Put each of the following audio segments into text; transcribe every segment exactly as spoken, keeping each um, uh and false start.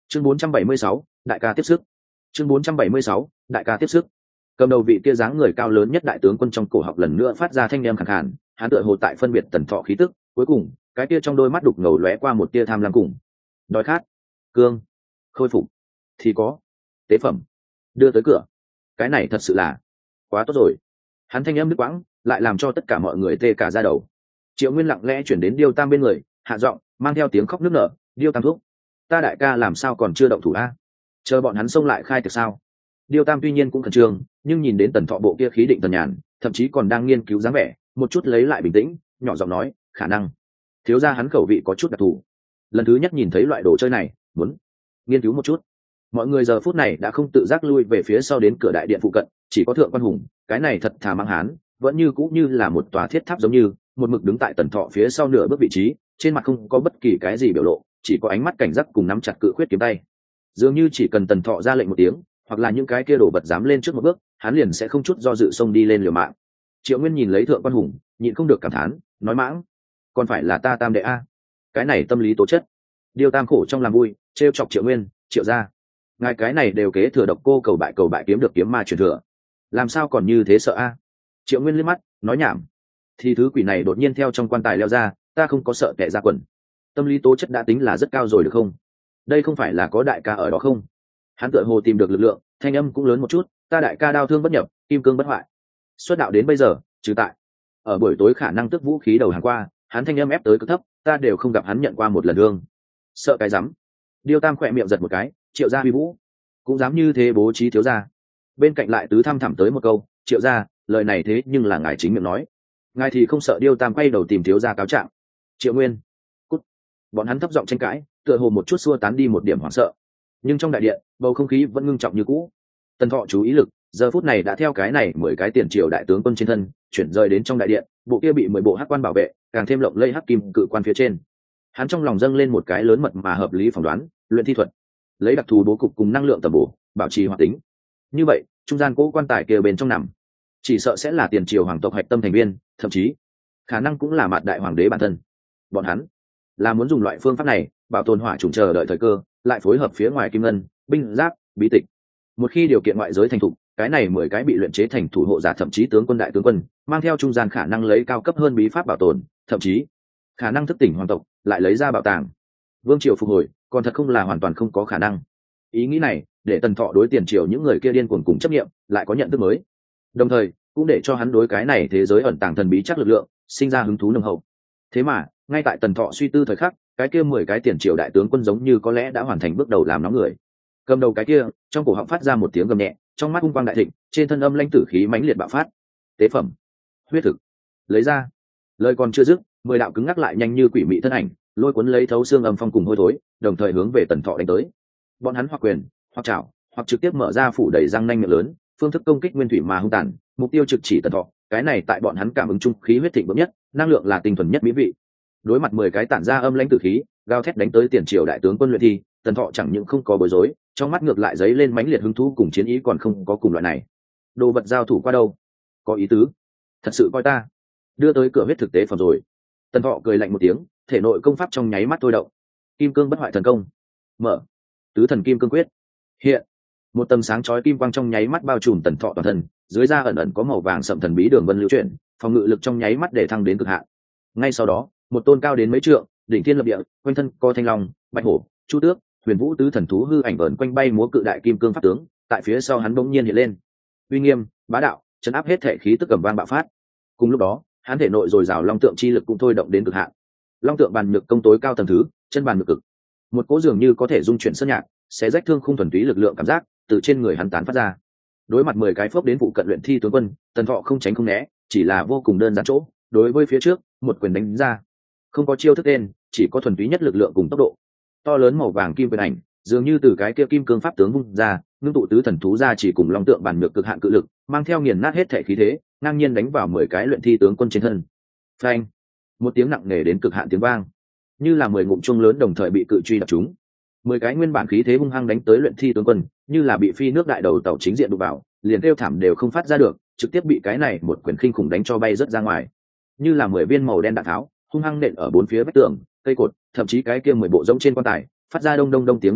chương bốn trăm bảy mươi sáu, đại ca tiếp sức. chương bốn trăm bảy mươi sáu, đại ca tiếp sức. Cầm đầu vị kia dáng người cao lớn nhất đại tướng quân trong cổ học lần nữa phát ra thanh âm khàn khàn, hắn tựa hồ tại phân biệt tần thọ khí tức, cuối cùng cái kia trong đôi mắt đục ngầu lóe qua một tia tham lam cùng đói khát. Cương, khôi phục thì có tế phẩm đưa tới cửa, cái này thật sự là quá tốt rồi. Hắn thanh âm đứt quãng lại làm cho tất cả mọi người tê cả da đầu. Triệu Nguyên lặng lẽ chuyển đến Điêu Tam bên người, hạ giọng mang theo tiếng khóc nức nở, Điêu Tam thúc, ta đại ca làm sao còn chưa động thủ a? Chờ bọn hắn xông lại khai tiệc sao? Điêu Tam tuy nhiên cũng khẩn trương, nhưng nhìn đến tần thọ bộ kia khí định tần nhàn, thậm chí còn đang nghiên cứu dáng vẻ, một chút lấy lại bình tĩnh, nhỏ giọng nói, khả năng thiếu gia hắn khẩu vị có chút đặc thù, lần thứ nhất nhìn thấy loại đồ chơi này, muốn nghiên cứu một chút. Mọi người giờ phút này đã không tự giác lui về phía sau đến cửa đại điện phụ cận, chỉ có Thượng Quan Hùng, cái này thật thà mang hán, vẫn như cũng như là một tòa thiết tháp giống như, một mực đứng tại tần thọ phía sau nửa bước vị trí, trên mặt không có bất kỳ cái gì biểu lộ, chỉ có ánh mắt cảnh giác cùng nắm chặt cự khuyết kiếm tay. Dường như chỉ cần tần thọ ra lệnh một tiếng, hoặc là những cái kia đồ vật dám lên trước một bước, hắn liền sẽ không chút do dự xông đi lên liều mạng. Triệu Nguyên nhìn lấy Thượng Quan Hùng, nhịn không được cảm thán, nói mãng, còn phải là ta Tam đệ a, cái này tâm lý tố chất. Điêu Tam khổ trong làm vui, trêu chọc Triệu Nguyên, Triệu gia, ngài cái này đều kế thừa độc cô cầu bại cầu bại kiếm được kiếm ma truyền thừa, làm sao còn như thế sợ a? Triệu Nguyên liếc mắt, nói nhảm, thì thứ quỷ này đột nhiên theo trong quan tài leo ra, ta không có sợ kẻ ra quần. Tâm lý tố chất đã tính là rất cao rồi được không? Đây không phải là có đại ca ở đó không? Hắn tựa hồ tìm được lực lượng, thanh âm cũng lớn một chút, ta đại ca đao thương bất nhập, kim cương bất hoại. Xuất đạo đến bây giờ, trừ tại ở buổi tối khả năng tức vũ khí đầu hàng qua, hắn thanh âm ép tới cực thấp, ta đều không gặp hắn nhận qua một lần đương. Sợ cái rắm. Điêu Tam khỏe miệng giật một cái, Triệu gia huy vũ, cũng dám như thế bố trí thiếu gia. Bên cạnh lại tứ thăm thẳm tới một câu, Triệu gia, lời này thế nhưng là ngài chính miệng nói, ngài thì không sợ? Điêu Tam quay đầu tìm thiếu gia cáo trạng. Triệu Nguyên, cút. Bọn hắn thấp giọng tranh cãi, tựa hồ một chút xua tán đi một điểm hoảng sợ, nhưng trong đại điện bầu không khí vẫn ngưng trọng như cũ. Tần Thọ chú ý lực giờ phút này đã theo cái này mười cái tiền triều đại tướng quân trên thân chuyển rời đến trong đại điện, bộ kia bị mười bộ hắc quan bảo vệ, càng thêm lộng lẫy hắc kim cự quan phía trên. Hắn trong lòng dâng lên một cái lớn mật mà hợp lý phỏng đoán, luyện thi thuật lấy đặc thù bố cục cùng năng lượng tầm bổ bảo trì hoạt tính, như vậy trung gian cố quan tài kia bên trong nằm chỉ sợ sẽ là tiền triều hoàng tộc hạch tâm thành viên, thậm chí khả năng cũng là mạt đại hoàng đế bản thân. Bọn hắn là muốn dùng loại phương pháp này bảo tồn hỏa trùng chờ đợi thời cơ, lại phối hợp phía ngoài kim ngân, binh giáp, bí tịch. Một khi điều kiện ngoại giới thành thục, cái này mười cái bị luyện chế thành thủ hộ giả thậm chí tướng quân đại tướng quân, mang theo trung gian khả năng lấy cao cấp hơn bí pháp bảo tồn, thậm chí khả năng thức tỉnh hoàng tộc, lại lấy ra bảo tàng. Vương triều phục hồi, còn thật không là hoàn toàn không có khả năng. Ý nghĩ này để Tần Thọ đối tiền triều những người kia điên cuồng cùng chấp nghiệm, lại có nhận thức mới. Đồng thời, cũng để cho hắn đối cái này thế giới ẩn tàng thần bí chắc lực lượng sinh ra hứng thú nồng hậu. Thế mà, ngay tại Tần Thọ suy tư thời khắc, cái kia mười cái tiền triều đại tướng quân giống như có lẽ đã hoàn thành bước đầu làm nóng người. Cầm đầu cái kia, trong cổ họng phát ra một tiếng gầm nhẹ, trong mắt hung quang đại thịnh, trên thân âm lãnh tử khí mãnh liệt bạo phát. Tế phẩm, huyết thực, lấy ra. Lời còn chưa dứt, mười đạo cứng ngắc lại nhanh như quỷ mị thân ảnh, lôi cuốn lấy thấu xương âm phong cùng hôi thối, đồng thời hướng về Tần Thọ đánh tới. Bọn hắn hoặc quyền, hoặc chảo, hoặc trực tiếp mở ra phủ đầy răng nanh miệng lớn, phương thức công kích nguyên thủy mà hung tàn, mục tiêu trực chỉ Tần Thọ. Cái này tại bọn hắn cảm ứng chung khí huyết thịnh vượng nhất, năng lượng là tinh thuần nhất mỹ vị. Đối mặt mười cái tản ra âm lãnh tử khí, gào thét đánh tới tiền triều đại tướng quân luyện thi, Tần Thọ chẳng những không có bối rối, trong mắt ngược lại giấy lên mãnh liệt hứng thú cùng chiến ý, còn không có cùng loại này đồ vật giao thủ qua đâu, có ý tứ, thật sự coi ta đưa tới cửa huyết thực tế phẩm rồi. Tần Thọ cười lạnh một tiếng, thể nội công pháp trong nháy mắt thôi động, kim cương bất hoại thần công mở, tứ thần kim cương quyết hiện. Một tầng sáng chói kim quang trong nháy mắt bao trùm Tần Thọ toàn thân, dưới da ẩn ẩn có màu vàng sậm thần bí đường vân lưu chuyển, phòng ngự lực trong nháy mắt để thăng đến cực hạn. Ngay sau đó, một tôn cao đến mấy trượng, đỉnh thiên lập địa, quanh thân có thanh long, bạch hổ, chu tước, huyền vũ tứ thần thú hư ảnh vờn quanh bay múa cự đại kim cương pháp tướng, tại phía sau hắn bỗng nhiên hiện lên, uy nghiêm, bá đạo, chấn áp hết thể khí tức cầm vang bạo phát. Cùng lúc đó, hắn thể nội dồi dào long tượng chi lực cũng thôi động đến cực hạn. Long tượng bàn nhược công tối cao tầng thứ, chân bàn nhược cực, một cỗ dường như có thể dung chuyển sơn nhạc, sẽ rách thương khung thuần túy lực lượng cảm giác từ trên người hắn tán phát ra. Đối mặt mười cái phốc đến vụ cận luyện thi tướng quân, Tần Thọ không tránh không né, chỉ là vô cùng đơn giản chỗ, đối với phía trước, một quyền đánh ra, không có chiêu thức tên, chỉ có thuần túy nhất lực lượng cùng tốc độ. To lớn màu vàng kim quyền ảnh, dường như từ cái kia kim cương pháp tướng vung ra, ngưng tụ tứ thần thú ra chỉ cùng long tượng bản nhược cực hạn cự lực, mang theo nghiền nát hết thể khí thế, ngang nhiên đánh vào mười cái luyện thi tướng quân trên thân. Phanh! Một tiếng nặng nề đến cực hạn tiếng vang, như là mười ngụm chuông lớn đồng thời bị cự truy đập trúng. Mười cái nguyên bản khí thế hung hăng đánh tới luyện thi tướng quân, như là bị phi nước đại đầu tàu chính diện đụng vào, liền kêu thảm đều không phát ra được, trực tiếp bị cái này một quyền khinh khủng đánh cho bay rất ra ngoài. Như là mười viên màu đen đạn tháo, hung hăng nện ở bốn phía vách tường, cây cột, thậm chí cái kia mười bộ rỗng trên quan tài, phát ra đông đông đông tiếng va đập,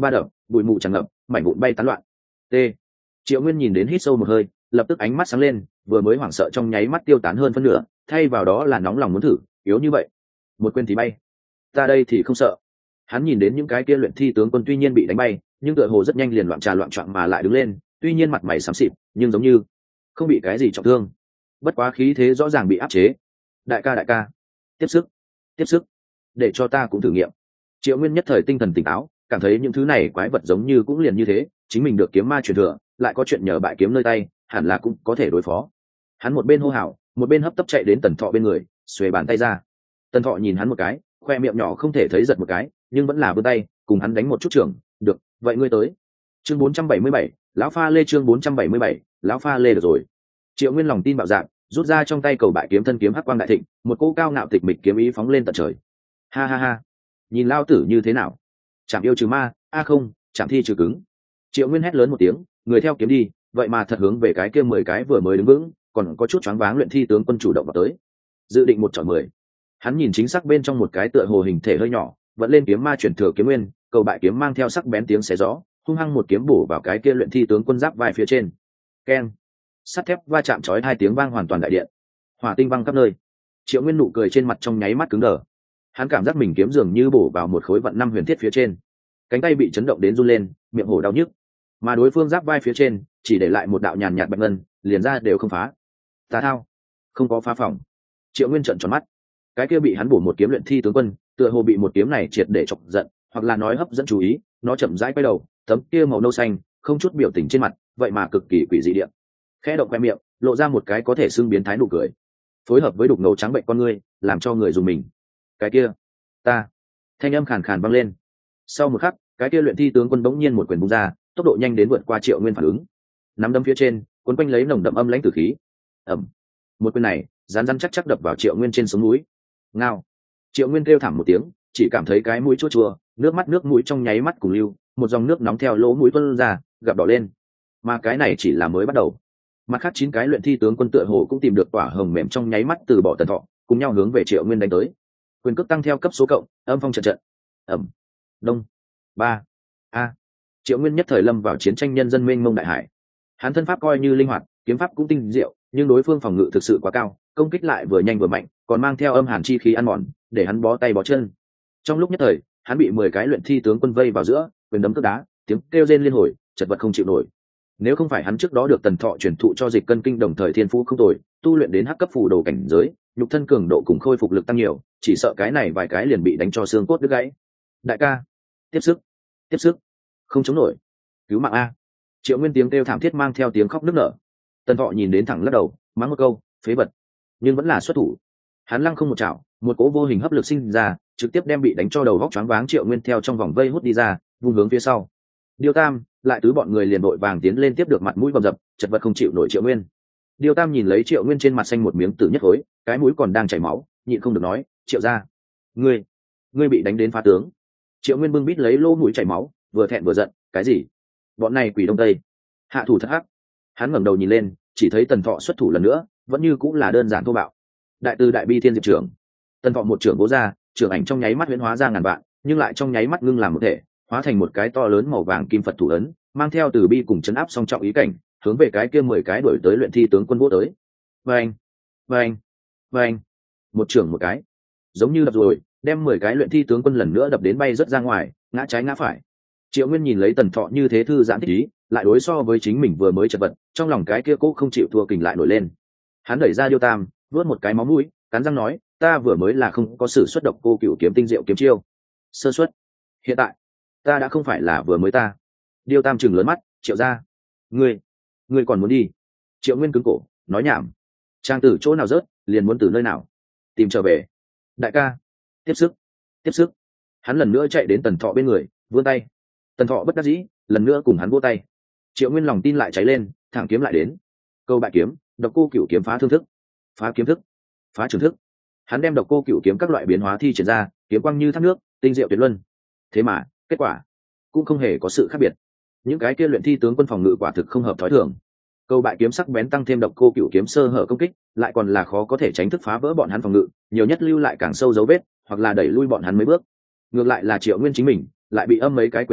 bụi mù tràn ngập, mảnh vụn bay tán loạn. T. Triệu Nguyên nhìn đến hít sâu một hơi, lập tức ánh mắt sáng lên, vừa mới hoảng sợ trong nháy mắt tiêu tán hơn phân nửa, thay vào đó là nóng lòng muốn thử, yếu như vậy, một quyền thì bay. Ta đây thì không sợ. Hắn nhìn đến những cái kia luyện thi tướng quân tuy nhiên bị đánh bay, nhưng tựa hồ rất nhanh liền loạn trà loạn choạng mà lại đứng lên, tuy nhiên mặt mày xám xịt, nhưng giống như không bị cái gì trọng thương. Bất quá khí thế rõ ràng bị áp chế. Đại ca đại ca, tiếp sức, tiếp sức, để cho ta cũng thử nghiệm. Triệu Nguyên nhất thời tinh thần tỉnh táo, cảm thấy những thứ này quái vật giống như cũng liền như thế, chính mình được kiếm ma truyền thừa, lại có chuyện nhờ bại kiếm nơi tay, hẳn là cũng có thể đối phó. Hắn một bên hô hào, một bên hấp tấp chạy đến Tần Thọ bên người, xuề bàn tay ra. Tần Thọ nhìn hắn một cái, khoe miệng nhỏ không thể thấy giật một cái, nhưng vẫn là vươn tay cùng hắn đánh một chút trưởng. Được, vậy ngươi tới. Chương bốn trăm bảy mươi bảy, lão pha lê. Chương bốn trăm bảy mươi bảy, lão pha lê. Được rồi. Triệu Nguyên lòng tin bạo dạn, rút ra trong tay cầu bại kiếm thân kiếm hắc quang đại thịnh, một cỗ cao ngạo tịch mịch kiếm ý phóng lên tận trời. Ha ha ha, nhìn lao tử như thế nào? Chạm yêu trừ ma, a không, chạm thi trừ cứng. Triệu Nguyên hét lớn một tiếng, người theo kiếm đi, vậy mà thật hướng về cái kia mười cái vừa mới đứng vững, còn có chút choáng váng luyện thi tướng quân chủ động vào tới. Dự định một chọi mười. Hắn nhìn chính xác bên trong một cái tựa hồ hình thể hơi nhỏ, vẫn lên kiếm ma chuyển thừa kiếm nguyên, cầu bại kiếm mang theo sắc bén tiếng xé gió, hung hăng một kiếm bổ vào cái kia luyện thi tướng quân giáp vai phía trên. Keng. Sắt thép va chạm chói hai tiếng vang hoàn toàn đại điện. Hỏa tinh văng khắp nơi. Triệu Nguyên nụ cười trên mặt trong nháy mắt cứng đờ. Hắn cảm giác mình kiếm dường như bổ vào một khối vận năm huyền thiết phía trên, cánh tay bị chấn động đến run lên, miệng hổ đau nhức, mà đối phương giáp vai phía trên chỉ để lại một đạo nhàn nhạt bạch ngân, liền ra đều không phá. Tà thao, không có phá phòng. Triệu Nguyên trợn tròn mắt, cái kia bị hắn bổ một kiếm luyện thi tướng quân, tựa hồ bị một kiếm này triệt để chọc giận, hoặc là nói hấp dẫn chú ý, nó chậm rãi quay đầu, tấm kia màu nâu xanh, không chút biểu tình trên mặt, vậy mà cực kỳ quỷ dị địa. Khẽ động khoe miệng, lộ ra một cái có thể xưng biến thái nụ cười, phối hợp với đục ngầu trắng bệnh con ngươi, làm cho người dùng mình. Cái kia, ta. Thanh âm khàn khàn vang lên. Sau một khắc, cái kia luyện thi tướng quân bỗng nhiên một quyền bung ra, tốc độ nhanh đến vượt qua Triệu Nguyên phản ứng. Nắm đấm phía trên, cuốn quanh lấy nồng đậm âm lãnh tử khí. Ầm. Một quyền này, rán rán chắc chắc đập vào Triệu Nguyên trên sống núi. Ngao. Triệu Nguyên kêu thảm một tiếng, chỉ cảm thấy cái mũi chua chua, nước mắt nước mũi trong nháy mắt cùng lưu, một dòng nước nóng theo lỗ mũi tuôn ra, gặp đỏ lên. Mà cái này chỉ là mới bắt đầu. Mặt khác chín cái luyện thi tướng quân tựa hồ cũng tìm được quả hồng mềm trong nháy mắt từ bỏ Tần Thọ, cùng nhau hướng về Triệu Nguyên đánh tới. Quyền cước tăng theo cấp số cộng, âm phong trận trận. Ầm. Đông. Ba. A. Triệu Nguyên nhất thời lâm vào chiến tranh nhân dân mênh mông đại hải. Hắn thân pháp coi như linh hoạt, kiếm pháp cũng tinh diệu, nhưng đối phương phòng ngự thực sự quá cao, công kích lại vừa nhanh vừa mạnh, còn mang theo âm hàn chi khí ăn mòn, để hắn bó tay bó chân. Trong lúc nhất thời, hắn bị mười cái luyện thi tướng quân vây vào giữa, quyền đấm cước đá, tiếng kêu rên liên hồi, chật vật không chịu nổi. Nếu không phải hắn trước đó được Tần Thọ truyền thụ cho Dịch Cân Kinh đồng thời thiên phú không tồi, tu luyện đến hắc cấp phù đồ cảnh giới, nhục thân cường độ cùng khôi phục lực tăng nhiều, chỉ sợ cái này vài cái liền bị đánh cho xương cốt đứt gãy. Đại ca, tiếp sức, tiếp sức, không chống nổi, cứu mạng a. Triệu Nguyên tiếng kêu thảm thiết mang theo tiếng khóc nức nở. Tần Thọ nhìn đến thẳng lắc đầu, mắng một câu, phế vật, nhưng vẫn là xuất thủ. Hắn lăng không một chảo, một cỗ vô hình hấp lực sinh ra, trực tiếp đem bị đánh cho đầu vóc choáng váng Triệu Nguyên theo trong vòng vây hút đi ra, vung hướng phía sau. Điêu Tam, lại tứ bọn người liền đội vàng tiến lên tiếp được mặt mũi bầm dập, chật vật không chịu nổi Triệu Nguyên. Điêu Tam nhìn lấy Triệu Nguyên trên mặt xanh một miếng tử nhất khối, cái mũi còn đang chảy máu, nhịn không được nói, Triệu gia, ngươi, ngươi bị đánh đến phá tướng. Triệu Nguyên bưng bít lấy lỗ mũi chảy máu, vừa thẹn vừa giận, cái gì? Bọn này quỷ đông tây, hạ thủ thật ác. Hắn ngẩng đầu nhìn lên, chỉ thấy Tần Thọ xuất thủ lần nữa, vẫn như cũng là đơn giản thô bạo. Đại từ đại bi thiên diệp trưởng. Tần Thọ một trưởng vỗ ra, trưởng ảnh trong nháy mắt huyễn hóa ra ngàn vạn, nhưng lại trong nháy mắt ngưng làm một thể, hóa thành một cái to lớn màu vàng kim Phật thủ ấn, mang theo từ bi cùng chấn áp song trọng ý cảnh, hướng về cái kia mười cái đuổi tới luyện thi tướng quân vỗ tới. Vâng, vâng, vâng, một trưởng một cái, giống như đập rồi, đem mười cái luyện thi tướng quân lần nữa đập đến bay rất ra ngoài, ngã trái ngã phải. Triệu Nguyên nhìn lấy Tần Thọ như thế thư giãn thích ý, lại đối so với chính mình vừa mới chật vật, trong lòng cái kia cố không chịu thua kình lại nổi lên. Hắn đẩy ra Điêu Tam, vớt một cái máu mũi, cắn răng nói, ta vừa mới là không có sự xuất độc cô cựu kiếm tinh diệu kiếm chiêu, sơ suất. Hiện tại, ta đã không phải là vừa mới ta. Điêu Tam trừng lớn mắt, Triệu gia, ngươi, ngươi còn muốn đi? Triệu Nguyên cứng cổ, nói nhảm. Trang tử chỗ nào rớt, liền muốn từ nơi nào tìm trở về. Đại ca, tiếp sức, tiếp sức. Hắn lần nữa chạy đến Tần Thọ bên người, vươn tay. Tần Thọ bất đắc dĩ, lần nữa cùng hắn vỗ tay. Triệu Nguyên lòng tin lại cháy lên, thẳng kiếm lại đến. Câu bại kiếm, độc cô cửu kiếm phá thương thức, phá kiếm thức, phá trường thức. Hắn đem độc cô cửu kiếm các loại biến hóa thi triển ra, kiếm quang như thác nước, tinh diệu tuyệt luân. Thế mà, kết quả cũng không hề có sự khác biệt. Những cái kia luyện thi tướng quân phòng ngự quả thực không hợp thói thường. Câu bại kiếm sắc bén tăng thêm độc cô cửu kiếm sơ hở công kích, lại còn là khó có thể tránh thức phá vỡ bọn hắn phòng ngự, nhiều nhất lưu lại càng sâu dấu vết, hoặc là đẩy lui bọn hắn mấy bước. Ngược lại là Triệu Nguyên chính mình, lại bị âm mấy cái quyền mấy cước,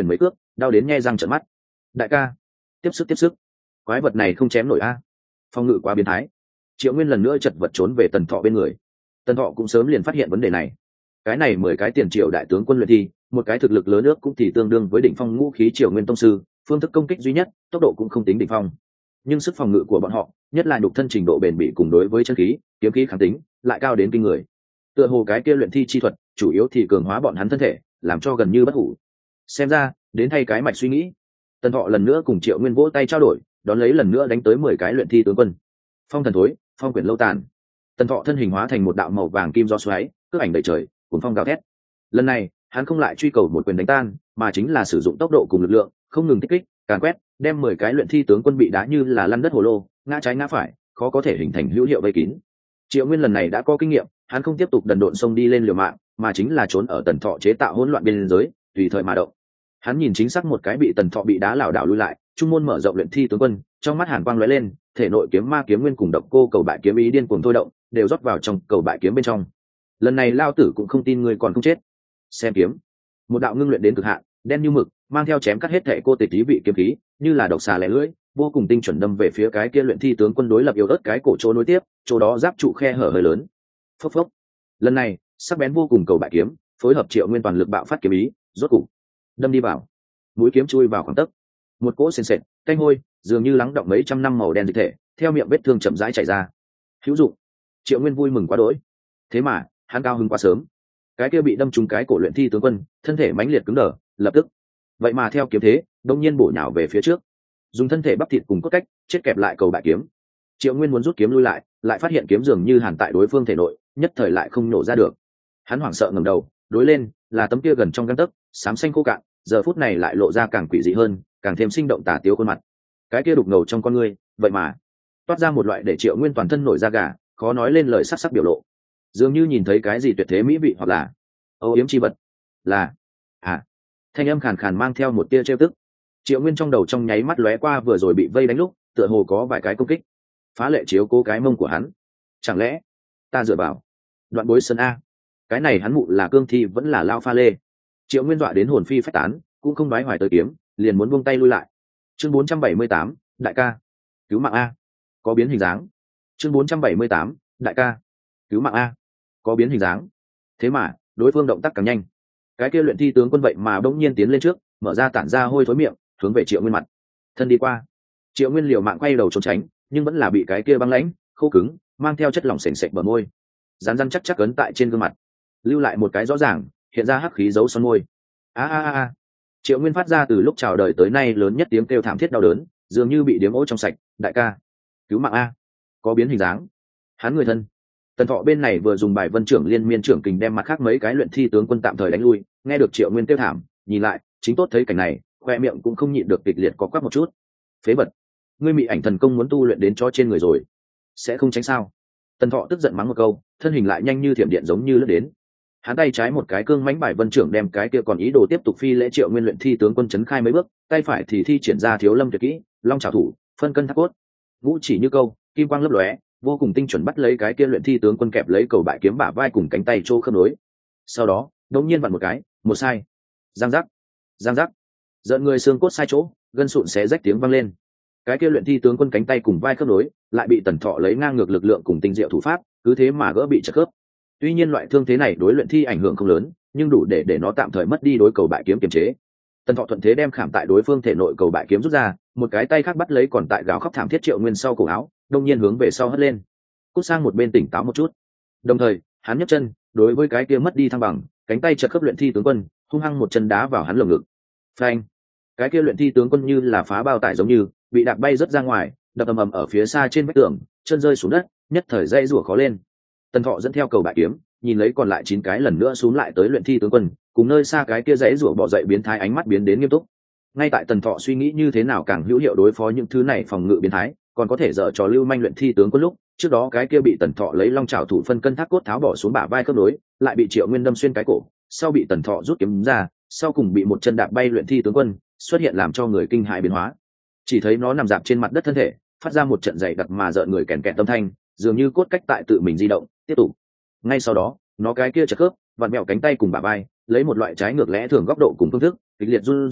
đau đến nghe răng trợn mắt. Đại ca, tiếp sức tiếp sức, quái vật này không chém nổi a. Phong ngự quá biến thái. Triệu Nguyên lần nữa chật vật trốn về Tần Thọ bên người. Tần Thọ cũng sớm liền phát hiện vấn đề này. Cái này mười cái tiền triệu đại tướng quân luyện thi, một cái thực lực lớn nước cũng thì tương đương với đỉnh phong ngũ khí Triều Nguyên tông sư, phương thức công kích duy nhất, tốc độ cũng không tính đỉnh phong. Nhưng sức phòng ngự của bọn họ, nhất là nhục thân trình độ bền bỉ cùng đối với chân khí, kiếm khí kháng tính, lại cao đến kinh người. Tựa hồ cái kia luyện thi chi thuật, chủ yếu thì cường hóa bọn hắn thân thể, làm cho gần như bất hủ. Xem ra, đến thay cái mạch suy nghĩ. Tần Thọ lần nữa cùng Triệu Nguyên vỗ tay trao đổi, đón lấy lần nữa đánh tới mười cái luyện thi tướng quân. Phong thần thối, phong quyển lâu tàn. Tần Thọ thân hình hóa thành một đạo màu vàng kim gió xoáy, cước ảnh đầy trời, cuốn phong gào thét. Lần này, hắn không lại truy cầu một quyền đánh tan, mà chính là sử dụng tốc độ cùng lực lượng, không ngừng kích kích, càn quét, đem mười cái luyện thi tướng quân bị đá như là lăn đất hồ lô, ngã trái ngã phải, khó có thể hình thành hữu hiệu vây kín. Triệu Nguyên lần này đã có kinh nghiệm, hắn không tiếp tục đần độn xông đi lên liều mạng, mà chính là trốn ở Tần Thọ chế tạo hỗn loạn biên giới, tùy thời mà động. Hắn nhìn chính xác một cái bị Tần Thọ bị đá lảo đảo lui lại, trung môn mở rộng luyện thi tướng quân, trong mắt hàn quang lóe lên, thể nội kiếm ma kiếm nguyên cùng độc cô cầu bại kiếm ý điên cuồng thôi động, đều rót vào trong cầu bại kiếm bên trong. Lần này lao tử cũng không tin ngươi còn không chết. Xem kiếm, một đạo ngưng luyện đến cực hạn, đen như mực, mang theo chém cắt hết thể cô tịch ý vị kiếm khí, như là độc xà lẻ lưỡi, vô cùng tinh chuẩn đâm về phía cái kia luyện thi tướng quân đối lập yếu ớt cái cổ chỗ nối tiếp, chỗ đó giáp trụ khe hở hơi lớn. Phốc phốc. Lần này, sắc bén vô cùng cầu bại kiếm, phối hợp Triệu Nguyên toàn lực bạo phát kiếm ý, rốt cục đâm đi vào. Mũi kiếm chui vào khoảng tấc. Một cỗ sền sệt, tanh hôi, dường như lắng động mấy trăm năm màu đen dịch thể, theo miệng vết thương chậm rãi chảy ra. Hữu dụng. Triệu Nguyên vui mừng quá đỗi. Thế mà, hắn cao hứng quá sớm. Cái kia bị đâm trúng cái cổ luyện thi tướng quân, thân thể mãnh liệt cứng đờ, lập tức. Vậy mà theo kiếm thế, đột nhiên bổ nhào về phía trước. Dùng thân thể bắp thịt cùng cốt cách, chết kẹp lại cầu bại kiếm. Triệu Nguyên muốn rút kiếm lui lại, lại phát hiện kiếm dường như hàn tại đối phương thể nội, nhất thời lại không nổ ra được. Hắn hoảng sợ ngẩng đầu, đối lên, là tấm kia gần trong gang tấc, xám xanh khô cạn, giờ phút này lại lộ ra càng quỷ dị hơn, càng thêm sinh động tà tiếu khuôn mặt. Cái kia đục ngầu trong con ngươi, vậy mà toát ra một loại để Triệu Nguyên toàn thân nổi da gà, khó nói lên lời sắc sắc biểu lộ. Dường như nhìn thấy cái gì tuyệt thế mỹ vị hoặc là âu yếm chi vật. Là à. Thanh âm khàn khàn mang theo một tia trêu tức. Triệu Nguyên trong đầu trong nháy mắt lóe qua vừa rồi bị vây đánh lúc, tựa hồ có vài cái công kích. Phá lệ chiếu cố cái mông của hắn. Chẳng lẽ ta dựa vào Đoạn Bối Sơn a? Cái này hắn mụ là cương thi vẫn là lao pha lê. Triệu Nguyên dọa đến hồn phi phách tán, cũng không nói hoài tới kiếm, liền muốn buông tay lui lại. Chương bốn trăm bảy mươi tám, đại ca, cứu mạng a. Có biến hình dáng. Chương bốn trăm bảy mươi tám, đại ca, cứu mạng a. Có biến hình dáng. Thế mà, đối phương động tác càng nhanh. Cái kia luyện thi tướng quân vậy mà bỗng nhiên tiến lên trước, mở ra tản ra hôi thối miệng, hướng về Triệu Nguyên mặt. Thân đi qua. Triệu Nguyên liều mạng quay đầu trốn tránh, nhưng vẫn là bị cái kia băng lãnh, khô cứng, mang theo chất lỏng sền sệt bờ môi. Rán rán chắc chắc ấn tại trên gương mặt, lưu lại một cái rõ ràng, hiện ra hắc khí dấu son môi. A a a a. Triệu Nguyên phát ra từ lúc chào đời tới nay lớn nhất tiếng kêu thảm thiết đau đớn, dường như bị điếm ố trong sạch. Đại ca, cứu mạng a. Có biến hình dáng. Hắn người thân. Tần Thọ bên này vừa dùng bài vân trưởng liên miên trưởng kình đem mặt khác mấy cái luyện thi tướng quân tạm thời đánh lui, nghe được Triệu Nguyên kêu thảm, nhìn lại, chính tốt thấy cảnh này, khoe miệng cũng không nhịn được kịch liệt có quắc một chút. Phế vật, ngươi mị ảnh thần công muốn tu luyện đến cho trên người rồi, sẽ không tránh sao? Tần Thọ tức giận mắng một câu, thân hình lại nhanh như thiểm điện giống như lướt đến. Hắn tay trái một cái cương mãnh bài vân trưởng đem cái kia còn ý đồ tiếp tục phi lễ Triệu Nguyên luyện thi tướng quân chấn khai mấy bước, tay phải thì thi triển ra Thiếu Lâm tuyệt kỹ, Long Trảo Thủ, phân cân thác cốt. Ngũ chỉ như câu, kim quang lấp lóe, vô cùng tinh chuẩn bắt lấy cái kia luyện thi tướng quân kẹp lấy cầu bại kiếm bả vai cùng cánh tay trô khớp nối. Sau đó, đột nhiên vặn một cái, một sai. Giang giác, giang giác. Giận người xương cốt sai chỗ, gân sụn xé rách tiếng vang lên. Cái kia luyện thi tướng quân cánh tay cùng vai khớp nối, lại bị Tần Thọ lấy ngang ngược lực lượng cùng tinh diệu thủ pháp, cứ thế mà gỡ bị chật khớp. Tuy nhiên loại thương thế này đối luyện thi ảnh hưởng không lớn, nhưng đủ để để nó tạm thời mất đi đối cầu bại kiếm kiềm chế. Tần Thọ thuận thế đem khảm tại đối phương thể nội cầu bại kiếm rút ra, một cái tay khác bắt lấy còn tại gáo khóc thảm thiết Triệu Nguyên sau cổ áo, đông nhiên hướng về sau hất lên, cút sang một bên tỉnh táo một chút. Đồng thời, hắn nhấc chân, đối với cái kia mất đi thăng bằng, cánh tay chật khớp luyện thi tướng quân, hung hăng một chân đá vào hắn lồng ngực. Phanh! Cái kia luyện thi tướng quân như là phá bao tải giống như, bị đạp bay rất ra ngoài, đập ầm ầm ở phía xa trên vách tường, chân rơi xuống đất, nhất thời dây rủa khó lên. Tần Thọ dẫn theo cầu bại kiếm, nhìn lấy còn lại chín cái lần nữa xuống lại tới luyện thi tướng quân, cùng nơi xa cái kia dãy rủa bỏ dậy biến thái ánh mắt biến đến nghiêm túc. Ngay tại Tần Thọ suy nghĩ như thế nào càng hữu hiệu đối phó những thứ này phòng ngự biến thái, còn có thể dở trò lưu manh luyện thi tướng quân lúc, trước đó cái kia bị Tần Thọ lấy long trảo thủ phân cân thác cốt tháo bỏ xuống bả vai khớp nối, lại bị Triệu Nguyên đâm xuyên cái cổ, sau bị Tần Thọ rút kiếm ra, sau cùng bị một chân đạp bay luyện thi tướng quân, xuất hiện làm cho người kinh hãi biến hóa. Chỉ thấy nó nằm dạp trên mặt đất thân thể, phát ra một trận dày đặc mà rợn người kèn kẹt tâm thanh, dường như cốt cách tại tự mình di động, tiếp tục. Ngay sau đó, nó cái kia chật khớp, vặn mèo cánh tay cùng bả vai, lấy một loại trái ngược lẽ thường góc độ cùng phương thức, kịch liệt run run,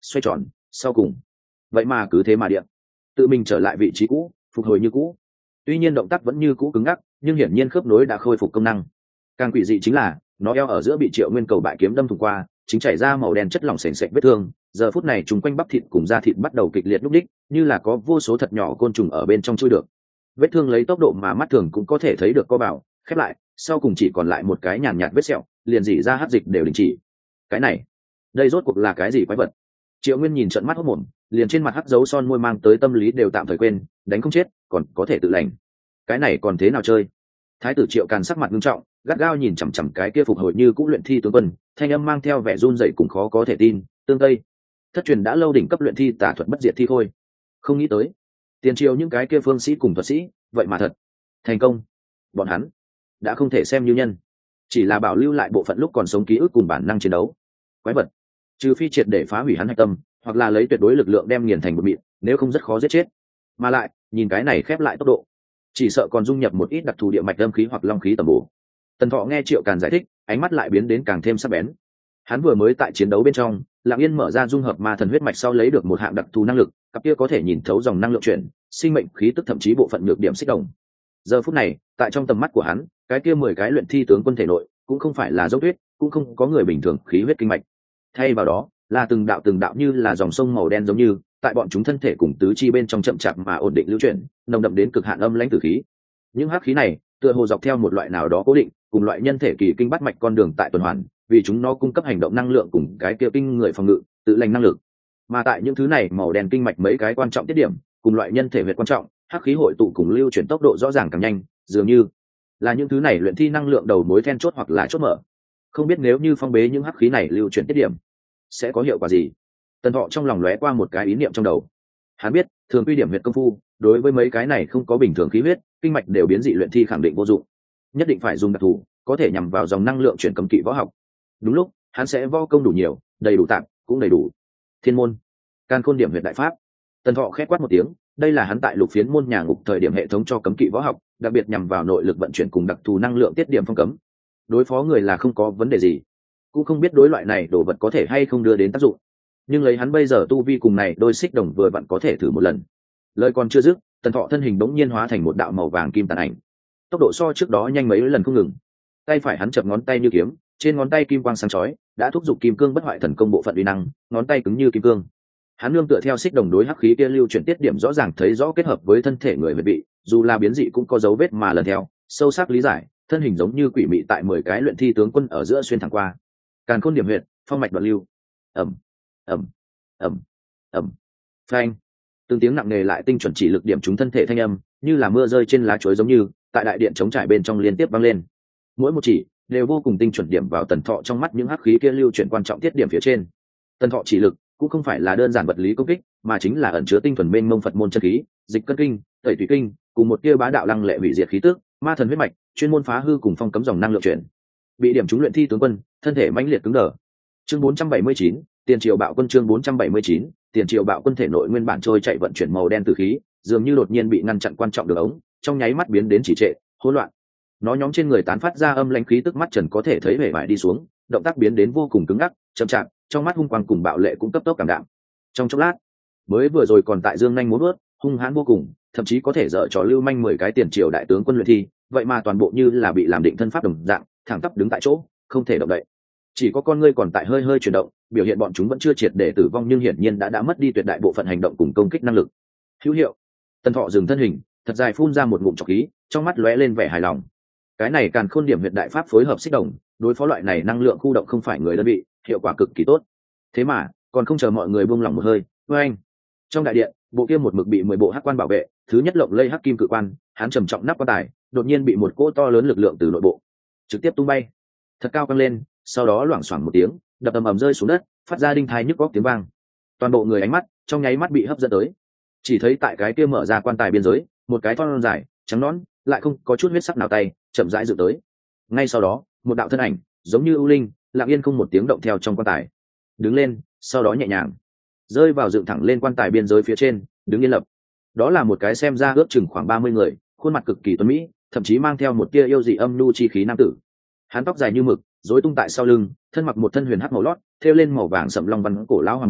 xoay tròn sau cùng vậy mà cứ thế mà điện tự mình trở lại vị trí cũ, phục hồi như cũ. Tuy nhiên động tác vẫn như cũ cứng ngắc, nhưng hiển nhiên khớp nối đã khôi phục công năng. Càng quỷ dị chính là nó eo ở giữa bị Triệu Nguyên cầu bại kiếm đâm thủng qua, chính chảy ra màu đen chất lỏng sền sệt vết thương. Giờ phút này chúng quanh bắp thịt cùng da thịt bắt đầu kịch liệt lúc đích, như là có vô số thật nhỏ côn trùng ở bên trong chui được. Vết thương lấy tốc độ mà mắt thường cũng có thể thấy được co bảo khép lại, sau cùng chỉ còn lại một cái nhàn nhạt vết sẹo, liền dỉ ra hắc dịch đều đình chỉ. Cái này, đây rốt cuộc là cái gì quái vật? Triệu Nguyên nhìn trợn mắt hốt mồm, liền trên mặt hắc dấu son môi mang tới tâm lý đều tạm thời quên, đánh không chết, còn có thể tự lành. Cái này còn thế nào chơi? Thái tử Triệu Càn sắc mặt nghiêm trọng, gắt gao nhìn chằm chằm cái kia phục hồi như cũ luyện thi tướng quân, thanh âm mang theo vẻ run rẩy cùng khó có thể tin, tương tây. Thất truyền đã lâu đỉnh cấp luyện thi tà thuật bất diệt thi khôi. Không nghĩ tới, tiền triều những cái kia phương sĩ cùng thuật sĩ, vậy mà thật thành công. Bọn hắn đã không thể xem như nhân, chỉ là bảo lưu lại bộ phận lúc còn sống ký ức cùng bản năng chiến đấu. Quái vật, trừ phi triệt để phá hủy hắn hạch tâm, hoặc là lấy tuyệt đối lực lượng đem nghiền thành một mịn, nếu không rất khó giết chết. Mà lại, nhìn cái này khép lại tốc độ, chỉ sợ còn dung nhập một ít đặc thù địa mạch âm khí hoặc long khí tầm bổ. Tần Thọ nghe Triệu Càn giải thích, ánh mắt lại biến đến càng thêm sắc bén. Hắn vừa mới tại chiến đấu bên trong, lặng yên mở ra dung hợp ma thần huyết mạch sau lấy được một hạng đặc thù năng lực, cặp kia có thể nhìn thấu dòng năng lượng chuyển, sinh mệnh khí tức thậm chí bộ phận nhược điểm xích đồng. Giờ phút này, tại trong tầm mắt của hắn, cái kia mười cái luyện thi tướng quân thể nội, cũng không phải là dấu huyết, cũng không có người bình thường khí huyết kinh mạch. Thay vào đó, là từng đạo từng đạo như là dòng sông màu đen giống như, tại bọn chúng thân thể cùng tứ chi bên trong chậm chạp mà ổn định lưu chuyển, nồng đậm đến cực hạn âm lãnh tử khí. Những hắc khí này, tựa hồ dọc theo một loại nào đó cố định, cùng loại nhân thể kỳ kinh bắt mạch con đường tại tuần hoàn, vì chúng nó cung cấp hành động năng lượng cùng cái kia kinh người phòng ngự, tự lành năng lực. Mà tại những thứ này màu đen kinh mạch mấy cái quan trọng tiết điểm, cùng loại nhân thể huyệt quan trọng, hắc khí hội tụ cùng lưu chuyển tốc độ rõ ràng càng nhanh, dường như là những thứ này luyện thi năng lượng đầu mối then chốt hoặc là chốt mở. Không biết nếu như phong bế những hắc khí này lưu chuyển tiết điểm, sẽ có hiệu quả gì? Tần Thọ trong lòng lóe qua một cái ý niệm trong đầu. Hắn biết, thường quy điểm huyệt công phu, đối với mấy cái này không có bình thường khí huyết, kinh mạch đều biến dị luyện thi khẳng định vô dụng. Nhất định phải dùng đặc thù, có thể nhằm vào dòng năng lượng chuyển cấm kỵ võ học. Đúng lúc, hắn sẽ võ công đủ nhiều, đầy đủ tạm, cũng đầy đủ. Thiên môn, Càn Khôn điểm huyệt đại pháp. Tần Thọ khét quát một tiếng, đây là hắn tại Lục Phiến môn nhà ngục thời điểm hệ thống cho cấm kỵ võ học, đặc biệt nhằm vào nội lực vận chuyển cùng đặc thù năng lượng tiết điểm phong cấm. Đối phó người là không có vấn đề gì, cũng không biết đối loại này đồ vật có thể hay không đưa đến tác dụng. Nhưng lấy hắn bây giờ tu vi cùng này đôi xích đồng vừa vặn có thể thử một lần. Lời còn chưa dứt, Tần Thọ thân hình bỗng nhiên hóa thành một đạo màu vàng kim tàn ảnh, tốc độ so trước đó nhanh mấy lần không ngừng. Tay phải hắn chập ngón tay như kiếm, trên ngón tay kim quang sáng chói, đã thúc giục kim cương bất hoại thần công bộ phận uy năng, ngón tay cứng như kim cương. Hắn nương tựa theo xích đồng đối hắc khí kia lưu chuyển tiết điểm rõ ràng thấy rõ kết hợp với thân thể người huyệt vị, dù là biến dị cũng có dấu vết mà lần theo, sâu sắc lý giải, thân hình giống như quỷ mị tại mười cái luyện thi tướng quân ở giữa xuyên thẳng qua. Càn Khôn điểm huyệt, phong mạch đoạn lưu. Ầm, ầm, ầm, ầm. Phanh. Từng tiếng nặng nề lại tinh chuẩn chỉ lực điểm trúng thân thể thanh âm, như là mưa rơi trên lá chuối giống như, tại đại điện chống trải bên trong liên tiếp vang lên. Mỗi một chỉ đều vô cùng tinh chuẩn điểm vào Tần Thọ trong mắt những hắc khí kia lưu chuyển quan trọng tiết điểm phía trên. Tần Thọ chỉ lực cũng không phải là đơn giản vật lý công kích, mà chính là ẩn chứa tinh thuần mênh mông Phật môn chân khí, dịch cân kinh, tẩy tùy kinh, cùng một tia bá đạo lăng lệ hủy diệt khí tức, ma thần huyết mạch, chuyên môn phá hư cùng phong cấm dòng năng lượng chuyển. Bị điểm trúng luyện thi tướng quân, thân thể mãnh liệt cứng đờ. Chương bốn trăm bảy mươi chín, tiền triều bạo quân chương bốn trăm bảy mươi chín, tiền triều bạo quân thể nội nguyên bản trôi chạy vận chuyển màu đen từ khí, dường như đột nhiên bị ngăn chặn quan trọng đường ống, trong nháy mắt biến đến chỉ trệ, hỗn loạn. Nó nhóm trên người tán phát ra âm lãnh khí tức mắt trần có thể thấy vẻ vải đi xuống, động tác biến đến vô cùng cứng ngắc, chậm chạp, trong mắt hung quang cùng bạo lệ cũng cấp tốc cảm đạm. Trong chốc lát, mới vừa rồi còn tại dương nhanh múa vớt, hung hãn vô cùng, thậm chí có thể dở trò lưu manh mười cái tiền triều đại tướng quân luyện thi, vậy mà toàn bộ như là bị làm định thân pháp đồng dạng, thẳng tắp đứng tại chỗ, không thể động đậy. Chỉ có con ngươi còn tại hơi hơi chuyển động, biểu hiện bọn chúng vẫn chưa triệt để tử vong nhưng hiển nhiên đã đã mất đi tuyệt đại bộ phận hành động cùng công kích năng lực. Hữu hiệu. Tần Thọ dừng thân hình, thật dài phun ra một ngụm trọc khí, trong mắt lóe lên vẻ hài lòng. Cái này Càn Khôn điểm huyệt đại pháp phối hợp xích đồng, đối phó loại này năng lượng khu động không phải người đơn vị, hiệu quả cực kỳ tốt. Thế mà, còn không chờ mọi người buông lỏng một hơi, với anh, trong đại điện, bộ kia một mực bị mười bộ hắc quan bảo vệ, thứ nhất lộng lây hắc kim cự quan, hắn trầm trọng nắp quan tài, đột nhiên bị một cỗ to lớn lực lượng từ nội bộ trực tiếp tung bay, thật cao căng lên, sau đó loảng xoảng một tiếng, đập ầm ầm rơi xuống đất, phát ra đinh thai nhức góc tiếng vang. Toàn bộ người ánh mắt trong nháy mắt bị hấp dẫn tới, chỉ thấy tại cái kia mở ra quan tài biên giới, một cái thon dài, trắng nõn, lại không có chút huyết sắc nào tay, chậm rãi dựng tới. Ngay sau đó, một đạo thân ảnh, giống như ưu linh, lặng yên không một tiếng động theo trong quan tài, đứng lên, sau đó nhẹ nhàng rơi vào dựng thẳng lên quan tài biên giới phía trên, đứng yên lập. Đó là một cái xem ra ước chừng khoảng ba mươi người, khuôn mặt cực kỳ tuấn mỹ, thậm chí mang theo một tia yêu dị âm nhu chi khí nam tử. Hắn tóc dài như mực, rối tung tại sau lưng, thân mặc một thân huyền hắc màu lót, thêu lên màu vàng sậm long văn cổ lão hoàng bảo,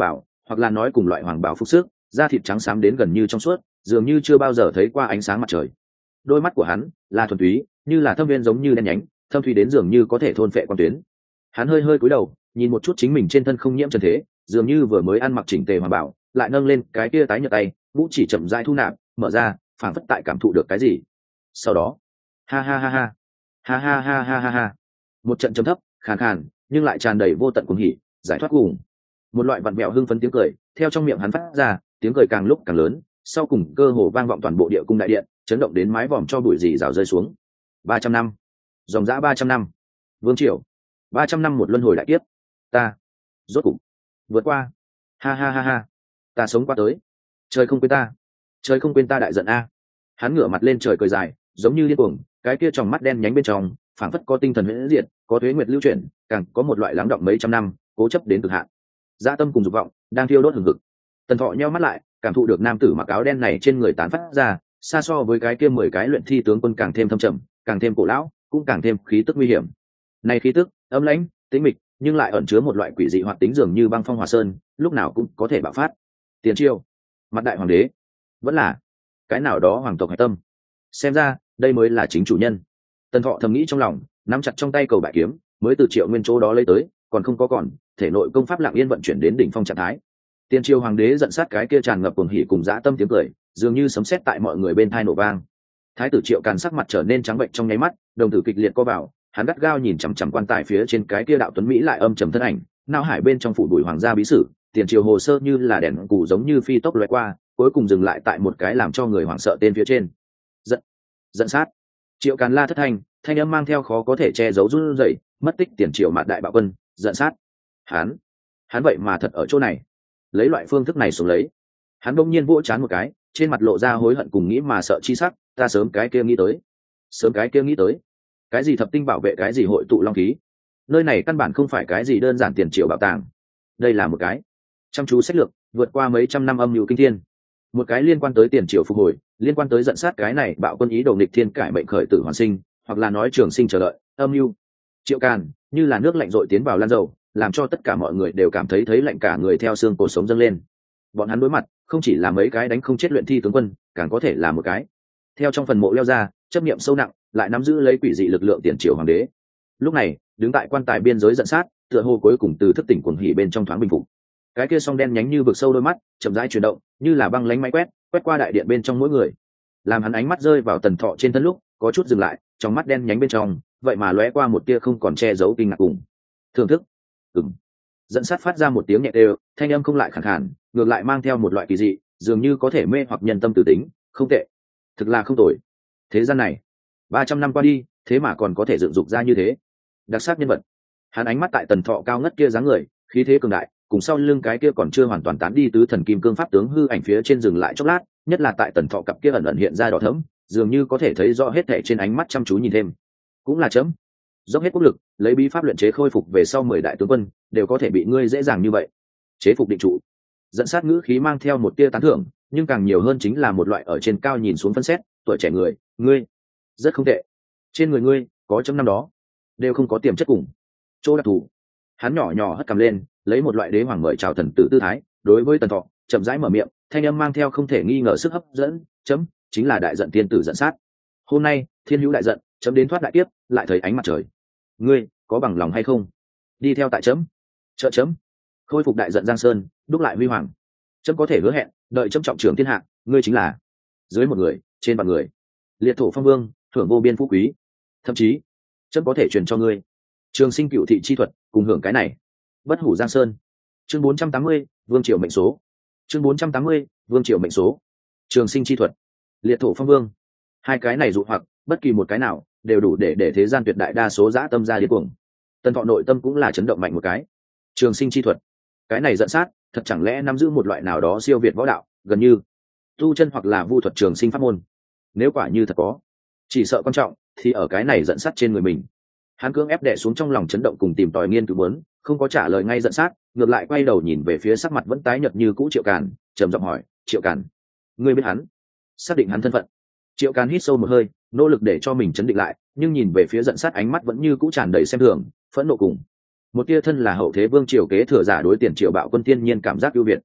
hoặc là nói cùng loại hoàng bào phục sức, da thịt trắng xám đến gần như trong suốt, dường như chưa bao giờ thấy qua ánh sáng mặt trời. Đôi mắt của hắn là thuần túy, như là thâm viên giống như đen nhánh, thâm thúy đến dường như có thể thôn phệ quan tuyến. Hắn hơi hơi cúi đầu, nhìn một chút chính mình trên thân không nhiễm trần thế, dường như vừa mới ăn mặc chỉnh tề hoàng bảo, lại nâng lên cái kia tái nhợt tay, vũ chỉ chậm rãi thu nạp, mở ra, phảng phất tại cảm thụ được cái gì. Sau đó, ha ha ha ha, ha ha ha ha ha ha, một trận trầm thấp, khàn khàn, nhưng lại tràn đầy vô tận cuồng hỉ, giải thoát cùng một loại vặn vẹo hưng phấn tiếng cười theo trong miệng hắn phát ra, tiếng cười càng lúc càng lớn, sau cùng cơ hồ vang vọng toàn bộ địa cung đại điện, chấn động đến mái vòm cho bụi rì rào rơi xuống. Ba trăm năm, dòng dã ba trăm năm, vương triều, ba trăm năm một luân hồi đại kiếp, ta rốt cục vượt qua, ha ha ha ha, ta sống qua tới, trời không quên ta, trời không quên ta đại giận a. Hắn ngửa mặt lên trời cười dài, giống như điên cuồng, cái kia tròng mắt đen nhánh bên trong phảng phất có tinh thần huyễn diệt, có thuế nguyệt lưu chuyển, càng có một loại lắng động mấy trăm năm, cố chấp đến cực hạn. Dã tâm cùng dục vọng đang thiêu đốt hừng hực. Tần Thọ nheo mắt lại, cảm thụ được nam tử mặc áo đen này trên người tán phát ra, xa so với cái kia mười cái luyện thi tướng quân càng thêm thâm trầm, càng thêm cổ lão, cũng càng thêm khí tức nguy hiểm. Này khí tức, âm lãnh, tĩnh mịch, nhưng lại ẩn chứa một loại quỷ dị hoạt tính dường như băng phong hỏa sơn, lúc nào cũng có thể bạo phát. Tiền Triều, mặt đại hoàng đế, vẫn là cái nào đó hoàng tộc hải tâm. Xem ra, đây mới là chính chủ nhân. Tần Thọ thầm nghĩ trong lòng, nắm chặt trong tay cầu bại kiếm, mới từ Triệu Nguyên chỗ đó lấy tới, còn không có còn, thể nội công pháp lặng yên vận chuyển đến đỉnh phong trạng thái. Tiền Triều hoàng đế giận sát cái kia tràn ngập cuồng hỉ cùng dã tâm tiếng cười, dường như sấm sét tại mọi người bên tai nổ vang. Thái tử Triệu Càn sắc mặt trở nên trắng bệnh trong nháy mắt, đồng tử kịch liệt co vào, hắn gắt gao nhìn chằm chằm quan tài phía trên cái kia đạo tuấn mỹ lại âm trầm thân ảnh, não hải bên trong phủ đuổi hoàng gia bí sử, tiền triều hồ sơ như là đèn cù giống như phi tốc lóe qua, cuối cùng dừng lại tại một cái làm cho người hoảng sợ tên phía trên. Giận, giận sát. Triệu Càn la thất thanh, thanh âm mang theo khó có thể che giấu run rẩy, mất tích tiền triều mạt đại bạo quân, giận sát. Hắn, hắn vậy mà thật ở chỗ này, lấy loại phương thức này xuống lấy. Hắn bỗng nhiên vỗ chán một cái, trên mặt lộ ra hối hận cùng nghĩ mà sợ chi sắc, ta sớm cái kia nghĩ tới, sớm cái kia nghĩ tới, cái gì thập tinh bảo vệ, cái gì hội tụ long khí, nơi này căn bản không phải cái gì đơn giản tiền triệu bảo tàng, đây là một cái chăm chú sách lược vượt qua mấy trăm năm âm mưu kinh thiên, một cái liên quan tới tiền triệu phục hồi, liên quan tới dẫn sát cái này bạo quân ý đồ nghịch thiên cải mệnh khởi tử hoàn sinh, hoặc là nói trường sinh chờ đợi âm mưu. Triệu Càn như là nước lạnh dội tiến vào lan dầu, làm cho tất cả mọi người đều cảm thấy thấy lạnh cả người theo xương cổ sống dâng lên. Bọn hắn đối mặt không chỉ là mấy cái đánh không chết luyện thi tướng quân, càng có thể là một cái theo trong phần mộ leo ra, chấp niệm sâu nặng, lại nắm giữ lấy quỷ dị lực lượng tiền triều hoàng đế. Lúc này đứng tại quan tài biên giới giận sát, tựa hồ cuối cùng từ thức tỉnh cuồng hỉ bên trong thoáng bình phục. Cái kia song đen nhánh như vực sâu đôi mắt chậm rãi chuyển động, như là băng lánh máy quét quét qua đại điện bên trong mỗi người, làm hắn ánh mắt rơi vào Tần Thọ trên thân lúc có chút dừng lại, trong mắt đen nhánh bên trong vậy mà lóe qua một tia không còn che giấu kinh ngạc cùng thưởng thức. Ừm. Dẫn sát phát ra một tiếng nhẹ đều, thanh âm không lại khàn khàn, ngược lại mang theo một loại kỳ dị, dường như có thể mê hoặc nhân tâm tử tính, không tệ, thực là không tồi. Thế gian này ba trăm năm qua đi, thế mà còn có thể dựng dục ra như thế đặc sắc nhân vật. Hắn ánh mắt tại Tần Thọ cao ngất kia dáng người, khí thế cường đại, cùng sau lưng cái kia còn chưa hoàn toàn tán đi tứ thần kim cương pháp tướng hư ảnh phía trên dừng lại chốc lát, nhất là tại Tần Thọ cặp kia ẩn ẩn hiện ra đỏ thẫm, dường như có thể thấy rõ hết thảy trên ánh mắt chăm chú nhìn thêm. Cũng là chấm dốc hết quốc lực, lấy bí pháp luyện chế khôi phục về sau mười đại tướng quân, đều có thể bị ngươi dễ dàng như vậy chế phục định trụ. Dẫn sát ngữ khí mang theo một tia tán thưởng, nhưng càng nhiều hơn chính là một loại ở trên cao nhìn xuống phân xét, tuổi trẻ người, ngươi rất không tệ, trên người ngươi có chấm năm đó đều không có tiềm chất cùng chỗ đặc thù. Hắn nhỏ nhỏ hất cằm lên, lấy một loại đế hoàng mời chào thần tử tư thái, đối với Tần Thọ chậm rãi mở miệng, thanh âm mang theo không thể nghi ngờ sức hấp dẫn, chấm chính là đại giận tiên tử dẫn sát. Hôm nay thiên hữu đại giận, chấm đến thoát đại kiếp, lại thấy ánh mặt trời, ngươi có bằng lòng hay không đi theo tại chấm, trợ chấm khôi phục đại giận giang sơn, đúc lại huy hoàng. Chấm có thể hứa hẹn, đợi chấm trọng trưởng thiên hạ, ngươi chính là dưới một người trên vạn người, liệt thổ phong vương, hưởng vô biên phú quý, thậm chí chấm có thể truyền cho ngươi trường sinh cựu thị chi thuật, cùng hưởng cái này bất hủ giang sơn. Chương bốn trăm tám mươi, vương triều mệnh số. Chương bốn trăm tám mươi, vương triều mệnh số. Trường sinh chi thuật, liệt thổ phong vương, hai cái này dụ hoặc bất kỳ một cái nào đều đủ để để thế gian tuyệt đại đa số dã tâm ra điên cuồng. Tần Thọ nội tâm cũng là chấn động mạnh một cái. Trường sinh chi thuật, cái này dẫn sát, thật chẳng lẽ nắm giữ một loại nào đó siêu việt võ đạo, gần như tu chân hoặc là vu thuật trường sinh pháp môn? Nếu quả như thật có, chỉ sợ quan trọng thì ở cái này dẫn sát trên người mình. Hắn cưỡng ép đè xuống trong lòng chấn động cùng tìm tòi nghiên cứu muốn, không có trả lời ngay dẫn sát, ngược lại quay đầu nhìn về phía sắc mặt vẫn tái nhợt như cũ Triệu Càn, trầm giọng hỏi, Triệu Càn, ngươi biết hắn? Xác định hắn thân phận. Triệu Càn hít sâu một hơi, nỗ lực để cho mình chấn định lại, nhưng nhìn về phía dẫn sát ánh mắt vẫn như cũ tràn đầy xem thường, phẫn nộ cùng một tia thân là hậu thế vương triều kế thừa giả đối tiền triều bạo quân tiên nhiên cảm giác ưu việt,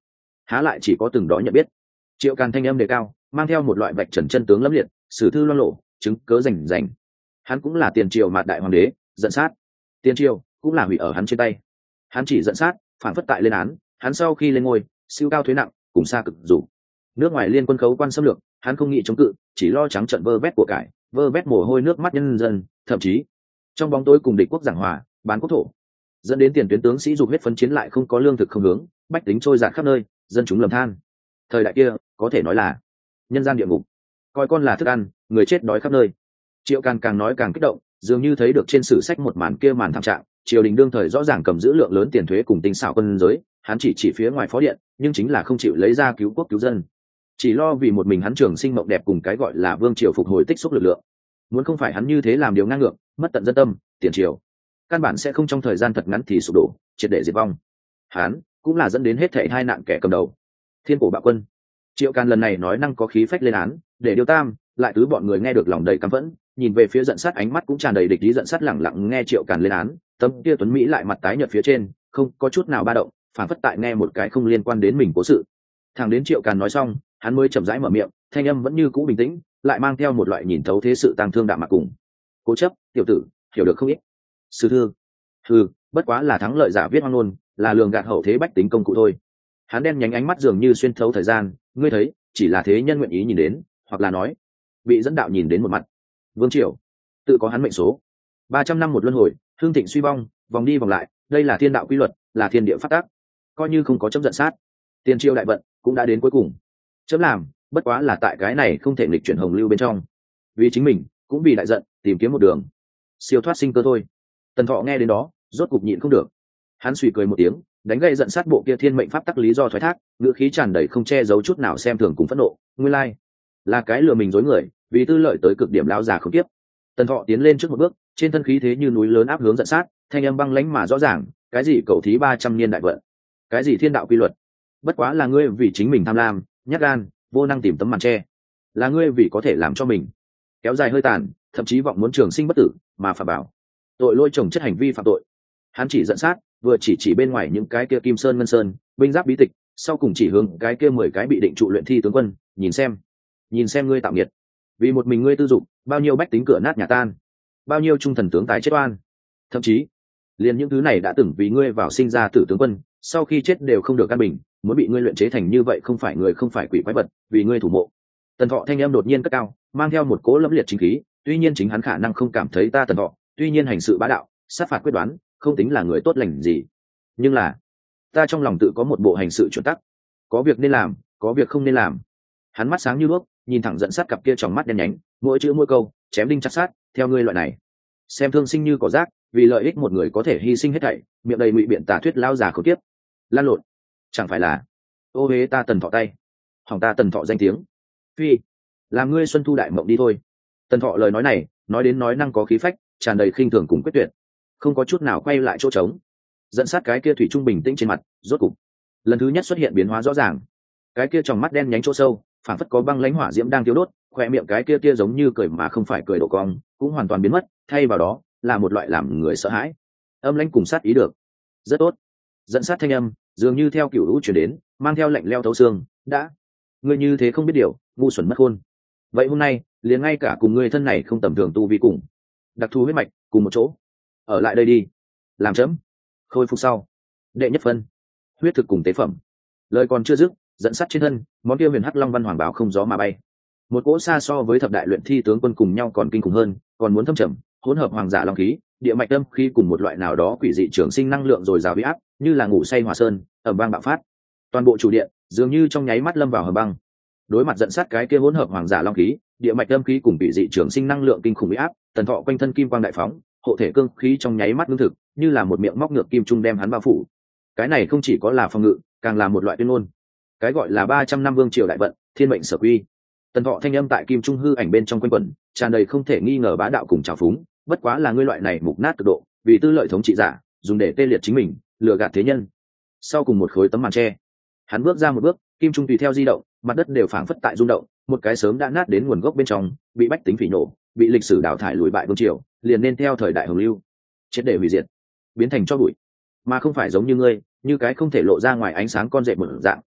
há lại chỉ có từng đó nhận biết. Triệu Càn thanh âm đề cao, mang theo một loại vạch trần chân tướng lẫm liệt, sử thư loang lộ, chứng cớ rành rành. Hắn cũng là tiền triều mạt đại hoàng đế, giận sát. Tiền triều cũng là hủy ở hắn trên tay. Hắn chỉ giận sát, phản phất tại lên án. Hắn sau khi lên ngôi, siêu cao thuế nặng, cùng xa cực dù. Nước ngoài liên quân khấu quan xâm lược, hắn không nghĩ chống cự, chỉ lo trắng trợn vơ vét của cải, vơ vét mồ hôi nước mắt nhân dân, thậm chí trong bóng tối cùng địch quốc giảng hòa, bán quốc thổ, dẫn đến tiền tuyến tướng sĩ dục huyết phấn chiến lại không có lương thực không hướng, bách tính trôi dạt khắp nơi, dân chúng lầm than. Thời đại kia có thể nói là nhân gian địa ngục, coi con là thức ăn, người chết đói khắp nơi. Triệu Càn càng nói càng kích động, dường như thấy được trên sử sách một màn kia màn thảm trạng. Triều đình đương thời rõ ràng cầm giữ lượng lớn tiền thuế cùng tinh xảo quân giới, hắn chỉ chỉ phía ngoài phó điện, nhưng chính là không chịu lấy ra cứu quốc cứu dân, chỉ lo vì một mình hắn trường sinh mộng đẹp cùng cái gọi là vương triều phục hồi tích xúc lực lượng. Muốn không phải hắn như thế làm điều ngang ngược, mất tận dân tâm, tiền triều căn bản sẽ không trong thời gian thật ngắn thì sụp đổ, triệt để diệt vong. Hắn cũng là dẫn đến hết thảy hai nạn kẻ cầm đầu, Thiên Cổ Bạo Quân. Triệu Càn lần này nói năng có khí phách lên án, để điều tam lại tứ bọn người nghe được lòng đầy căm phẫn, nhìn về phía giận sát ánh mắt cũng tràn đầy địch ý. Giận sát lẳng lặng nghe Triệu Càn lên án, tấm kia tuấn mỹ lại mặt tái nhợt phía trên không có chút nào ba động, phản phất tại nghe một cái không liên quan đến mình cố sự. Thằng đến Triệu Càn nói xong, hắn mới chậm rãi mở miệng, thanh âm vẫn như cũ bình tĩnh, lại mang theo một loại nhìn thấu thế sự tang thương đạm mạc cùng cố chấp. Tiểu tử hiểu được không ít. Sư thư thư bất quá là thắng lợi giả viết hoang ngôn, là lường gạt hậu thế bách tính công cụ thôi. Hắn đen nhánh ánh mắt dường như xuyên thấu thời gian, ngươi thấy chỉ là thế nhân nguyện ý nhìn đến, hoặc là nói bị dẫn đạo nhìn đến một mặt. Vương triều tự có hắn mệnh số, ba trăm năm một luân hồi, hương thịnh suy vong, vòng đi vòng lại, đây là thiên đạo quy luật, là thiên địa phát tác. Coi như không có chấp giận sát, tiền triều đại vận cũng đã đến cuối cùng. Chấm làm bất quá là tại cái này không thể nghịch chuyển hồng lưu bên trong, vì chính mình cũng vì đại giận tìm kiếm một đường siêu thoát sinh cơ thôi. Tần Thọ nghe đến đó rốt cục nhịn không được, hắn suy cười một tiếng, đánh gây giận sát bộ kia thiên mệnh pháp tắc lý do thoái thác, ngữ khí tràn đầy không che giấu chút nào xem thường cùng phẫn nộ. Nguyên lai là cái lừa mình dối người, vì tư lợi tới cực điểm lão già không tiếp. Tần Thọ tiến lên trước một bước, trên thân khí thế như núi lớn áp hướng giận sát, thanh âm băng lãnh mà rõ ràng, cái gì cầu thí ba trăm niên đại vận, cái gì thiên đạo quy luật, bất quá là ngươi vì chính mình tham lam, nhát gan, vô năng tìm tấm màn che, là ngươi vì có thể làm cho mình kéo dài hơi tàn, thậm chí vọng muốn trường sinh bất tử mà phạm bảo tội lôi trồng chất hành vi phạm tội. Hắn chỉ giận sát, vừa chỉ chỉ bên ngoài những cái kia kim sơn ngân sơn binh giáp bí tịch, sau cùng chỉ hướng cái kia mười cái bị định trụ luyện thi tướng quân, nhìn xem nhìn xem ngươi tạo nghiệt, vì một mình ngươi tư dụng bao nhiêu bách tính cửa nát nhà tan, bao nhiêu trung thần tướng tài chết oan, thậm chí liền những thứ này đã từng vì ngươi vào sinh ra tử tướng quân, sau khi chết đều không được an bình, muốn bị ngươi luyện chế thành như vậy, không phải người không phải quỷ quái vật, vì ngươi thủ mộ. Tần Thọ thanh em đột nhiên cất cao, mang theo một cỗ lẫm liệt chính khí, tuy nhiên chính hắn khả năng không cảm thấy ta Tần Thọ, tuy nhiên hành sự bá đạo, sát phạt quyết đoán, không tính là người tốt lành gì, nhưng là ta trong lòng tự có một bộ hành sự chuẩn tắc, có việc nên làm, có việc không nên làm. Hắn mắt sáng như đuốc, nhìn thẳng dẫn sát cặp kia tròng mắt đen nhánh, mỗi chữ mỗi câu chém đinh chặt sát. Theo ngươi loại này xem thương sinh như cỏ rác, vì lợi ích một người có thể hy sinh hết thảy, miệng đầy ngụy biện tà thuyết lao già khẩu tiếp lan lộn, chẳng phải là ô huế ta Tần Thọ tay, hỏng ta Tần Thọ danh tiếng. Phi, làm ngươi xuân thu đại mộng đi thôi. Tần Thọ lời nói này nói đến nói năng có khí phách, tràn đầy khinh thường cùng quyết tuyệt, không có chút nào quay lại chỗ trống. Dẫn sát cái kia thủy trung bình tĩnh trên mặt rốt cục lần thứ nhất xuất hiện biến hóa rõ ràng, cái kia tròng mắt đen nhánh chỗ sâu phản phất có băng lãnh hỏa diễm đang thiêu đốt, khoe miệng cái kia kia giống như cười mà không phải cười độ cong cũng hoàn toàn biến mất, thay vào đó là một loại làm người sợ hãi âm lãnh cùng sát ý. Được, rất tốt. Dẫn sát thanh âm dường như theo cửu lũ chuyển đến, mang theo lạnh leo thấu xương. Đã ngươi như thế không biết điều, ngu xuẩn mất khôn, vậy hôm nay liền ngay cả cùng ngươi thân này không tầm thường tu vi cùng đặc thù huyết mạch cùng một chỗ ở lại đây đi, làm chấm khôi phục sau đệ nhất phân huyết thực cùng tế phẩm. Lời còn chưa dứt, dẫn sát trên thân món kia huyền hắc long văn hoàng bảo không gió mà bay, một cỗ xa so với thập đại luyện thi tướng quân cùng nhau còn kinh khủng hơn, còn muốn thâm trầm hỗn hợp hoàng giả long khí, địa mạch âm khí cùng một loại nào đó quỷ dị trường sinh năng lượng rồi rào huy áp, như là ngủ say hòa sơn ẩm vang bạo phát. Toàn bộ chủ điện dường như trong nháy mắt lâm vào hầm băng. Đối mặt dẫn sát cái kia hỗn hợp hoàng giả long khí, địa mạch âm khí cùng quỷ dị trường sinh năng lượng kinh khủng huy áp, Tần Thọ quanh thân kim quang đại phóng, hộ thể cương khí trong nháy mắt ngưng thực, như là một miệng móc ngược kim trung đem hắn bao phủ. Cái này không chỉ có là phòng ngự, càng là một loại tuyên ngôn. Cái gọi là ba trăm năm vương triều đại vận, thiên mệnh sở quy. Tần Thọ thanh âm tại kim trung hư ảnh bên trong quanh quẩn, tràn đầy không thể nghi ngờ bá đạo cùng trào phúng. Bất quá là ngươi loại này mục nát cực độ, vì tư lợi thống trị giả, dùng để tê liệt chính mình, lừa gạt thế nhân. Sau cùng một khối tấm màn tre, hắn bước ra một bước, kim trung tùy theo di động, mặt đất đều phảng phất tại rung động. Một cái sớm đã nát đến nguồn gốc bên trong, bị bách tính phỉ nổ, bị lịch sử đào thải lùi bại vương triều, liền nên theo thời đại hồng lưu triệt để hủy diệt, biến thành cho bụi, mà không phải giống như ngươi, như cái không thể lộ ra ngoài ánh sáng con rệp một dạng,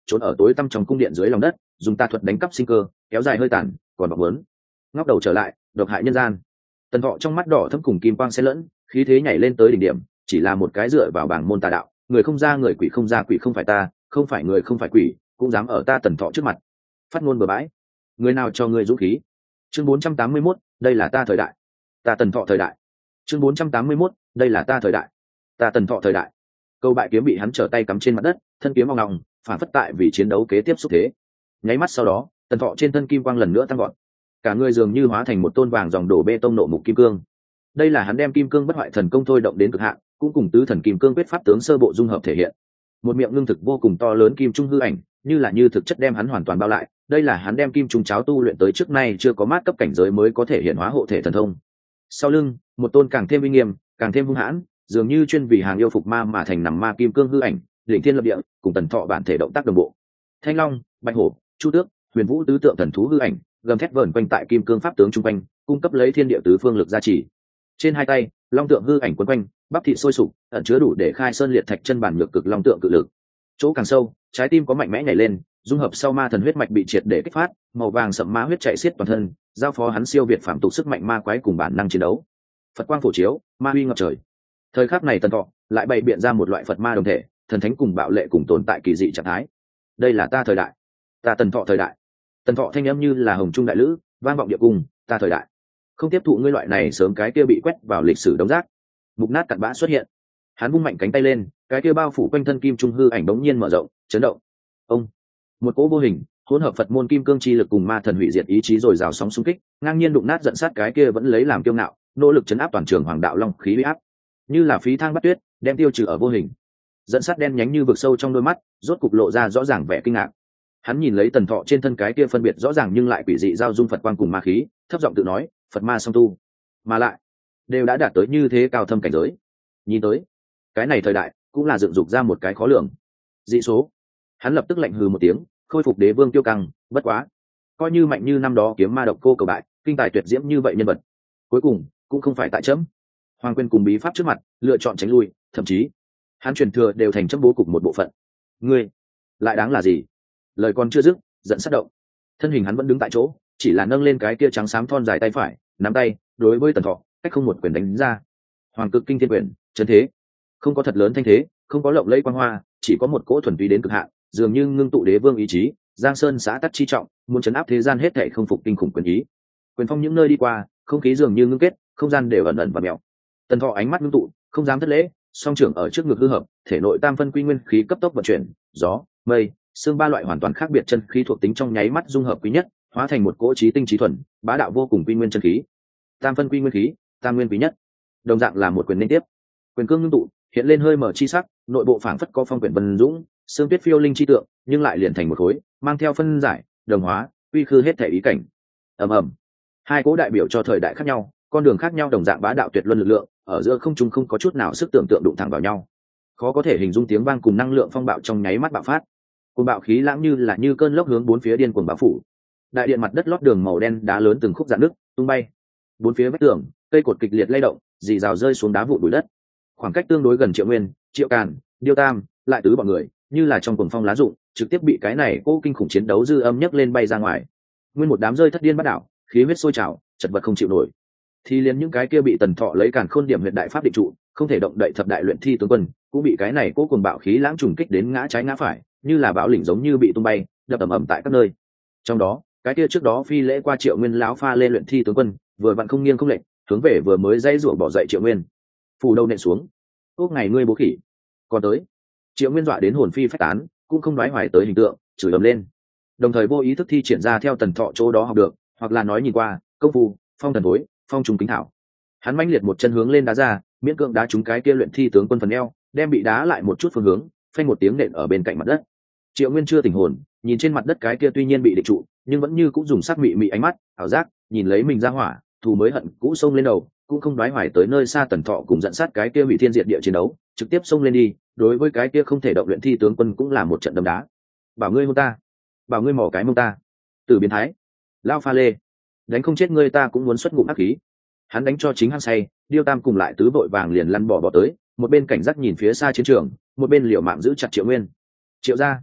trốn ở tối tăm trong cung điện dưới lòng đất, dùng tà thuật đánh cắp sinh cơ, kéo dài hơi tàn, còn bọc muốn ngóc đầu trở lại, độc hại nhân gian. Tần Thọ trong mắt đỏ thâm cùng kim quang xen lẫn, khí thế nhảy lên tới đỉnh điểm, chỉ là một cái dựa vào bảng môn tà đạo, người không ra người, quỷ không ra quỷ, không phải ta, không phải người, không phải quỷ, cũng dám ở ta Tần Thọ trước mặt phát ngôn bừa bãi. Người nào cho ngươi dũng khí? Chương bốn trăm tám mươi mốt, đây là ta thời đại, ta Tần Thọ thời đại. Chương bốn trăm tám mươi mốt, đây là ta thời đại, ta Tần Thọ thời đại. Câu bại kiếm bị hắn trở tay cắm trên mặt đất, thân kiếm oong ngọng, phản phất tại vì chiến đấu kế tiếp xúc thế. Nháy mắt sau đó, Tần Thọ trên thân kim quang lần nữa tăng gọn, cả người dường như hóa thành một tôn vàng dòng đổ bê tông nộ mục kim cương. Đây là hắn đem kim cương bất hoại thần công thôi động đến cực hạn, cũng cùng tứ thần kim cương quyết pháp tướng sơ bộ dung hợp thể hiện. Một miệng ngưng thực vô cùng to lớn kim trung hư ảnh, như là như thực chất đem hắn hoàn toàn bao lại. Đây là hắn đem kim trung cháo tu luyện tới trước nay chưa có mát cấp cảnh giới mới có thể hiện hóa hộ thể thần thông. Sau lưng, một tôn càng thêm uy nghiêm, càng thêm hung hãn, dường như chuyên vì hàng yêu phục ma mà thành nằm ma kim cương hư ảnh, đỉnh thiên lập địa, cùng Tần Thọ bản thể động tác đồng bộ. Thanh long, bạch hổ, chu tước, huyền vũ tứ tượng thần thú hư ảnh, gầm thét vờn quanh tại kim cương pháp tướng trung quanh, cung cấp lấy thiên địa tứ phương lực gia trì. Trên hai tay, long tượng hư ảnh quấn quanh, bắp thịt sôi sục, ẩn chứa đủ để khai sơn liệt thạch chân bản nhược cực long tượng cự lực. Chỗ càng sâu, trái tim có mạnh mẽ nhảy lên, dung hợp sau ma thần huyết mạch bị triệt để kích phát, màu vàng sậm ma huyết chạy xiết toàn thân, giao phó hắn siêu việt phạm tục sức mạnh ma quái cùng bản năng chiến đấu. Phật quang phổ chiếu, ma uy ngập trời. Thời khắc này Tần Thọ lại bày biện ra một loại Phật ma đồng thể, thần thánh cùng bạo lệ cùng tồn tại kỳ dị trạng thái. Đây là ta thời đại, ta Tần Thọ thời đại. Tần Thọ thanh âm như là hồng trung đại lữ, vang vọng địa cung, ta thời đại. Không tiếp thụ ngươi loại này sớm cái kia bị quét vào lịch sử đống rác. Mục nát cặn bã xuất hiện. Hắn vung mạnh cánh tay lên, cái kia bao phủ quanh thân kim trung hư ảnh bỗng nhiên mở rộng, chấn động. Ông, một cỗ vô hình, hỗn hợp Phật môn kim cương chi lực cùng ma thần hủy diệt ý chí rồi rào sóng xung kích, ngang nhiên đụng nát giận sát cái kia vẫn lấy làm kiêu ngạo, nỗ lực chấn áp toàn trường hoàng đạo long khí uy áp, như là phí thang bắt tuyết, đem tiêu trừ ở vô hình. Dẫn sát đen nhánh như vực sâu trong đôi mắt, rốt cục lộ ra rõ ràng vẻ kinh ngạc. Hắn nhìn lấy Tần Thọ trên thân cái kia phân biệt rõ ràng nhưng lại quỷ dị giao dung Phật quang cùng ma khí, thấp giọng tự nói, Phật ma song tu, mà lại đều đã đạt tới như thế cao thâm cảnh giới. Nhìn tới, cái này thời đại cũng là dựng dục ra một cái khó lường dị số. Hắn lập tức lạnh hừ một tiếng, khôi phục đế vương tiêu căng, bất quá, coi như mạnh như năm đó kiếm ma độc cô cầu bại, kinh tài tuyệt diễm như vậy nhân vật, cuối cùng cũng không phải tại chấm. Hoàng quyền cùng bí pháp trước mặt, lựa chọn tránh lui, thậm chí hắn truyền thừa đều thành chấm bố cục một bộ phận. Ngươi lại đáng là gì? Lời còn chưa dứt, giận sát động, thân hình hắn vẫn đứng tại chỗ, chỉ là nâng lên cái kia trắng xám thon dài tay phải, nắm tay đối với Tần Thọ cách không một quyền đánh ra. Hoàng cực kinh thiên quyền, chân thế, không có thật lớn thanh thế, không có lộng lẫy quang hoa, chỉ có một cỗ thuần túy đến cực hạn, dường như ngưng tụ đế vương ý chí, giang sơn xã tắc chi trọng, muốn chấn áp thế gian hết thảy không phục kinh khủng quyền ý. Quyền phong những nơi đi qua, không khí dường như ngưng kết, không gian đều ẩn ẩn và mèo. Tần Thọ ánh mắt ngưng tụ, không dám thất lễ, song trưởng ở trước ngực hư hợp, thể nội tam phân quy nguyên khí cấp tốc vận chuyển, gió, mây, xương ba loại hoàn toàn khác biệt chân khí thuộc tính trong nháy mắt dung hợp quý nhất, hóa thành một cỗ trí tinh trí thuần, bá đạo vô cùng quy nguyên chân khí. Tam phân quy nguyên khí, tam nguyên quý nhất, đồng dạng là một quyền liên tiếp. Quyền cương ngưng tụ, hiện lên hơi mở chi sắc, nội bộ phảng phất có phong quyển vân dũng, xương tuyết phiêu linh chi tượng, nhưng lại liền thành một khối, mang theo phân giải, đồng hóa, uy khư hết thể ý cảnh. Ầm ầm. Hai cỗ đại biểu cho thời đại khác nhau, con đường khác nhau đồng dạng bá đạo tuyệt luân lực lượng, ở giữa không trung không có chút nào sức tưởng tượng đụng thẳng vào nhau. Khó có thể hình dung tiếng vang cùng năng lượng phong bạo trong nháy mắt bạo phát. Cuồng bạo khí lãng như là như cơn lốc hướng bốn phía điên cuồng bão phủ. Đại điện mặt đất lót đường màu đen đá lớn từng khúc rạn nứt, tung bay. Bốn phía vách tường, cây cột kịch liệt lay động, rì rào rơi xuống đá vụn bụi đất. Khoảng cách tương đối gần Triệu Nguyên, Triệu Càn, Điêu Tam, lại tứ bọn người, như là trong cuồng phong lá rụng, trực tiếp bị cái này cố kinh khủng chiến đấu dư âm nhấc lên bay ra ngoài. Nguyên một đám rơi thất điên bắt đảo, khí huyết sôi trào, chật vật không chịu nổi. Thì liền những cái kia bị Tần Thọ lấy Càn Khôn điểm huyệt đại pháp định trụ, không thể động đậy thập đại luyện thi tướng quân, cũng bị cái này cố cuồng bạo khí lãng trùng kích đến ngã trái ngã phải, như là bão lỉnh giống như bị tung bay, đập ầm ầm tại các nơi. Trong đó, cái kia trước đó phi lễ qua Triệu Nguyên lão pha lên luyện thi tướng quân, vừa vặn không nghiêng không lệch, hướng về vừa mới dây rủa bỏ dậy Triệu Nguyên. Phủ đầu nện xuống. Ốc ngày ngươi bố khỉ. Còn tới. Triệu Nguyên dọa đến hồn phi phách tán, cũng không nói hoài tới hình tượng, chửi ầm lên. Đồng thời vô ý thức thi triển ra theo Tần Thọ chỗ đó học được, hoặc là nói nhìn qua, công phu, phong thần thối, phong trùng kính thảo. Hắn mãnh liệt một chân hướng lên đá ra, miễn cưỡng đá trúng cái kia luyện thi tướng quân phần eo, đem bị đá lại một chút phương hướng, phanh một tiếng nện ở bên cạnh mặt đất. Triệu Nguyên chưa tỉnh hồn, nhìn trên mặt đất cái kia tuy nhiên bị địch trụ, nhưng vẫn như cũng dùng sắc mị mị ánh mắt, ảo giác, nhìn lấy mình ra hỏa, thù mới hận cũ xông lên đầu, cũng không đoái hoài tới nơi xa Tần Thọ cùng dẫn sát cái kia hủy thiên diệt địa chiến đấu, trực tiếp xông lên đi, đối với cái kia không thể động luyện thi tướng quân cũng là một trận đấm đá. Bảo ngươi hôn ta, bảo ngươi mò cái mông ta, từ biến thái, lao pha lê, đánh không chết ngươi ta cũng muốn xuất ngụm ác khí. Hắn đánh cho chính hắn say, Điêu Tam cùng lại tứ vội vàng liền lăn bỏ bỏ tới, một bên cảnh giác nhìn phía xa chiến trường, một bên liều mạng giữ chặt Triệu Nguyên. Triệu gia,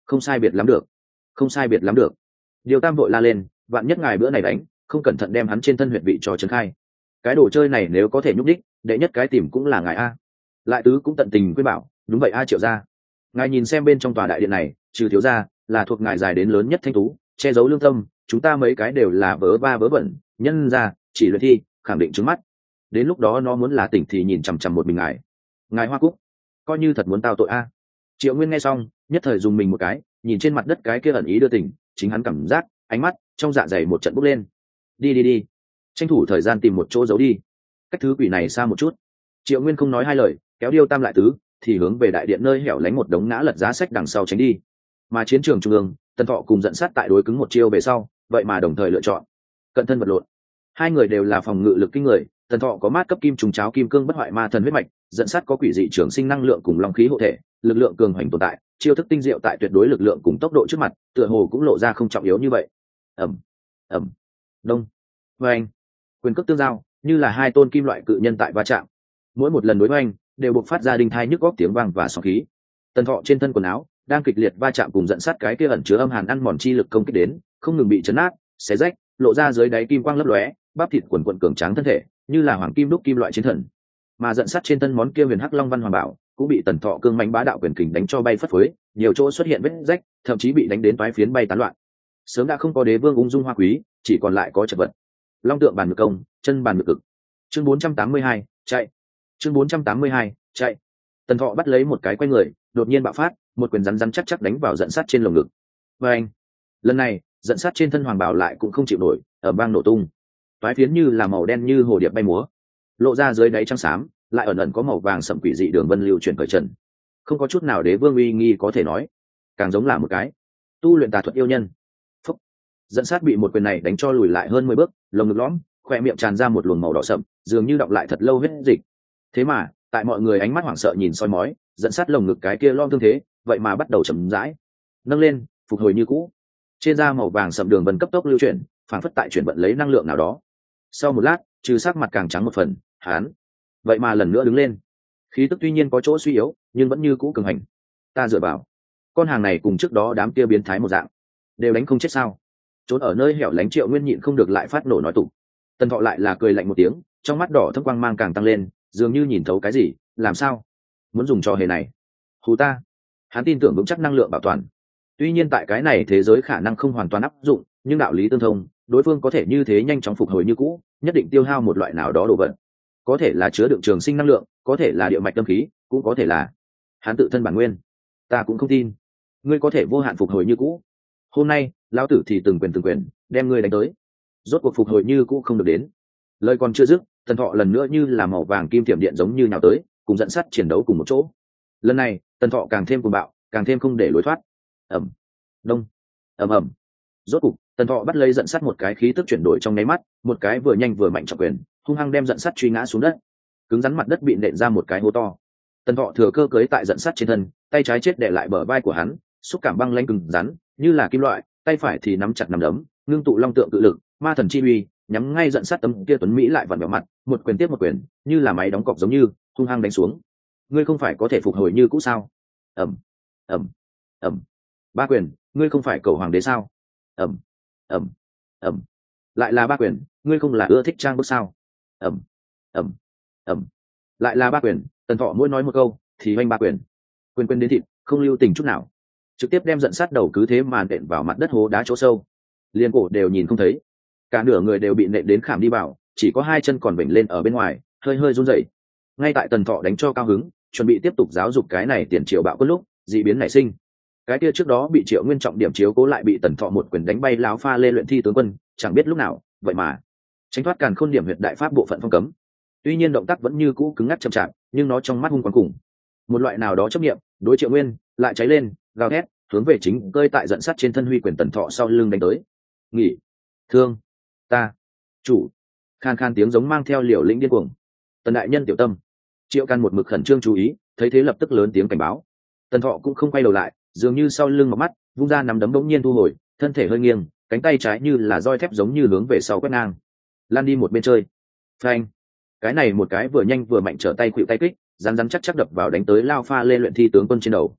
không sai biệt lắm được, không sai biệt lắm được. Điều Tam vội la lên, vạn nhất ngài bữa này đánh không cẩn thận đem hắn trên thân huyệt vị cho trấn khai, cái đồ chơi này nếu có thể nhúc đích, đệ nhất cái tìm cũng là ngài a. Lại tứ cũng tận tình khuyên bảo, đúng vậy a Triệu gia, ngài nhìn xem bên trong tòa đại điện này, trừ thiếu gia là thuộc ngài dài đến lớn nhất thanh tú, che giấu lương tâm, chúng ta mấy cái đều là vớ va vớ vẩn, nhân ra chỉ luyện thi khẳng định trứng mắt. Đến lúc đó nó muốn là tỉnh thì nhìn chằm chằm một mình ngài, ngài Hoa Cúc coi như thật muốn tao tội a. Triệu Nguyên nghe xong nhất thời dùng mình một cái, nhìn trên mặt đất cái kia ẩn ý đưa tình, chính hắn cảm giác ánh mắt trong dạ dày một trận bốc lên. Đi đi đi, tranh thủ thời gian tìm một chỗ giấu đi, cách thứ quỷ này xa một chút. Triệu Nguyên không nói hai lời, kéo Điêu Tam lại tứ thì hướng về đại điện nơi hẻo lánh một đống ngã lật giá sách đằng sau tránh đi. Mà chiến trường trung ương, Tần Thọ cùng dẫn sát tại đối cứng một chiêu về sau, vậy mà đồng thời lựa chọn cận thân vật lộn. Hai người đều là phòng ngự lực kinh người, Tần Thọ có mát cấp kim trùng cháo kim cương bất hoại ma thần huyết mạch, dẫn sát có quỷ dị trường sinh năng lượng cùng long khí hộ thể, lực lượng cường hoành tồn tại, chiêu thức tinh diệu tại tuyệt đối lực lượng cùng tốc độ trước mặt, tựa hồ cũng lộ ra không trọng yếu như vậy. Ầm, ầm, đông, oanh, quyền cước tương giao, như là hai tôn kim loại cự nhân tại va chạm. Mỗi một lần đối oanh đều bộc phát ra đinh thai nhức góc tiếng vang và sóng khí. Tần Thọ trên thân quần áo đang kịch liệt va chạm cùng dẫn sát cái kia ẩn chứa âm hàn ăn mòn chi lực công kích đến, không ngừng bị chấn nát, xé rách, lộ ra dưới đáy kim quang lấp lóe, bắp thịt quần quần cường tráng thân thể, như là hoàng kim đúc kim loại chiến thần. Mà dẫn sát trên thân món kia huyền hắc long văn hoàng bảo cũng bị Tần Thọ cương mãnh bá đạo quyền kình đánh cho bay phất phới, nhiều chỗ xuất hiện vết rách, thậm chí bị đánh đến toái phiến bay tán loạn. Sớm đã không có đế vương ung dung hoa quý, chỉ còn lại có chật vật. Long tượng bàn ngược công, chân bàn ngược cực. Chương bốn trăm tám mươi hai, chạy. Chương bốn trăm tám mươi hai, chạy. Tần Thọ bắt lấy một cái quay người, đột nhiên bạo phát, một quyền rắn rắn chắc chắc đánh vào dẫn sát trên lồng ngực. Và anh, lần này dẫn sát trên thân hoàng bảo lại cũng không chịu nổi, ở bang nổ tung, toái phiến như là màu đen như hồ điệp bay múa, lộ ra dưới đáy trắng xám lại ẩn ẩn có màu vàng sậm quỷ dị đường vân lưu chuyển cởi trần, không có chút nào đế vương uy nghi có thể nói, càng giống là một cái tu luyện tà thuật yêu nhân. Phúc. Dẫn sát bị một quyền này đánh cho lùi lại hơn mười bước, lồng ngực lõm, khoe miệng tràn ra một luồng màu đỏ sậm, dường như đọng lại thật lâu huyết dịch. Thế mà tại mọi người ánh mắt hoảng sợ nhìn soi mói, dẫn sát lồng ngực cái kia lom thương thế vậy mà bắt đầu chậm rãi nâng lên, phục hồi như cũ. Trên da màu vàng sậm đường vân cấp tốc lưu chuyển, phản phất tại chuyển vận lấy năng lượng nào đó. Sau một lát, trừ sắc mặt càng trắng một phần, hán vậy mà lần nữa đứng lên, khí tức tuy nhiên có chỗ suy yếu nhưng vẫn như cũ cường hành. Ta dựa vào con hàng này cùng trước đó đám kia biến thái một dạng, đều đánh không chết sao? Trốn ở nơi hẻo lánh Triệu Nguyên nhịn không được lại phát nổ nói tục. Tần Thọ lại là cười lạnh một tiếng, trong mắt đỏ thâm quang mang càng tăng lên, dường như nhìn thấu cái gì. Làm sao muốn dùng trò hề này hù ta? Hắn tin tưởng vững chắc năng lượng bảo toàn, tuy nhiên tại cái này thế giới khả năng không hoàn toàn áp dụng, nhưng đạo lý tương thông, đối phương có thể như thế nhanh chóng phục hồi như cũ, nhất định tiêu hao một loại nào đó đồ vật, có thể là chứa đựng trường sinh năng lượng, có thể là địa mạch tâm khí, cũng có thể là hắn tự thân bản nguyên. Ta cũng không tin ngươi có thể vô hạn phục hồi như cũ. Hôm nay lão tử thì từng quyền từng quyền đem ngươi đánh tới, rốt cuộc phục hồi như cũ không được đến. Lời còn chưa dứt, Tần Thọ lần nữa như là màu vàng kim tiệm điện giống như nào tới, cùng dẫn sắt chiến đấu cùng một chỗ. Lần này Tần Thọ càng thêm cuồng bạo, càng thêm không để lối thoát. Ầm, đông, ầm ầm. Rốt cục Tần Thọ bắt lấy dẫn sắt một cái khí tức chuyển đổi trong nháy mắt, một cái vừa nhanh vừa mạnh trọng quyền hung hăng đem dẫn sắt truy ngã xuống đất, cứng rắn mặt đất bị nện ra một cái hố to. Tần Thọ thừa cơ cưới tại dẫn sắt trên thân, tay trái chết đè lại bờ vai của hắn, xúc cảm băng lãnh cứng rắn như là kim loại, tay phải thì nắm chặt nắm đấm, ngưng tụ long tượng cự lực, ma thần chi uy, nhắm ngay dẫn sát tấm kia tuấn mỹ lại vặn vẹo mặt, một quyền tiếp một quyền, như là máy đóng cọc giống như hung hăng đánh xuống. Ngươi không phải có thể phục hồi như cũ sao? Ầm, ầm, ầm. Ba quyền, ngươi không phải cầu hoàng đế sao? Ầm, ầm, ầm. Lại là ba quyền, ngươi không là ưa thích trang bức sao? Ầm, ầm, ầm. Lại là ba quyền, Tần Thọ mỗi nói một câu thì oanh ba quyền, quyền quyền đến thịt, không lưu tình chút nào, trực tiếp đem dẫn sát đầu cứ thế mà nện vào mặt đất hố đá chỗ sâu, liền cổ đều nhìn không thấy, cả nửa người đều bị nện đến khảm đi vào, chỉ có hai chân còn vểnh lên ở bên ngoài, hơi hơi run rẩy. Ngay tại Tần Thọ đánh cho cao hứng, chuẩn bị tiếp tục giáo dục cái này tiền triệu bạo quân lúc, dị biến nảy sinh. Cái kia trước đó bị Triệu Nguyên trọng điểm chiếu cố lại bị Tần Thọ một quyền đánh bay láo pha lê luyện thi tướng quân, chẳng biết lúc nào, vậy mà tránh thoát càn khôn điểm huyệt đại pháp bộ phận phong cấm. Tuy nhiên động tác vẫn như cũ cứng ngắc chậm chạp, nhưng nó trong mắt hung quang cùng một loại nào đó chấp niệm, đối Triệu Nguyên lại cháy lên, gào thét, hướng về chính cơi tại dẫn sát trên thân huy quyền Tần Thọ sau lưng đánh tới. Nghỉ, thương, ta, chủ. Khan khan tiếng giống mang theo liều lĩnh điên cuồng. Tần đại nhân tiểu tâm. Triệu Can một mực khẩn trương chú ý, thấy thế lập tức lớn tiếng cảnh báo. Tần Thọ cũng không quay đầu lại, dường như sau lưng mọc mắt, vung ra nắm đấm bỗng nhiên thu hồi, thân thể hơi nghiêng, cánh tay trái như là roi thép giống như hướng về sau quét ngang. Lan đi một bên chơi. Phanh. Cái này một cái vừa nhanh vừa mạnh trở tay khuỵu tay kích, rắn rắn chắc chắc đập vào đánh tới lao pha lên luyện thi tướng quân trên đầu.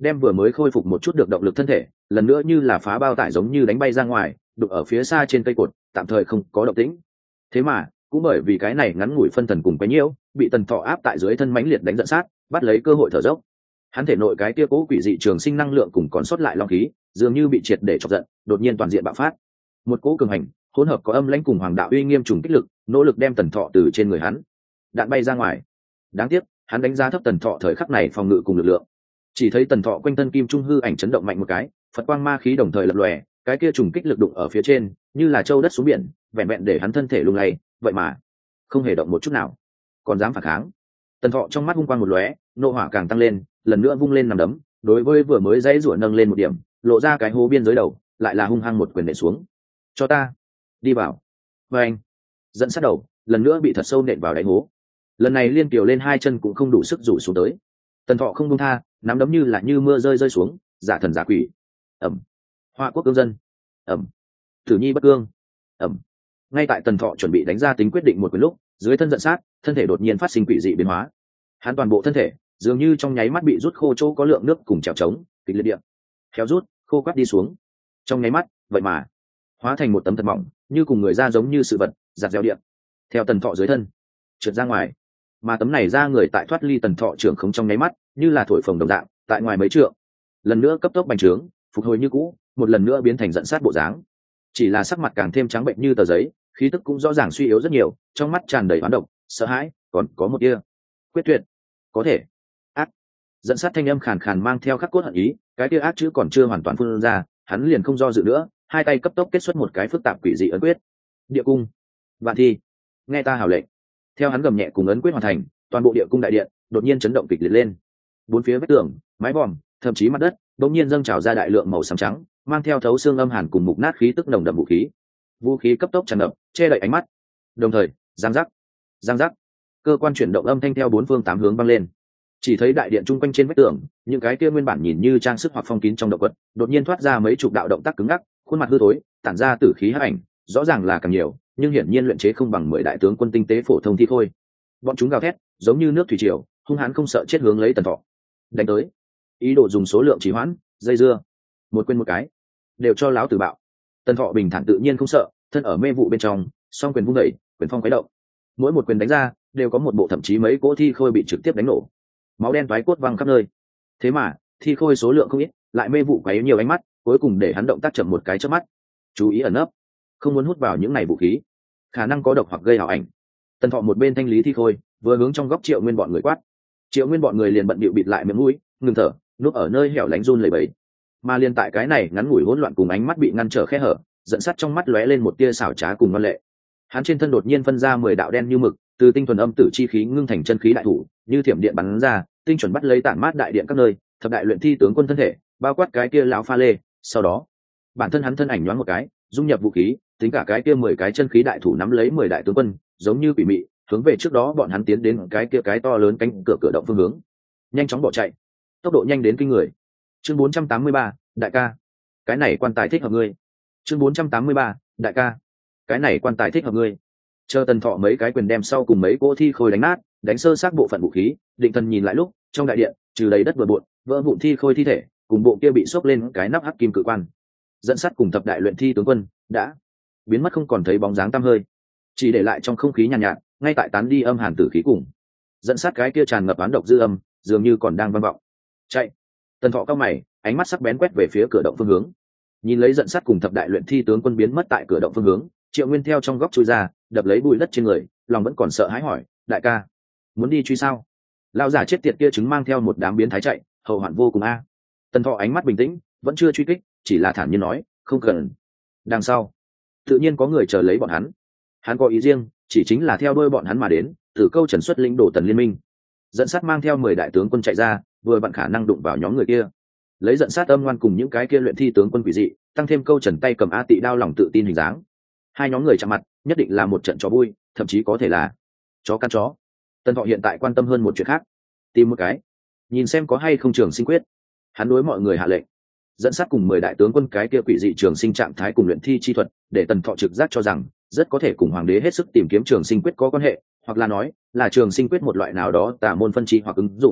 đem vừa mới khôi phục một chút được động lực thân thể lần nữa như là phá bao tải giống như đánh bay ra ngoài, đụng ở phía xa trên cây cột, tạm thời không có động tĩnh. Thế mà cũng bởi vì cái này ngắn ngủi phân thần cùng quấy nhiễu, bị Tần Thọ áp tại dưới thân mãnh liệt đánh giận sát, bắt lấy cơ hội thở dốc. Hắn thể nội cái kia cố quỷ dị trường sinh năng lượng cùng còn sót lại long khí, dường như bị triệt để chọc giận, đột nhiên toàn diện bạo phát. Một cỗ cường hành, hỗn hợp có âm lãnh cùng hoàng đạo uy nghiêm trùng kích lực, nỗ lực đem Tần Thọ từ trên người hắn đạn bay ra ngoài. Đáng tiếc, hắn đánh giá thấp Tần Thọ thời khắc này phòng ngự cùng lực lượng. Chỉ thấy Tần Thọ quanh thân kim trung hư ảnh chấn động mạnh một cái, Phật quang ma khí đồng thời lập lòe, cái kia trùng kích lực đụng ở phía trên, như là châu đất xuống biển, vẹn vẹn để hắn thân thể lung lay, vậy mà không hề động một chút nào, còn dám phản kháng. Tần Thọ trong mắt hung quang một lóe, nộ hỏa càng tăng lên, lần nữa vung lên nằm đấm, đối với vừa mới dãy rủa nâng lên một điểm, lộ ra cái hố biên giới đầu, lại là hung hăng một quyền nện xuống. Cho ta đi vào. Và anh dẫn sát đầu, lần nữa bị thật sâu nện vào đáy hố. Lần này liên kiều lên hai chân cũng không đủ sức rủ xuống tới. Tần Thọ không buông tha, nắm đấm như là như mưa rơi rơi xuống, giả thần giả quỷ. Ẩm. Hoa quốc cương dân. Ẩm. Tử nhi bất cương. Ẩm. Ngay tại Tần Thọ chuẩn bị đánh ra tính quyết định một quyền lúc, dưới thân giận sát, thân thể đột nhiên phát sinh quỷ dị biến hóa. Hắn toàn bộ thân thể dường như trong nháy mắt bị rút khô chỗ có lượng nước cùng trèo trống, kịch liệt điện kéo rút, khô quắt đi xuống. Trong nháy mắt, vậy mà hóa thành một tấm thật mỏng, như cùng người da giống như sự vật, giặt gieo điện theo Tần Thọ dưới thân trượt ra ngoài. Mà tấm này ra người tại thoát ly Tần Thọ trưởng không trong nháy mắt, như là thổi phồng đồng dạng, tại ngoài mấy trượng, lần nữa cấp tốc bành trướng, phục hồi như cũ, một lần nữa biến thành giận sát bộ dáng. Chỉ là sắc mặt càng thêm trắng bệnh như tờ giấy, khí tức cũng rõ ràng suy yếu rất nhiều, trong mắt tràn đầy oán độc, sợ hãi, còn có một tia quyết tuyệt. Có thể ác giận sát thanh âm khàn khàn mang theo khắc cốt hận ý, cái tia ác chữ còn chưa hoàn toàn phun ra, hắn liền không do dự nữa, hai tay cấp tốc kết xuất một cái phức tạp quỷ dị ấn quyết. Địa cung vạn thi, nghe ta hào lệnh. Theo hắn gầm nhẹ cùng ấn quyết hoàn thành, toàn bộ địa cung đại điện đột nhiên chấn động kịch liệt lên. Bốn phía vách tường, mái vòm, thậm chí mặt đất đột nhiên dâng trào ra đại lượng màu xám trắng, mang theo thấu xương âm hàn cùng mục nát khí tức nồng đậm vũ khí. Vũ khí cấp tốc tràn ngập, che đậy ánh mắt. Đồng thời, giang giác, giang giác, cơ quan chuyển động âm thanh theo bốn phương tám hướng vang lên. Chỉ thấy đại điện trung quanh trên vách tường, những cái kia nguyên bản nhìn như trang sức hoặc phong kín trong động quật, đột nhiên thoát ra mấy chục đạo động tác cứng ngắc, khuôn mặt hư tối, tản ra tử khí hắc ảnh, rõ ràng là càng nhiều, nhưng hiển nhiên luyện chế không bằng mười đại tướng quân tinh tế phổ thông thi khôi. Bọn chúng gào thét, giống như nước thủy triều, hung hãn không sợ chết hướng lấy Tần Thọ đánh tới, ý đồ dùng số lượng trì hoãn, dây dưa, một quên một cái, đều cho láo tử bạo. Tần Thọ bình thản tự nhiên không sợ, thân ở mê vụ bên trong, song quyền vung đẩy, quyền phong khuấy động, mỗi một quyền đánh ra đều có một bộ thậm chí mấy cỗ thi khôi bị trực tiếp đánh nổ, máu đen toái cốt văng khắp nơi. Thế mà thi khôi số lượng không ít, lại mê vụ quấy nhiều ánh mắt, cuối cùng để hắn động tác chậm một cái chớp mắt, chú ý ẩn nấp, không muốn hút vào những này vũ khí, khả năng có độc hoặc gây ảo ảnh. Tần Thọ một bên thanh lý thi khôi, vừa hướng trong góc Triệu Nguyên bọn người quát. Triệu Nguyên bọn người liền bận bịu bịt lại miệng mũi, ngừng thở, núp ở nơi hẻo lánh run lẩy bẩy. Mà liền tại cái này ngắn ngủi hỗn loạn cùng ánh mắt bị ngăn trở khe hở, dẫn sắt trong mắt lóe lên một tia xảo trá cùng ngoan lệ. Hắn trên thân đột nhiên phân ra mười đạo đen như mực, từ tinh thuần âm tử chi khí ngưng thành chân khí đại thủ, như thiểm điện bắn ra, tinh chuẩn bắt lấy tản mát đại điện các nơi, thập đại luyện thi tướng quân thân thể, bao quát cái kia lão pha lê. Sau đó, bản thân hắn thân ảnh nhoáng một cái, dung nhập vũ khí, tính cả cái kia mười cái chân khí đại thủ nắm lấy mười đại tướng quân, giống như quỷ mị, hướng về trước đó bọn hắn tiến đến cái kia cái to lớn cánh cửa cửa động phương hướng, nhanh chóng bỏ chạy, tốc độ nhanh đến kinh người. Chương bốn trăm tám mươi ba, đại ca, cái này quan tài thích hợp ngươi. Chương bốn trăm tám mươi ba, đại ca, cái này quan tài thích hợp ngươi. Chờ Tần Thọ mấy cái quyền đem sau cùng mấy cỗ thi khôi đánh nát, đánh sơ xác bộ phận vũ khí, định thần nhìn lại lúc, trong đại điện trừ đầy đất bừa bộn, vỡ vụn thi khôi thi thể, cùng bộ kia bị xốc lên cái nắp hắc kim cự quan, dẫn sắt cùng thập đại luyện thi tướng quân đã biến mất không còn thấy bóng dáng tăm hơi, chỉ để lại trong không khí nhàn nhạt, nhạt, ngay tại tán đi âm hàn tử khí cùng dẫn sát cái kia tràn ngập án độc dư âm, dường như còn đang vang vọng. Chạy! Tần Thọ cao mày, ánh mắt sắc bén quét về phía cửa động phương hướng, nhìn lấy dẫn sát cùng thập đại luyện thi tướng quân biến mất tại cửa động phương hướng. Triệu Nguyên theo trong góc chui ra, đập lấy bụi đất trên người, lòng vẫn còn sợ hãi hỏi, đại ca, muốn đi truy sao? Lão giả chết tiệt kia chứng mang theo một đám biến thái chạy, hậu hoạn vô cùng a. À. Tần Thọ ánh mắt bình tĩnh, vẫn chưa truy kích, chỉ là thản nhiên nói, không cần. Đằng sau, tự nhiên có người chờ lấy bọn hắn. Hắn có ý riêng, chỉ chính là theo đuôi bọn hắn mà đến, từ câu trần xuất lĩnh đổ Tần liên minh. Dẫn sát mang theo mười đại tướng quân chạy ra, vừa vặn khả năng đụng vào nhóm người kia. Lấy dẫn sát âm ngoan cùng những cái kia luyện thi tướng quân quỷ dị, tăng thêm câu trần tay cầm a tị đao lòng tự tin hình dáng. Hai nhóm người chạm mặt, nhất định là một trận chó vui, thậm chí có thể là chó căn chó. Tần Thọ hiện tại quan tâm hơn một chuyện khác, tìm một cái, nhìn xem có hay không trường sinh quyết. Hắn đối mọi người hạ lệnh, dẫn sát cùng mười đại tướng quân cái kia quỷ dị trường sinh trạng thái cùng luyện thi chi thuật, để Tần Thọ trực giác cho rằng rất có thể cùng hoàng đế hết sức tìm kiếm trường sinh quyết có quan hệ, hoặc là nói là trường sinh quyết một loại nào đó tà môn phân chi hoặc ứng dụng.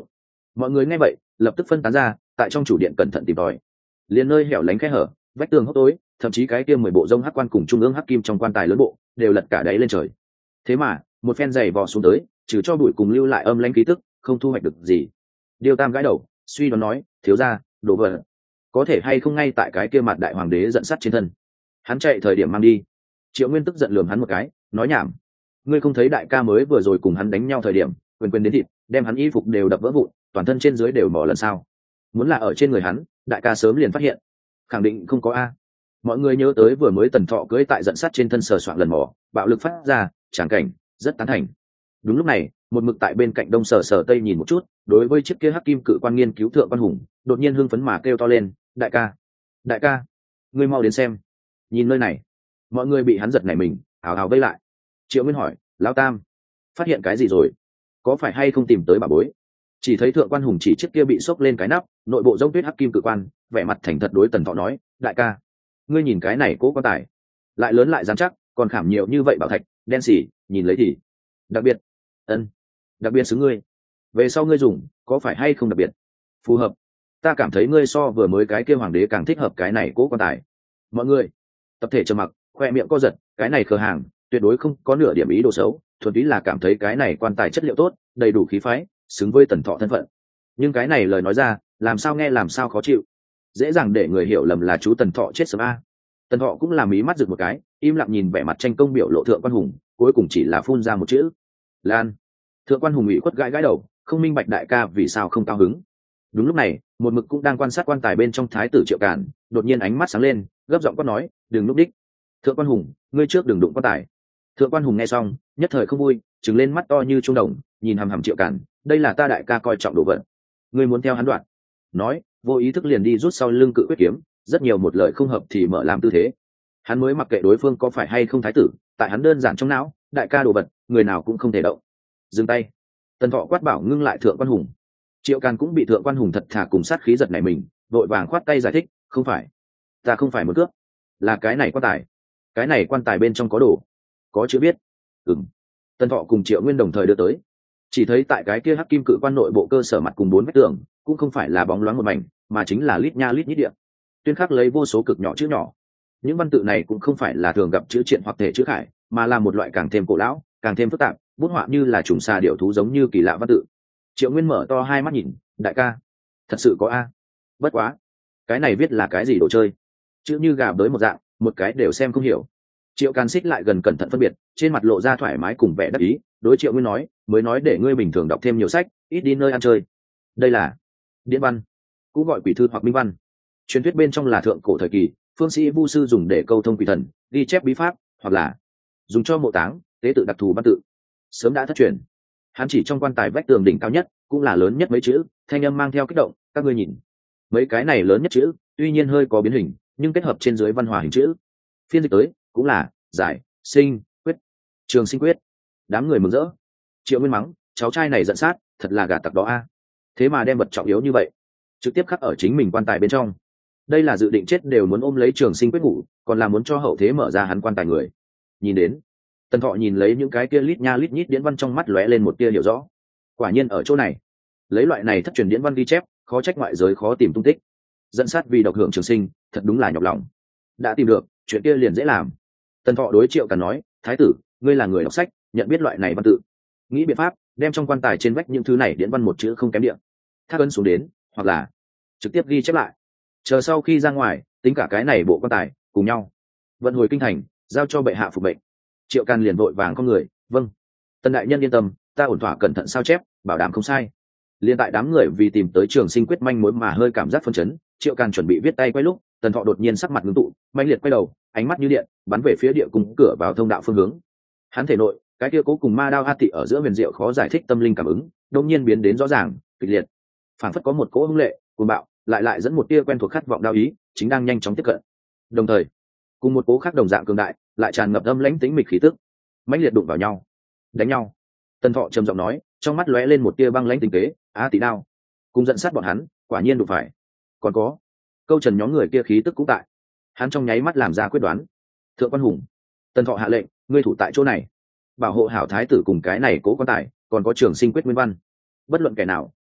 Mọi người nghe vậy lập tức phân tán ra, tại trong chủ điện cẩn thận tìm tòi. Liền nơi hẻo lánh khe hở, vách tường hốc tối, thậm chí cái kia mười bộ rông hắc quan cùng trung ương hắc kim trong quan tài lớn bộ đều lật cả đáy lên trời. Thế mà một phen giày vò xuống tới, trừ cho bụi cùng lưu lại âm lãnh khí tức, không thu hoạch được gì. Điêu Tam gãi đầu, suy đoán nói, thiếu gia, đồ vật có thể hay không ngay tại cái kia mặt đại hoàng đế giận sắt trên thân. Hắn chạy thời điểm mang đi. Triệu Nguyên tức giận lườm hắn một cái, nói nhảm. Ngươi không thấy đại ca mới vừa rồi cùng hắn đánh nhau thời điểm, quyền quyền đến thịt, đem hắn y phục đều đập vỡ vụn, toàn thân trên dưới đều mỏ lần sao? Muốn là ở trên người hắn, đại ca sớm liền phát hiện. Khẳng định không có a. Mọi người nhớ tới vừa mới Tần Thọ cưỡi tại giận sắt trên thân sờ soạng lần mỏ, bạo lực phát ra, tràng cảnh rất tán thành. Đúng lúc này, một mực tại bên cạnh đông sở sở tây nhìn một chút, đối với chiếc kia hắc kim cự quan nghiên cứu thượng quan hùng, đột nhiên hưng phấn mà kêu to lên, đại ca, đại ca, ngươi mau đến xem. Nhìn nơi này. Mọi người bị hắn giật nảy mình, ào ào vây lại. Triệu Nguyên hỏi, lão Tam, phát hiện cái gì rồi? Có phải hay không tìm tới bà bối? Chỉ thấy thượng quan hùng chỉ chiếc kia bị xốc lên cái nắp, nội bộ giống tuyết hắc kim cự quan, vẻ mặt thành thật đối Tần Thọ nói, đại ca, ngươi nhìn cái này cố quan tài, lại lớn lại dán chắc, còn khảm nhiều như vậy bảo thạch, đen xỉ, nhìn lấy thì đặc biệt. Ân, đặc biệt xứng ngươi. Về sau ngươi dùng, có phải hay không đặc biệt? Phù hợp. Ta cảm thấy ngươi so vừa mới cái kia hoàng đế càng thích hợp cái này cố quan tài. Mọi người tập thể trầm mặc, khoe miệng co giật, cái này khờ hàng tuyệt đối không có nửa điểm ý đồ xấu, thuần túy là cảm thấy cái này quan tài chất liệu tốt, đầy đủ khí phái, xứng với Tần Thọ thân phận. Nhưng cái này lời nói ra, làm sao nghe làm sao khó chịu, dễ dàng để người hiểu lầm là chú Tần Thọ chết sớm a. Tần Thọ cũng làm mí mắt rực một cái, im lặng nhìn vẻ mặt tranh công biểu lộ thượng quan hùng, cuối cùng chỉ là phun ra một chữ, lan. Thượng quan hùng ủy khuất gãi gãi đầu, không minh bạch đại ca vì sao không cao hứng. Đúng lúc này, một mực cũng đang quan sát quan tài bên trong thái tử Triệu Cản, đột nhiên ánh mắt sáng lên, gấp giọng quát nói, đừng núp đích. Thượng quan hùng, ngươi trước đừng đụng quan tài. Thượng quan hùng nghe xong, nhất thời không vui, trừng lên mắt to như trung đồng, nhìn hằm hằm Triệu Cản, đây là ta đại ca coi trọng đồ vật, ngươi muốn theo hắn đoạn. Nói, vô ý thức liền đi rút sau lưng cự quyết kiếm, rất nhiều một lời không hợp thì mở làm tư thế. Hắn mới mặc kệ đối phương có phải hay không thái tử, tại hắn đơn giản trong não, đại ca đồ vật, người nào cũng không thể động. Dừng tay. Tần Thọ quát bảo ngưng lại thượng quan hùng. Triệu Càn cũng bị thượng quan hùng thật thà cùng sát khí giật này mình, vội vàng khoát tay giải thích, không phải, ta không phải muốn cướp, là cái này quan tài, cái này quan tài bên trong có đồ, có chữ biết. Ừm. Tần Thọ cùng Triệu Nguyên đồng thời đưa tới, chỉ thấy tại cái kia hắc kim cự quan nội bộ cơ sở mặt cùng bốn vách tường, cũng không phải là bóng loáng một mảnh, mà chính là lít nha lít nhít điện, tuyên khắc lấy vô số cực nhỏ chữ nhỏ. Những văn tự này cũng không phải là thường gặp chữ triện hoặc thể chữ khải, mà là một loại càng thêm cổ lão, càng thêm phức tạp, bút họa như là trùng xà điểu thú giống như kỳ lạ văn tự. Triệu Nguyên mở to hai mắt nhìn, đại ca, thật sự có a? Bất quá, cái này viết là cái gì đồ chơi? Chữ như gà bới một dạng, một cái đều xem không hiểu. Triệu Càn xích lại gần cẩn thận phân biệt, trên mặt lộ ra thoải mái cùng vẻ đắc ý, đối Triệu Nguyên nói, mới nói để ngươi bình thường đọc thêm nhiều sách, ít đi nơi ăn chơi. Đây là điển văn, cũng gọi quỷ thư hoặc minh văn. Truyền thuyết bên trong là thượng cổ thời kỳ, phương sĩ vu sư dùng để câu thông quỷ thần, ghi chép bí pháp, hoặc là dùng cho mộ táng, tế tự đặc thù văn tự. Sớm đã thất truyền. Hắn chỉ trong quan tài vách tường đỉnh cao nhất, cũng là lớn nhất mấy chữ, thanh âm mang theo kích động, các ngươi nhìn, mấy cái này lớn nhất chữ, tuy nhiên hơi có biến hình, nhưng kết hợp trên dưới văn hòa hình chữ. Phiên dịch tới, cũng là giải, sinh, quyết, trường sinh quyết. Đám người mừng rỡ. Triệu Nguyên mắng, cháu trai này giận sát, thật là gà tặc đó a. Thế mà đem vật trọng yếu như vậy, trực tiếp khắc ở chính mình quan tài bên trong. Đây là dự định chết đều muốn ôm lấy trường sinh quyết ngủ, còn là muốn cho hậu thế mở ra hắn quan tài người. Nhìn đến, Tần Thọ nhìn lấy những cái kia lít nha lít nhít điển văn trong mắt lóe lên một tia hiểu rõ. Quả nhiên ở chỗ này, lấy loại này thất truyền điển văn ghi chép, khó trách ngoại giới khó tìm tung tích. Dẫn sát vì độc hưởng trường sinh, thật đúng là nhọc lòng. Đã tìm được, chuyện kia liền dễ làm. Tần Thọ đối Triệu Càn nói, thái tử, ngươi là người đọc sách, nhận biết loại này văn tự, nghĩ biện pháp đem trong quan tài trên vách những thứ này điển văn một chữ không kém điện, thác ấn xuống đến, hoặc là trực tiếp ghi chép lại, chờ sau khi ra ngoài tính cả cái này bộ quan tài cùng nhau vận hồi kinh thành, giao cho bệ hạ phục mệnh. Triệu Càn liền vội vàng con người, vâng, Tần đại nhân yên tâm, ta ổn thỏa cẩn thận sao chép, bảo đảm không sai. Liên tại đám người vì tìm tới trường sinh quyết manh mối mà hơi cảm giác phân chấn, Triệu Càn chuẩn bị viết tay quay lúc, Tần Thọ đột nhiên sắc mặt ngưng tụ, mãnh liệt quay đầu, ánh mắt như điện bắn về phía địa cung cửa vào thông đạo phương hướng. Hắn thể nội cái kia cố cùng ma đao a tị ở giữa huyền diệu khó giải thích tâm linh cảm ứng đột nhiên biến đến rõ ràng, kịch liệt, phảng phất có một cỗ hung lệ cuồng bạo, lại lại dẫn một tia quen thuộc khát vọng đao ý chính đang nhanh chóng tiếp cận. Đồng thời, cùng một cỗ khác đồng dạng cường đại, lại tràn ngập âm lãnh tĩnh mịch khí tức, mãnh liệt đụng vào nhau, đánh nhau. Tần Thọ trầm giọng nói, trong mắt lóe lên một tia băng lãnh tinh tế, a tị đao, cùng dẫn sát bọn hắn, quả nhiên đụng phải. Còn có, câu trần nhóm người kia khí tức cũng tại. Hắn trong nháy mắt làm ra quyết đoán. Thượng quan hùng, Tần Thọ hạ lệnh, ngươi thủ tại chỗ này, bảo hộ hảo thái tử cùng cái này cố quan tài, còn có trường sinh quyết nguyên văn. Bất luận kẻ nào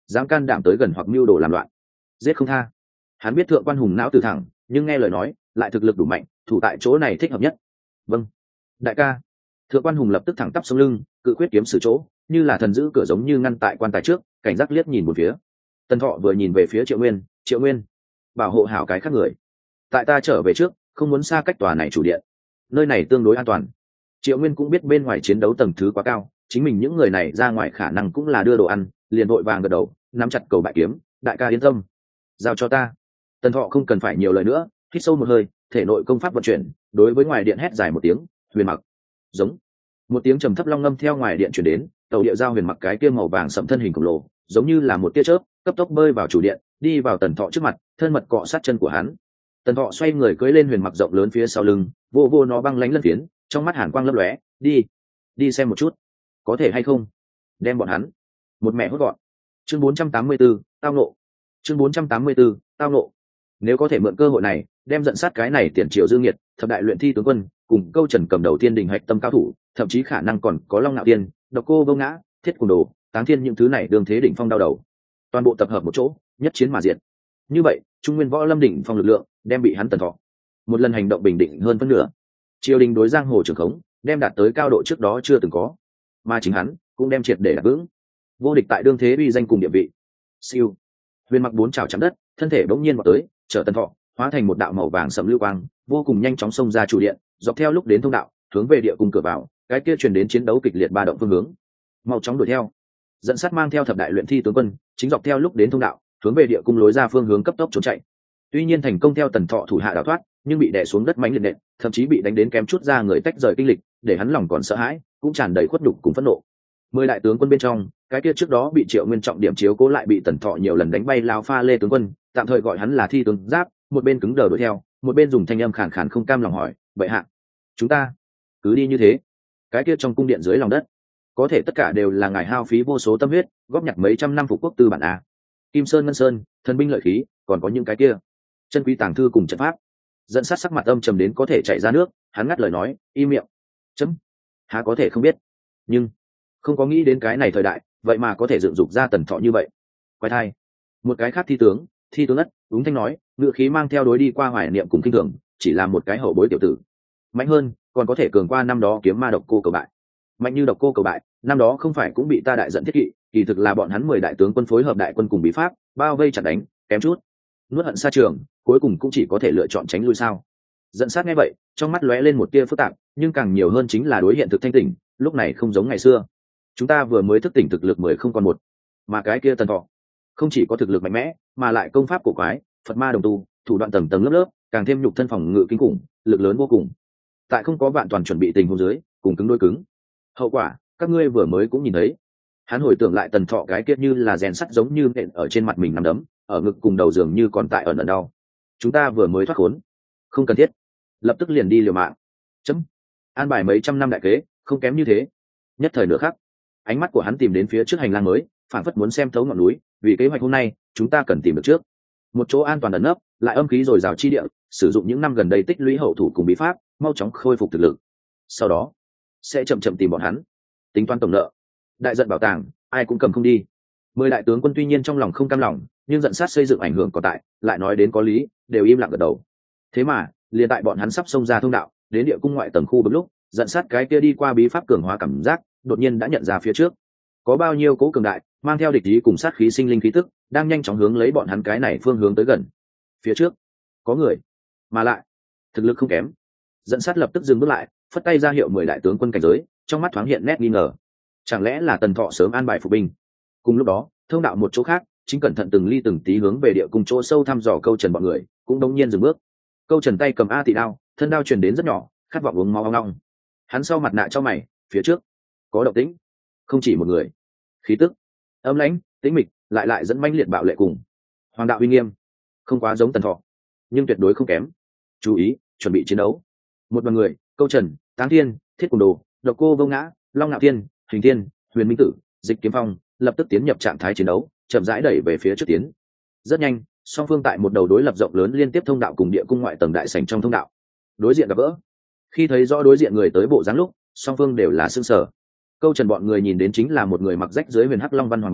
dám can đảm tới gần hoặc mưu đồ làm loạn, giết không tha. Hắn biết thượng quan hùng não từ thẳng, nhưng nghe lời nói lại thực lực đủ mạnh, thủ tại chỗ này thích hợp nhất. Vâng, đại ca. Thượng quan hùng lập tức thẳng tắp sống lưng, cự quyết kiếm xử chỗ, như là thần giữ cửa giống như ngăn tại quan tài trước, cảnh giác liếc nhìn một phía. Tần Thọ vừa nhìn về phía Triệu Nguyên, Triệu Nguyên, bảo hộ hảo cái khác người, tại ta trở về trước, không muốn xa cách tòa này chủ điện, nơi này tương đối an toàn. Triệu Nguyên cũng biết bên ngoài chiến đấu tầng thứ quá cao, chính mình những người này ra ngoài khả năng cũng là đưa đồ ăn, liền vội vàng gật đầu, nắm chặt cầu bại kiếm, đại ca yên tâm, giao cho ta. Tần Thọ không cần phải nhiều lời nữa, hít sâu một hơi, thể nội công pháp vận chuyển, đối với ngoài điện hét dài một tiếng, huyền mặc, giống. Một tiếng trầm thấp long ngâm theo ngoài điện truyền đến, tàu địa giao huyền mặc cái kia màu vàng sẫm thân hình khổng lồ, giống như là một tia chớp, cấp tốc bơi vào chủ điện, đi vào Tần Thọ trước mặt, thân mật cọ sát chân của hắn. Tần Thọ xoay người cưỡi lên huyền mặc rộng lớn phía sau lưng, vô vô nó băng lánh lân phiến, trong mắt hàn quang lấp lóe, đi, đi xem một chút, có thể hay không đem bọn hắn một mẹ hốt gọn. Chương bốn trăm tám mươi 4, tao nộ. Chương bốn trăm tám mươi 4, tao nộ. Nếu có thể mượn cơ hội này, đem dẫn sát cái này tiền triều dương nhiệt, thập đại luyện thi tướng quân, cùng câu trần cầm đầu tiên đình hạch tâm cao thủ, thậm chí khả năng còn có long nạo tiên, độc cô vô ngã, thiết cùng đồ, táng thiên, những thứ này đường thế đỉnh phong đau đầu, toàn bộ tập hợp một chỗ, nhất chiến mà diệt. Như vậy trung nguyên võ lâm đỉnh phong lực lượng đem bị hắn Tần Thọ một lần hành động bình định hơn phân nửa. Triều đình đối giang hồ trường khống đem đạt tới cao độ trước đó chưa từng có, mà chính hắn cũng đem triệt để đạt vững vô địch tại đương thế uy danh cùng địa vị. Siêu, huyền mặc bốn trào chạm đất, thân thể bỗng nhiên vào tới, chở Tần Thọ hóa thành một đạo màu vàng sẫm lưu quang, vô cùng nhanh chóng xông ra chủ điện, dọc theo lúc đến thông đạo, hướng về địa cung cửa vào, cái kia truyền đến chiến đấu kịch liệt ba động phương hướng. Mau chóng đuổi theo. Dẫn sát mang theo thập đại luyện thi tướng quân, chính dọc theo lúc đến thông đạo, hướng về địa cung lối ra phương hướng cấp tốc trốn chạy. Tuy nhiên thành công theo Tần Thọ thủ hạ đào thoát, nhưng bị đè xuống đất mãnh liệt nện, thậm chí bị đánh đến kém chút ra người tách rời kinh lịch, để hắn lòng còn sợ hãi, cũng tràn đầy khuất nhục cùng phẫn nộ. Mười đại tướng quân bên trong, cái kia trước đó bị Triệu Nguyên trọng điểm chiếu cố lại bị Tần Thọ nhiều lần đánh bay lao pha lê tướng quân, tạm thời gọi hắn là thi tướng giáp, một bên cứng đờ đuổi theo, một bên dùng thanh âm khàn khàn không cam lòng hỏi, "Bệ hạ, chúng ta cứ đi như thế?" Cái kia trong cung điện dưới lòng đất, có thể tất cả đều là ngài hao phí vô số tâm huyết, góp nhặt mấy trăm năm phục quốc tư bản a. Kim Sơn Ngân Sơn, thần binh lợi khí, còn có những cái kia chân quý tàng thư cùng trận pháp. Dẫn sát sắc mặt âm trầm đến có thể chảy ra nước, hắn ngắt lời nói, "Im miệng." Chấm. Há có thể không biết, nhưng không có nghĩ đến cái này thời đại, vậy mà có thể dựng dục ra Tần Thọ như vậy. Quay thai. Một cái khác thi tướng, thi tướng ất, ứng thanh nói, ngựa khí mang theo đối đi qua hoài niệm cùng kinh thường, chỉ là một cái hậu bối tiểu tử. Mạnh hơn, còn có thể cường qua năm đó kiếm ma độc cô cầu bại. Mạnh như độc cô cầu bại, năm đó không phải cũng bị ta đại giận thiết kỵ, kỳ thực là bọn hắn mười đại tướng quân phối hợp đại quân cùng bí pháp, bao vây chặt đánh, kém chút nuốt hận xa trường, cuối cùng cũng chỉ có thể lựa chọn tránh lui sao. Dẫn sát nghe vậy, trong mắt lóe lên một tia phức tạp, nhưng càng nhiều hơn chính là đối hiện thực thanh tỉnh, lúc này không giống ngày xưa. Chúng ta vừa mới thức tỉnh thực lực mười không còn một, mà cái kia Tần Thọ không chỉ có thực lực mạnh mẽ, mà lại công pháp cổ quái, Phật ma đồng tu, thủ đoạn tầng tầng lớp lớp, càng thêm nhục thân phòng ngự kinh khủng, lực lớn vô cùng. Tại không có vạn toàn chuẩn bị tình huống dưới, cùng cứng đối cứng. Hậu quả, các ngươi vừa mới cũng nhìn thấy. Hắn hồi tưởng lại Tần Thọ cái kia như là rèn sắt giống như nện ở trên mặt mình nằm đấm, ở ngực cùng đầu giường như còn tại ẩn ẩn đau. Chúng ta vừa mới thoát khốn, không cần thiết lập tức liền đi liều mạng. Chấm. An bài mấy trăm năm đại kế, không kém như thế. Nhất thời nửa khắc, ánh mắt của hắn tìm đến phía trước hành lang mới, phảng phất muốn xem thấu ngọn núi, vì kế hoạch hôm nay, chúng ta cần tìm được trước một chỗ an toàn ẩn nấp, lại âm khí dồi dào chi địa, sử dụng những năm gần đây tích lũy hậu thủ cùng bí pháp, mau chóng khôi phục thực lực. Sau đó, sẽ chậm chậm tìm bọn hắn, tính toán tổng nợ. Đại giận bảo tàng, ai cũng cầm không đi. Mười đại tướng quân tuy nhiên trong lòng không cam lòng, nhưng giận sát xây dựng ảnh hưởng còn tại, lại nói đến có lý, đều im lặng gật đầu. Thế mà, liền tại bọn hắn sắp xông ra thông đạo, đến địa cung ngoại tầng khu bực lúc, giận sát cái kia đi qua bí pháp cường hóa cảm giác, đột nhiên đã nhận ra phía trước có bao nhiêu cố cường đại, mang theo địch ý cùng sát khí sinh linh khí tức, đang nhanh chóng hướng lấy bọn hắn cái này phương hướng tới gần. Phía trước có người, mà lại thực lực không kém. Giận sát lập tức dừng bước lại, phất tay ra hiệu mười đại tướng quân cảnh giới, trong mắt thoáng hiện nét nghi ngờ. Chẳng lẽ là Tần Thọ sớm an bài phục binh? Cùng lúc đó, thông đạo một chỗ khác, chính cẩn thận từng ly từng tí hướng về địa cung chỗ sâu thăm dò Câu Trần bọn người, cũng đống nhiên dừng bước. Câu Trần tay cầm a tị đao, thân đao truyền đến rất nhỏ, khát vọng uống máu ong ong. Hắn sau mặt nạ cho mày, phía trước có động tĩnh, không chỉ một người. Khí tức âm lãnh, tĩnh mịch, lại lại dẫn manh liệt bạo lệ cùng. Hoàng đạo uy nghiêm, không quá giống Tần Thọ, nhưng tuyệt đối không kém. Chú ý, chuẩn bị chiến đấu. Một đoàn người, Câu Trần, Táng Thiên, Thiết Cùng Đồ, Độc Cô Vô Ngã, Long Nạo Thiên, Hình Thiên, Huyền Minh Tử, Dịch Kiếm Phong, lập tức tiến nhập trạng thái chiến đấu, chậm rãi đẩy về phía trước tiến. Rất nhanh, song phương tại một đầu đối lập rộng lớn liên tiếp thông đạo cùng địa cung ngoại tầng đại sảnh trong thông đạo, đối diện gặp gỡ. Khi thấy rõ đối diện người tới bộ dáng lúc, song phương đều là sững sờ. Câu Trần bọn người nhìn đến chính là một người mặc rách dưới huyền hắc long văn hoàng bảo,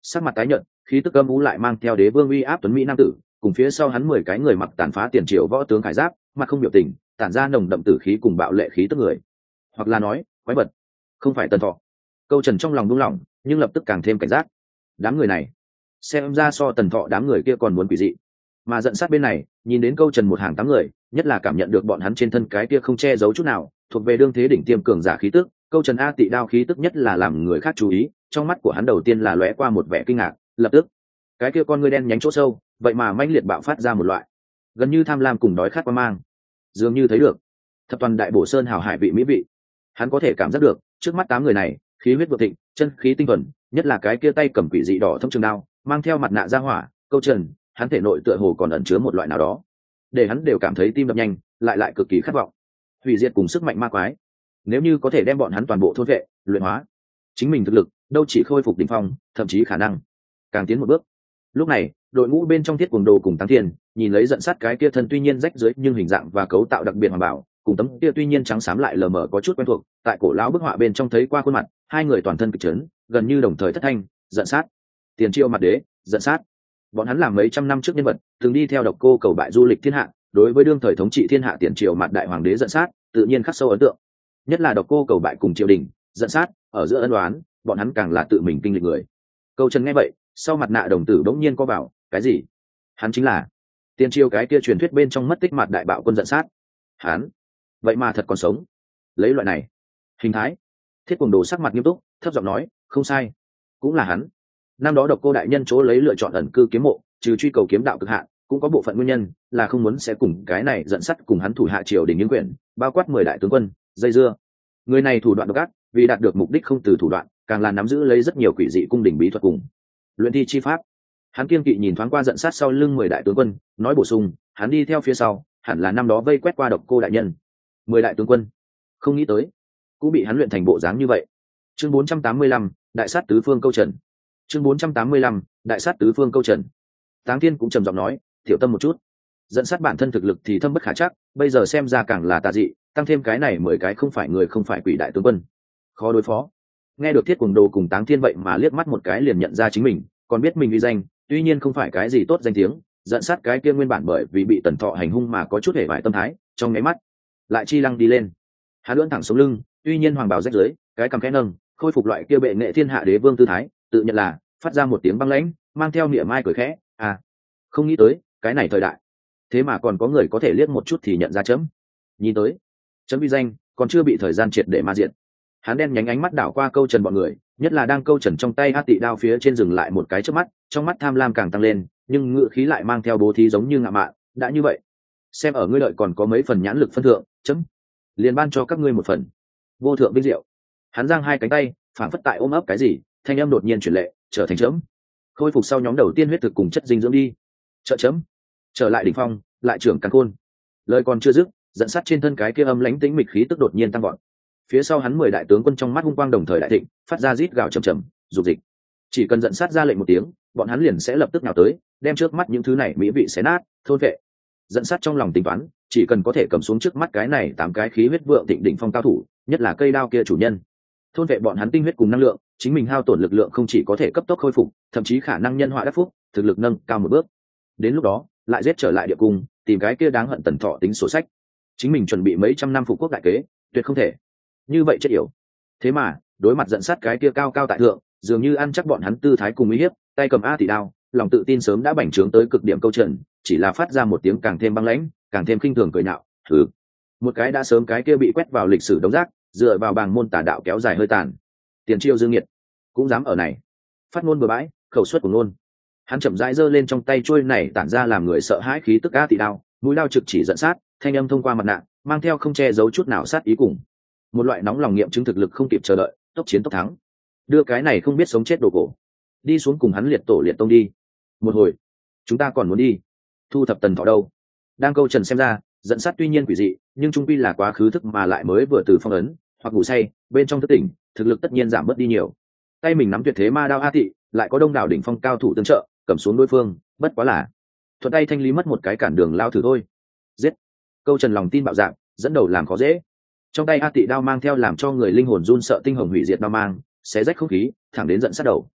sắc mặt tái nhợt, khí tức âm u lại mang theo đế vương uy áp tuấn mỹ nam tử, cùng phía sau hắn mười cái người mặc tàn phá tiền triệu võ tướng khải giáp, mặt không biểu tình, tản ra nồng đậm tử khí cùng bạo lệ khí tức người, hoặc là nói quái vật, không phải Tần Thọ. Câu Trần trong lòng buông lỏng, nhưng lập tức càng thêm cảnh giác. Đám người này xem ra so Tần Thọ đám người kia còn muốn quỷ dị. Mà giận sát bên này, nhìn đến Câu Trần một hàng tám người, nhất là cảm nhận được bọn hắn trên thân cái kia không che giấu chút nào, thuộc về đương thế đỉnh tiêm cường giả khí tức. Câu Trần A Tị đao khí tức nhất là làm người khác chú ý, trong mắt của hắn đầu tiên là lóe qua một vẻ kinh ngạc, lập tức cái kia con ngươi đen nhánh chỗ sâu, vậy mà mãnh liệt bạo phát ra một loại gần như tham lam cùng đói khát quan mang, dường như thấy được thập toàn đại bổ sơn hào hải vị mỹ vị. Hắn có thể cảm giác được trước mắt tám người này khí huyết vượng thịnh, chân khí tinh thuần, nhất là cái kia tay cầm quỷ dị đỏ thông trường đao, mang theo mặt nạ ra hỏa. Câu Trần, hắn thể nội tựa hồ còn ẩn chứa một loại nào đó, để hắn đều cảm thấy tim đập nhanh, lại lại cực kỳ khát vọng hủy diệt cùng sức mạnh ma quái. Nếu như có thể đem bọn hắn toàn bộ thôn vệ, luyện hóa, chính mình thực lực đâu chỉ khôi phục đỉnh phong, thậm chí khả năng càng tiến một bước. Lúc này, đội ngũ bên trong Thiết Cuồng Đồ cùng Táng Thiên nhìn lấy giận sát cái kia thân tuy nhiên rách rưới nhưng hình dạng và cấu tạo đặc biệt hoàn bảo, cùng tấm kia tuy nhiên trắng xám lại lờ mờ có chút quen thuộc, tại cổ lão bức họa bên trong thấy qua khuôn mặt, hai người toàn thân kịch trấn, gần như đồng thời thất thanh, giận sát, tiền triệu mặt đế, giận sát. Bọn hắn làm mấy trăm năm trước nhân vật, từng đi theo Độc Cô cầu bại du lịch thiên hạ, đối với đương thời thống trị thiên hạ tiền triệu mặt đại hoàng đế giận sát, tự nhiên khắc sâu ấn tượng. Nhất là Độc Cô cầu bại cùng triều đình, giận sát, ở giữa ân oán, bọn hắn càng là tự mình kinh lịch người. Câu Trần nghe vậy, sau mặt nạ đồng tử bỗng nhiên co vào, cái gì? Hắn chính là tiền triều cái kia truyền thuyết bên trong mất tích mặt đại bạo quân giận sát. Hắn, vậy mà thật còn sống. Lấy loại này hình thái, Thiết Cuồng Đồ sắc mặt nghiêm túc, thấp giọng nói, không sai, cũng là hắn. Năm đó Độc Cô đại nhân chỗ lấy lựa chọn ẩn cư kiếm mộ, trừ truy cầu kiếm đạo cực hạn, cũng có bộ phận nguyên nhân là không muốn sẽ cùng cái này giận sắt cùng hắn thủ hạ triều đình những quyền, bao quát mười đại tướng quân dây dưa. Người này thủ đoạn độc ác, vì đạt được mục đích không từ thủ đoạn, càng là nắm giữ lấy rất nhiều quỷ dị cung đình bí thuật cùng luyện thi chi pháp. Hắn kiên kỵ nhìn thoáng qua giận sát sau lưng mười đại tướng quân, nói bổ sung, hắn đi theo phía sau, hẳn là năm đó vây quét qua Độc Cô đại nhân. Mười đại tướng quân, không nghĩ tới cũng bị hắn luyện thành bộ dáng như vậy. Chương bốn trăm tám mươi lăm, đại sát tứ phương Câu Trần. Chương bốn trăm tám mươi lăm, đại sát tứ phương Câu Trần. Táng Thiên cũng trầm giọng nói, tiểu tâm một chút. Dẫn sát bản thân thực lực thì thâm bất khả chắc, bây giờ xem ra càng là tà dị, tăng thêm cái này mười cái không phải người không phải quỷ đại tướng quân, khó đối phó. Nghe được Thiết Cuồng Đồ cùng Táng Thiên vậy mà liếc mắt một cái liền nhận ra chính mình, còn biết mình uy danh, tuy nhiên không phải cái gì tốt danh tiếng, dẫn sát cái kia nguyên bản bởi vì bị Tần Thọ hành hung mà có chút hề bại tâm thái, trong nháy mắt lại chi lăng đi lên. Hắn lưỡn thẳng sống lưng, tuy nhiên hoàng bào rách rưới, cái cằm khẽ nâng, khôi phục loại kia bệ nghệ thiên hạ đế vương tư thái, tự nhận là phát ra một tiếng băng lãnh, mang theo niệm mai cười khẽ, à, không nghĩ tới cái này thời đại thế mà còn có người có thể liếc một chút thì nhận ra chấm. Nhìn tới chấm uy danh còn chưa bị thời gian triệt để ma diện. Hắn đen nhánh ánh mắt đảo qua Câu Trần bọn người, nhất là đang Câu Trần trong tay A Tị đao phía trên dừng lại một cái trước mắt, trong mắt tham lam càng tăng lên, nhưng ngựa khí lại mang theo bố thí giống như ngạ mạn. Đã như vậy, xem ở ngươi lợi còn có mấy phần nhãn lực phân thượng, chấm liền ban cho các ngươi một phần vô thượng vinh diệu. Hắn giang hai cánh tay, phảng phất tại ôm ấp cái gì, thanh âm đột nhiên chuyển lệ, trở thành chấm khôi phục sau nhóm đầu tiên huyết thực cùng chất dinh dưỡng đi, trợ chấm trở lại đỉnh phong, lại trưởng càn khôn. Lời còn chưa dứt, dẫn sát trên thân cái kia âm lãnh tĩnh mịch khí tức đột nhiên tăng vọt. Phía sau hắn mười đại tướng quân trong mắt hung quang đồng thời đại thịnh, phát ra rít gào trầm trầm, dục dịch. Chỉ cần dẫn sát ra lệnh một tiếng, bọn hắn liền sẽ lập tức nào tới, đem trước mắt những thứ này mỹ vị xé nát, thôn vệ. Dẫn sát trong lòng tính toán, chỉ cần có thể cầm xuống trước mắt cái này tám cái khí huyết vượng thịnh đỉnh phong cao thủ, nhất là cây đao kia chủ nhân, thôn vệ bọn hắn tinh huyết cùng năng lượng, chính mình hao tổn lực lượng không chỉ có thể cấp tốc khôi phục, thậm chí khả năng nhân họa đắc phúc, thực lực nâng cao một bước. Đến lúc đó, lại giết trở lại địa cung, tìm cái kia đáng hận Tần Thọ tính sổ sách. Chính mình chuẩn bị mấy trăm năm phục quốc đại kế, tuyệt không thể như vậy chết yểu. Thế mà đối mặt giận sát cái kia cao cao tại thượng, dường như ăn chắc bọn hắn tư thái cùng uy hiếp, tay cầm A Tị đao, lòng tự tin sớm đã bành trướng tới cực điểm. Câu Trần chỉ là phát ra một tiếng càng thêm băng lãnh, càng thêm khinh thường cười nhạo, thử một cái đã sớm cái kia bị quét vào lịch sử đống rác, dựa vào bàng môn tà đạo kéo dài hơi tàn, tiền triều dương nhiệt cũng dám ở này phát ngôn bừa bãi, khẩu suất của ngôn. Hắn chậm rãi giơ lên trong tay trôi này tản ra làm người sợ hãi khí tức A Tị đao, mũi đao trực chỉ giận sát, thanh âm thông qua mặt nạ, mang theo không che giấu chút nào sát ý cùng một loại nóng lòng nghiệm chứng thực lực không kịp chờ đợi, tốc chiến tốc thắng. Đưa cái này không biết sống chết đồ cổ đi xuống cùng hắn liệt tổ liệt tông đi. Một hồi chúng ta còn muốn đi thu thập Tần Thọ đâu. Đang Câu Trần xem ra, giận sát tuy nhiên quỷ dị, nhưng trung quy là quá khứ thức mà lại mới vừa từ phong ấn hoặc ngủ say bên trong thức tỉnh, thực lực tất nhiên giảm bớt đi nhiều. Tay mình nắm tuyệt thế ma đao A Tị, lại có đông đảo đỉnh phong cao thủ tương trợ, cầm xuống đối phương, bất quá là thuận tay thanh lý mất một cái cản đường lao thử thôi. Giết! Câu Trần lòng tin bạo dạn, dẫn đầu làm khó dễ. Trong tay A Tị đao mang theo làm cho người linh hồn run sợ tinh hồng hủy diệt đao mang, xé rách không khí, thẳng đến giận sát đầu.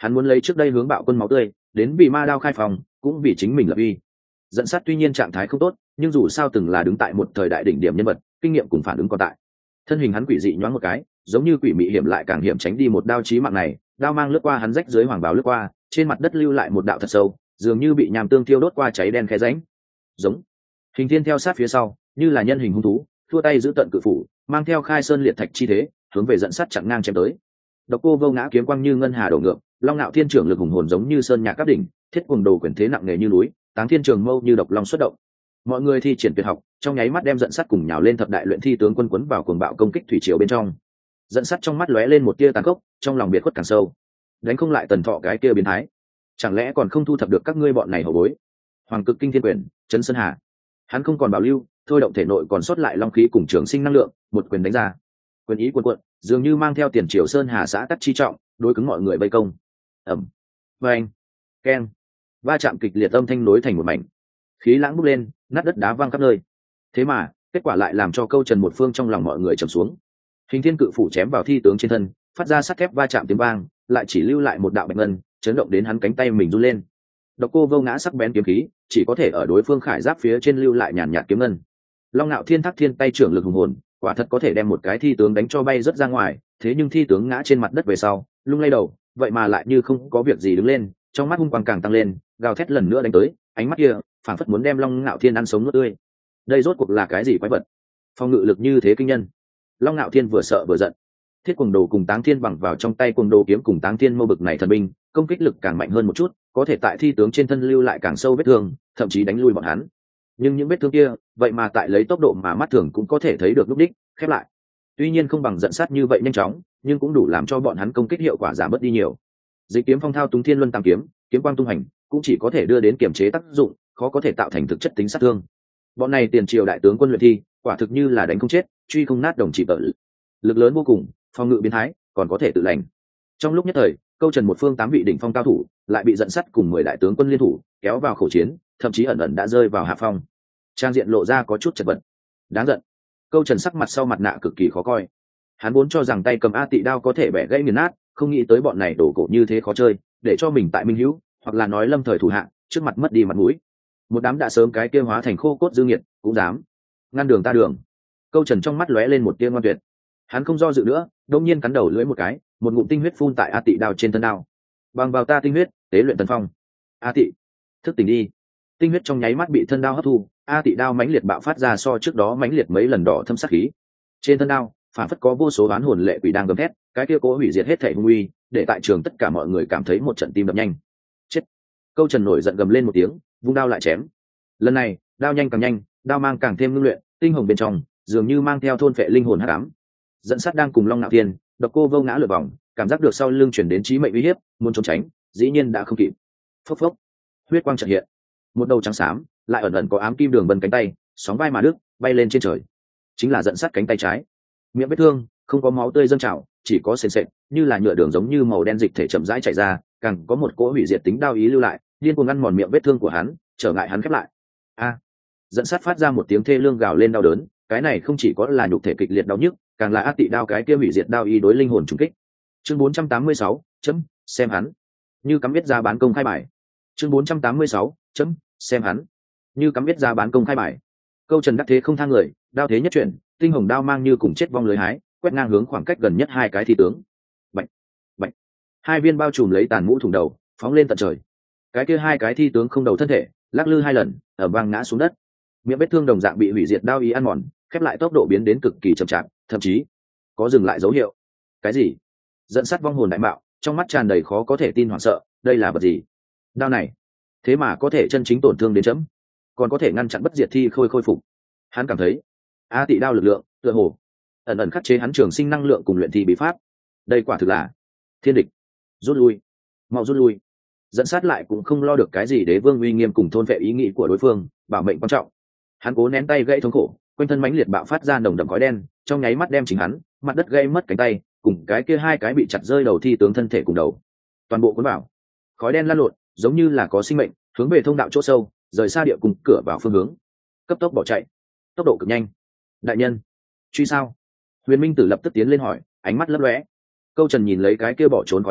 Hắn muốn lấy trước đây hướng bạo quân máu tươi đến vì ma đao khai phòng, cũng vì chính mình lập uy. Dẫn sát tuy nhiên trạng thái không tốt, nhưng dù sao từng là đứng tại một thời đại đỉnh điểm nhân vật, kinh nghiệm cùng phản ứng còn tại. Thân hình hắn quỷ dị nhoáng một cái, giống như quỷ mị hiểm lại càng hiểm tránh đi một đao chí mạng này, đao mang lướt qua hắn rách dưới hoàng bào lướt qua, trên mặt đất lưu lại một đạo thật sâu, dường như bị nham tương tiêu đốt qua cháy đen khe rãnh. Giống. Hình Thiên theo sát phía sau, như là nhân hình hung thú, thua tay giữ tận cự phủ, mang theo khai sơn liệt thạch chi thế, hướng về dẫn sát chặn ngang chém tới. Độc Cô Vô Ngã kiếm quang như ngân hà đổ ngược, Long Nạo Thiên trưởng lực hùng hồn giống như sơn nhạc các đỉnh, Thiết Cuồng Đồ quyền thế nặng nề như núi, Táng Thiên Trường Mâu như độc long xuất động. Mọi người thi triển tuyệt học, trong nháy mắt đem dẫn sát cùng nhào lên thập đại luyện thi tướng quân quấn vào cuồng bạo công kích thủy triều bên trong. Dẫn sát trong mắt lóe lên một tia tàn khốc, trong lòng biệt khuất càng sâu. Đánh không lại Tần Thọ cái kia biến thái, chẳng lẽ còn không thu thập được các ngươi bọn này hổ bối? Hoàng Cực Kinh Thiên Quyền, Chấn Sơn Hà. Hắn không còn bảo lưu, thôi động thể nội còn sót lại long khí cùng trường sinh năng lượng, một quyền đánh ra. Quyền ý cuồn cuộn, dường như mang theo tiền triều sơn hà xã tắc chi trọng, đối cứng mọi người vây công. Ầm. Vang. Keng. Va chạm kịch liệt âm thanh nối thành một mảnh. Khí lãng bốc lên, nát đất đá văng khắp nơi. Thế mà, kết quả lại làm cho Câu Trần một phương trong lòng mọi người trầm xuống. Hình Thiên cự phủ chém vào thi tướng trên thân, phát ra sắt thép va chạm tiếng vang, lại chỉ lưu lại một đạo bạch ngân, chấn động đến hắn cánh tay mình run lên. Độc Cô Vô Ngã sắc bén kiếm khí, chỉ có thể ở đối phương khải giáp phía trên lưu lại nhàn nhạt kiếm ngân. Long Nạo Thiên Thác Thiên tay trưởng lực hùng hồn, quả thật có thể đem một cái thi tướng đánh cho bay rất ra ngoài, thế nhưng thi tướng ngã trên mặt đất về sau, lung lay đầu, vậy mà lại như không có việc gì đứng lên, trong mắt hung quang càng tăng lên, gào thét lần nữa đánh tới, ánh mắt kia, phảng phất muốn đem Long Nạo Thiên ăn sống nuốt tươi. Đây rốt cuộc là cái gì quái vật? Phong ngự lực như thế kinh nhân. Long Nạo Thiên vừa sợ vừa giận. Thiết Cuồng Đồ cùng Táng Thiên bằng vào trong tay Cuồng Đồ kiếm cùng Táng Thiên mâu bực này thần binh, công kích lực càng mạnh hơn một chút, có thể tại thi tướng trên thân lưu lại càng sâu vết thương, thậm chí đánh lui bọn hắn. Nhưng những vết thương kia, vậy mà tại lấy tốc độ mà mắt thường cũng có thể thấy được lúc đích, khép lại. Tuy nhiên không bằng dẫn sát như vậy nhanh chóng, nhưng cũng đủ làm cho bọn hắn công kích hiệu quả giảm bớt đi nhiều. Dịch kiếm phong thao túng thiên luân tam kiếm, kiếm quang tung hành, cũng chỉ có thể đưa đến kiểm chế tác dụng, khó có thể tạo thành thực chất tính sát thương. Bọn này tiền triều đại tướng quân luyện thi, quả thực như là đánh không chết, truy không nát đồng chỉ vợ. Lực lớn vô cùng, phòng ngự biến thái, còn có thể tự lành. Trong lúc nhất thời, Câu Trần một phương tám vị đỉnh phong cao thủ, lại bị dẫn sắt cùng mười đại tướng quân liên thủ, kéo vào khẩu chiến, thậm chí ẩn ẩn đã rơi vào hạ phong. Trang diện lộ ra có chút chật vật. Đáng giận. Câu Trần sắc mặt sau mặt nạ cực kỳ khó coi. Hắn vốn cho rằng tay cầm A Tị đao có thể bẻ gãy nghiền nát, không nghĩ tới bọn này đổ cổ như thế khó chơi, để cho mình tại minh hữu, hoặc là nói lâm thời thủ hạ, trước mặt mất đi mặt mũi. Một đám đã sớm cái kia hóa thành khô cốt dư nghiệt, cũng dám ngăn đường ta đường. Câu Trần trong mắt lóe lên một tia ngoan tuyệt. Hắn không do dự nữa, đột nhiên cắn đầu lưỡi một cái, một ngụm tinh huyết phun tại A Tị đao trên thân đao. Bằng vào ta tinh huyết, tế luyện tần phong. A Tị, thức tỉnh đi. Tinh huyết trong nháy mắt bị thân đao hấp thu, A Tị đao mãnh liệt bạo phát ra so trước đó mãnh liệt mấy lần đỏ thâm sát khí. Trên thân đao, phản phất có vô số oán hồn lệ quỷ đang gầm thét, cái kia cố hủy diệt hết thảy hung uy, để tại trường tất cả mọi người cảm thấy một trận tim đập nhanh. Chết. Câu Trần nổi giận gầm lên một tiếng, vung đao lại chém. Lần này, đao nhanh càng nhanh, đao mang càng thêm ngưng luyện, tinh hồng bên trong, dường như mang theo thôn phệ linh hồn hắc ám. Dẫn sát đang cùng Long Nạo Thiên, Độc Cô Vô Ngã lượt vòng, cảm giác được sau lưng chuyển đến chí mệnh uy hiếp, muốn trốn tránh, dĩ nhiên đã không kịp. Phốc phốc, huyết quang chợt hiện, một đầu trắng xám, lại ẩn ẩn có ám kim đường vân cánh tay, sóng vai mà đứt, bay lên trên trời. Chính là dẫn sát cánh tay trái. Miệng vết thương không có máu tươi dâng trào, chỉ có sền sệt, như là nhựa đường giống như màu đen dịch thể chậm rãi chảy ra, càng có một cỗ hủy diệt tính đao ý lưu lại, điên cuồng ngăn mòn miệng vết thương của hắn, trở ngại hắn khép lại. A! Dẫn sát phát ra một tiếng thê lương gào lên đau đớn, cái này không chỉ có là nhục thể kịch liệt đau nhức, càng là ác tị đao cái kia hủy diệt đao ý đối linh hồn trùng kích. Chương bốn trăm tám mươi sáu, chấm, xem hắn. Như cắm biết ra bán công khai bài. Chương bốn trăm tám mươi sáu, chấm, xem hắn. Như cắm biết ra bán công khai bài. Câu Trần đắc thế không thang người, đao thế nhất chuyển, tinh hồng đao mang như cùng chết vong lưới hái, quét ngang hướng khoảng cách gần nhất hai cái thi tướng. Bạch, bạch. Hai viên bao trùm lấy tàn mũ thủng đầu, phóng lên tận trời. Cái kia hai cái thi tướng không đầu thân thể, lắc lư hai lần, ở vang ngã xuống đất. Miệng vết thương đồng dạng bị hủy diệt đao ý ăn mòn, khép lại tốc độ biến đến cực kỳ chậm chạp, thậm chí có dừng lại dấu hiệu. Cái gì? Dẫn sát vong hồn đại mạo, trong mắt tràn đầy khó có thể tin hoảng sợ, đây là vật gì? Đao này, thế mà có thể chân chính tổn thương đến chấm, còn có thể ngăn chặn bất diệt thi khôi khôi phục. Hắn cảm thấy, A Tị đao lực lượng, tựa hồ ẩn ẩn khắc chế hắn trường sinh năng lượng cùng luyện thi bí pháp. Đây quả thực là thiên địch. Rút lui, mau rút lui. Dẫn sát lại cũng không lo được cái gì đế vương uy nghiêm cùng thôn vệ ý nghĩ của đối phương, bảo mệnh quan trọng. Hắn cố nén tay gãy thống khổ, quanh thân mãnh liệt bạo phát ra nồng đậm khói đen, trong nháy mắt đem chính hắn, mặt đất gây mất cánh tay, cùng cái kia hai cái bị chặt rơi đầu thi tướng thân thể cùng đầu, toàn bộ cuốn vào. Khói đen lan lộn, giống như là có sinh mệnh, hướng về thông đạo chỗ sâu, rời xa địa cùng cửa vào phương hướng, cấp tốc bỏ chạy, tốc độ cực nhanh. Đại nhân, truy sao? Huyền Minh Tử lập tức tiến lên hỏi, ánh mắt lấp lóe. Câu Trần nhìn lấy cái kia bỏ trốn khói đen,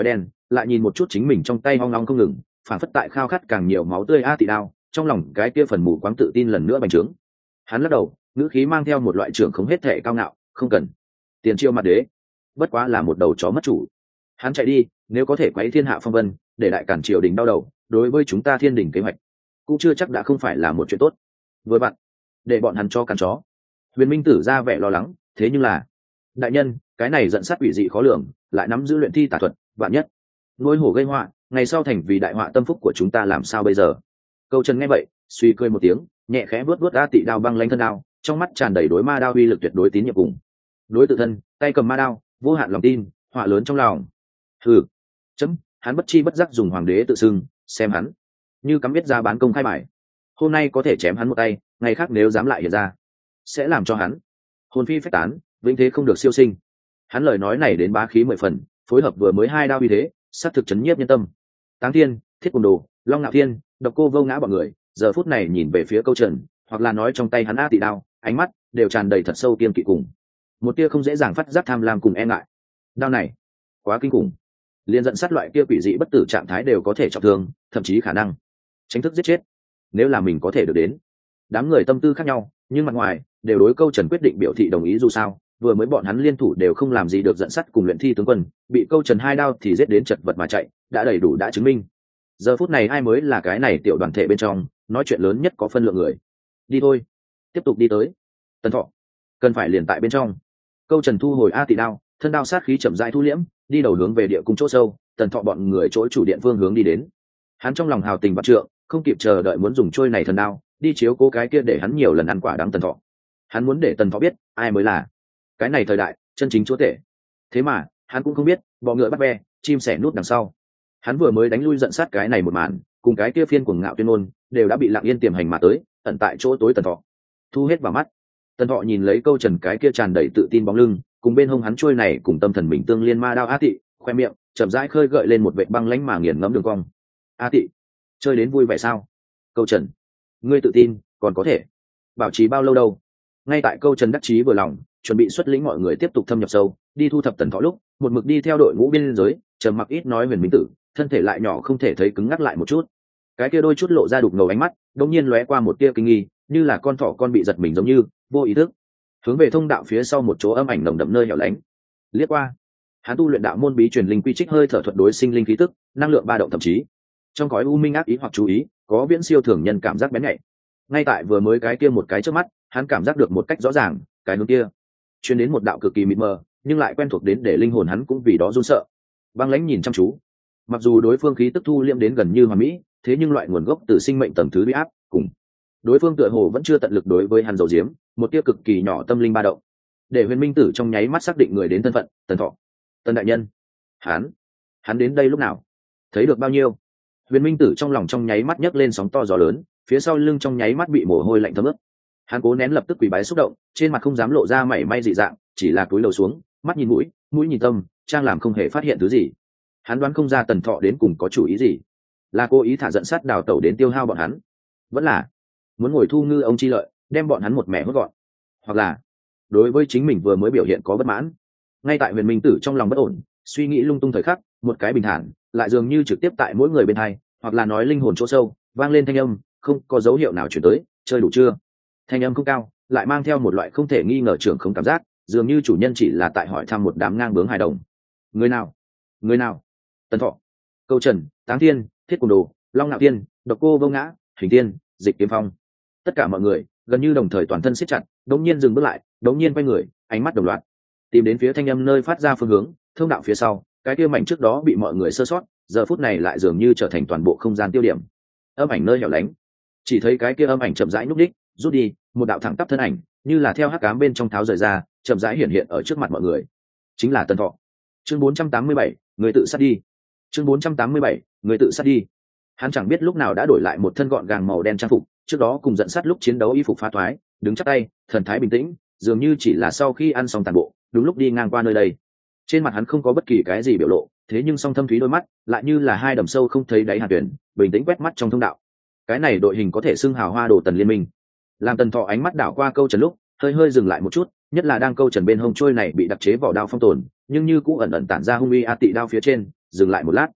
lại nhìn một chút chính mình trong tay hoang long không ngừng, phản phất tại khao khát càng nhiều máu tươi a tị đao, trong lòng cái kia phần mù quáng tự tin lần nữa bành trướng. Hắn lắc đầu, ngữ khí mang theo một loại trưởng không hết thể cao ngạo, không cần. Tiền triều mặt đế, bất quá là một đầu chó mất chủ. Hắn chạy đi, nếu có thể quấy thiên hạ phong vân, để đại cản triều đình đau đầu, đối với chúng ta thiên đình kế hoạch cũng chưa chắc đã không phải là một chuyện tốt. Với bạn, để bọn hắn cho cắn chó. Huyền Minh Tử ra vẻ lo lắng, thế nhưng là đại nhân, cái này giận sát quỷ dị khó lường, lại nắm giữ luyện thi tà thuật, vạn nhất nuôi hổ gây họa, ngày sau thành vì đại họa tâm phúc của chúng ta làm sao bây giờ? Câu Trần nghe vậy, suy cười một tiếng, nhẹ khẽ vuốt vuốt a tị đao băng lanh thân đao, trong mắt tràn đầy đối ma đao uy lực tuyệt đối tín nhiệm cùng. Đối tự thân, tay cầm ma đao, vô hạn lòng tin, họa lớn trong lòng. Hừ, chấm, hắn bất chi bất giác dùng hoàng đế tự xưng, xem hắn như cắm biết ra bán công khai bài. Hôm nay có thể chém hắn một tay, ngày khác nếu dám lại hiện ra, sẽ làm cho hắn hồn phi phách tán, vĩnh thế không được siêu sinh. Hắn lời nói này đến bá khí mười phần, phối hợp vừa mới hai đao uy thế, sát thực chấn nhiếp nhân tâm. Táng Thiên, Thiết Cùng Đồ, Long Nạo Thiên, Độc Cô Vô Ngã bọn người, giờ phút này nhìn về phía Câu Trần, hoặc là nói trong tay hắn a tị đao, ánh mắt đều tràn đầy thật sâu kiên kỵ cùng một tia không dễ dàng phát giác tham lam cùng e ngại. Đao này quá kinh khủng, liền dẫn sát loại kia quỷ dị bất tử trạng thái đều có thể trọng thương, thậm chí khả năng tránh thức giết chết. Nếu là mình có thể được đến, đám người tâm tư khác nhau, nhưng mặt ngoài đều đối Câu Trần quyết định biểu thị đồng ý. Dù sao vừa mới bọn hắn liên thủ đều không làm gì được dẫn sắt cùng luyện thi tướng quân, bị Câu Trần hai đao thì giết đến chật vật mà chạy, đã đầy đủ đã chứng minh giờ phút này ai mới là cái này tiểu đoàn thể bên trong nói chuyện lớn nhất có phân lượng người. Đi thôi, tiếp tục đi tới. Tần Thọ cần phải liền tại bên trong. Câu Trần thu hồi a tị đao, thân đao sát khí chậm rãi thu liễm, đi đầu hướng về địa cung chỗ sâu. Tần Thọ bọn người chỗ chủ điện phương hướng đi đến. Hắn trong lòng hào tình vạn trượng, không kịp chờ đợi muốn dùng trôi này thần đao đi chiếu cố cái kia để hắn nhiều lần ăn quả đắng Tần Thọ. Hắn muốn để Tần Thọ biết ai mới là cái này thời đại chân chính chúa tể. Thế mà hắn cũng không biết bọ ngựa bắt ve, chim sẻ nút đằng sau. Hắn vừa mới đánh lui giận sát cái này một màn, cùng cái kia phiên cuồng ngạo tuyên ngôn đều đã bị lặng yên tiềm hành mà tới, ẩn tại chỗ tối Tần Thọ thu hết vào mắt. Tần Thọ nhìn lấy Câu Trần cái kia tràn đầy tự tin bóng lưng, cùng bên hông hắn trôi này cùng tâm thần mình tương liên ma đao a tị, khoe miệng chậm rãi khơi gợi lên một vệt băng lãnh mà nghiền ngẫm đường cong. A tị, chơi đến vui vẻ sao? Câu Trần, ngươi tự tin còn có thể bảo trì bao lâu đâu? Ngay tại Câu Trần đắc chí vừa lòng, chuẩn bị xuất lĩnh mọi người tiếp tục thâm nhập sâu, đi thu thập Tần Thọ lúc, một mực đi theo đội ngũ biên giới, trầm mặc ít nói Huyền Minh Tử, thân thể lại nhỏ không thể thấy cứng ngắc lại một chút. Cái kia đôi chút lộ ra đục ngầu ánh mắt, đột nhiên lóe qua một tia kinh nghi, như là con thỏ con bị giật mình giống như, vô ý thức hướng về thông đạo phía sau một chỗ âm ảnh nồng đậm nơi hẻo lánh liếc qua. Hắn tu luyện đạo môn bí truyền linh quy trích hơi thở thuật đối sinh linh khí tức, năng lượng ba động, thậm chí trong cõi u minh ác ý hoặc chú ý, có viễn siêu thường nhân cảm giác bén nhạy. Ngay tại vừa mới cái kia một cái trước mắt, hắn cảm giác được một cách rõ ràng, cái hướng kia truyền đến một đạo cực kỳ mịt mờ, nhưng lại quen thuộc đến để linh hồn hắn cũng vì đó run sợ. Băng lãnh nhìn chăm chú, mặc dù đối phương khí tức thu liêm đến gần như hoàn mỹ, thế nhưng loại nguồn gốc từ sinh mệnh tầng thứ uy áp cùng đối phương tựa hồ vẫn chưa tận lực đối với hắn dầu diếm, một tia cực kỳ nhỏ tâm linh ba động, để Huyền Minh Tử trong nháy mắt xác định người đến thân phận. Tần Thọ, Tần đại nhân. Hắn, hắn đến đây lúc nào? Thấy được bao nhiêu? Huyền Minh Tử trong lòng trong nháy mắt nhấc lên sóng to gió lớn, phía sau lưng trong nháy mắt bị mồ hôi lạnh thấm ướt. Hắn cố nén lập tức quỳ bái xúc động, trên mặt không dám lộ ra mảy may dị dạng, chỉ là cúi đầu xuống, mắt nhìn mũi, mũi nhìn tâm, trang làm không hề phát hiện thứ gì. Hắn đoán không ra Tần Thọ đến cùng có chủ ý gì, là cố ý thả giận sát đào tẩu đến tiêu hao bọn hắn, vẫn là muốn ngồi thu ngư ông chi lợi, đem bọn hắn một mẻ hốt gọn, hoặc là đối với chính mình vừa mới biểu hiện có bất mãn. Ngay tại Huyền Minh Tử trong lòng bất ổn, suy nghĩ lung tung thời khắc, một cái bình thản lại dường như trực tiếp tại mỗi người bên hai, hoặc là nói linh hồn chỗ sâu, vang lên thanh âm không có dấu hiệu nào chuyển tới. Chơi đủ chưa? Thanh âm không cao, lại mang theo một loại không thể nghi ngờ trưởng không cảm giác, dường như chủ nhân chỉ là tại hỏi thăm một đám ngang bướng hài đồng. Người nào? Người nào? Tần Thọ, Câu Trần, Táng Thiên, Thiết Cùng Đồ, Long Nạo Thiên, Độc Cô Vô Ngã, Hình Thiên, Dịch Kiếm Phong. Tất cả mọi người gần như đồng thời toàn thân siết chặt, đống nhiên dừng bước lại, đống nhiên quay người, ánh mắt đồng loạt tìm đến phía thanh âm nơi phát ra phương hướng. Thông đạo phía sau, cái kia mảnh trước đó bị mọi người sơ sót, giờ phút này lại dường như trở thành toàn bộ không gian tiêu điểm. Âm ảnh nơi hẻo lánh, chỉ thấy cái kia âm ảnh chậm rãi núp đích, rút đi, một đạo thẳng tắp thân ảnh, như là theo hắc ám bên trong tháo rời ra, chậm rãi hiện hiện ở trước mặt mọi người. Chính là Tần Thọ. Chương bốn trăm tám mươi bảy, người tự sát đi. Chương bốn trăm tám mươi bảy, người tự sát đi. Hắn chẳng biết lúc nào đã đổi lại một thân gọn gàng màu đen trang phục, trước đó cùng giận sát lúc chiến đấu y phục phá thoái, đứng chắp tay, thần thái bình tĩnh, dường như chỉ là sau khi ăn xong tàn bộ, đúng lúc đi ngang qua nơi đây. Trên mặt hắn không có bất kỳ cái gì biểu lộ, thế nhưng song thâm thúy đôi mắt lại như là hai đầm sâu không thấy đáy hàn tuyển, bình tĩnh quét mắt trong thông đạo. Cái này đội hình có thể xưng hào hoa đồ Tần liên minh. Làm Tần Thọ ánh mắt đảo qua Câu Trần lúc, hơi hơi dừng lại một chút, nhất là đang Câu Trần bên hông trôi này bị đặc chế vỏ đao phong tồn, nhưng như cũng ẩn ẩn tản ra hung uy a tị đao phía trên, dừng lại một lát.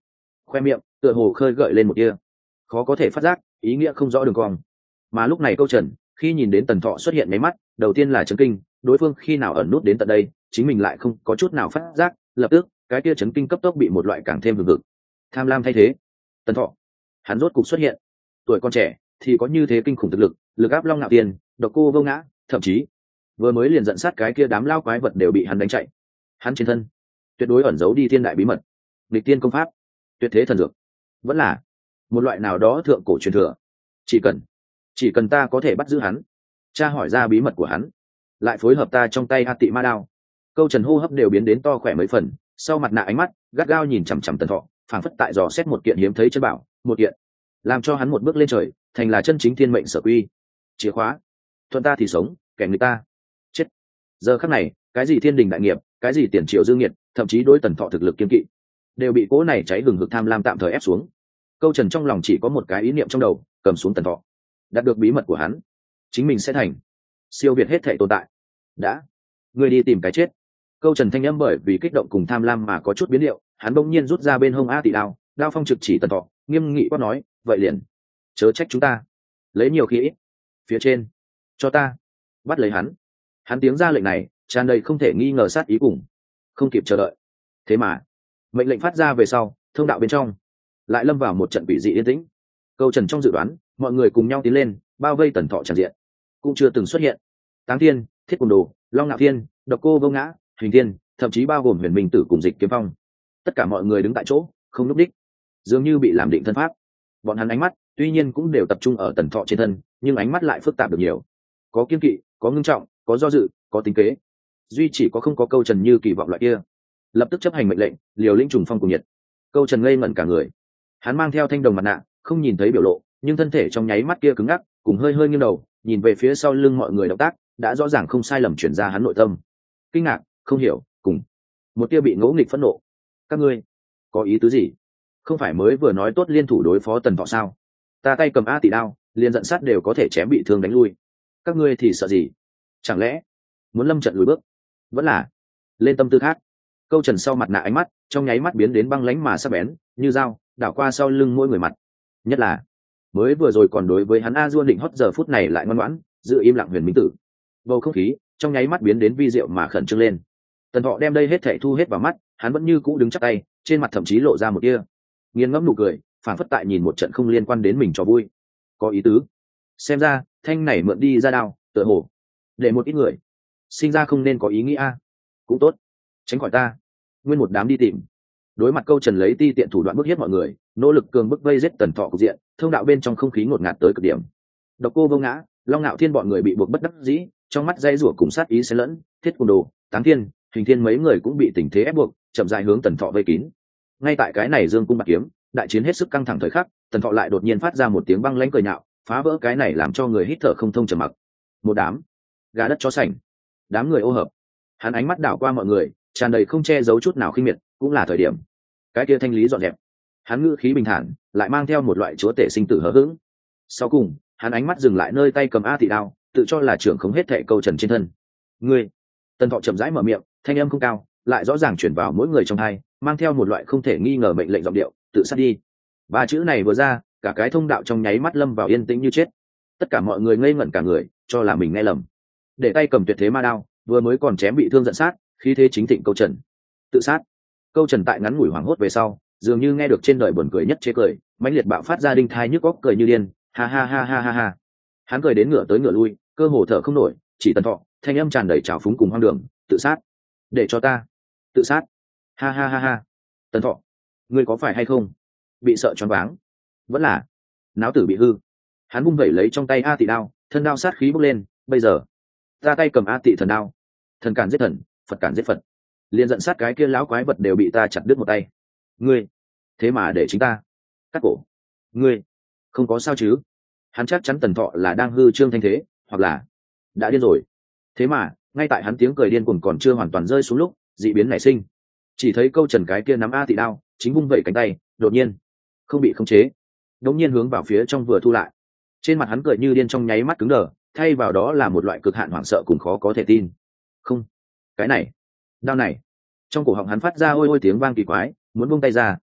khoe miệng tựa hồ khơi gợi lên một tia khó có thể phát giác ý nghĩa không rõ đường cong. Mà lúc này câu trần khi nhìn đến Tần Thọ xuất hiện máy mắt đầu tiên là chấn kinh, đối phương khi nào ẩn nút đến tận đây chính mình lại không có chút nào phát giác, lập tức cái kia chấn kinh cấp tốc bị một loại càng thêm hừng hực tham lam thay thế. Tần Thọ hắn rốt cục xuất hiện, tuổi còn trẻ thì có như thế kinh khủng thực lực, lực áp Long Nạo Tiên, Độc Cô Vô Ngã, thậm chí vừa mới liền dẫn sát cái kia đám lao quái vật đều bị hắn đánh chạy. Hắn trên thân tuyệt đối ẩn giấu đi thiên đại bí mật, nghịch tiên công pháp, tuyệt thế thần dược, vẫn là một loại nào đó thượng cổ truyền thừa. Chỉ cần chỉ cần ta có thể bắt giữ hắn, tra hỏi ra bí mật của hắn, lại phối hợp ta trong tay A Tị Ma Đao. Câu Trần hô hấp đều biến đến to khỏe mấy phần, sau mặt nạ ánh mắt gắt gao nhìn chằm chằm Tần Thọ, phảng phất tại dò xét một kiện hiếm thấy chân bảo, một kiện làm cho hắn một bước lên trời, thành là chân chính thiên mệnh sở quy. Chìa khóa, thuận ta thì sống, kẻ người ta chết. Giờ khắc này, cái gì thiên đình đại nghiệp, cái gì tiền triệu dương nghiệt, thậm chí đối Tần Thọ thực lực kiên kỵ, đều bị cố này cháy hừng hực tham lam tạm thời ép xuống. Câu Trần trong lòng chỉ có một cái ý niệm trong đầu, cầm xuống Tần Thọ, đạt được bí mật của hắn, chính mình sẽ thành siêu việt hết thể tồn tại. Đã, ngươi đi tìm cái chết. Câu Trần thanh âm bởi vì kích động cùng tham lam mà có chút biến điệu, hắn bỗng nhiên rút ra bên hông A Tị đao, đao phong trực chỉ Tần Thọ, nghiêm nghị quát nói, vậy liền chớ trách chúng ta lấy nhiều khi ít. Phía trên cho ta bắt lấy hắn. Hắn tiếng ra lệnh này tràn đầy không thể nghi ngờ sát ý cùng không kịp chờ đợi. Thế mà mệnh lệnh phát ra về sau, thông đạo bên trong lại lâm vào một trận quỷ dị yên tĩnh. Câu Trần trong dự đoán, mọi người cùng nhau tiến lên bao vây Tần Thọ tràn diện, cũng chưa từng xuất hiện Táng Thiên, Thiết Cùng Đồ, Long Nạo Thiên, Độc Cô Vô Ngã, Hình Thiên, thậm chí bao gồm Huyền Minh Tử cùng Dịch Kiếm Phong. Tất cả mọi người đứng tại chỗ không núp đích, dường như bị làm định thân pháp. Bọn hắn ánh mắt tuy nhiên cũng đều tập trung ở Tần Thọ trên thân, nhưng ánh mắt lại phức tạp được nhiều, có kiên kỵ, có ngưng trọng, có do dự, có tính kế, duy chỉ có không có Câu Trần như kỳ vọng loại kia lập tức chấp hành mệnh lệnh, liều lĩnh trùng phong cùng nhiệt. Câu Trần ngây ngẩn cả người, hắn mang theo thanh đồng mặt nạ, không nhìn thấy biểu lộ, nhưng thân thể trong nháy mắt kia cứng ngắc, cùng hơi hơi nghiêng đầu nhìn về phía sau lưng mọi người, động tác đã rõ ràng không sai lầm chuyển ra hắn nội tâm kinh ngạc, không hiểu, cùng một tia bị ngỗ nghịch phẫn nộ. Các ngươi có ý tứ gì? Không phải mới vừa nói tốt liên thủ đối phó Tần Thọ sao? Ta tay cầm A Tị đao, liền giận sát đều có thể chém bị thương đánh lui, các ngươi thì sợ gì? Chẳng lẽ muốn lâm trận lùi bước, vẫn là lên tâm tư khác? Câu Trần sau mặt nạ ánh mắt trong nháy mắt biến đến băng lãnh mà sắc bén như dao, đảo qua sau lưng mỗi người mặt. Nhất là mới vừa rồi còn đối với hắn A Dua định hót, giờ phút này lại ngoan ngoãn giữ im lặng Huyền Minh Tử. Bầu không khí trong nháy mắt biến đến vi diệu mà khẩn trương lên. Tần Thọ đem đây hết thảy thu hết vào mắt, hắn vẫn như cũ đứng chắp tay, trên mặt thậm chí lộ ra một tia nghiền ngẫm nụ cười, phản phất tại nhìn một trận không liên quan đến mình cho vui. Có ý tứ. Xem ra thanh này mượn đi ra đao, tựa hồ để một ít người sinh ra không nên có ý nghĩ a. Cũng tốt, tránh khỏi ta nguyên một đám đi tìm. Đối mặt Câu Trần lấy ti tiện thủ đoạn bức hiếp mọi người, nỗ lực cường bức vây giết Tần Thọ cục diện, thông đạo bên trong không khí ngột ngạt tới cực điểm. Độc Cô Vô Ngã, Long Nạo Thiên bọn người bị buộc bất đắc dĩ, trong mắt dây rủa cùng sát ý xen lẫn, Thiết Cùng Đồ, Táng Thiên, Hình Thiên mấy người cũng bị tình thế ép buộc, chậm rãi hướng Tần Thọ vây kín. Ngay tại cái này dương cung bạc kiếm, đại chiến hết sức căng thẳng thời khắc, Tần Thọ lại đột nhiên phát ra một tiếng băng lãnh cười nhạo, phá vỡ cái này làm cho người hít thở không thông trầm mặc. Một đám gà đất chó sành, đám người ô hợp. Hắn ánh mắt đảo qua mọi người, tràn đầy không che giấu chút nào khinh miệt, cũng là thời điểm cái kia thanh lý dọn dẹp. Hắn ngữ khí bình thản, lại mang theo một loại chúa tể sinh tử hờ hững. Sau cùng, hắn ánh mắt dừng lại nơi tay cầm A Tị đao, tự cho là trưởng không hết thệ Câu Trần trên thân. Ngươi, Tần Thọ chậm rãi mở miệng, thanh âm không cao, lại rõ ràng chuyển vào mỗi người trong tai, mang theo một loại không thể nghi ngờ mệnh lệnh giọng điệu, tự sát đi. Ba chữ này vừa ra, cả cái thông đạo trong nháy mắt lâm vào yên tĩnh như chết. Tất cả mọi người ngây ngẩn cả người, cho là mình nghe lầm. Để tay cầm tuyệt thế ma đao, vừa mới còn chém bị thương giận sát, khí thế chính thịnh Câu Trần. Tự sát. Câu Trần tại ngắn ngủi hoảng hốt về sau, dường như nghe được trên đời buồn cười nhất chế cười, mãnh liệt bạo phát ra đinh thai nhức óc cười như điên, ha ha ha ha ha ha. Hắn cười đến ngửa tới ngửa lui, cơ hồ thở không nổi, chỉ Tần Thọ, thanh âm tràn đầy trào phúng cùng hoang đường, tự sát. Để cho ta tự sát. Ha ha ha ha. Tần Thọ, ngươi có phải hay không bị sợ choáng váng, vẫn là náo tử bị hư? Hắn vung vẩy lấy trong tay A Tị đao, thân đao sát khí bốc lên, bây giờ ta tay cầm A Tị thần đao, thần cản giết thần, Phật cản giết Phật, liền giận sát cái kia lão quái vật đều bị ta chặt đứt một tay. Ngươi thế mà để chính ta cắt cổ, ngươi không có sao chứ? Hắn chắc chắn Tần Thọ là đang hư trương thanh thế, hoặc là đã điên rồi. Thế mà ngay tại hắn tiếng cười điên cuồng còn chưa hoàn toàn rơi xuống lúc, dị biến nảy sinh. Chỉ thấy Câu Trần cái kia nắm A Tị đao, chính vung vẩy cánh tay, đột nhiên không bị khống chế, đột nhiên hướng vào phía trong vừa thu lại. Trên mặt hắn cười như điên trong nháy mắt cứng đờ, thay vào đó là một loại cực hạn hoảng sợ cùng khó có thể tin. Không, cái này, đao này. Trong cổ họng hắn phát ra ôi ôi tiếng vang kỳ quái, muốn buông tay ra,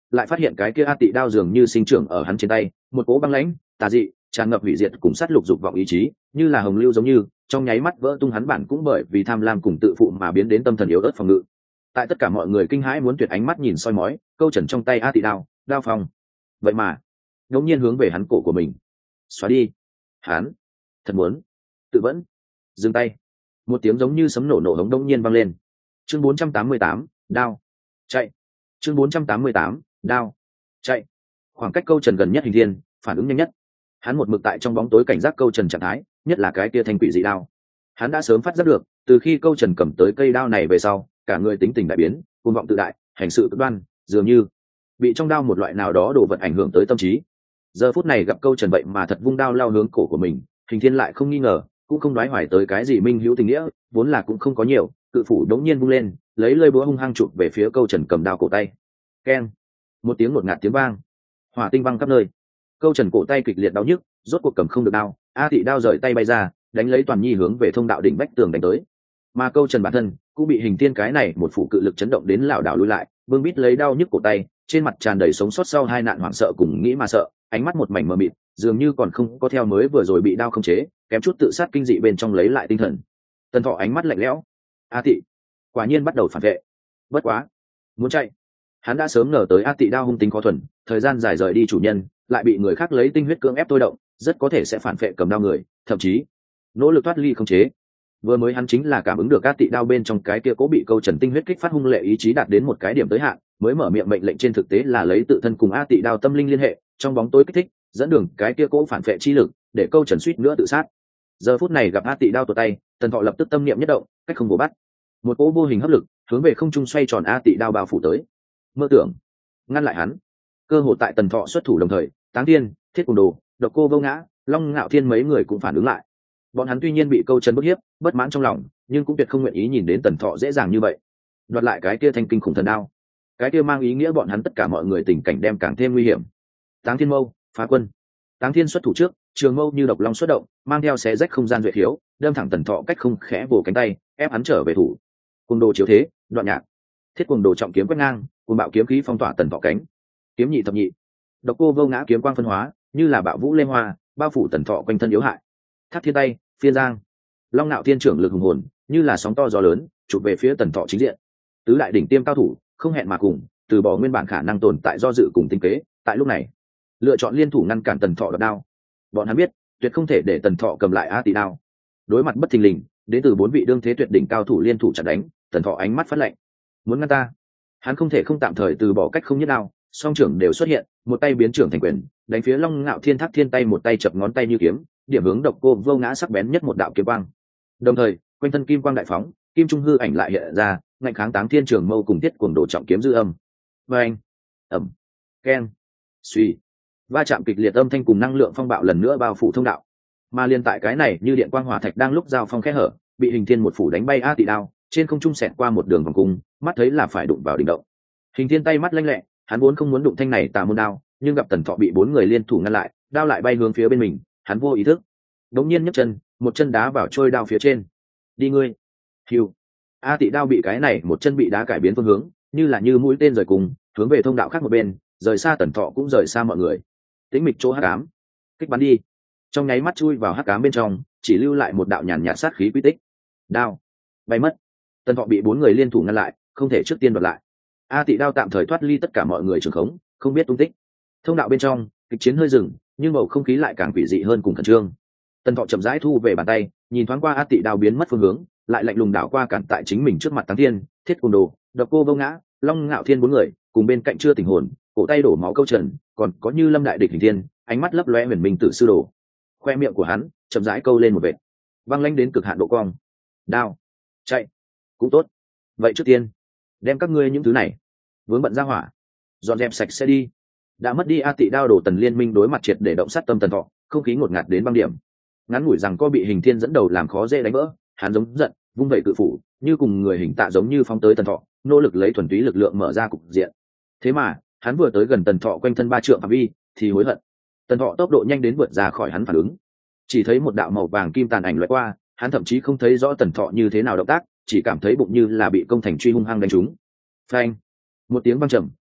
lại phát hiện cái kia a tị đao dường như sinh trưởng ở hắn trên tay, một cỗ băng lãnh tà dị tràn ngập hủy diệt cùng sát lục dục vọng ý chí, như là hồng lưu giống như trong nháy mắt vỡ tung hắn bản cũng bởi vì tham lam cùng tự phụ mà biến đến tâm thần yếu ớt phòng ngự. Tại tất cả mọi người kinh hãi muốn tuyệt ánh mắt nhìn soi mói, câu trần trong tay a tị đao đao phong vậy mà ngẫu nhiên hướng về hắn cổ của mình xóa đi. Hắn thật muốn tự vẫn. Dừng tay. Một tiếng giống như sấm nổ nổ hống đông nhiên vang lên. Chương bốn trăm tám mươi tám, đao chạy. Chương bốn trăm tám mươi tám, đao chạy. Khoảng cách câu trần gần nhất Hình Thiên phản ứng nhanh nhất. Hắn một mực tại trong bóng tối cảnh giác câu trần trạng thái, nhất là cái kia thanh quỷ dị đao. Hắn đã sớm phát giác được, từ khi câu trần cầm tới cây đao này về sau, cả người tính tình đại biến, cuồng vọng tự đại, hành sự cực đoan, dường như bị trong đao một loại nào đó đồ vật ảnh hưởng tới tâm trí. Giờ phút này gặp câu trần vậy mà thật vung đao lao hướng cổ của mình, Hình Thiên lại không nghi ngờ, cũng không đoái hoài tới cái gì minh hữu tình nghĩa, vốn là cũng không có nhiều, cự phủ đống nhiên vung lên, lấy lưỡi búa hung hăng chụp về phía câu trần cầm đao cổ tay. Keng! Một tiếng ngột ngạt tiếng vang, hỏa tinh văng khắp nơi. Câu trần cổ tay kịch liệt đau nhức, rốt cuộc cầm không được đao, a tị đao rời tay bay ra, đánh lấy toàn nhi hướng về thông đạo đỉnh vách tường đánh tới. Mà câu trần bản thân cũng bị Hình Thiên cái này một phủ cự lực chấn động đến lảo đảo lùi lại, vương bít lấy đau nhức cổ tay, trên mặt tràn đầy sống sót sau hai nạn hoảng sợ cùng nghĩ mà sợ, ánh mắt một mảnh mờ mịt, dường như còn không có theo mới vừa rồi bị đao không chế, kém chút tự sát kinh dị bên trong lấy lại tinh thần. Tần Thọ ánh mắt lạnh lẽo, a tị quả nhiên bắt đầu phản vệ. Bất quá muốn chạy, hắn đã sớm ngờ tới a tị đao hung tính khó thuần, thời gian dài rời đi chủ nhân lại bị người khác lấy tinh huyết cưỡng ép tôi động, rất có thể sẽ phản vệ cầm đao người, thậm chí nỗ lực thoát ly không chế. Vừa mới hắn chính là cảm ứng được a tị đao bên trong cái kia cố bị câu trần tinh huyết kích phát hung lệ ý chí đạt đến một cái điểm tới hạn, mới mở miệng mệnh lệnh, trên thực tế là lấy tự thân cùng a tị đao tâm linh liên hệ, trong bóng tối kích thích dẫn đường cái kia cố phản vệ chi lực, để câu trần suýt nữa tự sát. Giờ phút này gặp a tị đao tuột tay, Tần Thọ lập tức tâm niệm nhất động, cách không bổ bắt, một cỗ vô hình hấp lực hướng về không trung xoay tròn a tị đao bao phủ tới. Mơ tưởng ngăn lại hắn. Cơ hội tại Tần Thọ xuất thủ đồng thời, Táng Thiên, Thiết Cùng Đồ, Độc Cô Vô Ngã, Long Ngạo Thiên mấy người cũng phản ứng lại. Bọn hắn tuy nhiên bị câu trần bức hiếp, bất mãn trong lòng, nhưng cũng tuyệt không nguyện ý nhìn đến Tần Thọ dễ dàng như vậy đoạt lại cái kia thanh kinh khủng thần đao. Cái kia mang ý nghĩa bọn hắn tất cả mọi người tình cảnh đem càng thêm nguy hiểm. Táng Thiên Mâu phá quân. Táng Thiên xuất thủ trước, trường mâu như độc long xuất động, mang theo xé rách không gian duệ khiếu, đâm thẳng Tần Thọ cách không khẽ vồ cánh tay, ép hắn trở về thủ. Cuồng Đồ chiếu thế, đoạn nhạc. Thiết Cuồng Đồ trọng kiếm quét ngang, cuồng bạo kiếm khí phong tỏa Tần Thọ cánh. Kiếm nhị thập nhị. Độc Cô Vô Ngã kiếm quang phân hóa, như là bạo vũ lê hoa, bao phủ Tần Thọ quanh thân yếu hại. Thác Thiên tay, phiên giang. Long Nạo Thiên trưởng lực hùng hồn, như là sóng to gió lớn, chụp về phía Tần Thọ chính diện. Tứ đại đỉnh tiêm cao thủ, không hẹn mà cùng, từ bỏ nguyên bản khả năng tồn tại do dự cùng tinh kế, tại lúc này, lựa chọn liên thủ ngăn cản Tần Thọ đoạt đao. Bọn hắn biết, tuyệt không thể để Tần Thọ cầm lại a tị đao. Đối mặt bất thình lình, đến từ bốn vị đương thế tuyệt đỉnh cao thủ liên thủ chặn đánh, Tần Thọ ánh mắt phát lạnh. Muốn ngăn ta? Hắn không thể không tạm thời từ bỏ cách không nhất đao, song trưởng đều xuất hiện, một tay biến trưởng thành quyền, đánh phía Long Ngạo Thiên. Thác Thiên tay một tay chập ngón tay như kiếm, điểm hướng Độc Cô Vô Ngã sắc bén nhất một đạo kiếm quang. Đồng thời, quanh thân kim quang đại phóng, kim trung hư ảnh lại hiện ra, ngạnh kháng Táng Thiên trường mâu cùng Thiết Cuồng Đồ trọng kiếm dư âm. Oeng, ầm, keng, suy, va chạm kịch liệt âm thanh cùng năng lượng phong bạo lần nữa bao phủ thông đạo. Mà liên tại cái này, như điện quang hỏa thạch đang lúc giao phong khẽ hở, bị Hình Thiên một phủ đánh bay a tị đao, trên không trung xẹt qua một đường vòng cung, mắt thấy là phải đụng vào đỉnh động. Hình Thiên tay mắt lanh lẹ, hắn vốn không muốn đụng thanh này tà môn đao, nhưng gặp Tần Thọ bị bốn người liên thủ ngăn lại, đao lại bay hướng phía bên mình, hắn vô ý thức đống nhiên nhấc chân, một chân đá vào trôi đao phía trên. Đi ngươi. Hiu. A tị đao bị cái này một chân bị đá cải biến phương hướng, như là như mũi tên rời cùng, hướng về thông đạo khác một bên, rời xa Tần Thọ cũng rời xa mọi người. Tĩnh mịch chỗ hắc ám, kích bắn đi. Trong nháy mắt chui vào hắc ám bên trong, chỉ lưu lại một đạo nhàn nhạt sát khí quy tích. Đao bay mất. Tần Thọ bị bốn người liên thủ ngăn lại, không thể trước tiên đoạt lại. A tị đao tạm thời thoát ly tất cả mọi người trường khống, không biết tung tích. Thông đạo bên trong, kịch chiến hơi dừng, nhưng bầu không khí lại càng quỷ dị hơn cùng khẩn trương. Tần Thọ chậm rãi thu về bàn tay, nhìn thoáng qua a tị đao biến mất phương hướng, lại lạnh lùng đảo qua cản tại chính mình trước mặt Táng Thiên, Thiết Cuồng Đồ, Độc Cô Vô Ngã, Long Ngạo Thiên bốn người, cùng bên cạnh chưa tỉnh hồn, cổ tay đổ máu câu trần, còn có Như Lâm đại địch Hình Thiên, ánh mắt lấp lóe huyền minh tử sư đồ. Khoe miệng của hắn chậm rãi câu lên một vệt, văng lanh đến cực hạn độ cong. Đao, chạy, cũng tốt. Vậy trước tiên, đem các ngươi những thứ này vướng bận ra hỏa, dọn dẹp sạch sẽ đi. Đã mất đi a tị đao đổ Tần Liên Minh đối mặt triệt để động sát tâm Tần Thọ, không khí ngột ngạt đến băng điểm. Ngắn ngủi rằng có bị Hình Thiên dẫn đầu làm khó dễ đánh vỡ, hắn giống giận, vung vẩy cự phủ, như cùng người hình tạ giống như phóng tới Tần Thọ, nỗ lực lấy thuần túy lực lượng mở ra cục diện. Thế mà, hắn vừa tới gần Tần Thọ quanh thân ba trượng phạm vi, thì hối hận. Tần Thọ tốc độ nhanh đến vượt ra khỏi hắn phản ứng. Chỉ thấy một đạo màu vàng kim tàn ảnh lướt qua, hắn thậm chí không thấy rõ Tần Thọ như thế nào động tác, chỉ cảm thấy bụng như là bị công thành truy hung hăng đánh trúng. Phanh! Một tiếng vang trầm,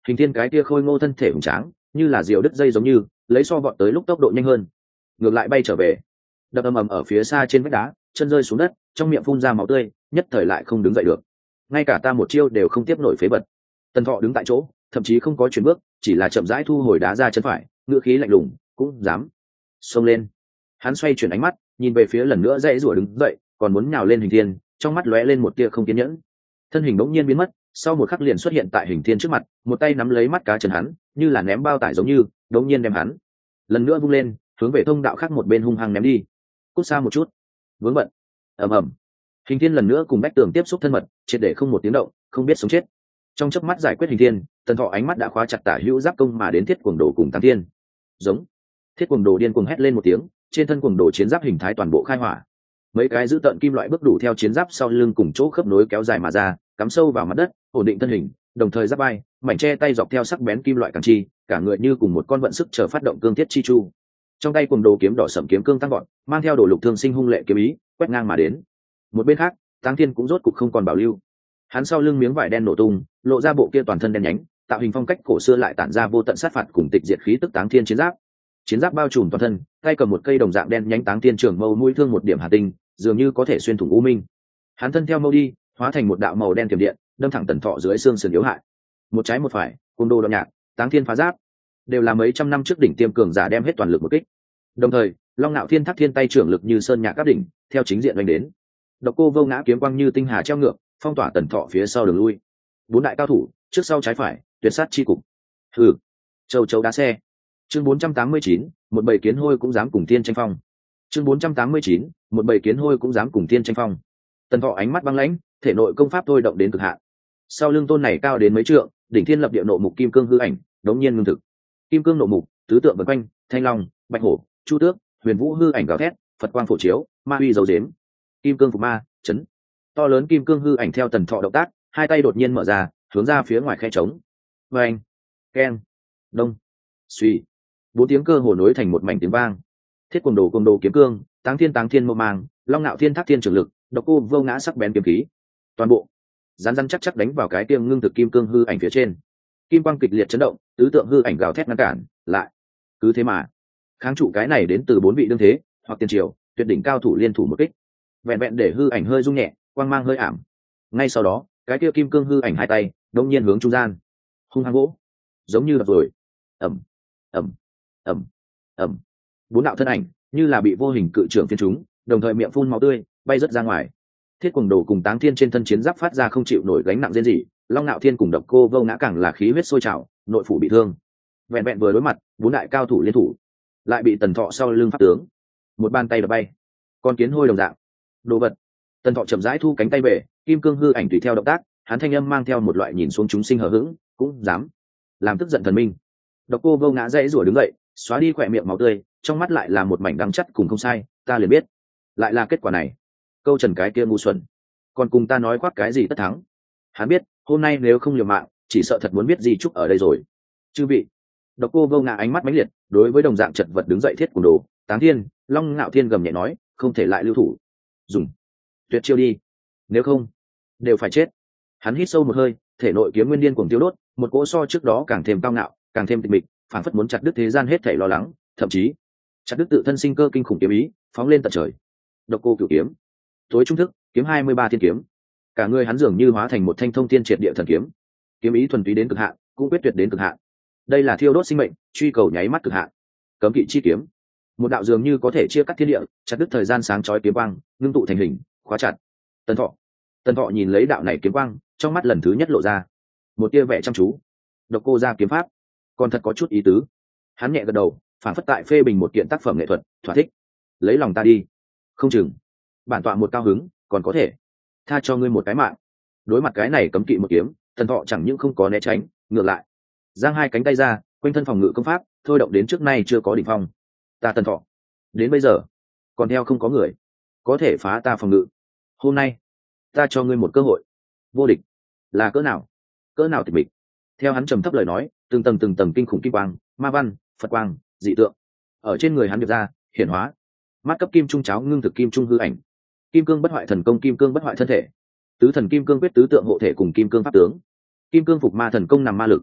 hình thiên cái kia khôi ngô thân thể hùng tráng như là diều đứt dây giống như lấy so vọt tới lúc tốc độ nhanh hơn, ngược lại bay trở về, đập ầm ầm ở phía xa trên vách đá, chân rơi xuống đất, trong miệng phun ra máu tươi, nhất thời lại không đứng dậy được. Ngay cả ta một chiêu đều không tiếp nổi phế vật. Tần Thọ đứng tại chỗ, thậm chí không có chuyển bước, chỉ là chậm rãi thu hồi đá ra chân phải, ngựa khí lạnh lùng, cũng dám xông lên. Hắn xoay chuyển ánh mắt, nhìn về phía lần nữa dãy rủa đứng dậy, còn muốn nhào lên hình thiên, trong mắt lóe lên một tia không kiên nhẫn. Thân hình bỗng nhiên biến mất, sau một khắc liền xuất hiện tại hình thiên trước mặt, một tay nắm lấy mắt cá chân hắn, như là ném bao tải giống như, đống nhiên đem hắn lần nữa vung lên, hướng về thông đạo khác một bên hung hăng ném đi. Cút xa một chút. Vướng bận. Ầm ầm. Hình thiên lần nữa cùng bách tường tiếp xúc thân mật, triệt để không một tiếng động, không biết sống chết. Trong chớp mắt giải quyết hình thiên, Tần Thọ ánh mắt đã khóa chặt tả hữu giáp công mà đến thiết cuồng đồ cùng Táng Thiên. Giống. Thiết cuồng đồ điên cuồng hét lên một tiếng, trên thân cuồng đồ chiến giáp hình thái toàn bộ khai hỏa. Mấy cái giữ tận kim loại bước đủ theo chiến giáp sau lưng cùng chỗ khớp nối kéo dài mà ra, cắm sâu vào mặt đất, ổn định thân hình, đồng thời giáp bay, mảnh che tay dọc theo sắc bén kim loại càng chi, cả người như cùng một con vận sức chờ phát động cương thiết chi chu. Trong tay cuồng đồ kiếm đỏ sẫm kiếm cương tăng vọt, mang theo đồ lục thương sinh hung lệ kiếm ý, quét ngang mà đến. Một bên khác, Táng Thiên cũng rốt cục không còn bảo lưu. Hắn sau lưng miếng vải đen nổ tung, lộ ra bộ kia toàn thân đen nhánh, tạo hình phong cách cổ xưa lại tản ra vô tận sát phạt cùng tịch diệt khí tức Táng Thiên chiến giáp. Chiến giáp bao trùm toàn thân, tay cầm một cây đồng dạng đen nhánh Táng Thiên trường mâu mũi thương một điểm hà tinh, dường như có thể xuyên thủng u minh. Hắn thân theo mâu đi, hóa thành một đạo màu đen tiềm điện, đâm thẳng Tần Thọ dưới xương sườn yếu hại. Một trái một phải, cùng đồ đoạn nhạc, Táng Thiên phá giáp, đều là mấy trăm năm trước đỉnh tiêm cường giả đem hết toàn lực một kích. Đồng thời, Long Nạo Thiên Thác Thiên tay trưởng lực như sơn nhạc các đỉnh, theo chính diện đánh đến. Độc Cô Vô Ngã kiếm quang như tinh hà treo ngược, phong tỏa Tần Thọ phía sau đường lui. Bốn đại cao thủ, trước sau trái phải, tuyệt sát chi cục. Hừ, châu chấu đá xe. Chương bốn trăm tám mươi chín, một bầy kiến hôi cũng dám cùng tiên tranh phong. Chương bốn trăm tám mươi chín, một bầy kiến hôi cũng dám cùng tiên tranh phong. Tần Thọ ánh mắt băng lãnh, thể nội công pháp thôi động đến cực hạn. Sau lưng tôn này cao đến mấy trượng, đỉnh thiên lập địa nộ mục kim cương hư ảnh, đống nhiên ngưng thực. Kim cương nộ mục, tứ tượng vần quanh, thanh long, bạch hổ, chu tước, huyền vũ hư ảnh gào thét, Phật quang phổ chiếu, ma uy dấu dếm. Kim cương phục ma, chấn. To lớn kim cương hư ảnh theo Tần Thọ động tác, hai tay đột nhiên mở ra, hướng ra phía ngoài khe trống. Vâng, keng, đông, suy. Bốn tiếng cơ hồ nối thành một mảnh tiếng vang. Thiết Cuồng Đồ Cuồng Đồ kiếm cương, Táng Thiên Táng Thiên mâu mang, Long Nạo Thiên Thác Thiên trường lực, Độc Cô Vô Ngã sắc bén kiếm khí. Toàn bộ rán rán chắc chắc đánh vào cái tiêm ngưng thực kim cương hư ảnh phía trên. Kim quang kịch liệt chấn động, tứ tượng hư ảnh gào thét ngăn cản, lại. Cứ thế mà, kháng trụ cái này đến từ bốn vị đương thế, hoặc tiền triều, tuyệt đỉnh cao thủ liên thủ một kích. Vẹn vẹn để hư ảnh hơi rung nhẹ, quang mang hơi ảm. Ngay sau đó, cái kia kim cương hư ảnh hai tay, đột nhiên hướng trung gian, hung hăng vỗ, giống như đập rồi. Ầm, ầm, ầm, ầm. Bốn đạo thân ảnh như là bị vô hình cự trưởng phiến chúng, đồng thời miệng phun máu tươi, bay rất ra ngoài. Thiết Cuồng Đồ cùng Táng Thiên trên thân chiến giáp phát ra không chịu nổi gánh nặng rên rỉ, Long Nạo Thiên cùng Độc Cô Vô Ngã càng là khí huyết sôi trào, nội phủ bị thương. Vẹn vẹn vừa đối mặt, bốn đại cao thủ liên thủ, lại bị Tần Thọ sau lưng pháp tướng một bàn tay đập bay. Con kiến hôi đồng dạng đồ vật. Tần Thọ chậm rãi thu cánh tay về, kim cương hư ảnh tùy theo động tác, hắn thanh âm mang theo một loại nhìn xuống chúng sinh hờ hững, cũng dám làm tức giận thần minh. Độc Cô Vô Ngã dãy rủa đứng dậy, xóa đi khỏe miệng máu tươi, trong mắt lại là một mảnh đắng chắt cùng không sai, ta liền biết, lại là kết quả này. Câu trần cái kia ngu xuẩn, còn cùng ta nói khoác cái gì tất thắng. Hắn biết, hôm nay nếu không liều mạng, chỉ sợ thật muốn biết gì chúc ở đây rồi. Chư vị. Độc Cô Vô Ngã ánh mắt mãnh liệt, đối với đồng dạng chật vật đứng dậy Thiết Cuồng Đồ, Táng Thiên, Long Nạo Thiên gầm nhẹ nói, không thể lại lưu thủ. Dùng tuyệt chiêu đi, nếu không đều phải chết. Hắn hít sâu một hơi, thể nội kiếm nguyên điên cuồng tiêu đốt, một cỗ so trước đó càng thêm cao ngạo, càng thêm tịch mịch, phản phất muốn chặt đứt thế gian hết thảy lo lắng, thậm chí chặt đứt tự thân sinh cơ kinh khủng kiếm ý, phóng lên tận trời. Độc Cô Cửu kiếm, tối trung thức, kiếm hai mươi ba thiên kiếm. Cả người hắn dường như hóa thành một thanh thông thiên triệt địa thần kiếm, kiếm ý thuần túy đến cực hạn, cũng quyết tuyệt đến cực hạn. Đây là thiêu đốt sinh mệnh, truy cầu nháy mắt cực hạn. Cấm kỵ chi kiếm, một đạo dường như có thể chia cắt thiên địa, chặt đứt thời gian sáng chói kiếm quang, ngưng tụ thành hình, khóa chặt. Tần Thọ, Tần Thọ nhìn lấy đạo này kiếm quang, trong mắt lần thứ nhất lộ ra một tia vẻ chăm chú. Độc Cô ra kiếm pháp, còn thật có chút ý tứ. Hắn nhẹ gật đầu, phản phất tại phê bình một kiện tác phẩm nghệ thuật, thỏa thích. Lấy lòng ta đi, không chừng bản tọa một cao hứng, còn có thể tha cho ngươi một cái mạng. Đối mặt cái này cấm kỵ một kiếm, Tần Thọ chẳng những không có né tránh, ngược lại giang hai cánh tay ra, quanh thân phòng ngự công pháp thôi động đến trước nay chưa có đỉnh phong. Ta Tần Thọ đến bây giờ còn theo không có người có thể phá ta phòng ngự. Hôm nay ta cho ngươi một cơ hội. Vô địch là cỡ nào, cỡ nào tịch mịch. Theo hắn trầm thấp lời nói, từng tầng từng tầng kinh khủng kim quang, ma văn, Phật quang, dị tượng ở trên người hắn được ra hiển hóa. Mắt cấp kim trung cháo ngưng thực kim trung hư ảnh, kim cương bất hoại thần công, kim cương bất hoại thân thể, tứ thần kim cương quyết tứ tượng hộ thể cùng kim cương pháp tướng, kim cương phục ma thần công nằm ma lực,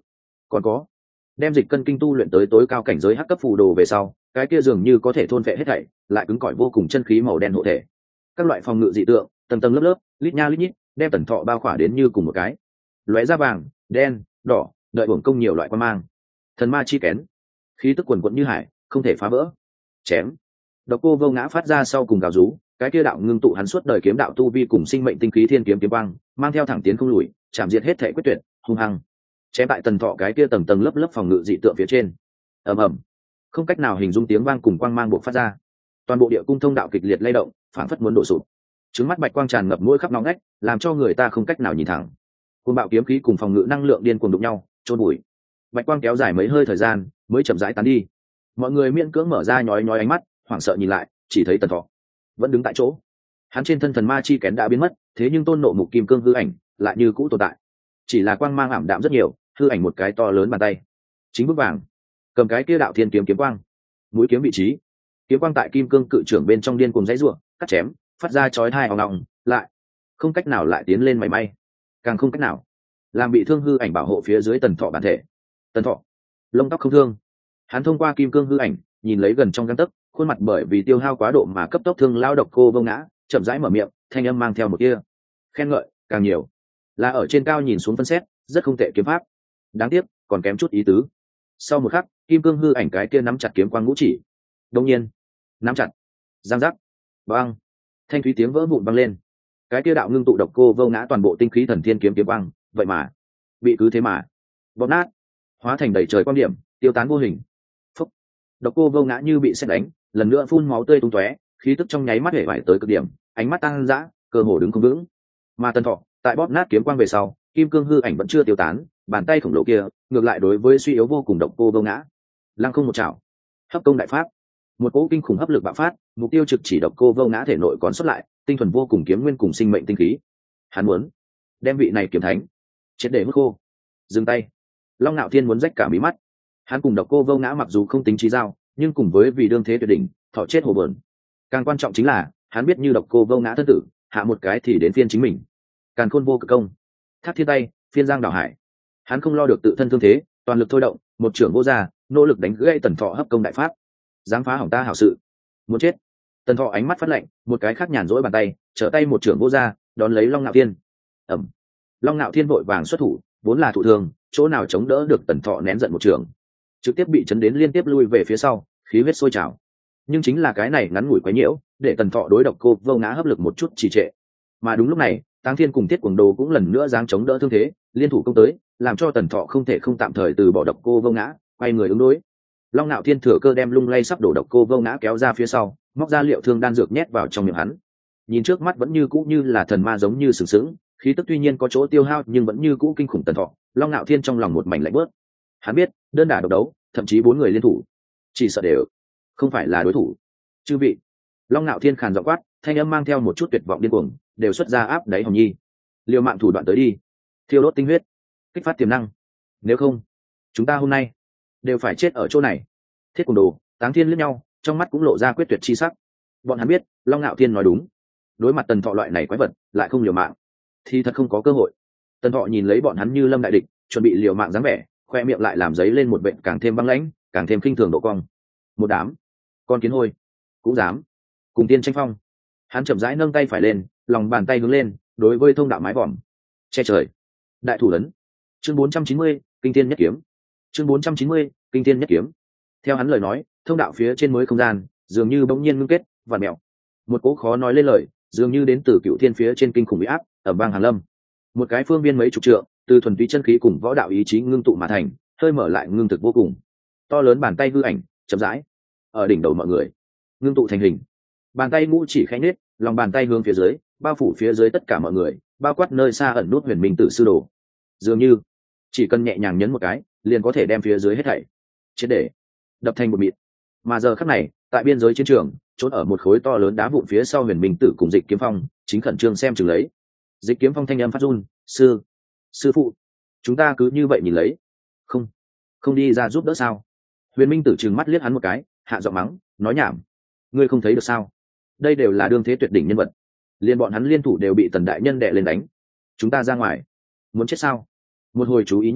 còn có đem dịch cân kinh tu luyện tới tối cao cảnh giới hắc cấp phù đồ về sau, cái kia dường như có thể thôn phệ hết thảy, lại cứng cỏi vô cùng chân khí màu đen hộ thể. Các loại phòng ngự dị tượng tầng tầng lớp lớp, lít nha lít nhít, đem Tần Thọ bao khỏa đến như cùng một cái lóe ra vàng đen đỏ, đợi uổng công nhiều loại quan mang. Thần ma chi kén, khí tức quần quận như hải, không thể phá vỡ. Chém. Độc Cô Vô Ngã phát ra sau cùng gào rú, cái kia đạo ngưng tụ hắn suốt đời kiếm đạo tu vi cùng sinh mệnh tinh khí thiên kiếm kiếm quang, mang theo thẳng tiến không lùi, chạm diệt hết thể quyết tuyệt, hung hăng chém tại Tần Thọ cái kia tầng tầng lớp lớp phòng ngự dị tượng phía trên. Ầm ầm, không cách nào hình dung tiếng vang cùng quang mang bộc phát ra, toàn bộ địa cung thông đạo kịch liệt lay động, phản phất muốn đổ sụp. Trứng mắt bạch quang tràn ngập mũi khắp nóng ngách, làm cho người ta không cách nào nhìn thẳng. Cuồng bạo kiếm khí cùng phòng ngự năng lượng điên cuồng đụng nhau, trôn bụi. Bạch quang kéo dài mấy hơi thời gian, mới chậm rãi tán đi. Mọi người miễn cưỡng mở ra nhói nhói ánh mắt, hoảng sợ nhìn lại, chỉ thấy Tần Thọ vẫn đứng tại chỗ. Hắn trên thân thần ma chi kén đã biến mất, thế nhưng tôn nộ mục kim cương hư ảnh lại như cũ tồn tại, chỉ là quang mang ảm đạm rất nhiều, hư ảnh một cái to lớn bàn tay chính bước vàng cầm cái kia đạo thiên kiếm kiếm quang, mũi kiếm vị trí kiếm quang tại kim cương cự trưởng bên trong điên cuồng dãy ruộng cắt chém, phát ra chói tai ong ong, lại không cách nào lại tiến lên mảy may, càng không cách nào làm bị thương hư ảnh bảo hộ phía dưới Tần Thọ bản thể. Tần Thọ lông tóc không thương, hắn thông qua kim cương hư ảnh nhìn lấy gần trong gang tấc, khuôn mặt bởi vì tiêu hao quá độ mà cấp tốc thương lao Độc Cô Vô Ngã, chậm rãi mở miệng, thanh âm mang theo một tia khen ngợi càng nhiều, là ở trên cao nhìn xuống phân xét, rất không tệ kiếm pháp, đáng tiếc còn kém chút ý tứ. Sau một khắc, kim cương hư ảnh cái kia nắm chặt kiếm quang ngũ chỉ, đông nhiên nắm chặt, giang giác, băng, thanh thúy tiếng vỡ vụn vang lên. Cái kia đạo ngưng tụ Độc Cô Vô Ngã toàn bộ tinh khí thần thiên kiếm kiếm quang, vậy mà bị cứ thế mà bóp nát, hóa thành đầy trời quang điểm, tiêu tán vô hình. Phúc. Độc Cô Vô Ngã như bị sét đánh, lần nữa phun máu tươi tung tóe, khí tức trong nháy mắt hể vải tới cực điểm, ánh mắt tăng dã, cơ hồ đứng không vững. Mà Tần Thọ tại bóp nát kiếm quang về sau, kim cương hư ảnh vẫn chưa tiêu tán, bàn tay khổng lồ kia ngược lại đối với suy yếu vô cùng Độc Cô Vô Ngã lăng không một chảo, hấp công đại pháp, một cỗ kinh khủng hấp lực bạo phát, mục tiêu trực chỉ Độc Cô Vô Ngã thể nội còn xuất lại tinh thuần vô cùng kiếm nguyên cùng sinh mệnh tinh khí. Hắn muốn đem vị này kiếm thánh triệt để hút khô. Dừng tay. Long Nạo Thiên muốn rách cả mí mắt. Hắn cùng Độc Cô Vô Ngã mặc dù không tính trí giao, nhưng cùng với vì đương thế tuyệt đỉnh, thọ chết hồ bờn. Càng quan trọng chính là hắn biết như Độc Cô Vô Ngã thân tử, hạ một cái thì đến phiên chính mình. Càn khôn vô cực công, thác thiên tay, phiên giang đảo hải. Hắn không lo được tự thân thương thế, toàn lực thôi động, một trưởng vô gia, nỗ lực đánh gãy Tần Thọ hấp công đại pháp. Dám phá hỏng ta hảo sự, muốn chết. Tần Thọ ánh mắt phát lạnh, một cái khác nhàn rỗi bàn tay, trở tay một trưởng vô gia, đón lấy Long Nạo Thiên. Ầm. Long Nạo Thiên vội vàng xuất thủ, vốn là thụ thương, chỗ nào chống đỡ được Tần Thọ nén giận một trưởng, trực tiếp bị chấn đến liên tiếp lui về phía sau, khí huyết sôi trào. Nhưng chính là cái này ngắn ngủi quấy nhiễu, để Tần Thọ đối Độc Cô Vô Ngã hấp lực một chút trì trệ. Mà đúng lúc này, Táng Thiên cùng Tiết Cuồng Đồ cũng lần nữa giáng chống đỡ thương thế, liên thủ công tới, làm cho Tần Thọ không thể không tạm thời từ bỏ Độc Cô Vô Ngã, quay người ứng đối. Long Nạo Thiên thừa cơ đem lung lay sắp đổ Độc Cô Vô Ngã kéo ra phía sau, móc ra liệu thương đan dược nhét vào trong miệng hắn. Nhìn trước mắt vẫn như cũ như là thần ma giống như sừng sững, khí tức tuy nhiên có chỗ tiêu hao nhưng vẫn như cũ kinh khủng Tần Thọ, Long Nạo Thiên trong lòng một mảnh lạnh bớt. Hắn biết, đơn đả độc đấu, thậm chí bốn người liên thủ, chỉ sợ đều không phải là đối thủ. Chư vị. Long Nạo Thiên khàn giọng quát, thanh âm mang theo một chút tuyệt vọng điên cuồng, đều xuất ra áp đáy Hồng Nhi. Liều mạng thủ đoạn tới đi, thiêu đốt tinh huyết, kích phát tiềm năng. Nếu không, chúng ta hôm nay đều phải chết ở chỗ này. Thiết Cuồng Đồ, Táng Thiên liếc nhau, trong mắt cũng lộ ra quyết tuyệt chi sắc. Bọn hắn biết, Long Nạo Thiên nói đúng. Đối mặt Tần Thọ loại này quái vật, lại không liều mạng, thì thật không có cơ hội. Tần Thọ nhìn lấy bọn hắn như lâm đại địch, chuẩn bị liều mạng dáng vẻ, khoe miệng lại làm giấy lên một vệt càng thêm băng lãnh, càng thêm khinh thường độ cong. Một đám con kiến hôi cũng dám cùng tiên tranh phong. Hắn chậm rãi nâng tay phải lên, lòng bàn tay hướng lên, đối với thông đạo mái vòm che trời đại thủ ấn. Chương bốn trăm chín mươi, kinh thiên nhất kiếm. Chương bốn trăm chín mươi, kinh thiên nhất kiếm. Theo hắn lời nói, thông đạo phía trên mới không gian dường như bỗng nhiên ngưng kết, vặn mèo. Một cỗ khó nói lên lời, dường như đến từ cựu thiên phía trên kinh khủng uy áp, ở bang Hàn Lâm. Một cái phương viên mấy chục trượng, từ thuần túy chân khí cùng võ đạo ý chí ngưng tụ mà thành, hơi mở lại ngưng thực vô cùng. To lớn bàn tay hư ảnh, chậm rãi ở đỉnh đầu mọi người, ngưng tụ thành hình. Bàn tay ngũ chỉ khẽ nhếch, lòng bàn tay hướng phía dưới, bao phủ phía dưới tất cả mọi người, bao quát nơi xa ẩn nút Huyền Minh Tử sư đồ. Dường như chỉ cần nhẹ nhàng nhấn một cái, liền có thể đem phía dưới hết thảy triệt để đập thành một mịn. Mà giờ khắc này, tại biên giới chiến trường, trốn ở một khối to lớn đá vụn phía sau Huyền Minh Tử cùng Dịch Kiếm Phong, chính khẩn trương xem chừng lấy. Dịch Kiếm Phong thanh âm phát run, "Sư, sư phụ, chúng ta cứ như vậy nhìn lấy, không, không đi ra giúp đỡ sao?" Huyền Minh Tử trừng mắt liếc hắn một cái, hạ giọng mắng, nói nhảm, ngươi không thấy được sao? Đây đều là đương thế tuyệt đỉnh nhân vật, liên bọn hắn liên thủ đều bị Tần đại nhân đè lên đánh, chúng ta ra ngoài muốn chết sao? Một hồi chú ý nhìn,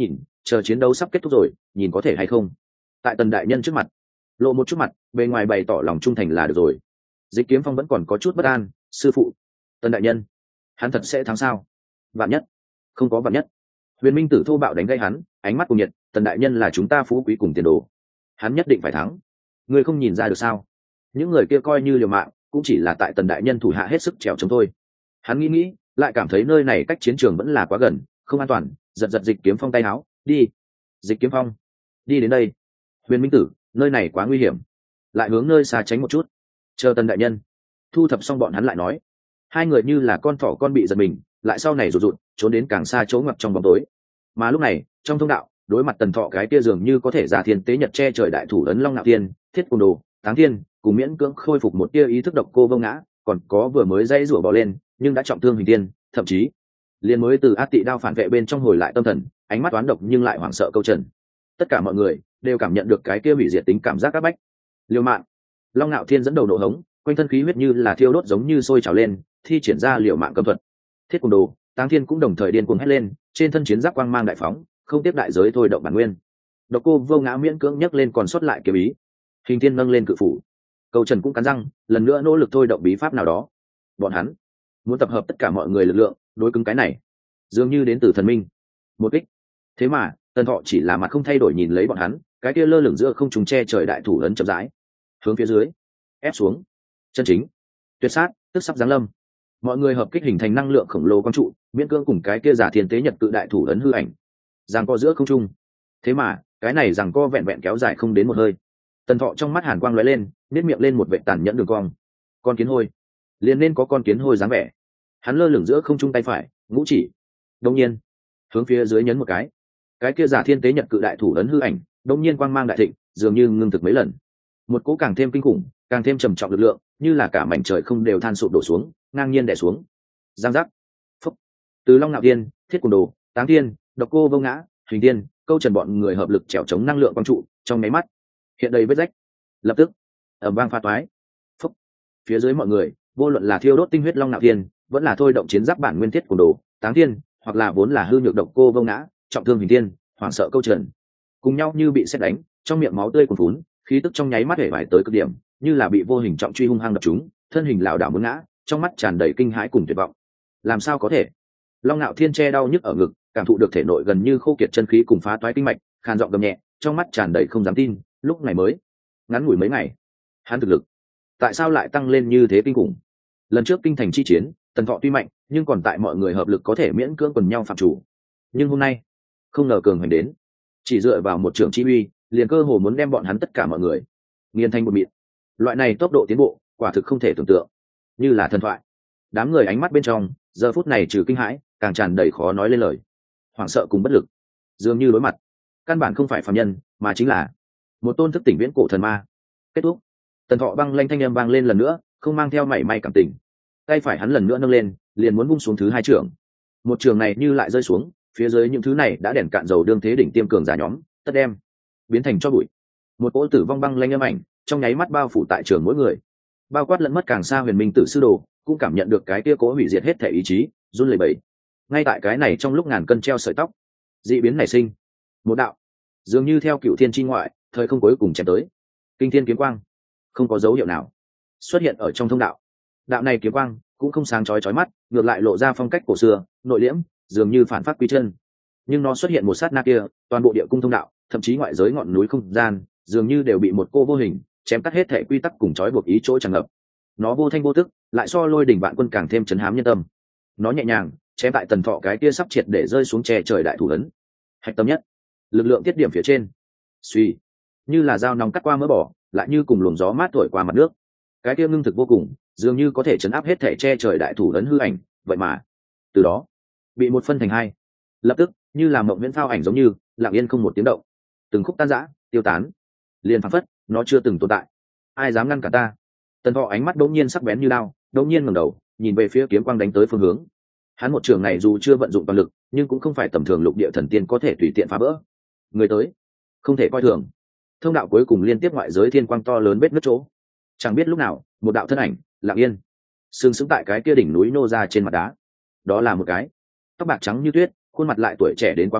chờ chiến đấu sắp kết thúc rồi nhìn có thể hay không tại tần đại nhân trước mặt lộ một chút mặt bề ngoài bày tỏ lòng trung thành là được rồi. Dịch Kiếm Phong vẫn còn có chút bất an. Sư phụ, tần đại nhân hắn thật sẽ thắng sao? Vạn nhất không có vạn nhất. Huyền Minh Tử thô bạo đánh gây hắn, ánh mắt cùng nhiệt. Tần đại nhân là chúng ta phú quý cùng tiền đồ, hắn nhất định phải thắng. Ngươi không nhìn ra được sao? Những người kia coi như liều mạng cũng chỉ là tại tần đại nhân thủ hạ hết sức trèo chống thôi. Hắn nghĩ nghĩ lại cảm thấy nơi này cách chiến trường vẫn là quá gần, không an toàn, giật giật Dịch Kiếm Phong tay áo. Đi. Dịch Kiếm Phong đi đến đây. Huyền Minh Tử, nơi này quá nguy hiểm, lại hướng nơi xa tránh một chút, chờ tần đại nhân thu thập xong bọn hắn lại nói. Hai người như là con thỏ con bị giật mình, lại sau này rụt rụt trốn đến càng xa chỗ ngoặt trong bóng tối. Mà lúc này trong thông đạo, đối mặt tần thọ cái kia dường như có thể giả thiên tế nhật che trời đại thủ ấn Long Nạo Thiên, Thiết Cùng Đồ, Táng Thiên cùng miễn cưỡng khôi phục một tia ý thức độc cô Vô Ngã, còn có vừa mới dây rủa bò lên nhưng đã trọng thương Huỳnh Tiên, thậm chí liền mới từ ác tị đao phản vệ bên trong hồi lại tâm thần, ánh mắt toán độc nhưng lại hoảng sợ câu trần. Tất cả mọi người đều cảm nhận được cái kia hủy diệt tính cảm giác áp bách. Liêu mạng. Long Nạo Thiên dẫn đầu nổ hống, quanh thân khí huyết như là thiêu đốt giống như sôi trào lên, thi triển ra liều mạng cấm thuật. Thiết Cùng Đồ, Táng Thiên cũng đồng thời điên cuồng hét lên, trên thân chiến giáp quang mang đại phóng, không tiếp đại giới thôi động bản nguyên. Độc cô Vô Ngã miễn cưỡng nhấc lên còn sót lại kiếm ý. Hình Thiên nâng lên cự phủ. Câu Trần cũng cắn răng, lần nữa nỗ lực thôi động bí pháp nào đó. Bọn hắn muốn tập hợp tất cả mọi người lực lượng, đối cứng cái này, dường như đến từ thần minh. Một kích. Thế mà, Tần Thọ chỉ là mặt không thay đổi nhìn lấy bọn hắn, cái kia lơ lửng giữa không trung che trời đại thủ ấn chậm rãi hướng phía dưới ép xuống. Chân chính tuyệt sát tức sắp giáng lâm. Mọi người hợp kích hình thành năng lượng khổng lồ quang trụ, miễn cưỡng cùng cái kia giả thiên tế nhật cự đại thủ ấn hư ảnh giằng co giữa không trung. Thế mà cái này giằng co vẹn vẹn kéo dài không đến một hơi. Tần Thọ trong mắt hàn quang lóe lên, nét miệng lên một vệ tàn nhẫn đường cong. Con kiến hôi liền nên có con kiến hôi dáng vẻ. Hắn lơ lửng giữa không trung tay phải ngũ chỉ đông nhiên hướng phía dưới nhấn một cái, cái kia giả thiên tế nhật cự đại thủ ấn hư ảnh đông nhiên quang mang đại thịnh, dường như ngưng thực mấy lần. Một cỗ càng thêm kinh khủng, càng thêm trầm trọng lực lượng, như là cả mảnh trời không đều than sụp đổ xuống, ngang nhiên đè xuống. Giang giác. Phúc. Từ Long Nạo Thiên, Thiết Cùng Đồ, Táng Thiên, Độc Cô Vô Ngã, Huỳnh Tiên, Câu Trần bọn người hợp lực trèo chống năng lượng quang trụ, trong máy mắt hiện đầy vết rách. Lập tức ầm vang pha toái. Phúc. Phía dưới mọi người, vô luận là thiêu đốt tinh huyết Long Nạo Thiên, vẫn là thôi động chiến giáp bản nguyên Thiết Cùng Đồ, Táng Thiên, hoặc là vốn là hư nhược Độc Cô Vô Ngã, trọng thương Huỳnh Tiên, hoảng sợ Câu Trần, cùng nhau như bị sét đánh, trong miệng máu tươi cuồn phún, khí tức trong nháy mắt hể vải tới cực điểm, như là bị vô hình trọng truy hung hăng đập chúng, thân hình lảo đảo muốn ngã, trong mắt tràn đầy kinh hãi cùng tuyệt vọng. Làm sao có thể? Long Nạo Thiên che đau nhức ở ngực, cảm thụ được thể nội gần như khô kiệt chân khí cùng phá toái kinh mạch, khàn giọng gầm nhẹ, trong mắt tràn đầy không dám tin, lúc này mới ngắn ngủi mấy ngày, hắn thực lực tại sao lại tăng lên như thế kinh khủng? Lần trước kinh thành chi chiến, Tần Thọ tuy mạnh, nhưng còn tại mọi người hợp lực có thể miễn cưỡng quần nhau phạm chủ. Nhưng hôm nay, không ngờ cường hành đến, chỉ dựa vào một trưởng chi uy, liền cơ hồ muốn đem bọn hắn tất cả mọi người nghiền thành một mịn. Loại này tốc độ tiến bộ quả thực không thể tưởng tượng, như là thần thoại. Đám người ánh mắt bên trong giờ phút này trừ kinh hãi, càng tràn đầy khó nói lên lời, hoảng sợ cùng bất lực, dường như đối mặt căn bản không phải phàm nhân, mà chính là một tôn thức tỉnh viễn cổ thần ma. Kết thúc. Tần Thọ băng lanh thanh âm vang lên lần nữa, không mang theo mảy may cảm tình. Tay phải hắn lần nữa nâng lên, liền muốn vung xuống thứ hai trường. Một trường này như lại rơi xuống, phía dưới những thứ này đã đèn cạn dầu đương thế đỉnh tiêm cường giả nhóm, tất đem biến thành cho bụi. Một cỗ tử vong băng lanh âm ảnh trong nháy mắt bao phủ tại trường mỗi người, bao quát lẫn mất càng xa Huyền Minh Tử sư đồ cũng cảm nhận được cái kia cố hủy diệt hết thể ý chí, run lẩy bẩy. Ngay tại cái này trong lúc ngàn cân treo sợi tóc, dị biến nảy sinh. Một đạo dường như theo cựu thiên chi ngoại, thời không cuối cùng chém tới. Kinh thiên kiếm quang không có dấu hiệu nào xuất hiện ở trong thông đạo. Đạo này kiếm quang cũng không sáng chói chói mắt, ngược lại lộ ra phong cách cổ xưa, nội liễm, dường như phản phát quy chân. Nhưng nó xuất hiện một sát na kia, toàn bộ địa cung thông đạo, thậm chí ngoại giới ngọn núi không gian, dường như đều bị một cô vô hình chém cắt hết thể quy tắc cùng trói buộc ý chỗ tràn ngập. Nó vô thanh vô tức, lại so Lôi Đỉnh Vạn Quân càng thêm chấn hám nhân tâm. Nó nhẹ nhàng chém tại Tần Thọ cái kia sắp triệt để rơi xuống che trời đại thủ ấn hạch tâm nhất, lực lượng tiết điểm phía trên. Suy, như là dao nóng cắt qua mỡ bỏ, lại như cùng luồng gió mát thổi qua mặt nước. Cái kia ngưng thực vô cùng, dường như có thể chấn áp hết thể che trời đại thủ ấn hư ảnh, vậy mà từ đó bị một phân thành hai. Lập tức như là mộng viễn phao ảnh giống như lặng yên không một tiếng động, từng khúc tan rã tiêu tán, liền phảng phất nó chưa từng tồn tại. Ai dám ngăn cả ta? Tần Thọ ánh mắt đột nhiên sắc bén như đao, đột nhiên ngẩng đầu nhìn về phía kiếm quang đánh tới phương hướng. Hắn một trường này dù chưa vận dụng toàn lực, nhưng cũng không phải tầm thường lục địa thần tiên có thể tùy tiện phá vỡ. Người tới không thể coi thường. Thông đạo cuối cùng liên tiếp ngoại giới thiên quang to lớn bết nứt chỗ, chẳng biết lúc nào một đạo thân ảnh lặng yên sừng sững tại cái kia đỉnh núi nô ra trên mặt đá. Đó là một cái tóc bạc trắng như tuyết, khuôn mặt lại tuổi trẻ đến quá phận,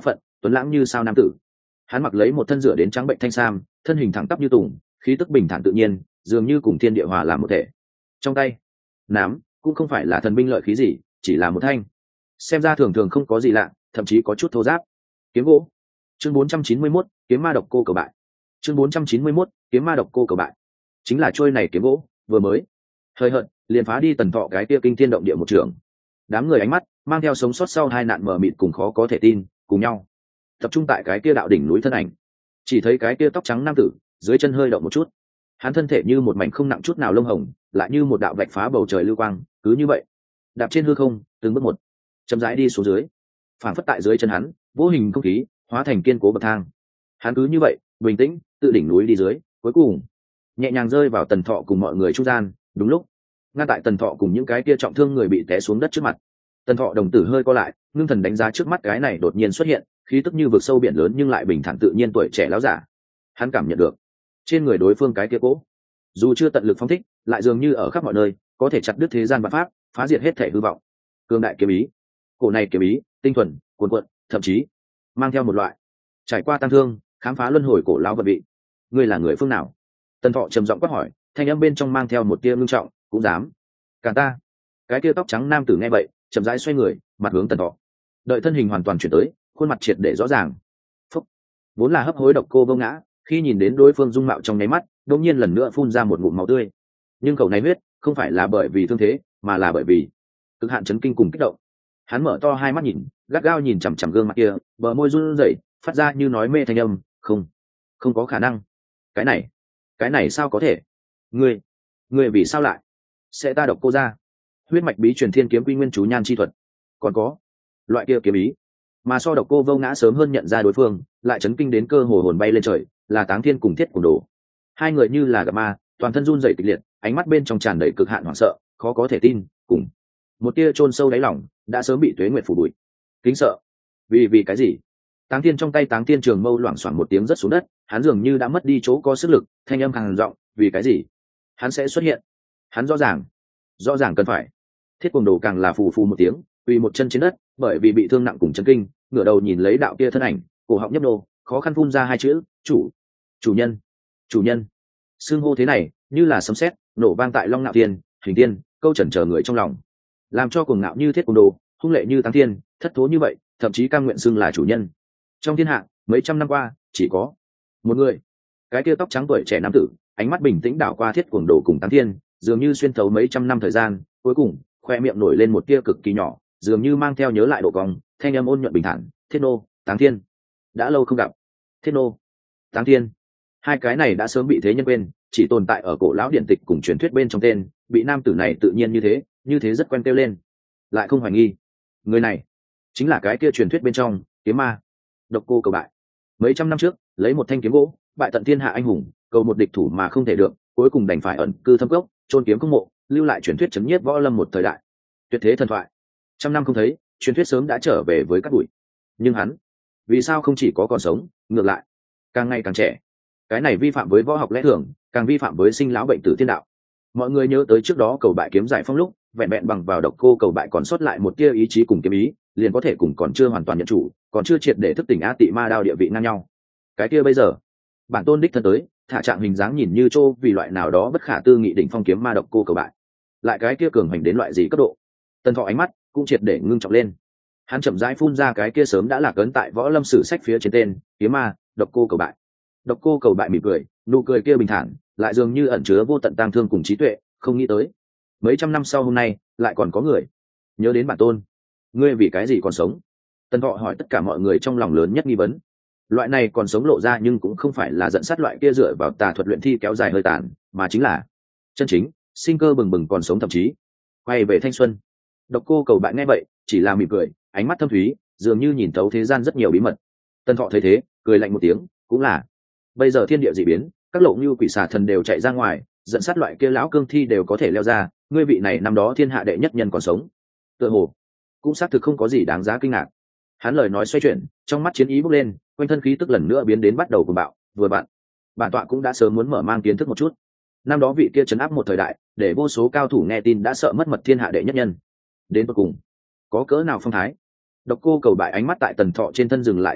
tuấn lãng như sao nam tử. Hắn mặc lấy một thân rửa đến trắng bệnh thanh sam, thân hình thẳng tắp như tùng, khí tức bình thản tự nhiên, dường như cùng thiên địa hòa làm một thể. Trong tay nắm cũng không phải là thần binh lợi khí gì, chỉ là một thanh, xem ra thường thường không có gì lạ, thậm chí có chút thô ráp kiếm gỗ. Chương bốn trăm chín mươi mốt, kiếm ma độc cô cầu bại. Chương bốn trăm chín mươi mốt, kiếm ma độc cô cầu bại. Chính là trôi này kiếm gỗ vừa mới hơi hợt liền phá đi Tần Thọ cái kia kinh thiên động địa một trường. Đám người ánh mắt mang theo sống sót sau hai nạn mờ mịt cùng khó có thể tin, cùng nhau tập trung tại cái kia đạo đỉnh núi thân ảnh. Chỉ thấy cái kia tóc trắng nam tử dưới chân hơi động một chút, hắn thân thể như một mảnh không nặng chút nào lông hồng, lại như một đạo vạch phá bầu trời lưu quang, cứ như vậy đạp trên hư không, từng bước một chậm rãi đi xuống dưới, phản phất tại dưới chân hắn vô hình không khí hóa thành kiên cố bậc thang. Hắn cứ như vậy bình tĩnh tự đỉnh núi đi dưới, cuối cùng nhẹ nhàng rơi vào Tần Thọ cùng mọi người trung gian. Đúng lúc ngăn tại Tần Thọ cùng những cái kia trọng thương người bị té xuống đất trước mặt, Tần Thọ đồng tử hơi co lại, ngưng thần đánh giá trước mắt cái này đột nhiên xuất hiện khí tức như vực sâu biển lớn nhưng lại bình thản tự nhiên tuổi trẻ láo giả. Hắn cảm nhận được trên người đối phương cái kia cố, dù chưa tận lực phóng thích, lại dường như ở khắp mọi nơi có thể chặt đứt thế gian vạn pháp, phá diệt hết thể hư vọng. Cương đại kiếm ý, cổ này kiếm ý tinh thuần cuồn cuộn, thậm chí mang theo một loại trải qua tăng thương khám phá luân hồi cổ lão vật vị. Ngươi là người phương nào? Tần Thọ trầm giọng quát hỏi, thanh âm bên trong mang theo một tia ngưng trọng. Cũng dám cả ta? Cái tia tóc trắng nam tử nghe vậy chậm rãi xoay người, mặt hướng Tần Thọ. Đợi thân hình hoàn toàn chuyển tới, khuôn mặt triệt để rõ ràng. Phúc. Vốn là hấp hối độc cô vô ngã, khi nhìn đến đối phương dung mạo trong nháy mắt, đột nhiên lần nữa phun ra một ngụm máu tươi. Nhưng khẩu này huyết không phải là bởi vì thương thế, mà là bởi vì cực hạn chấn kinh cùng kích động. Hắn mở to hai mắt nhìn, gắt gao nhìn chằm chằm gương mặt kia, bờ môi run rẩy, phát ra như nói mê thanh âm. Không, không có khả năng. Cái này, cái này sao có thể? Ngươi, ngươi vì sao lại sẽ ta độc cô ra? Huyết mạch bí truyền thiên kiếm quy nguyên chú nhan chi thuật, còn có loại kia kiếm ý mà so độc cô vô ngã sớm hơn nhận ra đối phương, lại chấn kinh đến cơ hồ hồn bay lên trời, là Táng Thiên cùng Thiết Cùng Đồ. Hai người như là gặp ma, toàn thân run rẩy kịch liệt, ánh mắt bên trong tràn đầy cực hạn hoảng sợ, khó có thể tin, cùng một tia chôn sâu đáy lòng đã sớm bị tuế nguyệt phủ bụi. Kính sợ. Vì vì cái gì? Táng Thiên trong tay Táng Thiên trường mâu loảng xoảng một tiếng rất xuống đất, hắn dường như đã mất đi chỗ có sức lực, thanh âm hàng giọng, vì cái gì hắn sẽ xuất hiện? Hắn rõ ràng, rõ ràng cần phải. Thiết Cuồng Đồ càng là phù phù một tiếng, quỳ một chân trên đất, bởi vì bị thương nặng cùng chấn kinh, ngửa đầu nhìn lấy đạo kia thân ảnh, cổ họng nhấp nô, khó khăn phun ra hai chữ, chủ, chủ nhân, chủ nhân. Xưng hô thế này như là sấm sét nổ vang tại Long Nạo Thiên, Hình Tiên, câu chần chờ người trong lòng, làm cho cuồng ngạo như Thiết Cuồng Đồ, hung lệ như Táng Thiên, thất thố như vậy, thậm chí cam nguyện xưng là chủ nhân. Trong thiên hạ mấy trăm năm qua chỉ có một người, cái kia tóc trắng tuổi trẻ nam tử, ánh mắt bình tĩnh đảo qua Thiết Cuồng Đồ cùng Táng Thiên, dường như xuyên thấu mấy trăm năm thời gian, cuối cùng khoe miệng nổi lên một tia cực kỳ nhỏ, dường như mang theo nhớ lại độ cong, thanh âm ôn nhuận bình thản, Thiết nô, Táng Thiên, đã lâu không gặp. Thiết nô, Táng Thiên, hai cái này đã sớm bị thế nhân quên, chỉ tồn tại ở cổ lão điển tịch cùng truyền thuyết bên trong tên, bị nam tử này tự nhiên như thế, như thế rất quen kêu lên, lại không hoài nghi, người này chính là cái kia truyền thuyết bên trong kiếm ma độc cô cầu bại. Mấy trăm năm trước lấy một thanh kiếm gỗ bại tận thiên hạ anh hùng, cầu một địch thủ mà không thể được, cuối cùng đành phải ẩn cư thâm cốc, chôn kiếm công mộ, lưu lại truyền thuyết chấm nhiếp võ lâm một thời đại. Tuyệt thế thần thoại, trăm năm không thấy, truyền thuyết sớm đã trở về với các bụi. Nhưng hắn vì sao không chỉ có còn sống, ngược lại càng ngày càng trẻ? Cái này vi phạm với võ học lẽ thường, càng vi phạm với sinh lão bệnh tử thiên đạo. Mọi người nhớ tới trước đó cầu bại kiếm giải phong lúc, vẹn vẹn bằng vào độc cô cầu bại còn sót lại một tia ý chí cùng kiếm ý, liền có thể cùng còn chưa hoàn toàn nhận chủ, còn chưa triệt để thức tỉnh a tị ma đao địa vị ngang nhau. Cái kia bây giờ bản tôn đích thân tới, thả trạng hình dáng nhìn như trô vì loại nào đó bất khả tư nghị đỉnh phong kiếm ma độc cô cầu bại, lại cái kia cường hành đến loại gì cấp độ? Tần Thọ ánh mắt cũng triệt để ngưng trọng lên, hắn chậm rãi phun ra cái kia sớm đã lạc ấn tại võ lâm sử sách phía trên tên kiếm ma độc cô cầu bại. Độc cô cầu bại mỉm cười, nụ cười kia bình thản, lại dường như ẩn chứa vô tận tang thương cùng trí tuệ, không nghĩ tới mấy trăm năm sau hôm nay lại còn có người nhớ đến bản tôn. Ngươi vì cái gì còn sống? Tần Thọ hỏi tất cả mọi người trong lòng lớn nhất nghi vấn. Loại này còn sống lộ ra nhưng cũng không phải là dẫn sát loại kia dựa vào tà thuật luyện thi kéo dài hơi tàn, mà chính là chân chính sinh cơ bừng bừng còn sống, thậm chí quay về thanh xuân. Độc cô cầu bại nghe vậy chỉ là mỉm cười, ánh mắt thâm thúy, dường như nhìn thấu thế gian rất nhiều bí mật. Tần Thọ thấy thế cười lạnh một tiếng, cũng là bây giờ thiên địa dị biến, các lộ như quỷ xà thần đều chạy ra ngoài, dẫn sát loại kia lão cương thi đều có thể leo ra, ngươi vị này năm đó thiên hạ đệ nhất nhân còn sống, tựa hồ cũng xác thực không có gì đáng giá kinh ngạc. Hắn lời nói xoay chuyển, trong mắt chiến ý bốc lên, quanh thân khí tức lần nữa biến đến bắt đầu cuồng bạo. Vừa bạn bản tọa cũng đã sớm muốn mở mang kiến thức một chút, năm đó vị kia trấn áp một thời đại, để vô số cao thủ nghe tin đã sợ mất mật thiên hạ đệ nhất nhân, đến cuối cùng có cỡ nào phong thái. Độc cô cầu bại ánh mắt tại Tần Thọ trên thân dừng lại chốc lát,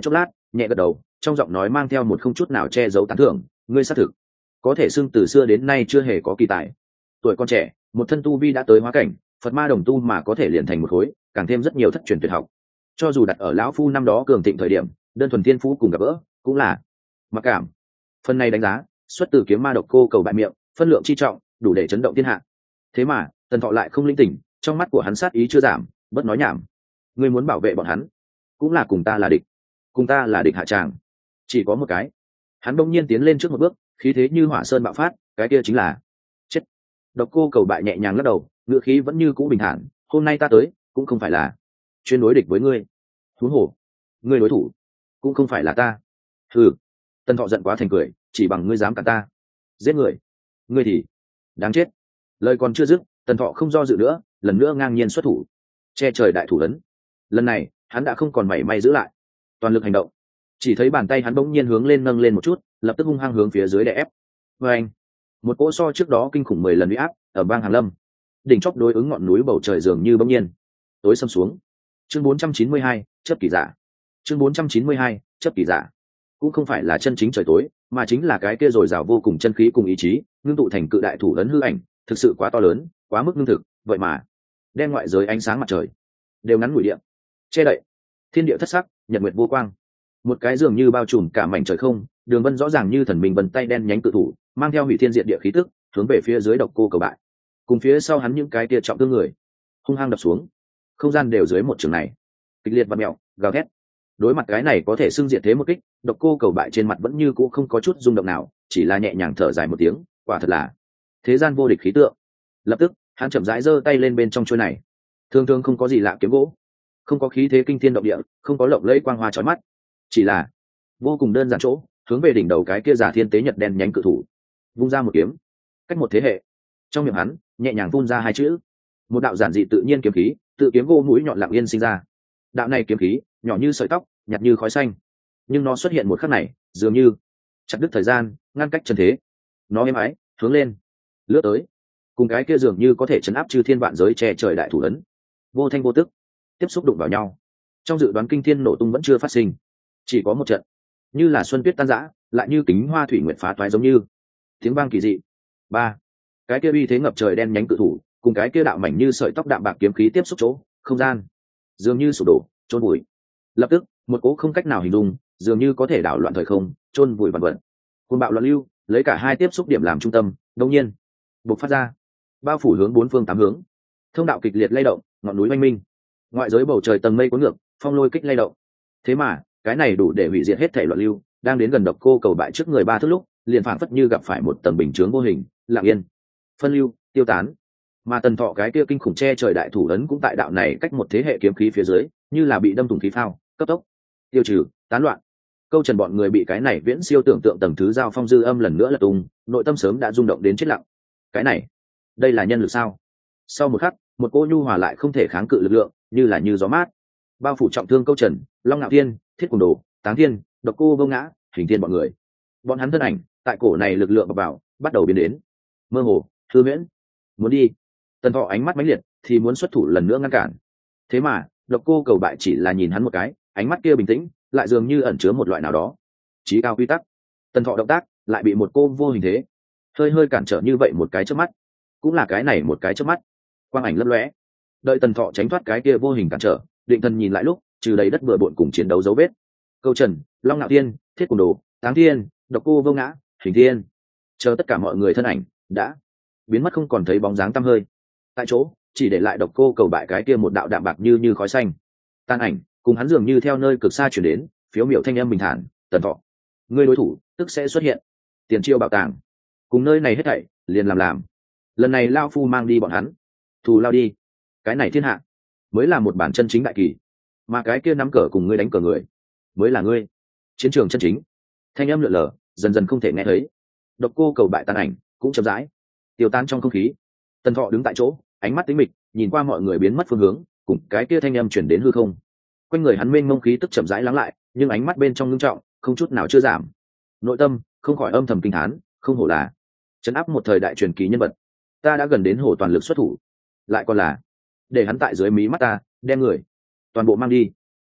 nhẹ gật đầu, trong giọng nói mang theo một không chút nào che giấu tán thưởng. Ngươi xác thực có thể xưng từ xưa đến nay chưa hề có kỳ tài. Tuổi con trẻ, một thân tu vi đã tới hóa cảnh, Phật ma đồng tu mà có thể liền thành một khối, càng thêm rất nhiều thất truyền tuyệt học. Cho dù đặt ở lão phu năm đó cường thịnh thời điểm, đơn thuần tiên phú cùng gặp gỡ, cũng là mặc cảm. Phần này đánh giá xuất từ kiếm ma độc cô cầu bại miệng, phân lượng chi trọng, đủ để chấn động thiên hạ. Thế mà Tần Thọ lại không linh tỉnh, trong mắt của hắn sát ý chưa giảm, bất nói nhảm. Ngươi muốn bảo vệ bọn hắn, cũng là cùng ta là địch, cùng ta là địch hạ tràng, chỉ có một cái. Hắn bỗng nhiên tiến lên trước một bước, khí thế như hỏa sơn bạo phát, cái kia chính là chết. Độc cô cầu bại nhẹ nhàng lắc đầu, ngựa khí vẫn như cũ bình thản. Hôm nay ta tới cũng không phải là chuyên đối địch với ngươi, huống hồ ngươi đối thủ cũng không phải là ta. Hừ. Tần Thọ giận quá thành cười, chỉ bằng ngươi dám cả ta giết người, ngươi thì đáng chết. Lời còn chưa dứt, Tần Thọ không do dự nữa, lần nữa ngang nhiên xuất thủ, che trời đại thủ ấn. Lần này hắn đã không còn mảy may giữ lại, toàn lực hành động. Chỉ thấy bàn tay hắn bỗng nhiên hướng lên nâng lên một chút, lập tức hung hăng hướng phía dưới đè ép. Và anh, một cỗ so trước đó kinh khủng mười lần uy áp ở bang Hàn Lâm, đỉnh chóp đối ứng ngọn núi bầu trời dường như bỗng nhiên tối xâm xuống. Chương bốn trăm chín mươi hai, chấp kỳ giả. Chương bốn trăm chín mươi hai, chấp kỳ giả. Cũng không phải là chân chính trời tối, mà chính là cái kia dồi dào vô cùng chân khí cùng ý chí, ngưng tụ thành cự đại thủ ấn hư ảnh, thực sự quá to lớn, quá mức ngưng thực, vậy mà đem ngoại giới ánh sáng mặt trời đều ngắn ngủi điện che đậy. Thiên địa thất sắc, nhật nguyệt vô quang, một cái dường như bao trùm cả mảnh trời không, đường vân rõ ràng như thần mình vân tay đen nhánh cự thủ, mang theo hủy thiên diệt địa khí tức, hướng về phía dưới độc cô cầu bại, cùng phía sau hắn những cái tia trọng thương người hung hăng đập xuống. Không gian đều dưới một trường này kịch liệt và mẹo gào thét. Đối mặt cái này có thể xưng diệt thế một kích, độc cô cầu bại trên mặt vẫn như cũ không có chút rung động nào, chỉ là nhẹ nhàng thở dài một tiếng. Quả thật là thế gian vô địch khí tượng. Lập tức hắn chậm rãi giơ tay lên bên trong chuôi này, thường thường không có gì lạ kiếm gỗ, không có khí thế kinh thiên động địa, không có lộng lẫy quang hoa chói mắt, chỉ là vô cùng đơn giản chỗ, hướng về đỉnh đầu cái kia giả thiên tế nhật đen nhánh cự thủ vung ra một kiếm. Cách một thế hệ, trong miệng hắn nhẹ nhàng phun ra hai chữ, một đạo giản dị tự nhiên kiếm khí tự kiếm gỗ mũi nhọn lặng yên sinh ra. Đạo này kiếm khí nhỏ như sợi tóc, nhạt như khói xanh, nhưng nó xuất hiện một khắc này dường như chặt đứt thời gian, ngăn cách chân thế. Nó êm ái hướng lên lướt tới, cùng cái kia dường như có thể chấn áp chư thiên vạn giới che trời đại thủ ấn vô thanh vô tức tiếp xúc đụng vào nhau. Trong dự đoán kinh thiên nổ tung vẫn chưa phát sinh, chỉ có một trận như là xuân tuyết tan rã, lại như kính hoa thủy nguyệt phá toái, giống như tiếng vang kỳ dị. Ba, cái kia uy thế ngập trời đen nhánh cự thủ cùng cái kia đạo mảnh như sợi tóc đạm bạc kiếm khí tiếp xúc chỗ, không gian dường như sụp đổ, chôn bụi. Lập tức một cỗ không cách nào hình dung, dường như có thể đảo loạn thời không, chôn bụi vạn vật, cuồng bạo loạn lưu lấy cả hai tiếp xúc điểm làm trung tâm, đột nhiên bộc phát ra, bao phủ hướng bốn phương tám hướng. Thông đạo kịch liệt lay động, ngọn núi oanh minh, ngoại giới bầu trời tầng mây cuốn ngược, phong lôi kích lay động. Thế mà cái này đủ để hủy diệt hết thể loạn lưu, đang đến gần độc cô cầu bại trước người ba thước lúc, liền phảng phất như gặp phải một tầng bình chướng vô hình, lặng yên phân lưu tiêu tán. Mà Tần Thọ cái kia kinh khủng che trời đại thủ ấn cũng tại đạo này cách một thế hệ kiếm khí phía dưới, như là bị đâm thủng khí phao, cấp tốc tiêu trừ, tán loạn. Câu trần bọn người bị cái này viễn siêu tưởng tượng tầng thứ giao phong dư âm lần nữa lật tung, nội tâm sớm đã rung động đến chết lặng. Cái này, đây là nhân lực sao? Sau một khắc, một cô nhu hòa lại không thể kháng cự lực lượng, như là như gió mát, bao phủ trọng thương Câu Trần, Long Nạo Thiên, Thiết Cùng Đồ, Táng Thiên, Độc Cô Vô Ngã, Hình Thiên bọn người. Bọn hắn thân ảnh tại cổ này lực lượng vào bắt đầu biến đến mơ hồ, hư huyễn. Muốn đi, Tần Thọ ánh mắt mãnh liệt, thì muốn xuất thủ lần nữa ngăn cản. Thế mà Độc Cô cầu bại chỉ là nhìn hắn một cái, ánh mắt kia bình tĩnh, lại dường như ẩn chứa một loại nào đó chí cao quy tắc. Tần Thọ động tác lại bị một cô vô hình thế hơi hơi cản trở như vậy một cái chớp mắt, cũng là cái này một cái chớp mắt, quang ảnh lấp lóe. Đợi Tần Thọ tránh thoát cái kia vô hình cản trở, định thần nhìn lại lúc, trừ đầy đất bừa bộn cùng chiến đấu dấu vết, Câu Trần, Long Nạo Thiên, Thiết Cùng Đồ, Táng Thiên, Độc Cô Vô Ngã, Hình Thiên, chờ tất cả mọi người thân ảnh đã biến mất không còn thấy bóng dáng tăm hơi. Tại chỗ chỉ để lại Độc Cô cầu bại cái kia một đạo đạm bạc như như khói xanh tan ảnh, cùng hắn dường như theo nơi cực xa chuyển đến phiếu miểu thanh âm bình thản. Tần Thọ, ngươi đối thủ tức sẽ xuất hiện. Tiền chiêu bảo tàng cùng nơi này hết thảy liền làm làm, lần này lao phu mang đi bọn hắn, thù lao đi. Cái này thiên hạ mới là một bản chân chính đại kỳ, mà cái kia nắm cờ cùng ngươi đánh cờ người mới là ngươi. Chiến trường chân chính, thanh âm lượn lờ dần dần không thể nghe thấy. Độc Cô cầu bại tàn ảnh cũng chậm rãi tiêu tan trong không khí. Tần Thọ đứng tại chỗ, ánh mắt tĩnh mịch, nhìn qua mọi người biến mất phương hướng, cùng cái kia thanh âm chuyển đến hư không. Quanh người hắn mênh mông khí tức chậm rãi lắng lại, nhưng ánh mắt bên trong ngưng trọng không chút nào chưa giảm. Nội tâm không khỏi âm thầm kinh thán, không hổ là trấn áp một thời đại truyền kỳ nhân vật. Ta đã gần đến hổ toàn lực xuất thủ, lại còn là để hắn tại dưới mí mắt ta đem người toàn bộ mang đi.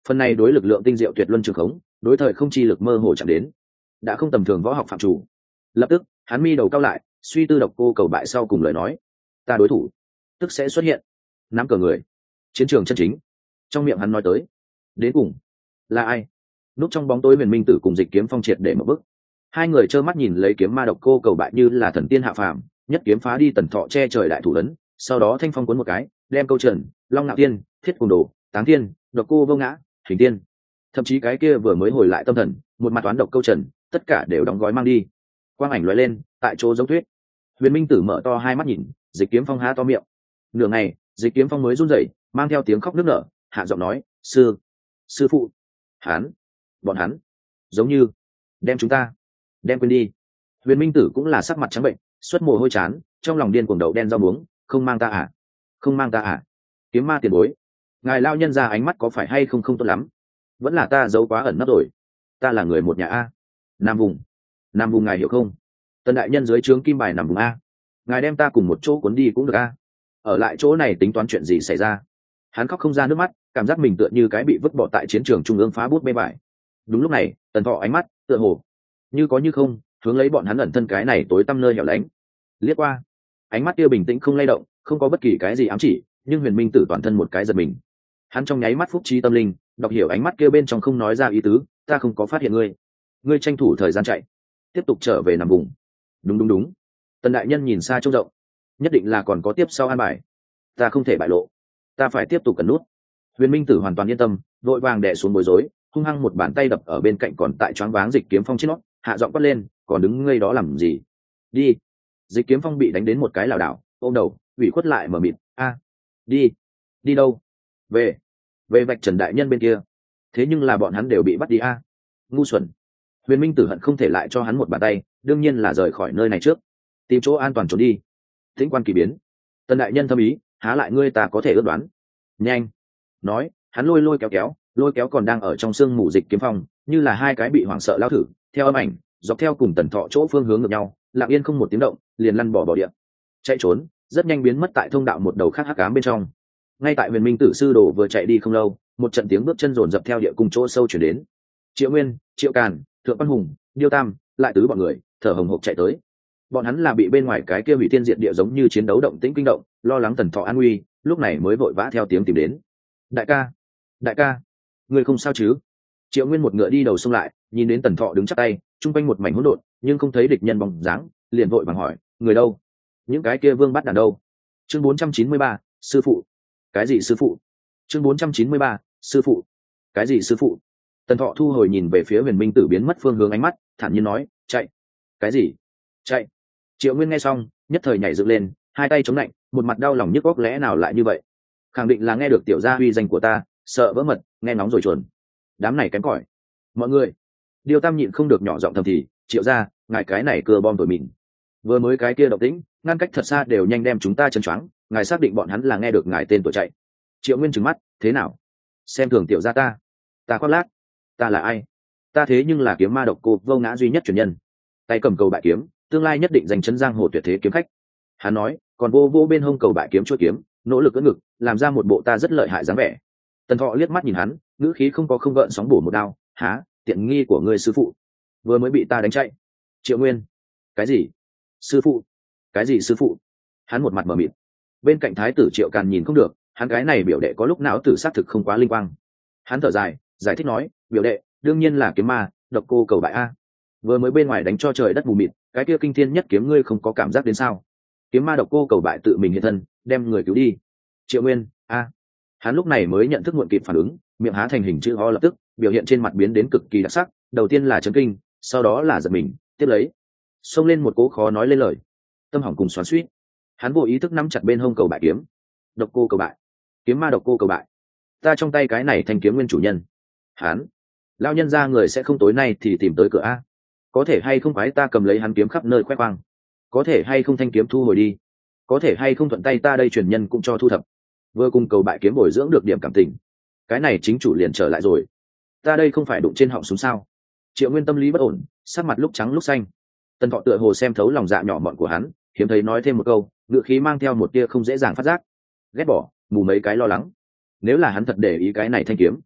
Phần này đối lực lượng tinh diệu tuyệt luân trường khống, đối thời không chi lực mơ hồ chạm đến, đã không tầm thường võ học phạm chủ. Lập tức hắn mi đầu cao lại, suy tư độc cô cầu bại sau cùng lời nói: ta đối thủ tức sẽ xuất hiện. Nắm cờ người, chiến trường chân chính. Trong miệng hắn nói tới đến cùng là ai? Núp trong bóng tối Huyền Minh Tử cùng Dịch Kiếm Phong triệt để một bức. Hai người trơ mắt nhìn lấy kiếm ma độc cô cầu bại như là thần tiên hạ phàm, nhất kiếm phá đi Tần Thọ che trời đại thủ lớn, sau đó thanh phong cuốn một cái, đem câu trần, long ngạo tiên, thiết cùng đồ, táng thiên, độc cô vô ngã, hình tiên, thậm chí cái kia vừa mới hồi lại tâm thần, một mặt toán độc câu trần, tất cả đều đóng gói mang đi. Quang ảnh lóe lên, tại chỗ giống thuyết. Huyền Minh Tử mở to hai mắt nhìn, Dịch Kiếm Phong há to miệng. Nửa ngày, Dịch Kiếm Phong mới run rẩy, mang theo tiếng khóc nức nở, hạ giọng nói: sư sư phụ. Hắn, bọn hắn giống như đem chúng ta đem quên đi. Huyền Minh Tử cũng là sắc mặt trắng bệnh, xuất mồ hôi chán, trong lòng điên cuồng đầu đen rau muống. Không mang ta à? Không mang ta à? Kiếm ma tiền bối, ngài lao nhân ra ánh mắt có phải hay không không tốt lắm? Vẫn là ta giấu quá ẩn nấp rồi. Ta là người một nhà a. Nam vùng, Nam vùng ngài hiểu không? Tần đại nhân dưới trướng kim bài nằm vùng a. Ngài đem ta cùng một chỗ cuốn đi cũng được a. Ở lại chỗ này tính toán chuyện gì xảy ra? Hắn khóc không ra nước mắt, cảm giác mình tựa như cái bị vứt bỏ tại chiến trường trung ương phá bút bê bại. Đúng lúc này, Tần Thọ ánh mắt tựa hồ như có như không hướng lấy bọn hắn ẩn thân cái này tối tăm nơi hẻo lánh liếc qua. Ánh mắt kia bình tĩnh không lay động, không có bất kỳ cái gì ám chỉ, nhưng Huyền Minh Tử toàn thân một cái giật mình. Hắn trong nháy mắt phúc trí tâm linh, đọc hiểu ánh mắt kia bên trong không nói ra ý tứ: ta không có phát hiện ngươi, ngươi tranh thủ thời gian chạy, tiếp tục trở về nằm vùng. Đúng đúng đúng. Tần đại nhân nhìn xa trông rộng, nhất định là còn có tiếp sau an bài. Ta không thể bại lộ, ta phải tiếp tục cần nút. Huyền Minh Tử hoàn toàn yên tâm, vội vàng đè xuống bối rối, hung hăng một bàn tay đập ở bên cạnh còn tại choáng váng Dịch Kiếm Phong trên nót, hạ giọng quát lên: còn đứng ngây đó làm gì? Đi. Dịch Kiếm Phong bị đánh đến một cái lảo đảo, ôm đầu, ủy khuất lại mở mịt: a, đi. Đi đâu? Về. Về vạch trần đại nhân bên kia. Thế nhưng là bọn hắn đều bị bắt đi a. Ngu xuẩn. Huyền Minh Tử hận không thể lại cho hắn một bàn tay, đương nhiên là rời khỏi nơi này trước, tìm chỗ an toàn trốn đi. Tĩnh quan kỳ biến. Tần đại nhân thâm ý, há lại ngươi ta có thể ước đoán. Nhanh. Nói, hắn lôi lôi kéo kéo, lôi kéo còn đang ở trong sương mù Dịch Kiếm Phong, như là hai cái bị hoảng sợ lao thử, theo âm ảnh, dọc theo cùng Tần Thọ chỗ phương hướng ngược nhau, lặng yên không một tiếng động, liền lăn bỏ bỏ địa, chạy trốn, rất nhanh biến mất tại thông đạo một đầu khác hắc ám bên trong. Ngay tại Huyền Minh Tử sư đồ vừa chạy đi không lâu, một trận tiếng bước chân rồn rập theo địa cung chỗ sâu chuyển đến. Triệu Nguyên, Triệu Càn, Thượng Văn Hùng, Điêu Tam, lại tứ bọn người, thở hồng hộc chạy tới. Bọn hắn là bị bên ngoài cái kia hủy thiên diệt địa giống như chiến đấu động tĩnh kinh động, lo lắng Tần Thọ an nguy, lúc này mới vội vã theo tiếng tìm đến. Đại ca, đại ca, người không sao chứ? Triệu Nguyên một ngựa đi đầu xông lại, nhìn đến Tần Thọ đứng chắp tay, trung quanh một mảnh hỗn độn, nhưng không thấy địch nhân bóng dáng, liền vội vàng hỏi: người đâu? Những cái kia vương bắt đàn đâu? Chương bốn trăm chín mươi ba, sư phụ. Cái gì sư phụ? Chương bốn trăm chín mươi ba, sư phụ. Cái gì sư phụ? Tần Thọ thu hồi nhìn về phía Huyền Minh Tử biến mất phương hướng ánh mắt, thản nhiên nói: chạy. Cái gì? Chạy. Triệu Nguyên nghe xong, nhất thời nhảy dựng lên, hai tay chống lạnh, một mặt đau lòng nhức óc, lẽ nào lại như vậy? Khẳng định là nghe được tiểu gia uy danh của ta, sợ vỡ mật, nghe nóng rồi chuồn. Đám này kém cỏi. Mọi người. Điêu Tam nhịn không được nhỏ giọng thầm thì: Triệu gia, ngài cái này cưa bom tuổi mịn. Vừa mới cái kia động tĩnh, ngăn cách thật xa đều nhanh đem chúng ta chân choáng, ngài xác định bọn hắn là nghe được ngài tên tuổi chạy. Triệu Nguyên trừng mắt: thế nào? Xem thường tiểu gia ta? Ta khoác lác. Ta là ai? Ta thế nhưng là kiếm ma độc cô vô ngã duy nhất truyền nhân, tay cầm cầu bại kiếm, tương lai nhất định giành chân giang hồ tuyệt thế kiếm khách. Hắn nói, còn vô vô bên hông cầu bại kiếm chuôi kiếm, nỗ lực ưỡn ngực, làm ra một bộ ta rất lợi hại dáng vẻ. Tần Thọ liếc mắt nhìn hắn, ngữ khí không có không gợn sóng bổ một đao: há, tiện nghi của ngươi sư phụ, vừa mới bị ta đánh chạy. Triệu Nguyên: cái gì? Sư phụ? Cái gì sư phụ? Hắn một mặt mờ mịt. Bên cạnh thái tử Triệu Càn nhìn không được, hắn cái này biểu đệ có lúc não tử xác thực không quá linh quang. Hắn thở dài, giải thích nói: biểu đệ đương nhiên là kiếm ma độc cô cầu bại a. Vừa mới bên ngoài đánh cho trời đất mù mịt, cái kia kinh thiên nhất kiếm ngươi không có cảm giác đến sao? Kiếm ma độc cô cầu bại tự mình hiện thân, đem người cứu đi. Triệu Nguyên: a. Hắn lúc này mới nhận thức muộn kịp phản ứng, miệng há thành hình chữ O lập tức, biểu hiện trên mặt biến đến cực kỳ đặc sắc, đầu tiên là chấn kinh, sau đó là giật mình, tiếp lấy xông lên một cố khó nói lên lời, tâm hỏng cùng xoắn xuýt. Hắn vô ý thức nắm chặt bên hông cầu bại kiếm. Độc cô cầu bại, kiếm ma độc cô cầu bại, ta trong tay cái này thanh kiếm nguyên chủ nhân. Hắn lao nhân ra người sẽ không tối nay thì tìm tới cửa a. Có thể hay không phải ta cầm lấy hắn kiếm khắp nơi khoe khoang? Có thể hay không thanh kiếm thu hồi đi? Có thể hay không thuận tay ta đây truyền nhân cũng cho thu thập? Vừa cùng cầu bại kiếm bồi dưỡng được điểm cảm tình, cái này chính chủ liền trở lại rồi, ta đây không phải đụng trên họng súng sao? Triệu Nguyên tâm lý bất ổn, sắc mặt lúc trắng lúc xanh. Tần Thọ tựa hồ xem thấu lòng dạ nhỏ mọn của hắn, hiếm thấy nói thêm một câu, ngựa khí mang theo một tia không dễ dàng phát giác: ghét bỏ, mù mấy cái lo lắng. Nếu là hắn thật để ý cái này thanh kiếm,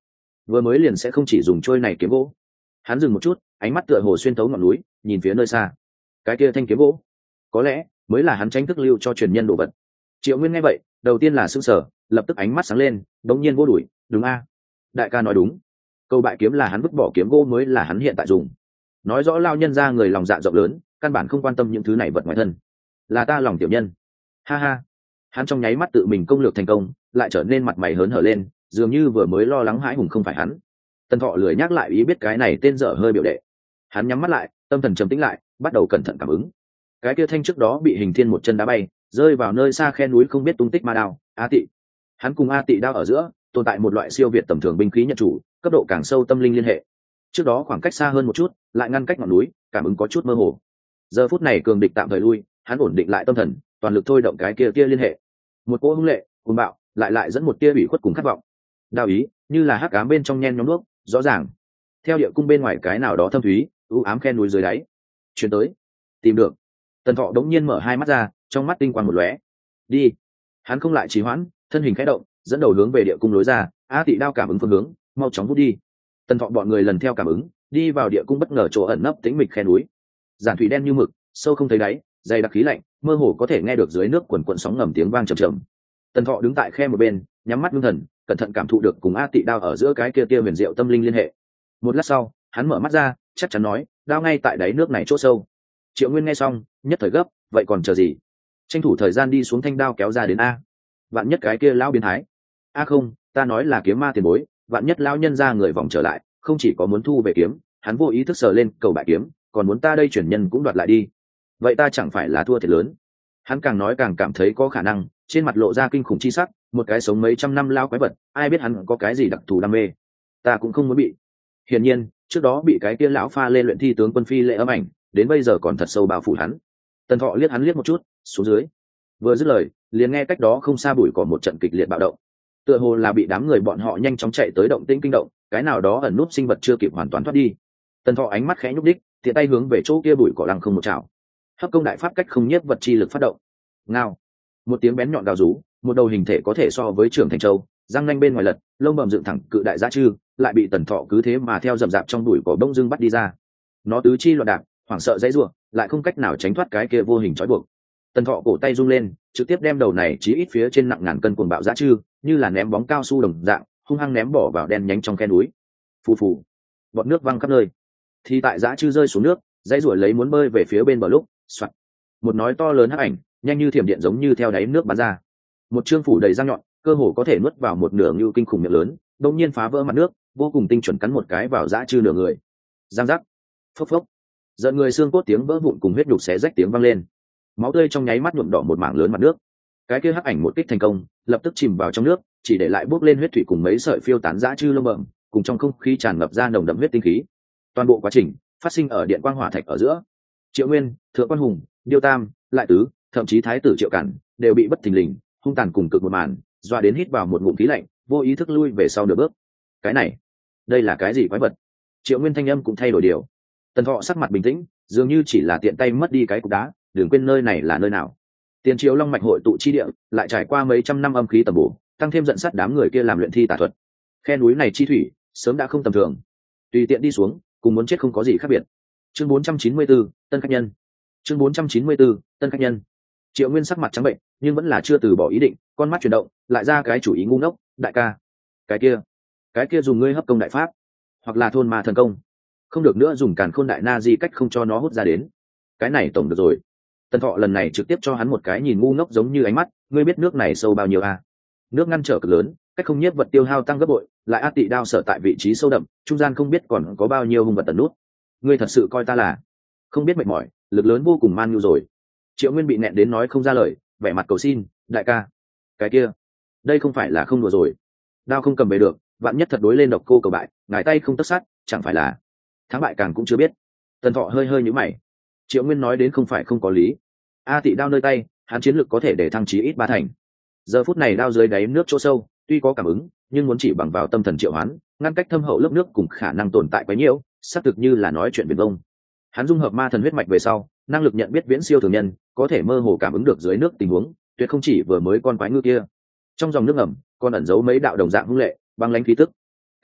vừa mới liền sẽ không chỉ dùng trôi này kiếm gỗ. Hắn dừng một chút, ánh mắt tựa hồ xuyên thấu ngọn núi, nhìn phía nơi xa. Cái kia thanh kiếm gỗ, có lẽ mới là hắn tránh thức lưu cho truyền nhân đồ vật. Triệu Nguyên nghe vậy, đầu tiên là sững sờ, lập tức ánh mắt sáng lên, đống nhiên vô đuổi, đúng a, đại ca nói đúng, câu bại kiếm là hắn vứt bỏ kiếm gỗ mới là hắn hiện tại dùng. Nói rõ lao nhân ra người lòng dạ rộng lớn, căn bản không quan tâm những thứ này vật ngoài thân. Là ta lòng tiểu nhân. Ha ha. Hắn trong nháy mắt tự mình công lược thành công, lại trở nên mặt mày hớn hở lên, dường như vừa mới lo lắng hãi hùng không phải hắn. Tần Thọ lười nhắc lại ý biết cái này tên dở hơi biểu đệ. Hắn nhắm mắt lại, tâm thần trầm tĩnh lại, bắt đầu cẩn thận cảm ứng. Cái kia thanh trước đó bị Hình Thiên một chân đá bay, rơi vào nơi xa khe núi không biết tung tích ma đao, A Tị. Hắn cùng A Tị đao ở giữa, tồn tại một loại siêu việt tầm thường binh khí nhận chủ, cấp độ càng sâu tâm linh liên hệ. Trước đó khoảng cách xa hơn một chút, lại ngăn cách ngọn núi, cảm ứng có chút mơ hồ. Giờ phút này cường địch tạm thời lui, hắn ổn định lại tâm thần, toàn lực thôi động cái kia kia liên hệ. Một cỗ hung lệ, cuồng bạo, lại lại dẫn một tia ủy khuất cùng khát vọng. Đao ý, như là hắc ám bên trong nhen nhóm nước, rõ ràng. Theo địa cung bên ngoài cái nào đó thâm thúy, u ám khe núi dưới đáy. Chuyển tới, tìm được. Tần Thọ đống nhiên mở hai mắt ra, trong mắt tinh quang một lóe. Đi. Hắn không lại trì hoãn, thân hình khẽ động, dẫn đầu hướng về địa cung lối ra. A Tị đao cảm ứng phương hướng, mau chóng vút đi. Tần Thọ bọn người lần theo cảm ứng, đi vào địa cung bất ngờ chỗ ẩn nấp tĩnh mịch khe núi. Giản thủy đen như mực, sâu không thấy đáy, dày đặc khí lạnh, mơ hồ có thể nghe được dưới nước quần quần sóng ngầm tiếng vang trầm trầm. Tần Thọ đứng tại khe một bên, nhắm mắt ngưng thần, cẩn thận cảm thụ được cùng A Tị đao ở giữa cái kia tia huyền diệu tâm linh liên hệ. Một lát sau, hắn mở mắt ra, chắc chắn nói, đao ngay tại đáy nước này chỗ sâu. Triệu Nguyên nghe xong, nhất thời gấp, vậy còn chờ gì? Tranh thủ thời gian đi xuống thanh đao kéo ra đến a. Vạn nhất cái kia lão biến thái. A không, ta nói là kiếm ma tiền bối, vạn nhất lão nhân ra người vòng trở lại, không chỉ có muốn thu về kiếm, hắn vô ý thức sờ lên cầu bại kiếm, còn muốn ta đây chuyển nhân cũng đoạt lại đi. Vậy ta chẳng phải là thua thiệt lớn. Hắn càng nói càng cảm thấy có khả năng, trên mặt lộ ra kinh khủng chi sắc, một cái sống mấy trăm năm lao quái vật, ai biết hắn có cái gì đặc thù đam mê. Ta cũng không muốn bị. Hiển nhiên, trước đó bị cái kia lão pha lên luyện thi tướng quân phi lệ ấm ảnh, đến bây giờ còn thật sâu bao phủ hắn. Tần Thọ liếc hắn liếc một chút, xuống dưới. Vừa dứt lời, liền nghe cách đó không xa bụi cỏ một trận kịch liệt bạo động. Tựa hồ là bị đám người bọn họ nhanh chóng chạy tới động tĩnh kinh động, cái nào đó ẩn núp sinh vật chưa kịp hoàn toàn thoát đi. Tần Thọ ánh mắt khẽ nhúc đích, tiện tay hướng về chỗ kia bụi cỏ lăng không một chảo. Hấp công đại pháp cách không nhiếp vật chi lực phát động. Ngao. Một tiếng bén nhọn gào rú, một đầu hình thể có thể so với trưởng thành châu, răng nanh bên ngoài lật, lông bầm dựng thẳng cự đại dã chư, lại bị Tần Thọ cứ thế mà theo dậm dạp trong bụi cỏ bỗng dưng bắt đi ra. Nó tứ chi loạn đạp, hoảng sợ dãy rủa, lại không cách nào tránh thoát cái kia vô hình trói buộc. Tần Thọ cổ tay rung lên, trực tiếp đem đầu này chí ít phía trên nặng ngàn cân cuồng bạo dã chư, như là ném bóng cao su đồng dạng, hung hăng ném bỏ vào đen nhánh trong khe núi. Phù phù, bọt nước văng khắp nơi. Thì tại dã chư rơi xuống nước, dãy rủa lấy muốn bơi về phía bên bờ lúc, soạt. Một nói to lớn hắc ảnh, nhanh như thiểm điện giống như theo đáy nước bắn ra. Một trương phủ đầy răng nhọn, cơ hồ có thể nuốt vào một nửa như kinh khủng miệng lớn, đột nhiên phá vỡ mặt nước, vô cùng tinh chuẩn cắn một cái vào dã chư nửa người. Giang giác, phốc phốc. Giận người xương cốt tiếng vỡ vụn cùng huyết nhục xé rách tiếng vang lên. Máu tươi trong nháy mắt nhuộm đỏ một mảng lớn mặt nước. Cái kia hắc ảnh một kích thành công, lập tức chìm vào trong nước, chỉ để lại bốc lên huyết thủy cùng mấy sợi phiêu tán dã chư lông bẩm, cùng trong không khí tràn ngập ra nồng đậm huyết tinh khí. Toàn bộ quá trình phát sinh ở điện quang hỏa thạch ở giữa. Triệu Nguyên, Thượng Quan Hùng, Điêu Tam, Lại Tứ, thậm chí Thái tử Triệu Cản đều bị bất thình lình, hung tàn cùng cực một màn, doa đến hít vào một ngụm khí lạnh, vô ý thức lui về sau nửa bước. Cái này, đây là cái gì quái vật? Triệu Nguyên thanh âm cũng thay đổi điều. Tần Thọ sắc mặt bình tĩnh, dường như chỉ là tiện tay mất đi cái cục đá, đừng quên nơi này là nơi nào. Tiền Triều Long mạch hội tụ chi địa, lại trải qua mấy trăm năm âm khí tầm bổ, tăng thêm giận sát đám người kia làm luyện thi tà thuật. Khe núi này chi thủy, sớm đã không tầm thường. Tùy tiện đi xuống, cùng muốn chết không có gì khác biệt. Chương bốn trăm chín mươi tư, tân khách nhân. Chương bốn trăm chín mươi tư, tân khách nhân. Triệu Nguyên sắc mặt trắng bệnh, nhưng vẫn là chưa từ bỏ ý định, con mắt chuyển động, lại ra cái chủ ý ngu ngốc, đại ca. Cái kia, cái kia dùng ngươi hấp công đại pháp, hoặc là thôn ma thần công. Không được nữa dùng càn khôn đại na di cách không cho nó hút ra đến. Cái này tổng được rồi. Tần Thọ lần này trực tiếp cho hắn một cái nhìn ngu ngốc giống như ánh mắt, ngươi biết nước này sâu bao nhiêu à? Nước ngăn trở cực lớn, cách không nhiếp vật tiêu hao tăng gấp bội, lại A Tị đao sở tại vị trí sâu đậm, trung gian không biết còn có bao nhiêu hung vật tần nút. Ngươi thật sự coi ta là không biết mệt mỏi, lực lớn vô cùng man nhu rồi. Triệu Nguyên bị nẹn đến nói không ra lời, vẻ mặt cầu xin, đại ca. Cái kia, đây không phải là không đùa rồi. Đao không cầm về được, vạn nhất thật đối lên độc cô cầu bại, ngài tay không tất sát, chẳng phải là thắng bại càng cũng chưa biết. Tần Thọ hơi hơi nhíu mày. Triệu Nguyên nói đến không phải không có lý. A Tị đao nơi tay, hắn chiến lực có thể để thăng chí ít ba thành. Giờ phút này đao dưới đáy nước chỗ sâu, tuy có cảm ứng, nhưng muốn chỉ bằng vào tâm thần triệu hoán, ngăn cách thâm hậu lớp nước cùng khả năng tồn tại quá nhiều, xác thực như là nói chuyện viển vông. Hắn dung hợp ma thần huyết mạch về sau, năng lực nhận biết viễn siêu thường nhân, có thể mơ hồ cảm ứng được dưới nước tình huống, tuyệt không chỉ vừa mới con quái ngư kia. Trong dòng nước ngầm, còn ẩn giấu mấy đạo đồng dạng hung lệ, băng lãnh khí tức.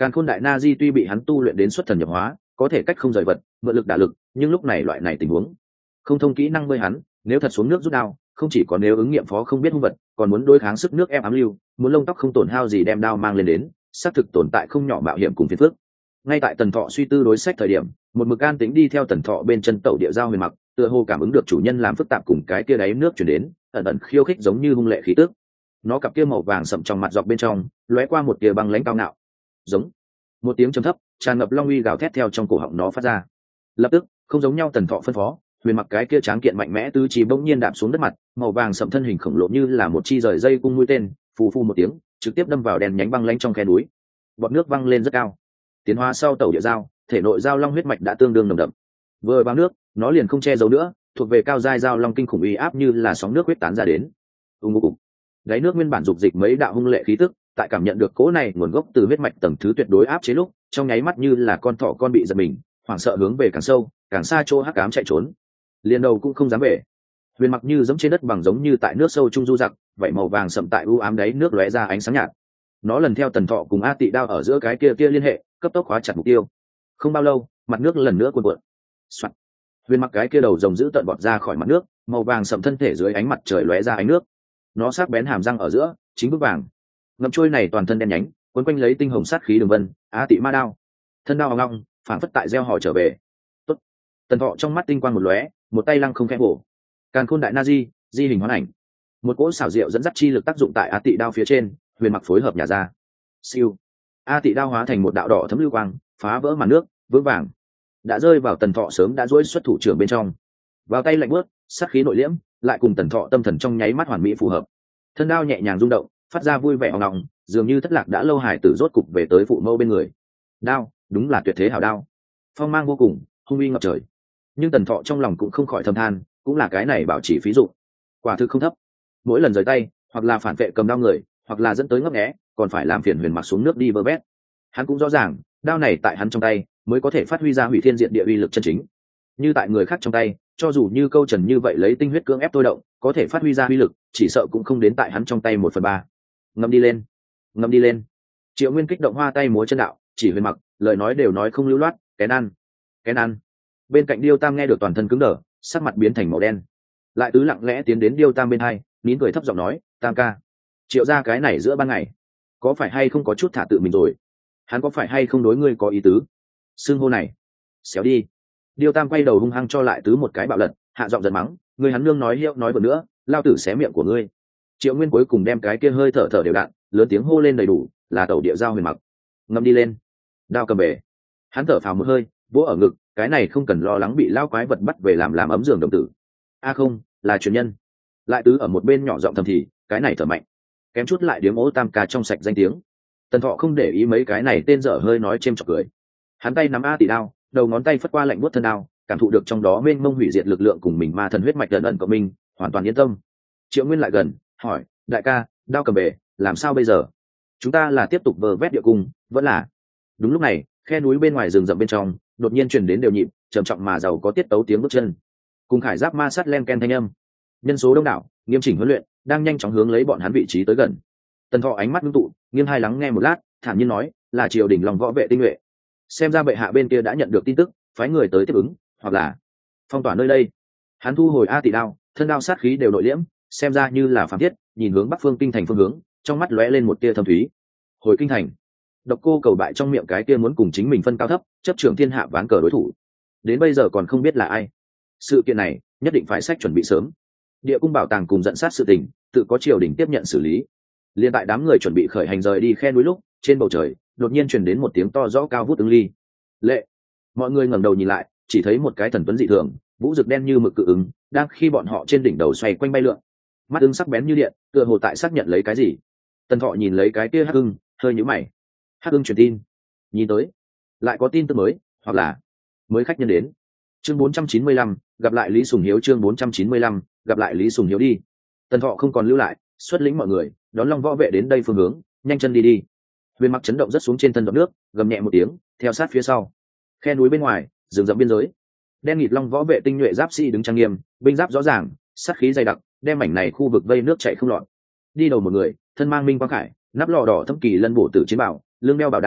Càn Khôn Đại Na Di tuy bị hắn tu luyện đến xuất thần nhập hóa, có thể cách không rời vật, mượn lực đả lực, nhưng lúc này loại này tình huống, không thông kỹ năng bơi hắn, nếu thật xuống nước rút đao, không chỉ có nếu ứng nghiệm phó không biết hung vật, còn muốn đối kháng sức nước êm ám lưu, muốn lông tóc không tổn hao gì đem đao mang lên đến, xác thực tồn tại không nhỏ mạo hiểm cùng phiền phức. Ngay tại Tần Thọ suy tư đối sách thời điểm, một mực an tính đi theo Tần Thọ bên chân tẩu địa giao huyền mặc, tựa hồ cảm ứng được chủ nhân làm phức tạp cùng cái kia đáy nước chuyển đến, ẩn ẩn khiêu khích giống như hung lệ khí tức. Nó cặp kia màu vàng sậm trong mặt dọc bên trong, lóe qua một tia băng lãnh cao ngạo. Giống một tiếng trầm thấp, tràn ngập long uy gào thét theo trong cổ họng nó phát ra. Lập tức, không giống nhau Tần Thọ phân phó, huyền mặc cái kia tráng kiện mạnh mẽ tứ chi bỗng nhiên đạp xuống đất mặt, màu vàng sậm thân hình khổng lồ như là một chi rời dây cung mũi tên, phù phù một tiếng, trực tiếp đâm vào đèn nhánh băng lãnh trong khe núi. Bọt nước văng lên rất cao. Tiến hóa sau tẩu địa giao, thể nội giao long huyết mạch đã tương đương nồng đậm. Vừa vào nước, nó liền không che giấu nữa, thuộc về cao giai giao long kinh khủng uy áp như là sóng nước huyết tán ra đến. Ung ung. Đáy nước nguyên bản dục dịch mấy đạo hung lệ khí tức, tại cảm nhận được cỗ này nguồn gốc từ huyết mạch tầng thứ tuyệt đối áp chế lúc, trong nháy mắt như là con thỏ con bị giật mình, hoảng sợ hướng về càng sâu, càng xa chỗ hắc ám chạy trốn. Liền đầu cũng không dám về. Huyền mặc như giống trên đất bằng giống như tại nước sâu trung du giặc, vậy màu vàng sậm tại u ám đáy nước lóe ra ánh sáng nhạt. Nó lần theo Tần Thọ cùng A Tị đao ở giữa cái kia kia liên hệ, cấp tốc khóa chặt mục tiêu. Không bao lâu, mặt nước lần nữa cuộn cuộn. Soạt. Huyền mặc cái kia đầu rồng giữ tận bọt ra khỏi mặt nước, màu vàng sậm thân thể dưới ánh mặt trời lóe ra ánh nước. Nó sắc bén hàm răng ở giữa, chính bước vàng. Ngậm trôi này toàn thân đen nhánh, quấn quanh lấy tinh hồng sát khí đường vân, A Tị ma đao. Thân đao ngong, phản phất tại gieo hò trở về. Tốt. Tần Thọ trong mắt tinh quang một lóe, một tay lăng không khẽ bổ. Càn Khôn Đại Na Di, di hình hóa ảnh. Một cỗ xảo diệu dẫn dắt chi lực tác dụng tại A Tị đao phía trên, huyền mặc phối hợp nhà ra. Siêu. A Tị đao hóa thành một đạo đỏ thấm lưu quang, phá vỡ màn nước, vững vàng đã rơi vào Tần Thọ sớm đã duỗi xuất thủ trưởng bên trong. Vào tay lạnh bước, sát khí nội liễm, lại cùng Tần Thọ tâm thần trong nháy mắt hoàn mỹ phù hợp. Thân đao nhẹ nhàng rung động, phát ra vui vẻ ong ong, dường như thất lạc đã lâu hải tử rốt cục về tới phụ mẫu bên người. Đao, đúng là tuyệt thế hảo đao, phong mang vô cùng, hung uy ngập trời. Nhưng Tần Thọ trong lòng cũng không khỏi thầm than, cũng là cái này bảo chỉ phí dụ, quả thực không thấp. Mỗi lần rời tay, hoặc là phản vệ cầm đao người, hoặc là dẫn tới ngấp nghé, còn phải làm phiền huyền mặc xuống nước đi vơ vét. Hắn cũng rõ ràng, đao này tại hắn trong tay mới có thể phát huy ra hủy thiên diện địa uy lực chân chính. Như tại người khác trong tay, cho dù như câu trần như vậy lấy tinh huyết cưỡng ép tôi động, có thể phát huy ra uy lực, chỉ sợ cũng không đến tại hắn trong tay một phần ba. Ngâm đi lên, ngâm đi lên. Triệu Nguyên kích động hoa tay múa chân đạo, chỉ huyền mặc, lời nói đều nói không lưu loát, kén ăn, kén ăn. Bên cạnh Điêu Tam nghe được toàn thân cứng đờ, sắc mặt biến thành màu đen. Lại tứ lặng lẽ tiến đến Điêu Tam bên hai, nín cười thấp giọng nói, Tam ca, Triệu gia cái này giữa ban ngày, có phải hay không có chút thả tự mình rồi? Hắn có phải hay không đối ngươi có ý tứ? Xưng hô này, xéo đi. Điêu Tam quay đầu hung hăng cho lại tứ một cái bạo lật, hạ giọng giận mắng, ngươi hắn nương nói hiệu nói bừa nữa, lao tử xé miệng của ngươi. Triệu Nguyên cuối cùng đem cái kia hơi thở thở đều đặn, lớn tiếng hô lên đầy đủ, là tẩu địa giao huyền mặc. Ngâm đi lên, đao cầm bể. Hắn thở phào một hơi, vỗ ở ngực, cái này không cần lo lắng bị lao quái vật bắt về làm làm ấm giường đồng tử. A không, là truyền nhân. Lại tứ ở một bên nhỏ giọng thầm thì, cái này thở mạnh, kém chút lại điếm ố Tam ca trong sạch danh tiếng. Tần Thọ không để ý mấy cái này tên dở hơi nói chêm chọc cười. Hắn tay nắm A Tị đao, đầu ngón tay phất qua lạnh buốt thân đao, cảm thụ được trong đó mênh mông hủy diệt lực lượng cùng mình ma thần huyết mạch ẩn ẩn của mình, hoàn toàn yên tâm. Triệu Nguyên lại gần, hỏi, đại ca, đao cầm bể, làm sao bây giờ? Chúng ta là tiếp tục vơ vét địa cung, vẫn là? Đúng lúc này, khe núi bên ngoài rừng rậm bên trong, đột nhiên truyền đến đều nhịp, trầm trọng mà giàu có tiết tấu tiếng bước chân. Cùng khải giáp ma sát len ken thanh âm. Nhân số đông đảo, nghiêm chỉnh huấn luyện, đang nhanh chóng hướng lấy bọn hắn vị trí tới gần. Tần Thọ ánh mắt ngưng tụ, nghiêng hai lắng nghe một lát, thản nhiên nói, là triều đình lòng võ vệ tinh nhuệ. Xem ra bệ hạ bên kia đã nhận được tin tức, phái người tới tiếp ứng, hoặc là phong tỏa nơi đây. Hắn thu hồi A Tị đao, thân đao sát khí đều nội liễm, xem ra như là phàm thiết, nhìn hướng bắc phương kinh thành phương hướng, trong mắt lóe lên một tia thâm thúy. Hồi kinh thành, Độc Cô cầu bại trong miệng cái kia muốn cùng chính mình phân cao thấp, chấp trưởng thiên hạ ván cờ đối thủ, đến bây giờ còn không biết là ai. Sự kiện này nhất định phải sách chuẩn bị sớm. Địa cung bảo tàng cùng dẫn sát sự tình, tự có triều đình tiếp nhận xử lý. Liên tại đám người chuẩn bị khởi hành rời đi khe núi lúc, trên bầu trời đột nhiên truyền đến một tiếng to rõ cao vút ứng ly. Lệ. Mọi người ngẩng đầu nhìn lại, chỉ thấy một cái thần tuấn dị thường, vũ rực đen như mực cự ứng, đang khi bọn họ trên đỉnh đầu xoay quanh bay lượn. Mắt ưng sắc bén như điện, tựa hồ tại xác nhận lấy cái gì. Tần Thọ nhìn lấy cái kia hắc ưng, hơi nhíu mày. Hắc ưng truyền tin. Nhìn tới, lại có tin tức mới, hoặc là mới khách nhân đến. Chương bốn trăm chín mươi lăm, gặp lại Lý Sùng Hiếu. Chương bốn trăm chín mươi lăm, gặp lại Lý Sùng Hiếu đi. Tần Thọ không còn lưu lại, xuất lĩnh mọi người đón Long Võ vệ đến đây phương hướng, nhanh chân đi đi. Huyền mặc chấn động rất xuống trên thân giọt nước, gầm nhẹ một tiếng, theo sát phía sau. Khe núi bên ngoài, rừng rậm biên giới, đen nghịt Long Võ vệ tinh nhuệ giáp sĩ đứng trang nghiêm, binh giáp rõ ràng, sát khí dày đặc, đem mảnh này khu vực vây nước chảy không lọt. Đi đầu một người, thân mang minh quang khải, nắp lò đỏ thâm kỳ lân bổ tử chiến bảo, lưng đeo bảo đao,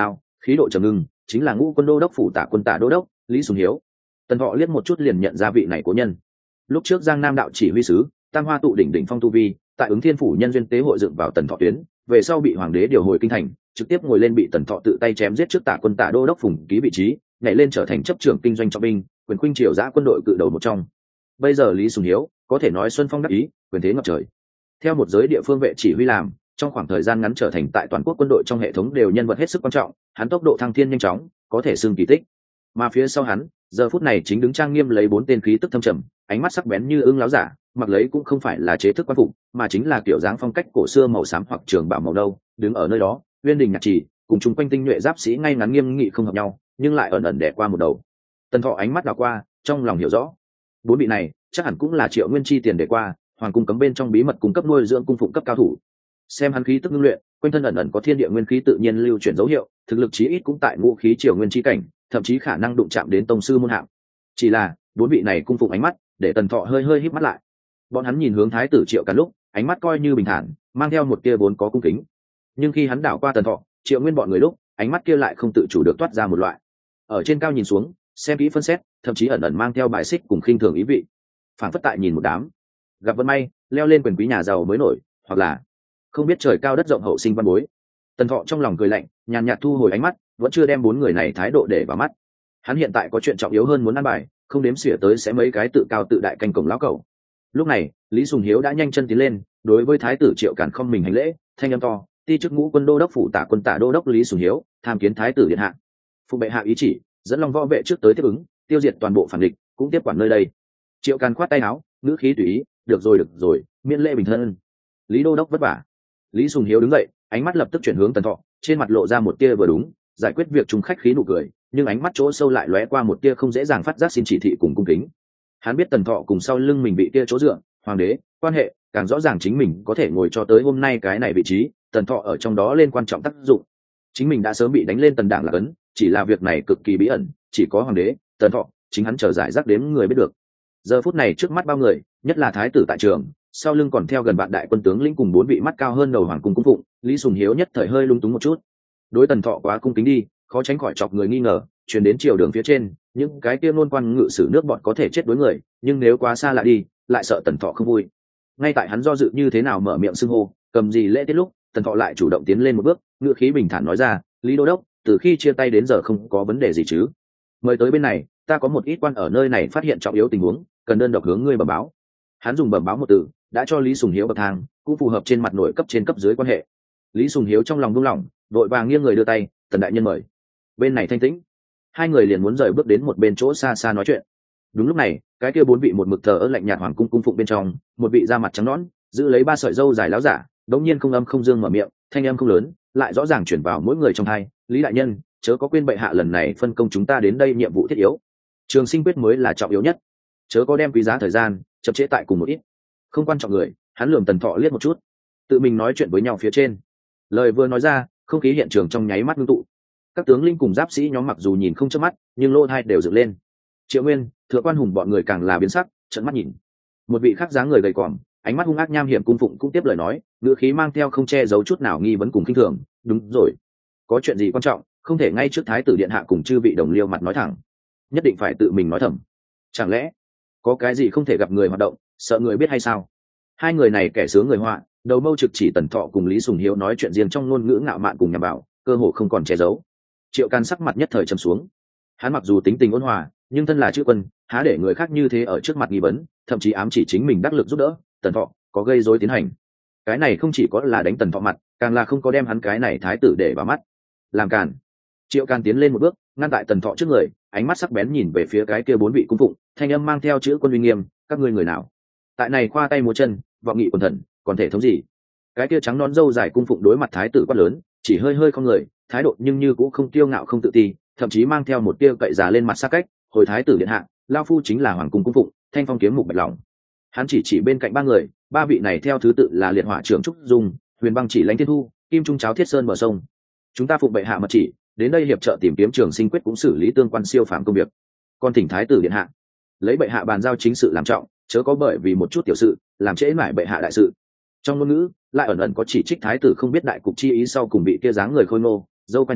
khí độ trầm ngưng, chính là Ngũ Quân đô đốc phủ Tả Quân Tả đô đốc Lý Sùng Hiếu. Tần Thọ liếc một chút liền nhận ra vị này cố nhân. Lúc trước Giang Nam đạo chỉ huy sứ, Tam Hoa tụ đỉnh đỉnh phong tu vi, tại Ứng Thiên phủ nhân duyên tế hội dựng vào Tần Thọ tuyến, về sau bị hoàng đế điều hồi kinh thành, trực tiếp ngồi lên bị Tần Thọ tự tay chém giết trước Tả Quân Tả đô đốc Phùng Ký vị trí, nhảy lên trở thành chấp trưởng kinh doanh trọng binh, quyền khuynh triều dã quân đội cự đầu một trong. Bây giờ Lý Sùng Hiếu có thể nói xuân phong đắc ý, quyền thế ngập trời. Theo một giới địa phương vệ chỉ huy làm, trong khoảng thời gian ngắn trở thành tại toàn quốc quân đội trong hệ thống đều nhân vật hết sức quan trọng, hắn tốc độ thăng thiên nhanh chóng, có thể xưng kỳ tích. Mà phía sau hắn, giờ phút này chính đứng trang nghiêm lấy bốn tên khí tức thâm trầm, ánh mắt sắc bén như ưng láo giả, mặc lấy cũng không phải là chế thức quan phục, mà chính là kiểu dáng phong cách cổ xưa màu xám hoặc trường bảo màu đâu, đứng ở nơi đó, Uyên Đình Nhạc Trì, cùng chung quanh tinh nhuệ giáp sĩ ngay ngắn nghiêm nghị không hợp nhau, nhưng lại ẩn ẩn đè qua một đầu. Tần Thọ ánh mắt đảo qua, trong lòng hiểu rõ, bốn vị này chắc hẳn cũng là Triệu Nguyên chi tiền để qua, hoàng cung cấm bên trong bí mật cung cấp nuôi dưỡng cung phụng cấp cao thủ. Xem hắn khí tức ngưng luyện, quanh thân ẩn ẩn có thiên địa nguyên khí tự nhiên lưu chuyển dấu hiệu, thực lực chí ít cũng tại ngũ khí Triều Nguyên chi cảnh, thậm chí khả năng đụng chạm đến tông sư môn hạng. Chỉ là bốn vị này cung phụng ánh mắt để Tần Thọ hơi hơi híp mắt lại. Bọn hắn nhìn hướng thái tử Triệu Càn lúc, ánh mắt coi như bình thản, mang theo một tia vốn có cung kính. Nhưng khi hắn đảo qua Tần Thọ, Triệu Nguyên bọn người lúc, ánh mắt kia lại không tự chủ được toát ra một loại ở trên cao nhìn xuống, xem kỹ phân xét, thậm chí ẩn ẩn mang theo bài xích cùng khinh thường ý vị. Phản phất tại nhìn một đám gặp vận may, leo lên quyền quý nhà giàu mới nổi, hoặc là không biết trời cao đất rộng hậu sinh văn bối. Tần Thọ trong lòng cười lạnh, nhàn nhạt thu hồi ánh mắt, vẫn chưa đem bốn người này thái độ để vào mắt. Hắn hiện tại có chuyện trọng yếu hơn muốn ăn bài, không đếm xỉa tới sẽ mấy cái tự cao tự đại canh cổng lão cẩu. Lúc này, Lý Sùng Hiếu đã nhanh chân tiến lên, đối với thái tử Triệu Càn không mình hành lễ, thanh âm to, ti chức Ngũ Quân đô đốc phủ Tả Quân Tả đô đốc Lý Sùng Hiếu, tham kiến thái tử điện hạ. Phụ bệ hạ ý chỉ, dẫn Long Võ vệ trước tới tiếp ứng, tiêu diệt toàn bộ phản địch, cũng tiếp quản nơi đây. Triệu Càn khoát tay áo, ngữ khí tùy ý, được rồi được rồi, miễn lễ bình thân. Lý đô đốc vất vả. Lý Sùng Hiếu đứng dậy, ánh mắt lập tức chuyển hướng Tần Thọ, trên mặt lộ ra một tia vừa đúng giải quyết việc trùng khách khí nụ cười, nhưng ánh mắt chỗ sâu lại lóe qua một tia không dễ dàng phát giác xin chỉ thị cùng cung kính. Hắn biết Tần Thọ cùng sau lưng mình bị tia chỗ dựa, hoàng đế, quan hệ, càng rõ ràng chính mình có thể ngồi cho tới hôm nay cái này vị trí, Tần Thọ ở trong đó lên quan trọng tác dụng. Chính mình đã sớm bị đánh lên tần đảng là cấn, chỉ là việc này cực kỳ bí ẩn, chỉ có hoàng đế, Tần Thọ, chính hắn chờ giải rác đếm người biết được. Giờ phút này trước mắt bao người, nhất là thái tử tại trường, sau lưng còn theo gần bạn đại quân tướng lĩnh cùng bốn vị mắt cao hơn đầu hoàng cung cung phụng, Lý Sùng Hiếu nhất thời hơi lung túng một chút. Đối Tần Thọ quá cung kính đi, khó tránh khỏi chọc người nghi ngờ, truyền đến triều đường phía trên, những cái kia ngôn quan ngự sử nước bọn có thể chết đối người, nhưng nếu quá xa lạ đi, lại sợ Tần Thọ không vui. Ngay tại hắn do dự như thế nào mở miệng xưng hô, cầm gì lễ tiết lúc, Tần Thọ lại chủ động tiến lên một bước, ngữ khí bình thản nói ra, Lý đô đốc, từ khi chia tay đến giờ không có vấn đề gì chứ? Mời tới bên này, ta có một ít quan ở nơi này phát hiện trọng yếu tình huống, cần đơn độc hướng ngươi bẩm báo. Hắn dùng bẩm báo một từ, đã cho Lý Sùng Hiếu bậc thang, cũng phù hợp trên mặt nội cấp trên cấp dưới quan hệ. Lý Sùng Hiếu trong lòng buông lỏng, vội vàng nghiêng người đưa tay, Tần đại nhân mời. Bên này thanh tĩnh, hai người liền muốn rời bước đến một bên chỗ xa xa nói chuyện. Đúng lúc này, cái kia bốn vị một mực thờ ơ lạnh nhạt hoàng cung cung phụng bên trong, một vị da mặt trắng nõn, giữ lấy ba sợi râu dài láo giả, đống nhiên không âm không dương mở miệng, thanh âm không lớn, lại rõ ràng chuyển vào mỗi người trong hai. Lý đại nhân, chớ có quên bệ hạ lần này phân công chúng ta đến đây nhiệm vụ thiết yếu, Trường Sinh quyết mới là trọng yếu nhất, chớ có đem quý giá thời gian chậm trễ tại cùng một ít không quan trọng người. Hắn lườm Tần Thọ liếc một chút, tự mình nói chuyện với nhau phía trên. Lời vừa nói ra, không khí hiện trường trong nháy mắt ngưng tụ. Các tướng linh cùng giáp sĩ nhóm mặc dù nhìn không chớp mắt, nhưng lỗ tai đều dựng lên. Triệu Nguyên, Thượng Quan Hùng bọn người càng là biến sắc, trợn mắt nhìn. Một vị khác dáng người gầy còm, ánh mắt hung ác nham hiểm cung phụng cũng tiếp lời nói, ngữ khí mang theo không che giấu chút nào nghi vấn cùng khinh thường. Đúng rồi, có chuyện gì quan trọng, không thể ngay trước thái tử điện hạ cùng chư vị đồng liêu mặt nói thẳng, nhất định phải tự mình nói thầm. Chẳng lẽ có cái gì không thể gặp người hoạt động, sợ người biết hay sao? Hai người này kẻ sướng người họa, đầu mâu trực chỉ Tần Thọ cùng Lý Sùng Hiếu nói chuyện riêng trong ngôn ngữ ngạo mạn cùng nhằm vào, cơ hồ không còn che giấu. Triệu Can sắc mặt nhất thời trầm xuống. Hắn mặc dù tính tình ôn hòa, nhưng thân là chữ quân, há để người khác như thế ở trước mặt nghi vấn, thậm chí ám chỉ chính mình đắc lực giúp đỡ Tần Thọ, có gây rối tiến hành. Cái này không chỉ có là đánh Tần Thọ mặt, càng là không có đem hắn cái này thái tử để vào mắt. Làm càn. Triệu Can tiến lên một bước, ngăn tại Tần Thọ trước người, ánh mắt sắc bén nhìn về phía cái kia bốn vị cung phụng, thanh âm mang theo chữ quân uy nghiêm, các ngươi người nào tại này khoa tay múa chân, vọng nghị quần thần, còn thể thống gì? Cái kia trắng nón râu dài cung phụng đối mặt thái tử quát lớn, chỉ hơi hơi không người, thái độ nhưng như cũng không kiêu ngạo không tự ti, thậm chí mang theo một tia cậy già lên mặt xa cách. Hồi thái tử điện hạ, lao phu chính là hoàng cung cung phụng, thanh phong kiếm mục bạch lòng. Hắn chỉ chỉ bên cạnh ba người, ba vị này theo thứ tự là liệt hỏa trưởng trúc dung, huyền băng chỉ lãnh thiên thu, kim trung cháo thiết sơn bờ sông. Chúng ta phụng bệ hạ mật chỉ, đến đây hiệp trợ tìm kiếm Trường Sinh quyết cũng xử lý tương quan siêu phàm công việc. Con thỉnh thái tử điện hạ lấy bệ hạ bàn giao chính sự làm trọng, chớ có bởi vì một chút tiểu sự làm trễ mãi bệ hạ đại sự. Trong ngôn ngữ lại ẩn ẩn có chỉ trích thái tử không biết đại cục chi ý, sau cùng bị kia dáng người khôi ngô, dâu quai nón,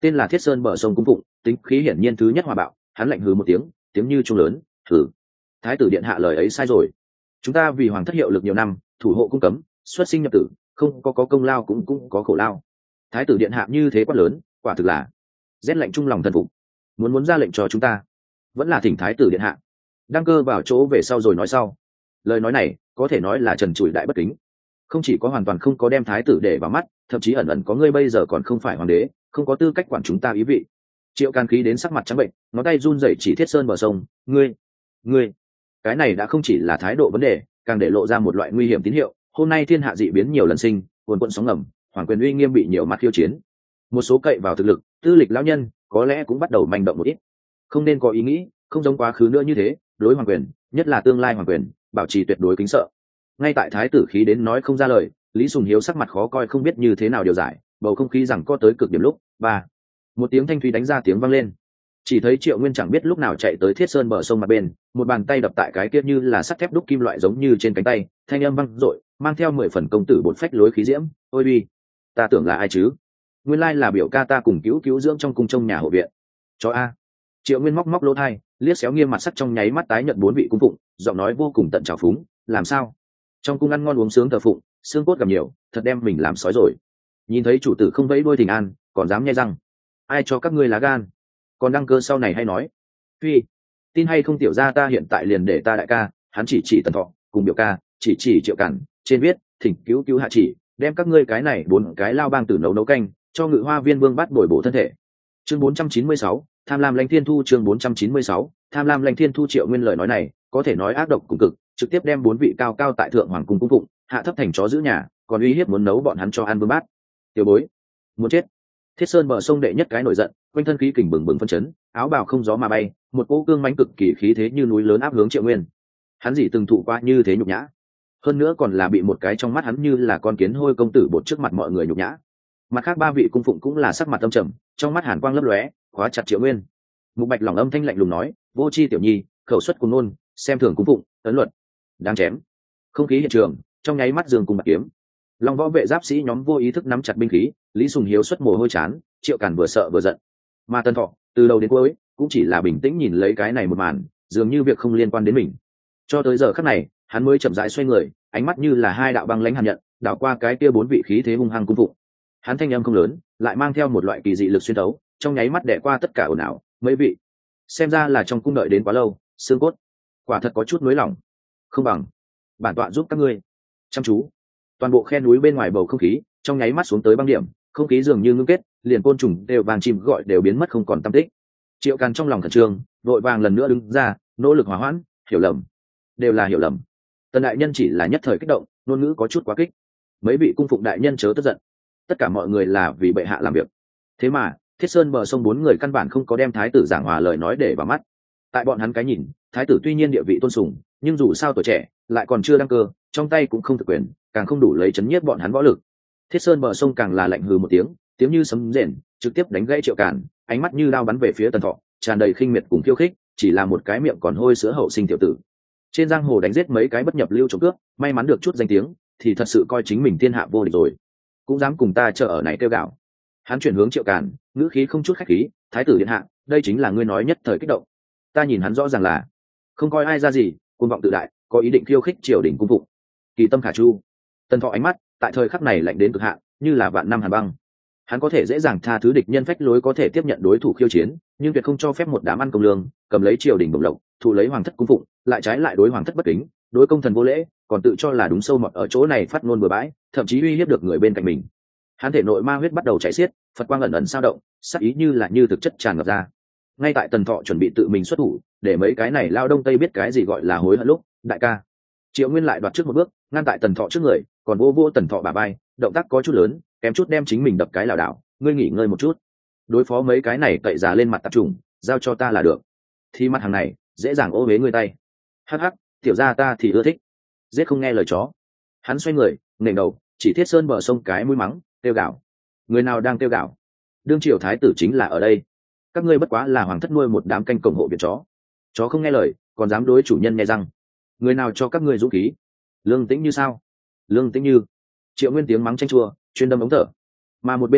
tên là Thiết Sơn bờ sông cung phụng, tính khí hiển nhiên thứ nhất hòa bạo. Hắn lạnh hừ một tiếng, tiếng như trung lớn, hừ. Thái tử điện hạ lời ấy sai rồi. Chúng ta vì hoàng thất hiệu lực nhiều năm, thủ hộ cung cấm, xuất sinh nhập tử, không có có công lao cũng cũng có khổ lao. Thái tử điện hạ như thế quá lớn, quả thực là rét lạnh trung lòng thần phục. Muốn muốn ra lệnh cho chúng ta, vẫn là thỉnh thái tử điện hạ đăng cơ vào chỗ về sau rồi nói sau. Lời nói này có thể nói là trần trụi đại bất kính, không chỉ có hoàn toàn không có đem thái tử để vào mắt, thậm chí ẩn ẩn có ngươi bây giờ còn không phải hoàng đế, không có tư cách quản chúng ta ý vị. Triệu Can khí đến sắc mặt trắng bệnh, ngón tay run rẩy chỉ Thiết Sơn bờ sông, ngươi ngươi cái này đã không chỉ là thái độ vấn đề, càng để lộ ra một loại nguy hiểm tín hiệu. Hôm nay thiên hạ dị biến nhiều lần sinh, cuồn cuộn sóng ngầm, hoàng quyền uy nghiêm bị nhiều mặt khiêu chiến. Một số cậy vào thực lực tư lịch lão nhân có lẽ cũng bắt đầu manh động một ít, không nên có ý nghĩ không giống quá khứ nữa như thế. Đối hoàng quyền, nhất là tương lai hoàng quyền, bảo trì tuyệt đối kính sợ. Ngay tại thái tử khí đến nói không ra lời, Lý Sùng Hiếu sắc mặt khó coi không biết như thế nào điều giải, bầu không khí rằng có tới cực điểm lúc ba một tiếng thanh thúy đánh ra tiếng vang lên. Chỉ thấy Triệu Nguyên chẳng biết lúc nào chạy tới Thiết Sơn bờ sông mặt bên, một bàn tay đập tại cái kia như là sắt thép đúc kim loại giống như trên cánh tay, thanh âm vang dội, mang theo mười phần công tử bột phách lối khí diễm. Ôi bi, ta tưởng là ai chứ? Nguyên lai là biểu ca ta cùng cứu cứu dưỡng trong cung trong nhà hộ viện. Chó a. Triệu Nguyên móc móc lỗ tai, liếc xéo nghiêm mặt sắc trong nháy mắt tái nhận bốn vị cung phụng, giọng nói vô cùng tận trào phúng, làm sao? Trong cung ăn ngon uống sướng thờ phụng, xương cốt gặp nhiều, thật đem mình làm sói rồi. Nhìn thấy chủ tử không vẫy đuôi thỉnh an, còn dám nhe răng. Ai cho các ngươi lá gan? Còn đăng cơ sau này hay nói. Phi, tin hay không tiểu gia ta hiện tại liền để ta đại ca, hắn chỉ chỉ Tần Thọ, cùng biểu ca, chỉ chỉ Triệu Cản, trên viết, thỉnh cứu cứu hạ chỉ, đem các ngươi cái này bốn cái lao bang tử nấu nấu canh, cho Ngự Hoa Viên Vương bắt bồi bổ thân thể. Chương bốn trăm chín mươi sáu, tham lam lãnh thiên thu. Chương bốn trăm chín mươi sáu, tham lam lãnh thiên thu. Triệu Nguyên lời nói này có thể nói ác độc cùng cực, trực tiếp đem bốn vị cao cao tại thượng hoàng cung cung phụng hạ thấp thành chó giữ nhà, còn uy hiếp muốn nấu bọn hắn cho ăn vương bát. Tiểu bối, muốn chết. Thiết Sơn bờ sông đệ nhất cái nổi giận, quanh thân khí kình bừng bừng phân chấn, áo bào không gió mà bay, một cỗ cương mãnh cực kỳ khí thế như núi lớn áp hướng Triệu Nguyên. Hắn gì từng thụ qua như thế nhục nhã, hơn nữa còn là bị một cái trong mắt hắn như là con kiến hôi công tử bột trước mặt mọi người nhục nhã. Mặt khác ba vị cung phụng cũng là sắc mặt âm trầm, trong mắt hàn quang lấp lóe, khóa chặt Triệu Nguyên. Mục Bạch lỏng âm thanh lạnh lùng nói, vô chi tiểu nhi, khẩu xuất cùng nôn, xem thường cung phụng, ấn luật, đáng chém. Không khí hiện trường trong nháy mắt dường cùng bạc kiếm. Long võ vệ giáp sĩ nhóm vô ý thức nắm chặt binh khí, Lý Sùng Hiếu xuất mồ hôi chán, Triệu Cản vừa sợ vừa giận. Mà Tần Thọ từ đầu đến cuối cũng chỉ là bình tĩnh nhìn lấy cái này một màn, dường như việc không liên quan đến mình. Cho tới giờ khắc này, hắn mới chậm rãi xoay người, ánh mắt như là hai đạo băng lãnh hàn nhận, đảo qua cái kia bốn vị khí thế hung hăng cung phụng. Hắn thanh âm không lớn, lại mang theo một loại kỳ dị lực xuyên thấu, trong nháy mắt đè qua tất cả ồn ào. Mấy vị, xem ra là trong cung đợi đến quá lâu, xương cốt quả thật có chút nới lỏng. Không bằng bản tọa giúp các ngươi. Chăm chú. Toàn bộ khe núi bên ngoài bầu không khí trong nháy mắt xuống tới băng điểm, không khí dường như ngưng kết, liền côn trùng đều vàng chim gọi đều biến mất không còn tăm tích. Triệu Càn trong lòng khẩn trương, vội vàng lần nữa đứng ra, nỗ lực hòa hoãn. Hiểu lầm, đều là hiểu lầm. Tần đại nhân chỉ là nhất thời kích động, ngôn ngữ có chút quá kích. Mấy vị cung phụng đại nhân chớ tức giận, tất cả mọi người là vì bệ hạ làm việc. Thế mà Thiết Sơn bờ sông bốn người căn bản không có đem thái tử giảng hòa lời nói để vào mắt. Tại bọn hắn cái nhìn, thái tử tuy nhiên địa vị tôn sùng, nhưng dù sao tuổi trẻ, lại còn chưa đăng cơ, trong tay cũng không thực quyền, càng không đủ lấy chấn nhiếp bọn hắn võ lực. Thiết Sơn bờ sông càng là lạnh hừ một tiếng, tiếng như sấm rền, trực tiếp đánh gãy Triệu Càn, ánh mắt như đao bắn về phía Tần Thọ, tràn đầy khinh miệt cùng khiêu khích, chỉ là một cái miệng còn hôi sữa hậu sinh tiểu tử. Trên giang hồ đánh giết mấy cái bất nhập lưu trộm cướp, may mắn được chút danh tiếng, thì thật sự coi chính mình thiên hạ vô địch rồi, cũng dám cùng ta chờ ở này kêu gạo. Hắn chuyển hướng Triệu Càn, ngữ khí không chút khách khí, thái tử điện hạ, đây chính là ngươi nói nhất thời kích động. Ta nhìn hắn rõ ràng là không coi ai ra gì, cuồng vọng tự đại, có ý định khiêu khích triều đình cung phụng, kỳ tâm khả chu. Tần Thọ ánh mắt tại thời khắc này lạnh đến cực hạn, như là vạn năm hàn băng. Hắn có thể dễ dàng tha thứ địch nhân phách lối, có thể tiếp nhận đối thủ khiêu chiến, nhưng tuyệt không cho phép một đám ăn công lương, cầm lấy triều đình bổng lộc, thụ lấy hoàng thất cung phụng, lại trái lại đối hoàng thất bất kính, đối công thần vô lễ, còn tự cho là đúng sâu mọt ở chỗ này phát ngôn bừa bãi, thậm chí uy hiếp được người bên cạnh mình. Hắn thể nội ma huyết bắt đầu chảy xiết, Phật quang ẩn ẩn sao động, sắc ý như là như thực chất tràn ngập ra. Ngay tại Tần Thọ chuẩn bị tự mình xuất thủ, để mấy cái này lao đông tây biết cái gì gọi là hối hận lúc, đại ca Triệu Nguyên lại đoạt trước một bước, ngăn tại Tần Thọ trước người, còn vô vô Tần Thọ bả vai, động tác có chút lớn, kém chút đem chính mình đập cái lảo đảo. Ngươi nghỉ ngơi một chút, đối phó mấy cái này cậy già lên mặt tạp trùng, giao cho ta là được. Thì mặt hàng này dễ dàng ô bế ngươi tay. Hắc hắc, tiểu gia ta thì ưa thích, giết không nghe lời chó. Hắn xoay người, nền đầu chỉ Thiết Sơn bờ sông cái mũi mắng, tiêu gạo. Người nào đang tiêu gạo? Đương triều thái tử chính là ở đây. Các ngươi bất quá là hoàng thất nuôi một đám canh cổng hộ viện chó. Chó không nghe lời, còn dám đối chủ nhân nghe răng. Người nào cho các ngươi dũng khí? Lương Tĩnh Như sao? Lương Tĩnh Như. Triệu Nguyên tiếng mắng chanh chua, chuyên đâm ống thở. Mà một bên khác,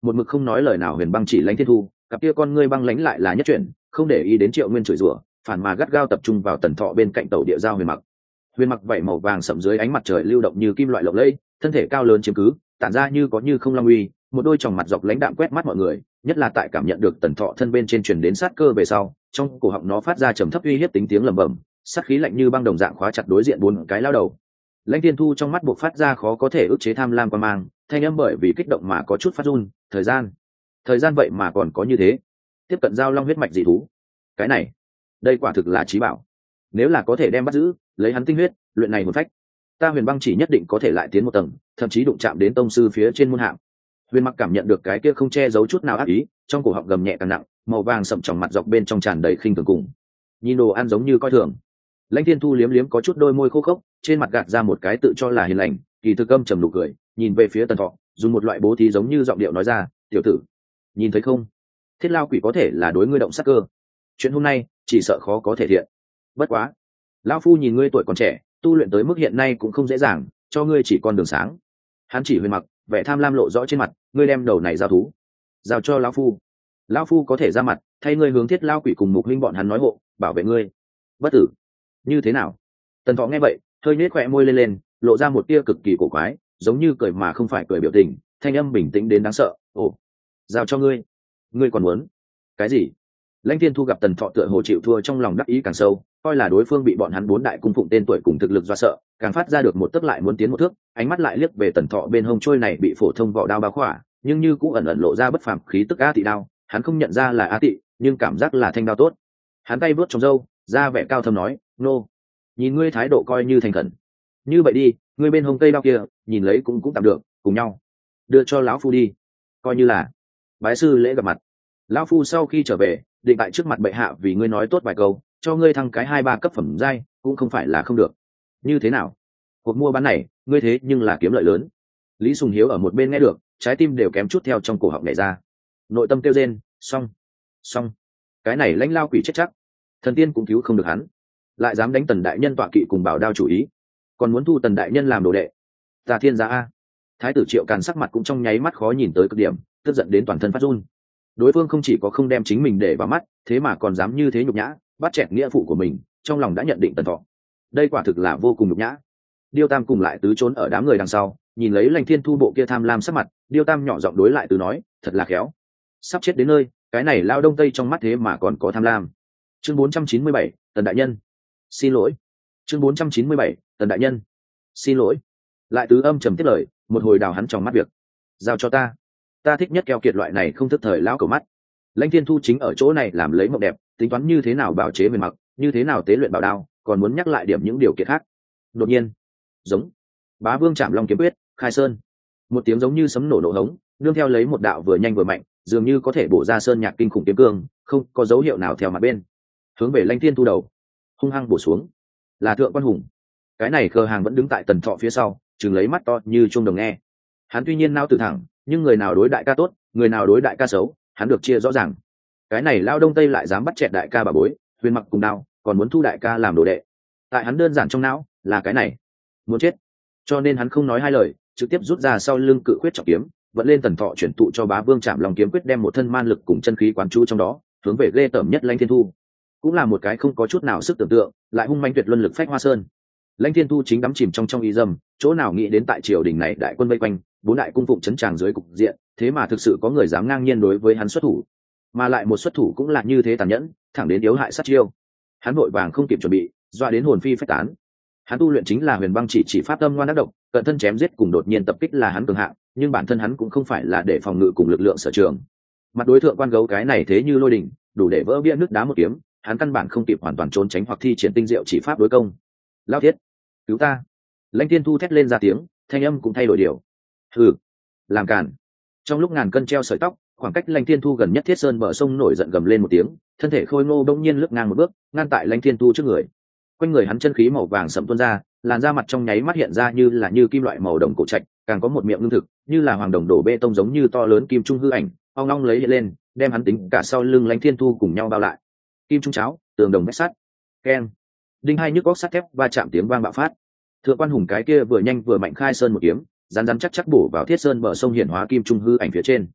một mực không nói lời nào huyền băng chỉ lãnh thiên thu, cặp kia con ngươi băng lãnh lại là nhất chuyển, không để ý đến Triệu Nguyên chửi rủa, phản mà gắt gao tập trung vào Tần Thọ bên cạnh tàu địa giao huyền mặc. Huyền mặc vảy màu vàng sẫm dưới ánh mặt trời lưu động như kim loại lộng lẫy, thân thể cao lớn chiếm cứ, tản ra như có như không long uy, một đôi tròng mặt dọc lãnh đạm quét mắt mọi người, nhất là tại cảm nhận được Tần Thọ thân bên trên truyền đến sát cơ về sau, trong cổ họng nó phát ra trầm thấp uy hiếp tính tiếng lẩm bẩm, sát khí lạnh như băng đồng dạng khóa chặt đối diện bốn cái lao đầu. Lãnh Thiên Thu trong mắt buộc phát ra khó có thể ức chế tham lam qua mang, thanh âm bởi vì kích động mà có chút phát run. Thời gian, thời gian vậy mà còn có như thế, tiếp cận giao long huyết mạch dị thú, cái này, đây quả thực là chí bảo. Nếu là có thể đem bắt giữ, lấy hắn tinh huyết, luyện này một phách, ta Huyền Băng chỉ nhất định có thể lại tiến một tầng, thậm chí đụng chạm đến tông sư phía trên môn hạng. Huyền Mặc cảm nhận được cái kia không che giấu chút nào ác ý, trong cổ họng gầm nhẹ càng nặng, màu vàng sậm tròng mặt dọc bên trong tràn đầy khinh thường cùng. Nhìn đồ ăn giống như coi thường. Lãnh Thiên Thu liếm liếm có chút đôi môi khô khốc, trên mặt gạt ra một cái tự cho là hiền lành, kỳ thực âm trầm nụ cười, nhìn về phía Tần Thọ, dùng một loại bố thí giống như giọng điệu nói ra, "Tiểu tử, nhìn thấy không? Thiết Lao Quỷ có thể là đối ngươi động sát cơ. Chuyện hôm nay chỉ sợ khó có thể thiện. Bất quá, lão phu nhìn ngươi tuổi còn trẻ, tu luyện tới mức hiện nay cũng không dễ dàng, cho ngươi chỉ con đường sáng." Hắn chỉ Huyền Mặc, vẻ tham lam lộ rõ trên mặt, "Ngươi đem đầu này giao thú, giao cho lão phu. Lão phu có thể ra mặt, thay ngươi hướng Thiết Lao Quỷ cùng Mục huynh bọn hắn nói hộ, bảo vệ ngươi. Bất tử." Như thế nào? Tần Thọ nghe vậy, hơi nhếch khóe môi lên lên, lộ ra một tia cực kỳ cổ quái, giống như cười mà không phải cười biểu tình, thanh âm bình tĩnh đến đáng sợ. "Ồ, giao cho ngươi, ngươi còn muốn cái gì?" Lãnh Thiên Thu gặp Tần Thọ tựa hồ chịu thua, trong lòng đắc ý càng sâu, coi là đối phương bị bọn hắn bốn đại cung phụng tên tuổi cùng thực lực dọa sợ, càng phát ra được một tức lại muốn tiến một thước, ánh mắt lại liếc về Tần Thọ bên hông trôi này bị phổ thông vỏ đao bao khỏa, nhưng như cũng ẩn ẩn lộ ra bất phàm khí tức A Tị đao, hắn không nhận ra là A Tị, nhưng cảm giác là thanh đao tốt. Hắn tay vuốt trong râu, ra vẻ cao thâm nói, "Nô, nhìn ngươi thái độ coi như thành khẩn. Như vậy đi, ngươi bên hông cây đao kia, nhìn lấy cũng cũng tạm được, cùng nhau đưa cho lão phu đi, coi như là bái sư lễ gặp mặt. Lão phu sau khi trở về, định tại trước mặt bệ hạ vì ngươi nói tốt vài câu, cho ngươi thăng cái hai ba cấp phẩm giai, cũng không phải là không được. Như thế nào? Cuộc mua bán này, ngươi thế nhưng là kiếm lợi lớn." Lý Sùng Hiếu ở một bên nghe được, trái tim đều kém chút theo trong cổ họng nhảy ra. Nội tâm kêu rên, xong, xong, cái này Lãnh Lao Quỷ chết chắc, thần tiên cũng cứu không được hắn, lại dám đánh Tần đại nhân tọa kỵ cùng bảo đao chủ ý, còn muốn thu Tần đại nhân làm đồ đệ. Ta thiên gia a! Thái tử Triệu Càn sắc mặt cũng trong nháy mắt khó nhìn tới cực điểm, tức giận đến toàn thân phát run. Đối phương không chỉ có không đem chính mình để vào mắt, thế mà còn dám như thế nhục nhã, bắt chẹt nghĩa phụ của mình, trong lòng đã nhận định Tần Thọ. Đây quả thực là vô cùng nhục nhã. Điêu Tam cùng lại tứ trốn ở đám người đằng sau, nhìn lấy Lãnh Thiên Thu bộ kia tham lam sắc mặt, Điêu Tam nhỏ giọng đối lại tứ nói, thật là khéo, sắp chết đến nơi, cái này lao đông tây trong mắt thế mà còn có tham lam. Chương bốn trăm chín mươi bảy, Tần đại nhân, xin lỗi. Chương bốn trăm chín mươi bảy, Tần đại nhân, xin lỗi. Lại tứ âm trầm tiếp lời, một hồi đào hắn trong mắt việc, giao cho ta, ta thích nhất keo kiệt loại này không thức thời lão cầu mắt. Lãnh Thiên Thu chính ở chỗ này làm lấy mộng đẹp, tính toán như thế nào bảo chế Huyền Mặc, như thế nào tế luyện bảo đao, còn muốn nhắc lại điểm những điều kiện khác. Đột nhiên, giống Bá Vương Chạm Long kiếm quyết, khai sơn. Một tiếng giống như sấm nổ nổ hống, nương theo lấy một đạo vừa nhanh vừa mạnh, dường như có thể bổ ra sơn nhạc kinh khủng kiếm cương, không có dấu hiệu nào theo mặt bên, hướng về Lãnh Thiên Thu đầu hung hăng bổ xuống. Là Thượng Quan Hùng, cái này khờ hàng vẫn đứng tại Tần Thọ phía sau, chừng lấy mắt to như chuông đồng nghe. Hắn tuy nhiên nao tự thẳng, nhưng người nào đối đại ca tốt, người nào đối đại ca xấu, hắn được chia rõ ràng. Cái này lao đông tây lại dám bắt chẹt đại ca bà bối, Huyền Mặc cùng đao, còn muốn thu đại ca làm đồ đệ. Tại hắn đơn giản trong não là cái này, muốn chết. Cho nên hắn không nói hai lời, trực tiếp rút ra sau lưng cự khuyết trọng kiếm, vận lên Tần Thọ chuyển tụ cho Bá Vương Chạm Long kiếm quyết, đem một thân man lực cùng chân khí quán chú trong đó, hướng về ghê tởm nhất Lãnh Thiên Thu. Cũng là một cái không có chút nào sức tưởng tượng, lại hung manh tuyệt luân lực phách Hoa Sơn. Lãnh Thiên Thu chính đắm chìm trong trong y dâm, chỗ nào nghĩ đến tại triều đình này đại quân vây quanh, bốn đại cung phụng chấn tràng dưới cục diện, thế mà thực sự có người dám ngang nhiên đối với hắn xuất thủ, mà lại một xuất thủ cũng là như thế tàn nhẫn, thẳng đến yếu hại sát chiêu. Hắn vội vàng không kịp chuẩn bị, dọa đến hồn phi phách tán. Hắn tu luyện chính là Huyền Băng chỉ chỉ pháp tâm ngoan ác độc, cận thân chém giết cùng đột nhiên tập kích là hắn cường hạng, nhưng bản thân hắn cũng không phải là để phòng ngự cùng lực lượng sở trường. Mặt đối tượng quan gấu cái này thế như lôi đình, đủ để vỡ bia nước đá một kiếm, hắn căn bản không kịp hoàn toàn trốn tránh hoặc thi triển tinh diệu chỉ pháp đối công. Lao thiết, cứu ta! Lãnh Thiên Thu thét lên ra tiếng, thanh âm cũng thay đổi điều. Hừ, làm càn! Trong lúc ngàn cân treo sợi tóc, khoảng cách Lãnh Thiên Thu gần nhất Thiết Sơn bờ sông nổi giận gầm lên một tiếng, thân thể khôi ngô bỗng nhiên lướt ngang một bước, ngăn tại Lãnh Thiên Thu trước người. Quanh người hắn chân khí màu vàng sẫm tuôn ra, làn da mặt trong nháy mắt hiện ra như là như kim loại màu đồng cổ trạch, càng có một miệng lương thực, như là hoàng đồng đổ bê tông giống như to lớn kim trung hư ảnh, ong ong lấy hiện lên, đem hắn tính cả sau lưng Lãnh Thiên Thu cùng nhau bao lại. Kim trung cháo, tường đồng vách sắt, keng, đinh hai nhức góc sắt thép va chạm tiếng vang bạo phát. Thượng Quan Hùng cái kia vừa nhanh vừa mạnh khai sơn một kiếm, rắn rắn chắc chắc bổ vào Thiết Sơn bờ sông hiển hóa kim trung hư ảnh phía trên.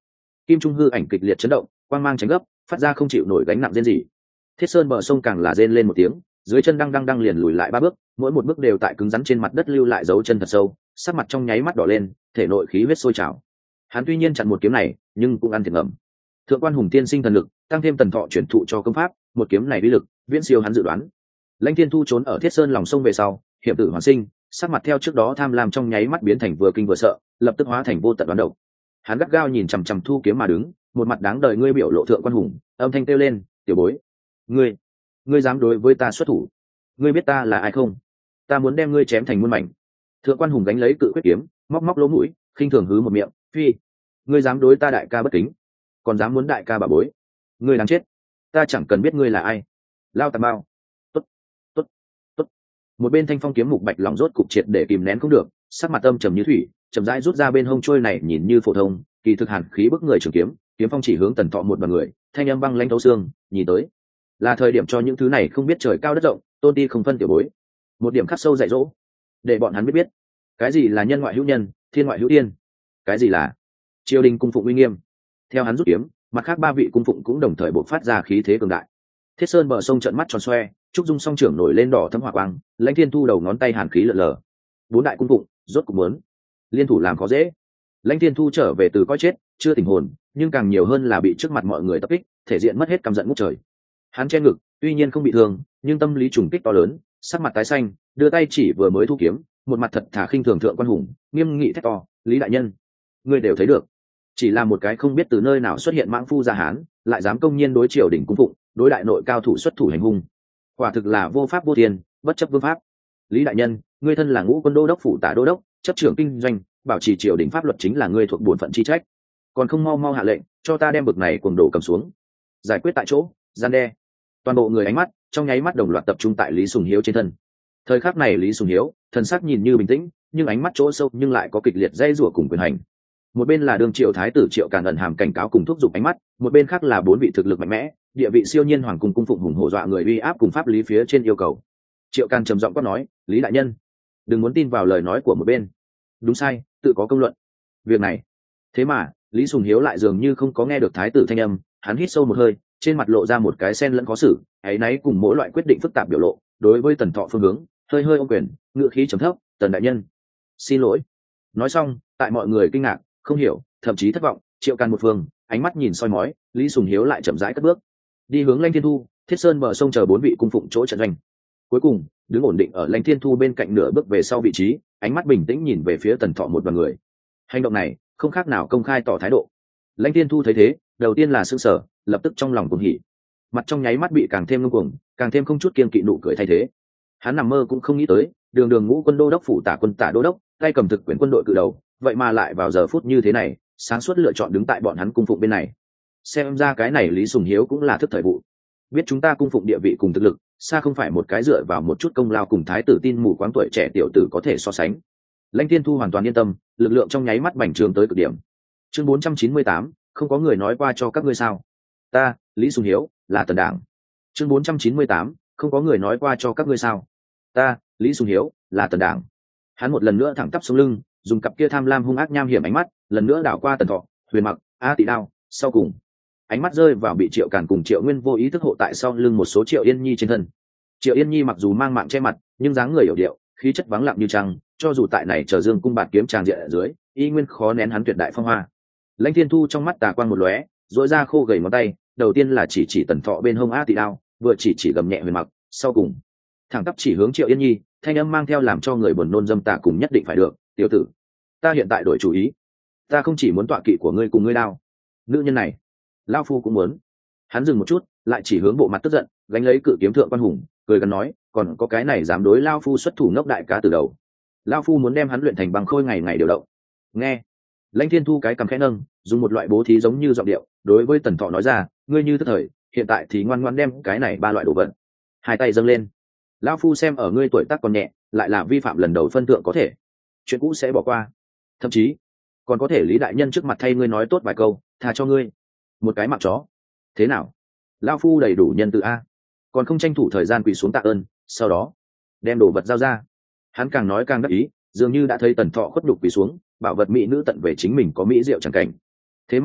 kim trung hư ảnh kịch liệt chấn động, quang mang tránh gấp, phát ra không chịu nổi gánh nặng rên rỉ. Thiết sơn bờ sông càng là rên lên một tiếng, dưới chân đang đang đang liền lùi lại ba bước, mỗi một bước đều tại cứng rắn trên mặt đất lưu lại dấu chân thật sâu, sắc mặt trong nháy mắt đỏ lên, thể nội khí huyết sôi trào. Hắn tuy nhiên chặn một kiếm này, nhưng cũng ăn thiệt ngầm. Thượng quan hùng tiên sinh thần lực, tăng thêm tần thọ chuyển thụ cho công pháp, một kiếm này uy lực viễn siêu hắn dự đoán. Lãnh Thiên Thu trốn ở Thiết Sơn lòng sông về sau, hiểm tử hoàn sinh, sắc mặt theo trước đó tham lam trong nháy mắt biến thành vừa kinh vừa sợ, lập tức hóa thành vô tận đoán độc. Hắn gắt gao nhìn chằm chằm Thu kiếm mà đứng, một mặt đáng đời ngươi biểu lộ thượng quan hùng, âm thanh kêu lên, "Tiểu bối, ngươi, ngươi dám đối với ta xuất thủ? Ngươi biết ta là ai không? Ta muốn đem ngươi chém thành muôn mảnh." Thượng quan hùng gánh lấy cự quyết kiếm, móc móc lỗ mũi, khinh thường hứ một miệng, "Phi, ngươi dám đối ta đại ca bất kính, còn dám muốn đại ca bà bối, ngươi đáng chết. Ta chẳng cần biết ngươi là ai." Lao tà bao. Tốt, tốt, tốt. Một bên thanh phong kiếm mục bạch lòng rốt cục triệt để kìm nén không được, sắc mặt âm trầm như thủy, chậm rãi rút ra bên hông trôi này nhìn như phổ thông, kỳ thực hàn khí bức người trường kiếm, kiếm phong chỉ hướng tần thọ một bằng người, thanh âm băng lãnh thấu xương, nhìn tới là thời điểm cho những thứ này không biết trời cao đất rộng, tôn ti không phân tiểu bối, một điểm khắc sâu dạy dỗ, để bọn hắn biết biết cái gì là nhân ngoại hữu nhân, thiên ngoại hữu tiên, cái gì là triều đình cung phụng uy nghiêm. Theo hắn rút kiếm, mặt khác ba vị cung phụng cũng đồng thời bộc phát ra khí thế cường đại. Thiết sơn bờ sông trợn mắt tròn xoe, trúc dung song trưởng nổi lên đỏ thấm hỏa quang, Lãnh Thiên Thu đầu ngón tay hàn khí lở lờ. Bốn đại cung phụng rốt cục muốn liên thủ làm khó dễ. Lãnh Thiên Thu trở về từ coi chết, chưa tỉnh hồn, nhưng càng nhiều hơn là bị trước mặt mọi người tập kích, thể diện mất hết căm giận ngút trời. Hắn che ngực, tuy nhiên không bị thương, nhưng tâm lý trùng kích to lớn, sắc mặt tái xanh, đưa tay chỉ vừa mới thu kiếm, một mặt thật thà khinh thường thượng quan hùng, nghiêm nghị thét to, "Lý đại nhân, ngươi đều thấy được, chỉ là một cái không biết từ nơi nào xuất hiện mãng phu gia hán, lại dám công nhiên đối triều đình cung phụng, đối đại nội cao thủ xuất thủ hành hung, quả thực là vô pháp vô thiên, bất chấp vương pháp. Lý đại nhân, ngươi thân là ngũ quân đô đốc phủ tả đô đốc, chấp trưởng kinh doanh, bảo trì triều đình pháp luật chính là ngươi thuộc bổn phận chi trách, còn không mau mau hạ lệnh cho ta đem bực này cuồng đồ cầm xuống, giải quyết tại chỗ, gian đe." Toàn bộ người ánh mắt trong nháy mắt đồng loạt tập trung tại Lý Sùng Hiếu trên thân. Thời khắc này Lý Sùng Hiếu thần sắc nhìn như bình tĩnh, nhưng ánh mắt chỗ sâu nhưng lại có kịch liệt dây rủa cùng quyền hành. Một bên là đương triệu thái tử Triệu Càn ẩn hàm cảnh cáo cùng thúc giục ánh mắt, một bên khác là bốn vị thực lực mạnh mẽ, địa vị siêu nhiên hoàng cung cung phụng hùng hổ dọa người uy áp cùng pháp lý phía trên yêu cầu. Triệu Càn trầm giọng quát nói, "Lý đại nhân, đừng muốn tin vào lời nói của một bên, đúng sai tự có công luận." Việc này thế mà Lý Sùng Hiếu lại dường như không có nghe được thái tử thanh âm, hắn hít sâu một hơi, trên mặt lộ ra một cái sen lẫn khó xử, áy náy cùng mỗi loại quyết định phức tạp biểu lộ, đối với Tần Thọ phương hướng hơi hơi ôm quyền, ngự khí trầm thấp, "Tần đại nhân, xin lỗi." Nói xong, tại mọi người kinh ngạc, không hiểu, thậm chí thất vọng, Triệu Càn một phương ánh mắt nhìn soi mói, Lý Sùng Hiếu lại chậm rãi cất bước đi hướng Lãnh Thiên Thu, Thiết Sơn bờ sông chờ bốn vị cung phụng chỗ trận doanh. Cuối cùng đứng ổn định ở Lãnh Thiên Thu bên cạnh nửa bước về sau vị trí, ánh mắt bình tĩnh nhìn về phía Tần Thọ một đoàn người. Hành động này không khác nào công khai tỏ thái độ. Lãnh Thiên Thu thấy thế, đầu tiên là sững sờ, lập tức trong lòng cuồng hỉ, mặt trong nháy mắt bị càng thêm ngông cuồng, càng thêm không chút kiên kỵ nụ cười thay thế. Hắn nằm mơ cũng không nghĩ tới, đường đường ngũ quân đô đốc phủ tả quân tả đô đốc, tay cầm thực quyền quân đội cự đầu, vậy mà lại vào giờ phút như thế này sáng suốt lựa chọn đứng tại bọn hắn cung phụng bên này. Xem ra cái này Lý Sùng Hiếu cũng là thức thời vụ, biết chúng ta cung phụng địa vị cùng thực lực xa không phải một cái dựa vào một chút công lao cùng thái tử tin mù quáng tuổi trẻ tiểu tử có thể so sánh. Lãnh Thiên Thu hoàn toàn yên tâm, lực lượng trong nháy mắt bành trướng tới cực điểm. Chương bốn trăm chín mươi tám, không có người nói qua cho các ngươi sao? Ta, Lý Sùng Hiếu, là Tần Đảng. Chương bốn trăm chín mươi tám, không có người nói qua cho các ngươi sao? Ta, Lý Sùng Hiếu, là Tần Đảng. Hắn một lần nữa thẳng tắp sống lưng, dùng cặp kia tham lam hung ác nham hiểm ánh mắt lần nữa đảo qua Tần Thọ, Huyền Mặc, A Tị Đao, sau cùng ánh mắt rơi vào bị Triệu Càn cùng Triệu Nguyên vô ý thức hộ tại sau lưng một số Triệu Yên Nhi trên thân. Triệu Yên Nhi mặc dù mang mạng che mặt, nhưng dáng người hiểu điệu, khí chất vắng lặng như trăng, cho dù tại này chờ dương cung bạt kiếm tràng diện ở dưới, y nguyên khó nén hắn tuyệt đại phong hoa. Lãnh Thiên Thu trong mắt tà quang một lóe, dội ra khô gầy ngón tay, đầu tiên là chỉ chỉ Tần Thọ bên hông A Tị Đao, vừa chỉ chỉ gầm nhẹ Huyền Mặc, sau cùng thẳng tắp chỉ hướng Triệu Yên Nhi, thanh âm mang theo làm cho người buồn nôn dâm tà cùng nhất định phải được, "Tiểu tử, ta hiện tại đổi chủ ý, ta không chỉ muốn tọa kỵ của ngươi cùng ngươi đao, nữ nhân này lao phu cũng muốn." Hắn dừng một chút, lại chỉ hướng bộ mặt tức giận gánh lấy cự kiếm thượng quan hùng, cười gần nói, "Còn có cái này dám đối lao phu xuất thủ ngốc đại cá từ đầu, lao phu muốn đem hắn luyện thành bằng khôi ngày ngày điều động." Nghe Lãnh Thiên Thu cái cằm khẽ nâng, dùng một loại bố thí giống như giọng điệu đối với Tần Thọ nói ra, "Ngươi như tức thời, hiện tại thì ngoan ngoan đem cái này ba loại đồ vật." Hai tay dâng lên, "Lão phu xem ở ngươi tuổi tác còn nhẹ, lại là vi phạm lần đầu phân thượng có thể, chuyện cũ sẽ bỏ qua, thậm chí còn có thể Lý đại nhân trước mặt thay ngươi nói tốt vài câu, tha cho ngươi một cái mạng chó. Thế nào, lão phu đầy đủ nhân từ a? Còn không tranh thủ thời gian quỳ xuống tạ ơn, sau đó đem đồ vật giao ra." Hắn càng nói càng đắc ý, dường như đã thấy Tần Thọ khuất nhục quỳ xuống, bảo vật mỹ nữ tận về chính mình có mỹ diệu chẳng cảnh. Thế mà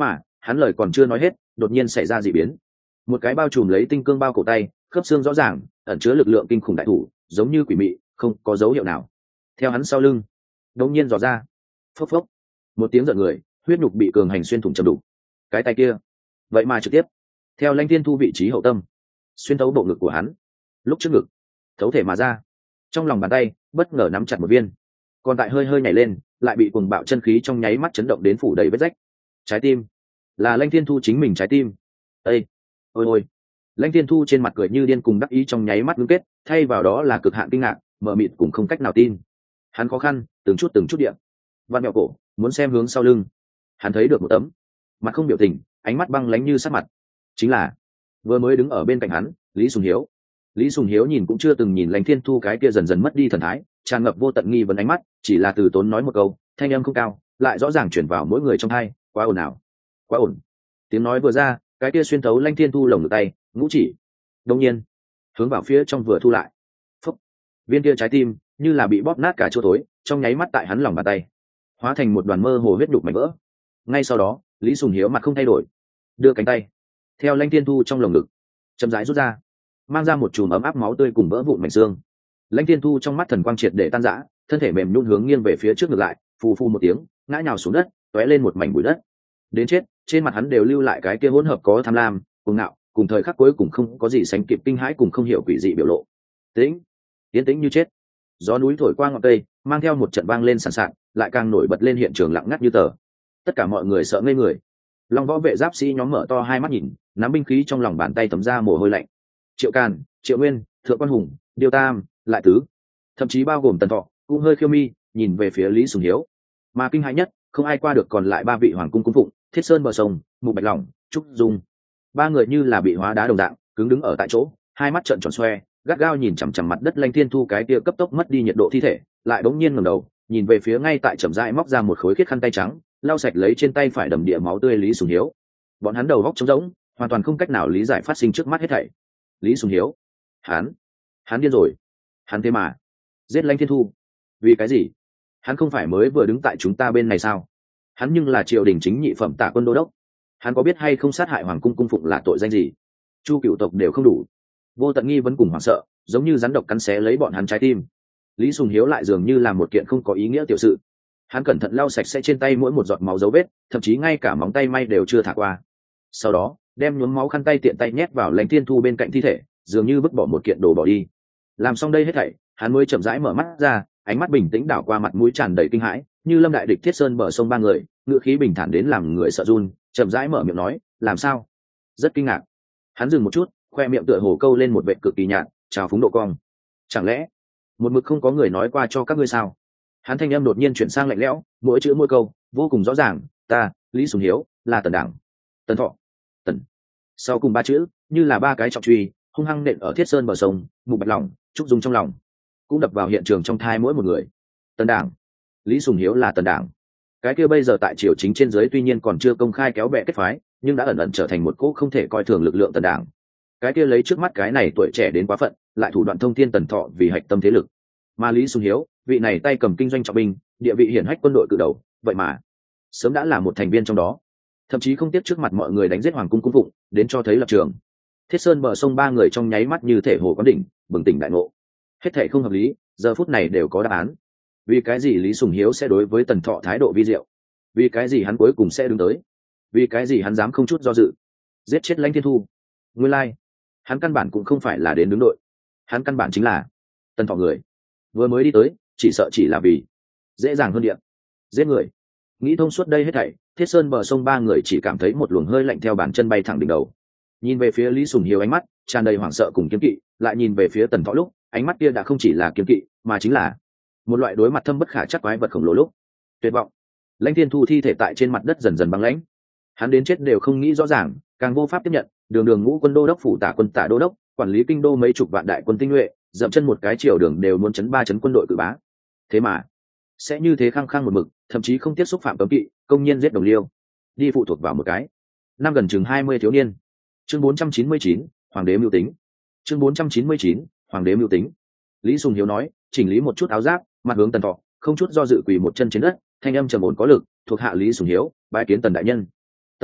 hắn lời còn chưa nói hết đột nhiên xảy ra dị biến. Một cái bao trùm lấy tinh cương bao cổ tay, khớp xương rõ ràng, ẩn chứa lực lượng kinh khủng đại thủ, giống như quỷ mị, không có dấu hiệu nào. Theo hắn sau lưng đột nhiên dò ra, phốc phốc, một tiếng giận người, huyết nhục bị cường hành xuyên thủng chầm đục. Cái tay kia vậy mà trực tiếp theo Lãnh Thiên Thu vị trí hậu tâm xuyên thấu bộ ngực của hắn, lúc trước ngực thấu thể mà ra. Trong lòng bàn tay bất ngờ nắm chặt một viên, còn tại hơi hơi nhảy lên, lại bị cuồng bạo chân khí trong nháy mắt chấn động đến phủ đầy vết rách. Trái tim, là Lãnh Thiên Thu chính mình trái tim. Ê, ôi ôi! Lãnh Thiên Thu trên mặt cười như điên cùng đắc ý trong nháy mắt ngưng kết, thay vào đó là cực hạn kinh ngạc, mờ mịt cùng không cách nào tin. Hắn khó khăn từng chút từng chút điện vặn mẹo cổ, muốn xem hướng sau lưng. Hắn thấy được một tấm mặt không biểu tình, ánh mắt băng lãnh như sát mặt, chính là vừa mới đứng ở bên cạnh hắn Lý Sùng Hiếu. Lý Sùng Hiếu nhìn cũng chưa từng nhìn Lãnh Thiên Thu cái kia dần dần mất đi thần thái, tràn ngập vô tận nghi vấn ánh mắt, chỉ là từ tốn nói một câu, thanh âm không cao, lại rõ ràng chuyển vào mỗi người trong tai, quá ồn ào, quá ổn. Tiếng nói vừa ra, cái kia xuyên thấu Lãnh Thiên Thu lồng ngực tay, ngũ chỉ đột nhiên hướng vào phía trong vừa thu lại. Phúc, viên kia trái tim như là bị bóp nát cả chỗ tối, trong nháy mắt tại hắn lòng bàn tay hóa thành một đoàn mơ hồ huyết đục mảnh vỡ. Ngay sau đó Lý Sùng Hiếu mặt không thay đổi, đưa cánh tay theo Lãnh Thiên Thu trong lồng ngực chậm rãi rút ra, mang ra một chùm ấm áp máu tươi cùng vỡ vụn mảnh xương. Lãnh Thiên Thu trong mắt thần quang triệt để tan rã, thân thể mềm nhũn hướng nghiêng về phía trước ngược lại, phù phù một tiếng ngã nhào xuống đất, tóe lên một mảnh bụi đất. Đến chết, trên mặt hắn đều lưu lại cái kia hỗn hợp có tham lam, cuồng ngạo, cùng thời khắc cuối cùng không có gì sánh kịp kinh hãi cùng không hiểu quỷ dị biểu lộ. Tĩnh, tiến tĩnh như chết. Gió núi thổi qua ngọn cây, mang theo một trận vang lên sàn sạt, lại càng nổi bật lên hiện trường lặng ngắt như tờ. Tất cả mọi người sợ ngây người. Long võ vệ giáp sĩ nhóm mở to hai mắt nhìn, nắm binh khí trong lòng bàn tay thấm ra mồ hôi lạnh. Triệu Càn, Triệu Nguyên, Thượng Quan Hùng, Điêu Tam, Lại Tứ, thậm chí bao gồm Tần Thọ, cũng hơi khiêu mi nhìn về phía Lý Sùng Hiếu. Mà kinh hãi nhất không ai qua được còn lại ba vị hoàng cung cung phụng, Thiết Sơn bờ sông, Mục Bạch Lòng, Trúc Dung. Ba người như là bị hóa đá đồng dạng, cứng đứng ở tại chỗ, hai mắt trợn tròn xoe, gắt gao nhìn chằm chằm mặt đất Lãnh Thiên Thu cái kia cấp tốc mất đi nhiệt độ thi thể, lại bỗng nhiên ngẩng đầu, nhìn về phía ngay tại chậm rãi móc ra một khối khiết khăn tay trắng, lau sạch lấy trên tay phải đầm địa máu tươi Lý Sùng Hiếu. Bọn hắn đầu góc trống rỗng, hoàn toàn không cách nào lý giải phát sinh trước mắt hết thảy. Lý Sùng Hiếu, hắn, hắn điên rồi, hắn thế mà giết Lãnh Thiên Thu, vì cái gì? Hắn không phải mới vừa đứng tại chúng ta bên này sao? Hắn nhưng là triều đình chính nhị phẩm tả quân đô đốc, hắn có biết hay không sát hại hoàng cung cung phụng là tội danh gì? Chu cựu tộc đều không đủ. Vô tận nghi vấn cùng hoảng sợ, giống như rắn độc cắn xé lấy bọn hắn trái tim. Lý Sùng Hiếu lại dường như là một kiện không có ý nghĩa tiểu sự. Hắn cẩn thận lau sạch sẽ trên tay mỗi một giọt máu dấu vết, thậm chí ngay cả móng tay may đều chưa thả qua. Sau đó đem nhuốm máu khăn tay tiện tay nhét vào Lãnh Thiên Thu bên cạnh thi thể, dường như vứt bỏ một kiện đồ bỏ đi. Làm xong đây hết thảy, hắn mới chậm rãi mở mắt ra, ánh mắt bình tĩnh đảo qua mặt mũi tràn đầy kinh hãi như lâm đại địch Thiết Sơn bờ sông ba người, ngựa khí bình thản đến làm người sợ run, chậm rãi mở miệng nói, làm sao? Rất kinh ngạc. Hắn dừng một chút, khoe miệng tựa hồ câu lên một vệt cực kỳ nhạt, trào phúng độ cong. Chẳng lẽ một mực không có người nói qua cho các ngươi sao? Hắn thanh âm đột nhiên chuyển sang lạnh lẽo, mỗi chữ mỗi câu vô cùng rõ ràng, ta Lý Sùng Hiếu là Tần Đảng, Tần Thọ, Tần. Sau cùng ba chữ như là ba cái trọng truy hung hăng nện ở Thiết Sơn bờ sông, Mục Bạch Lòng, Trúc Dung trong lòng, cũng đập vào hiện trường trong thai mỗi một người. Tần Đảng, Lý Sùng Hiếu là Tần Đảng. Cái kia bây giờ tại triều chính trên dưới tuy nhiên còn chưa công khai kéo bè kết phái, nhưng đã ẩn ẩn trở thành một cỗ không thể coi thường lực lượng Tần Đảng. Cái kia lấy trước mắt cái này tuổi trẻ đến quá phận, lại thủ đoạn thông thiên Tần Thọ vì hạch tâm thế lực. Mà Lý Sùng Hiếu, vị này tay cầm kinh doanh trọng binh, địa vị hiển hách quân đội cự đầu, vậy mà sớm đã là một thành viên trong đó, thậm chí không tiếc trước mặt mọi người đánh giết hoàng cung cung phụng, đến cho thấy lập trường. Thiết Sơn bờ sông ba người trong nháy mắt như thể hồ quán đỉnh, bừng tỉnh đại ngộ. Hết thảy không hợp lý, giờ phút này đều có đáp án. Vì cái gì Lý Sùng Hiếu sẽ đối với Tần Thọ thái độ vi diệu? Vì cái gì hắn cuối cùng sẽ đứng tới? Vì cái gì hắn dám không chút do dự giết chết Lãnh Thiên Thu? Nguyên lai, like, hắn căn bản cũng không phải là đến đứng đội, hắn căn bản chính là Tần Thọ người. Vừa mới đi tới, chỉ sợ chỉ là vì dễ dàng hơn điện, giết người. Nghĩ thông suốt đây hết thảy, Thiết Sơn bờ sông ba người chỉ cảm thấy một luồng hơi lạnh theo bàn chân bay thẳng đỉnh đầu. Nhìn về phía Lý Sùng Hiếu ánh mắt tràn đầy hoảng sợ cùng kiêng kỵ, lại nhìn về phía Tần Thọ lúc, ánh mắt kia đã không chỉ là kiêng kỵ, mà chính là một loại đối mặt thâm bất khả trắc quái vật khổng lồ lúc tuyệt vọng. Lãnh Thiên Thu thi thể tại trên mặt đất dần dần băng lãnh, hắn đến chết đều không nghĩ rõ ràng, càng vô pháp tiếp nhận, đường đường ngũ quân đô đốc phủ tả quân tả đô đốc, quản lý kinh đô mấy chục vạn đại quân tinh nhuệ, dậm chân một cái chiều đường đều muốn chấn ba chấn quân đội cử bá. Thế mà sẽ như thế khăng khăng một mực, thậm chí không tiếp xúc phạm cấm kỵ, công nhiên giết đồng liêu, đi phụ thuộc vào một cái năm gần chừng hai mươi thiếu niên. Chương bốn trăm chín mươi chín, hoàng đế mưu tính. Chương bốn trăm chín mươi chín, hoàng đế mưu tính. Lý Sùng Hiếu nói, chỉnh lý một chút áo giáp, mặt hướng Tần Thọ, không chút do dự quỳ một chân trên đất, thanh âm trầm ổn có lực, thuộc hạ Lý Sùng Hiếu, bái kiến Tần đại nhân.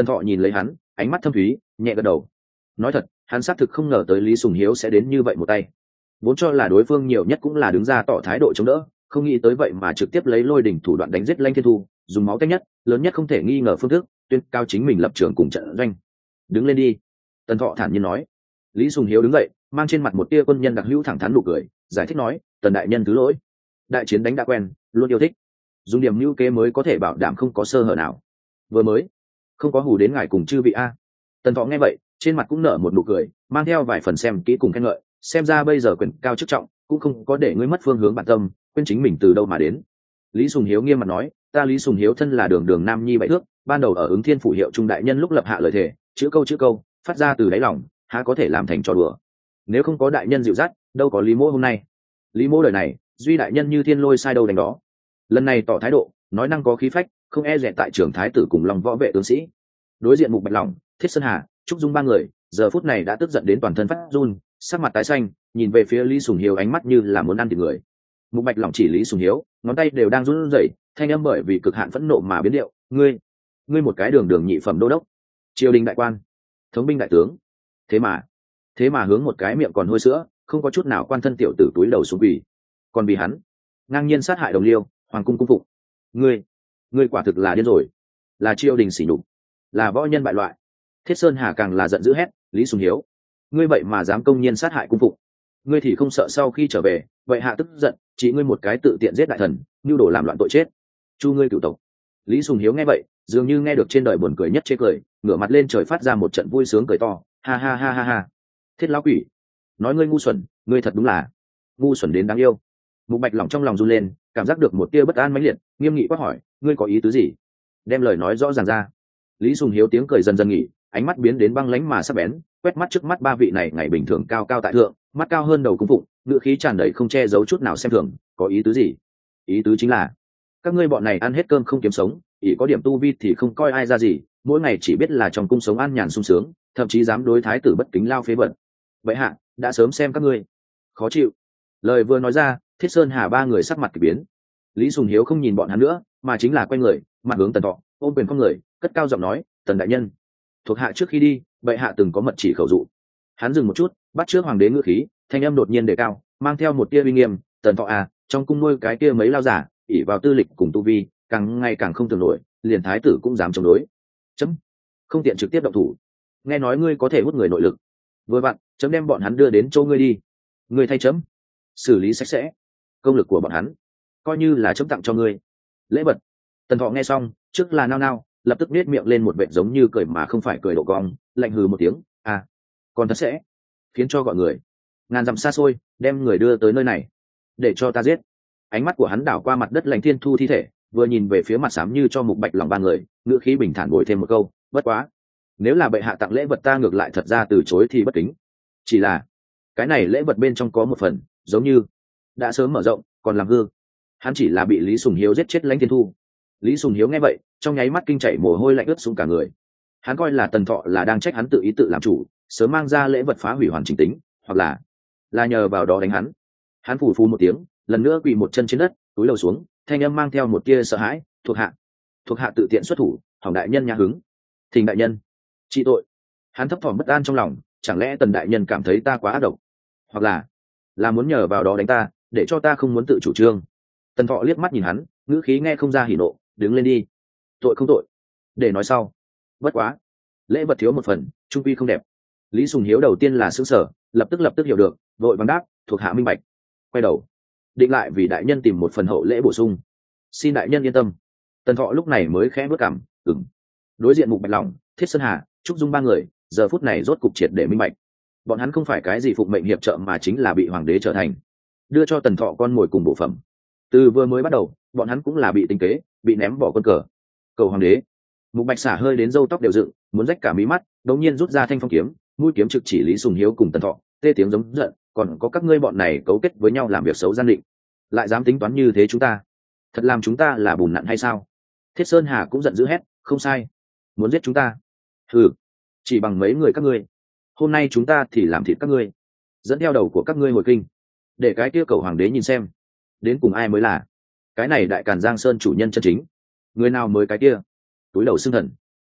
Tần Thọ nhìn lấy hắn, ánh mắt thâm thúy, nhẹ gật đầu. Nói thật, hắn xác thực không ngờ tới Lý Sùng Hiếu sẽ đến như vậy một tay. Vốn cho là đối phương nhiều nhất cũng là đứng ra tỏ thái độ chống đỡ, không nghĩ tới vậy mà trực tiếp lấy lôi đỉnh thủ đoạn đánh giết Lãnh Thiên Thu, dùng máu tanh nhất, lớn nhất không thể nghi ngờ phương thức, tuyên cao chính mình lập trường cùng trận doanh. Đứng lên đi. Tần Thọ thản nhiên nói. Lý Sùng Hiếu đứng dậy, mang trên mặt một tia quân nhân đặc hữu thẳng thắn nụ cười, giải thích nói, Tần đại nhân thứ lỗi. Đại chiến đánh đã quen, luôn yêu thích. Dùng điểm lưu kế mới có thể bảo đảm không có sơ hở nào. Vừa mới, không có hù đến ngài cùng chư vị a. Tần Thọ nghe vậy, trên mặt cũng nở một nụ cười, mang theo vài phần xem kỹ cùng khen ngợi, xem ra bây giờ quyền cao chức trọng, cũng không có để ngươi mất phương hướng bản tâm, quên chính mình từ đâu mà đến. Lý Sùng Hiếu nghiêm mặt nói, ta Lý Sùng Hiếu thân là đường đường nam nhi bảy thước, ban đầu ở ứng thiên phủ hiệu trung đại nhân lúc lập hạ lời thề, chữ câu chữ câu, phát ra từ đáy lòng, há có thể làm thành trò đùa. Nếu không có đại nhân dịu dắt, đâu có Lý Mỗ hôm nay. Lý Mỗ đời này, duy đại nhân như thiên lôi sai đâu đánh đó. Lần này tỏ thái độ, nói năng có khí phách, không e dè tại trưởng thái tử cùng lòng võ vệ tướng sĩ. Đối diện Mục Bạch Lòng, Thiết Sơn Hà, Trúc Dung ba người, giờ phút này đã tức giận đến toàn thân phát run, sắc mặt tái xanh, nhìn về phía Lý Sùng Hiếu ánh mắt như là muốn ăn thịt người. Mục Bạch Lòng chỉ Lý Sùng Hiếu, ngón tay đều đang run rẩy, thanh âm bởi vì cực hạn phẫn nộ mà biến điệu, ngươi, ngươi một cái đường đường nhị phẩm đô đốc, triều đình đại quan, thống binh đại tướng, thế mà, thế mà hướng một cái miệng còn hôi sữa, không có chút nào quan thân tiểu tử túi đầu xuống quỳ, còn vì hắn, ngang nhiên sát hại đồng liêu, hoàng cung cung phụng, ngươi, ngươi quả thực là điên rồi, là triều đình sỉ nhục, là võ nhân bại loại. Thiết Sơn Hà càng là giận dữ hét, Lý Sùng Hiếu, ngươi vậy mà dám công nhiên sát hại cung phụng, ngươi thì không sợ sau khi trở về, vậy hạ tức giận, chỉ ngươi một cái tự tiện giết đại thần, nhu đồ làm loạn tội chết, chu ngươi cửu tộc. Lý Sùng Hiếu nghe vậy, dường như nghe được trên đời buồn cười nhất chế cười, ngửa mặt lên trời phát ra một trận vui sướng cười to, ha ha ha ha ha. Thiết lão quỷ, nói ngươi ngu xuẩn, ngươi thật đúng là ngu xuẩn đến đáng yêu. Mục Bạch Lòng trong lòng run lên, cảm giác được một tia bất an mãnh liệt, nghiêm nghị quát hỏi, ngươi có ý tứ gì? Đem lời nói rõ ràng ra. Lý Sùng Hiếu tiếng cười dần dần nghỉ, ánh mắt biến đến băng lãnh mà sắc bén, quét mắt trước mắt ba vị này ngày bình thường cao cao tại thượng, mắt cao hơn đầu cung phụng, ngữ khí tràn đầy không che giấu chút nào xem thường, có ý tứ gì? Ý tứ chính là các ngươi bọn này ăn hết cơm không kiếm sống, chỉ có điểm tu vi thì không coi ai ra gì, mỗi ngày chỉ biết là trong cung sống an nhàn sung sướng, thậm chí dám đối thái tử bất kính lao phế vật. Vậy hạ, đã sớm xem các ngươi khó chịu. Lời vừa nói ra, Thiết Sơn Hà ba người sắc mặt kỳ biến. Lý Sùng Hiếu không nhìn bọn hắn nữa, mà chính là quay người, mặt hướng Tần Thọ, ôm quyền con người, cất cao giọng nói, Tần đại nhân, thuộc hạ trước khi đi, bệ hạ từng có mật chỉ khẩu dụ. Hắn dừng một chút, bắt trước hoàng đế ngữ khí, thanh âm đột nhiên đề cao, mang theo một tia uy nghiêm, Tần Thọ à, trong cung nuôi cái kia mấy lao giả, ỷ vào tư lịch cùng tu vi, càng ngày càng không tưởng nổi, liền thái tử cũng dám chống đối. Chấm không tiện trực tiếp động thủ. Nghe nói ngươi có thể hút người nội lực, vừa vặn, chấm đem bọn hắn đưa đến chỗ ngươi đi, ngươi thay chấm xử lý sạch sẽ công lực của bọn hắn, coi như là chấm tặng cho ngươi lễ vật. Tần Thọ nghe xong, trước là nao nao, lập tức nết miệng lên một vệt giống như cười mà không phải cười độ cong, lạnh hừ một tiếng, à, còn thật sẽ khiến cho gọi người ngàn dặm xa xôi đem người đưa tới nơi này để cho ta giết. Ánh mắt của hắn đảo qua mặt đất Lãnh Thiên Thu thi thể, vừa nhìn về phía mặt xám như cho Mục Bạch Lòng ba người, ngữ khí bình thản bồi thêm một câu, bất quá, nếu là bệ hạ tặng lễ vật ta ngược lại thật ra từ chối thì bất kính, chỉ là cái này lễ vật bên trong có một phần giống như đã sớm mở rộng còn làm hư. Hắn chỉ là bị Lý Sùng Hiếu giết chết Lãnh Thiên Thu. Lý Sùng Hiếu nghe vậy, trong nháy mắt kinh chảy mồ hôi lạnh ướt xuống cả người. Hắn coi là Tần Thọ là đang trách hắn tự ý tự làm chủ, sớm mang ra lễ vật phá hủy hoàn chỉnh tính, hoặc là là nhờ vào đó đánh hắn. Hắn phù phù một tiếng, lần nữa quỳ một chân trên đất, túi lầu xuống, thanh âm mang theo một tia sợ hãi, thuộc hạ thuộc hạ tự tiện xuất thủ, hỏng đại nhân nhà hứng, thỉnh đại nhân trị tội. Hắn thấp thỏm bất an trong lòng, chẳng lẽ Tần đại nhân cảm thấy ta quá ác độc, hoặc là là muốn nhờ vào đó đánh ta, để cho ta không muốn tự chủ trương. Tần Thọ liếc mắt nhìn hắn, ngữ khí nghe không ra hỉ nộ, đứng lên đi, tội không tội để nói sau, bất quá lễ vật thiếu một phần, trung quy không đẹp. Lý Sùng Hiếu đầu tiên là sững sờ, lập tức lập tức hiểu được, vội vàng đáp, thuộc hạ minh bạch. Quay đầu định lại vì đại nhân tìm một phần hậu lễ bổ sung, xin đại nhân yên tâm. Tần Thọ lúc này mới khẽ bước cằm, ừm. Đối diện Mục Bạch Lòng, Thiết Sơn Hà, Trúc Dung ba người, giờ phút này rốt cục triệt để minh bạch, bọn hắn không phải cái gì phụng mệnh hiệp trợ mà chính là bị hoàng đế trở thành đưa cho Tần Thọ con mồi cùng bộ phẩm. Từ vừa mới bắt đầu, bọn hắn cũng là bị tính kế, bị ném bỏ quân cờ. Cầu hoàng đế. Mục Bạch xả hơi đến râu tóc đều dựng, muốn rách cả mí mắt, đột nhiên rút ra thanh phong kiếm, mũi kiếm trực chỉ Lý Sùng Hiếu cùng Tần Thọ, tê tiếng giống giận, còn có các ngươi bọn này cấu kết với nhau làm việc xấu gian định, lại dám tính toán như thế chúng ta, thật làm chúng ta là bùn nặn hay sao? Thiết Sơn Hà cũng giận dữ hét, không sai, muốn giết chúng ta, hừ, chỉ bằng mấy người các ngươi, hôm nay chúng ta thì làm thịt các ngươi, dẫn theo đầu của các ngươi hồi kinh, để cái kia cầu hoàng đế nhìn xem, đến cùng ai mới là cái này đại càn Giang Sơn chủ nhân chân chính, người nào mới cái kia túi đầu xưng thần.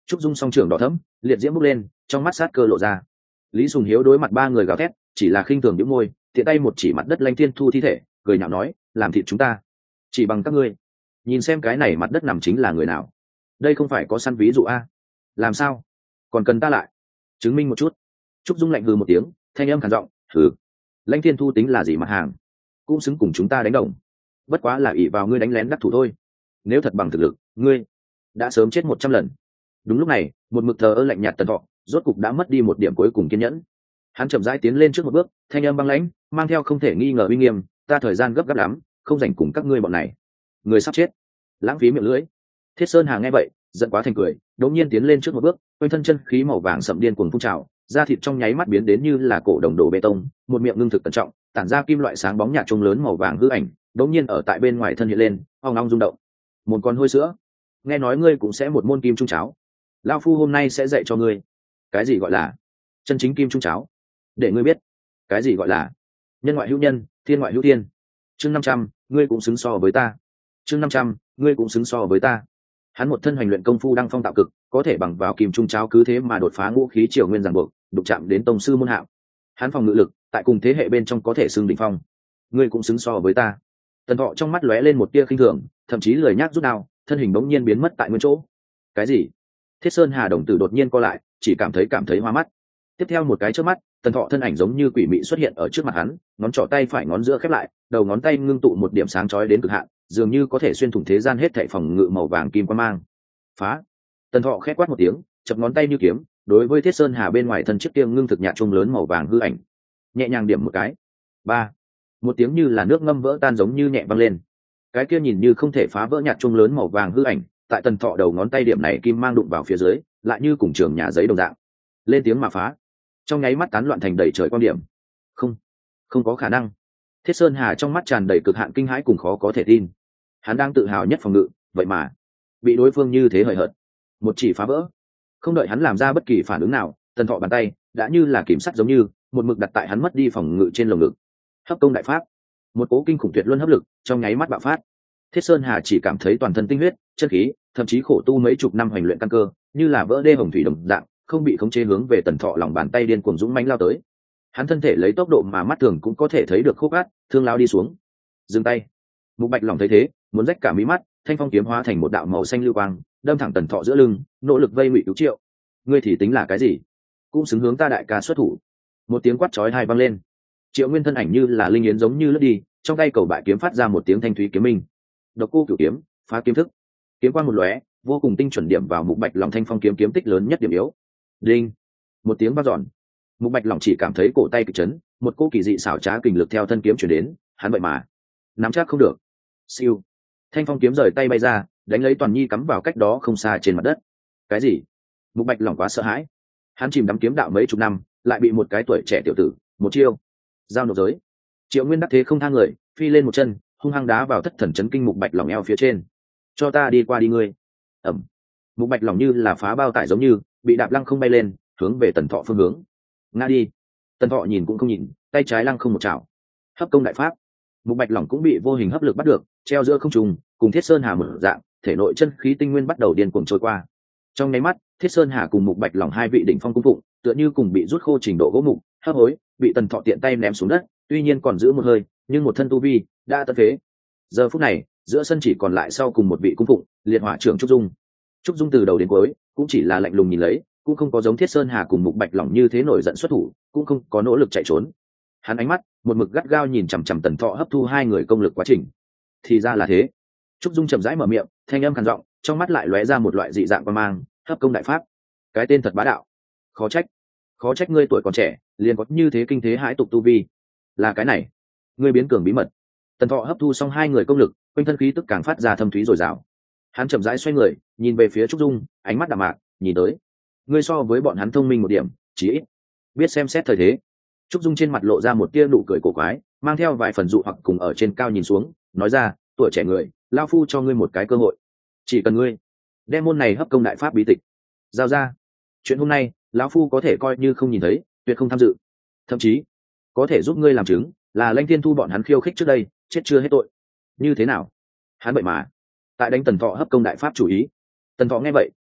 Trúc Dung song trưởng đỏ thẫm, liệt diễm bốc lên, trong mắt sát cơ lộ ra. Lý Sùng Hiếu đối mặt ba người gào thét, chỉ là khinh thường nhếch môi, tiện tay một chỉ mặt đất Lãnh Thiên Thu thi thể, cười nhạo nói, làm thịt chúng ta, chỉ bằng các ngươi. Nhìn xem cái này mặt đất nằm chính là người nào? Đây không phải có săn ví dụ a? Làm sao? Còn cần ta lại chứng minh một chút? Trúc Dung lạnh hừ một tiếng, thanh âm khàn giọng, hừ. Lãnh Thiên Thu tính là gì mặt hàng? Cũng xứng cùng chúng ta đánh đồng. Bất quá là ỷ vào ngươi đánh lén đắc thủ thôi. Nếu thật bằng thực lực, ngươi đã sớm chết một trăm lần. Đúng lúc này, một mực thờ ơ lạnh nhạt Tần Thọ, rốt cục đã mất đi một điểm cuối cùng kiên nhẫn. Hắn chậm rãi tiến lên trước một bước, thanh âm băng lãnh, mang theo không thể nghi ngờ uy nghiêm, ta thời gian gấp gáp lắm, không rảnh cùng các ngươi bọn này. Người sắp chết, lãng phí miệng lưỡi. Thiết Sơn Hà nghe vậy, giận quá thành cười, đột nhiên tiến lên trước một bước, quanh thân chân khí màu vàng sậm điên cuồng phun trào, da thịt trong nháy mắt biến đến như là cổ đồng đổ bê tông, một miệng ngưng thực cẩn trọng, tản ra kim loại sáng bóng nhạt trung lớn màu vàng hư ảnh, đột nhiên ở tại bên ngoài thân hiện lên, ong ong rung động. Một con hôi sữa, nghe nói ngươi cũng sẽ một môn kim trung cháo, lão phu hôm nay sẽ dạy cho ngươi. Cái gì gọi là chân chính kim trung cháo? Để ngươi biết, cái gì gọi là nhân ngoại hữu nhân, thiên ngoại hữu thiên. Chương năm trăm, ngươi cũng xứng so với ta. Chương năm trăm, ngươi cũng xứng so với ta. Hắn một thân hành luyện công phu đăng phong tạo cực, có thể bằng vào kim trung cháo cứ thế mà đột phá ngũ khí triều nguyên ràng buộc, đụng chạm đến tông sư môn hạng. Hắn phòng ngự lực tại cùng thế hệ bên trong có thể xưng đỉnh phong. Ngươi cũng xứng so với ta. Tần Thọ trong mắt lóe lên một tia khinh thường, thậm chí lười nhác rút đao, thân hình bỗng nhiên biến mất tại nguyên chỗ. Cái gì? Thiết Sơn Hà đồng tử đột nhiên co lại, chỉ cảm thấy cảm thấy hoa mắt. Tiếp theo một cái chớp mắt, Tần Thọ thân ảnh giống như quỷ mị xuất hiện ở trước mặt hắn, ngón trỏ tay phải ngón giữa khép lại, đầu ngón tay ngưng tụ một điểm sáng chói đến cực hạn, dường như có thể xuyên thủng thế gian hết thảy phòng ngự màu vàng kim quang mang. Phá! Tần Thọ khẽ quát một tiếng, chập ngón tay như kiếm, đối với Thiết Sơn Hà bên ngoài thân chiếc kiêng ngưng thực nhạt trung lớn màu vàng hư ảnh, nhẹ nhàng điểm một cái. Ba! Một tiếng như là nước ngâm vỡ tan giống như nhẹ vang lên. Cái kia nhìn như không thể phá vỡ nhạt trung lớn màu vàng hư ảnh, tại Tần Thọ đầu ngón tay điểm này kim mang đụng vào phía dưới, lại như cùng trường nhà giấy đồng dạng. Lên tiếng mà phá, trong nháy mắt tán loạn thành đầy trời quan điểm. Không, không có khả năng. Thiết Sơn Hà trong mắt tràn đầy cực hạn kinh hãi cùng khó có thể tin. Hắn đang tự hào nhất phòng ngự, vậy mà bị đối phương như thế hời hợt, một chỉ phá vỡ. Không đợi hắn làm ra bất kỳ phản ứng nào, Tần Thọ bàn tay đã như là kìm sắt giống như một mực đặt tại hắn mất đi phòng ngự trên lồng ngực. Hấp công đại pháp, một cố kinh khủng tuyệt luân hấp lực trong nháy mắt bạo phát. Thiết Sơn Hà chỉ cảm thấy toàn thân tinh huyết, chân khí, thậm chí khổ tu mấy chục năm hoành luyện căn cơ, như là vỡ đê hồng thủy đồng dạng, không bị khống chế hướng về Tần Thọ lòng bàn tay điên cuồng dũng mãnh lao tới. Hắn thân thể lấy tốc độ mà mắt thường cũng có thể thấy được khúc át, thương lao đi xuống. Dừng tay. Mục Bạch lòng thấy thế, muốn rách cả mí mắt, thanh phong kiếm hóa thành một đạo màu xanh lưu quang, đâm thẳng Tần Thọ giữa lưng, nỗ lực vây ngụy cứu Triệu. Ngươi thì tính là cái gì? Cũng xứng hướng ta đại ca xuất thủ. Một tiếng quát chói tai vang lên. Triệu Nguyên thân ảnh như là linh yến giống như lướt đi, trong tay cầu bại kiếm phát ra một tiếng thanh thúy kiếm minh. Độc cô cửu kiếm, phá kiếm thức. Kiếm quang một lóe, vô cùng tinh chuẩn điểm vào Mục Bạch lòng thanh phong kiếm kiếm tích lớn nhất điểm yếu. Đinh! Một tiếng vang dọn. Mục Bạch lòng chỉ cảm thấy cổ tay kịch chấn, một cỗ kỳ dị xảo trá kình lực theo thân kiếm truyền đến, hắn vậy mà nắm chắc không được. Siêu! Thanh phong kiếm rời tay bay ra, đánh lấy Toàn Nhi cắm vào cách đó không xa trên mặt đất. Cái gì? Mục Bạch lòng quá sợ hãi. Hắn chìm đắm kiếm đạo mấy chục năm, lại bị một cái tuổi trẻ tiểu tử một chiêu giao nộp giới. Triệu Nguyên đắc thế không tha người, phi lên một chân, hung hăng đá vào thất thần chấn kinh Mục Bạch lòng eo phía trên. Cho ta đi qua đi ngươi. Ẩm. Mục Bạch lòng như là phá bao tải giống như bị đạp lăng không bay lên, hướng về Tần Thọ phương hướng. Ngã đi. Tần Thọ nhìn cũng không nhìn, tay trái lăng không một chảo, hấp công đại pháp. Mục Bạch lòng cũng bị vô hình hấp lực bắt được, treo giữa không trung, cùng Thiết Sơn Hà mở dạng, thể nội chân khí tinh nguyên bắt đầu điên cuồng trôi qua. Trong nháy mắt, Thiết Sơn Hà cùng Mục Bạch lòng hai vị đỉnh phong cung phụng, tựa như cùng bị rút khô trình độ gỗ mục, hấp hối, bị Tần Thọ tiện tay ném xuống đất, tuy nhiên còn giữ một hơi, nhưng một thân tu vi đã tận phế. Giờ phút này, giữa sân chỉ còn lại sau cùng một vị cung phụng, liệt hỏa trưởng Trúc Dung. Trúc Dung từ đầu đến cuối cũng chỉ là lạnh lùng nhìn lấy, cũng không có giống Thiết Sơn Hà cùng Mục Bạch lòng như thế nổi giận xuất thủ, cũng không có nỗ lực chạy trốn. Hắn ánh mắt một mực gắt gao nhìn chằm chằm Tần Thọ hấp thu hai người công lực quá trình. Thì ra là thế. Trúc Dung chậm rãi mở miệng, thanh âm khàn giọng, trong mắt lại lóe ra một loại dị dạng quan mang, hấp công đại pháp. Cái tên thật bá đạo. Khó trách, khó trách ngươi tuổi còn trẻ, liền có như thế kinh thế hãi tục tu vi. Là cái này, ngươi biến cường bí mật. Tần Thọ hấp thu xong hai người công lực, quanh thân khí tức càng phát ra thâm thúy dồi dào. Hắn chậm rãi xoay người, nhìn về phía Trúc Dung, ánh mắt đạm mạc, nhìn tới. Ngươi so với bọn hắn thông minh một điểm, chỉ ít biết xem xét thời thế. Trúc Dung trên mặt lộ ra một tia nụ cười cổ quái, mang theo vài phần dụ hoặc cùng ở trên cao nhìn xuống, nói ra, tuổi trẻ người, lao phu cho ngươi một cái cơ hội. Chỉ cần ngươi đem môn này hấp công đại pháp bí tịch giao ra, chuyện hôm nay lão phu có thể coi như không nhìn thấy, tuyệt không tham dự, thậm chí có thể giúp ngươi làm chứng là Lãnh Thiên Thu bọn hắn khiêu khích trước đây, chết chưa hết tội. Như thế nào? Hắn vậy mà tại đánh Tần Thọ hấp công đại pháp chủ ý. Tần Thọ nghe vậy,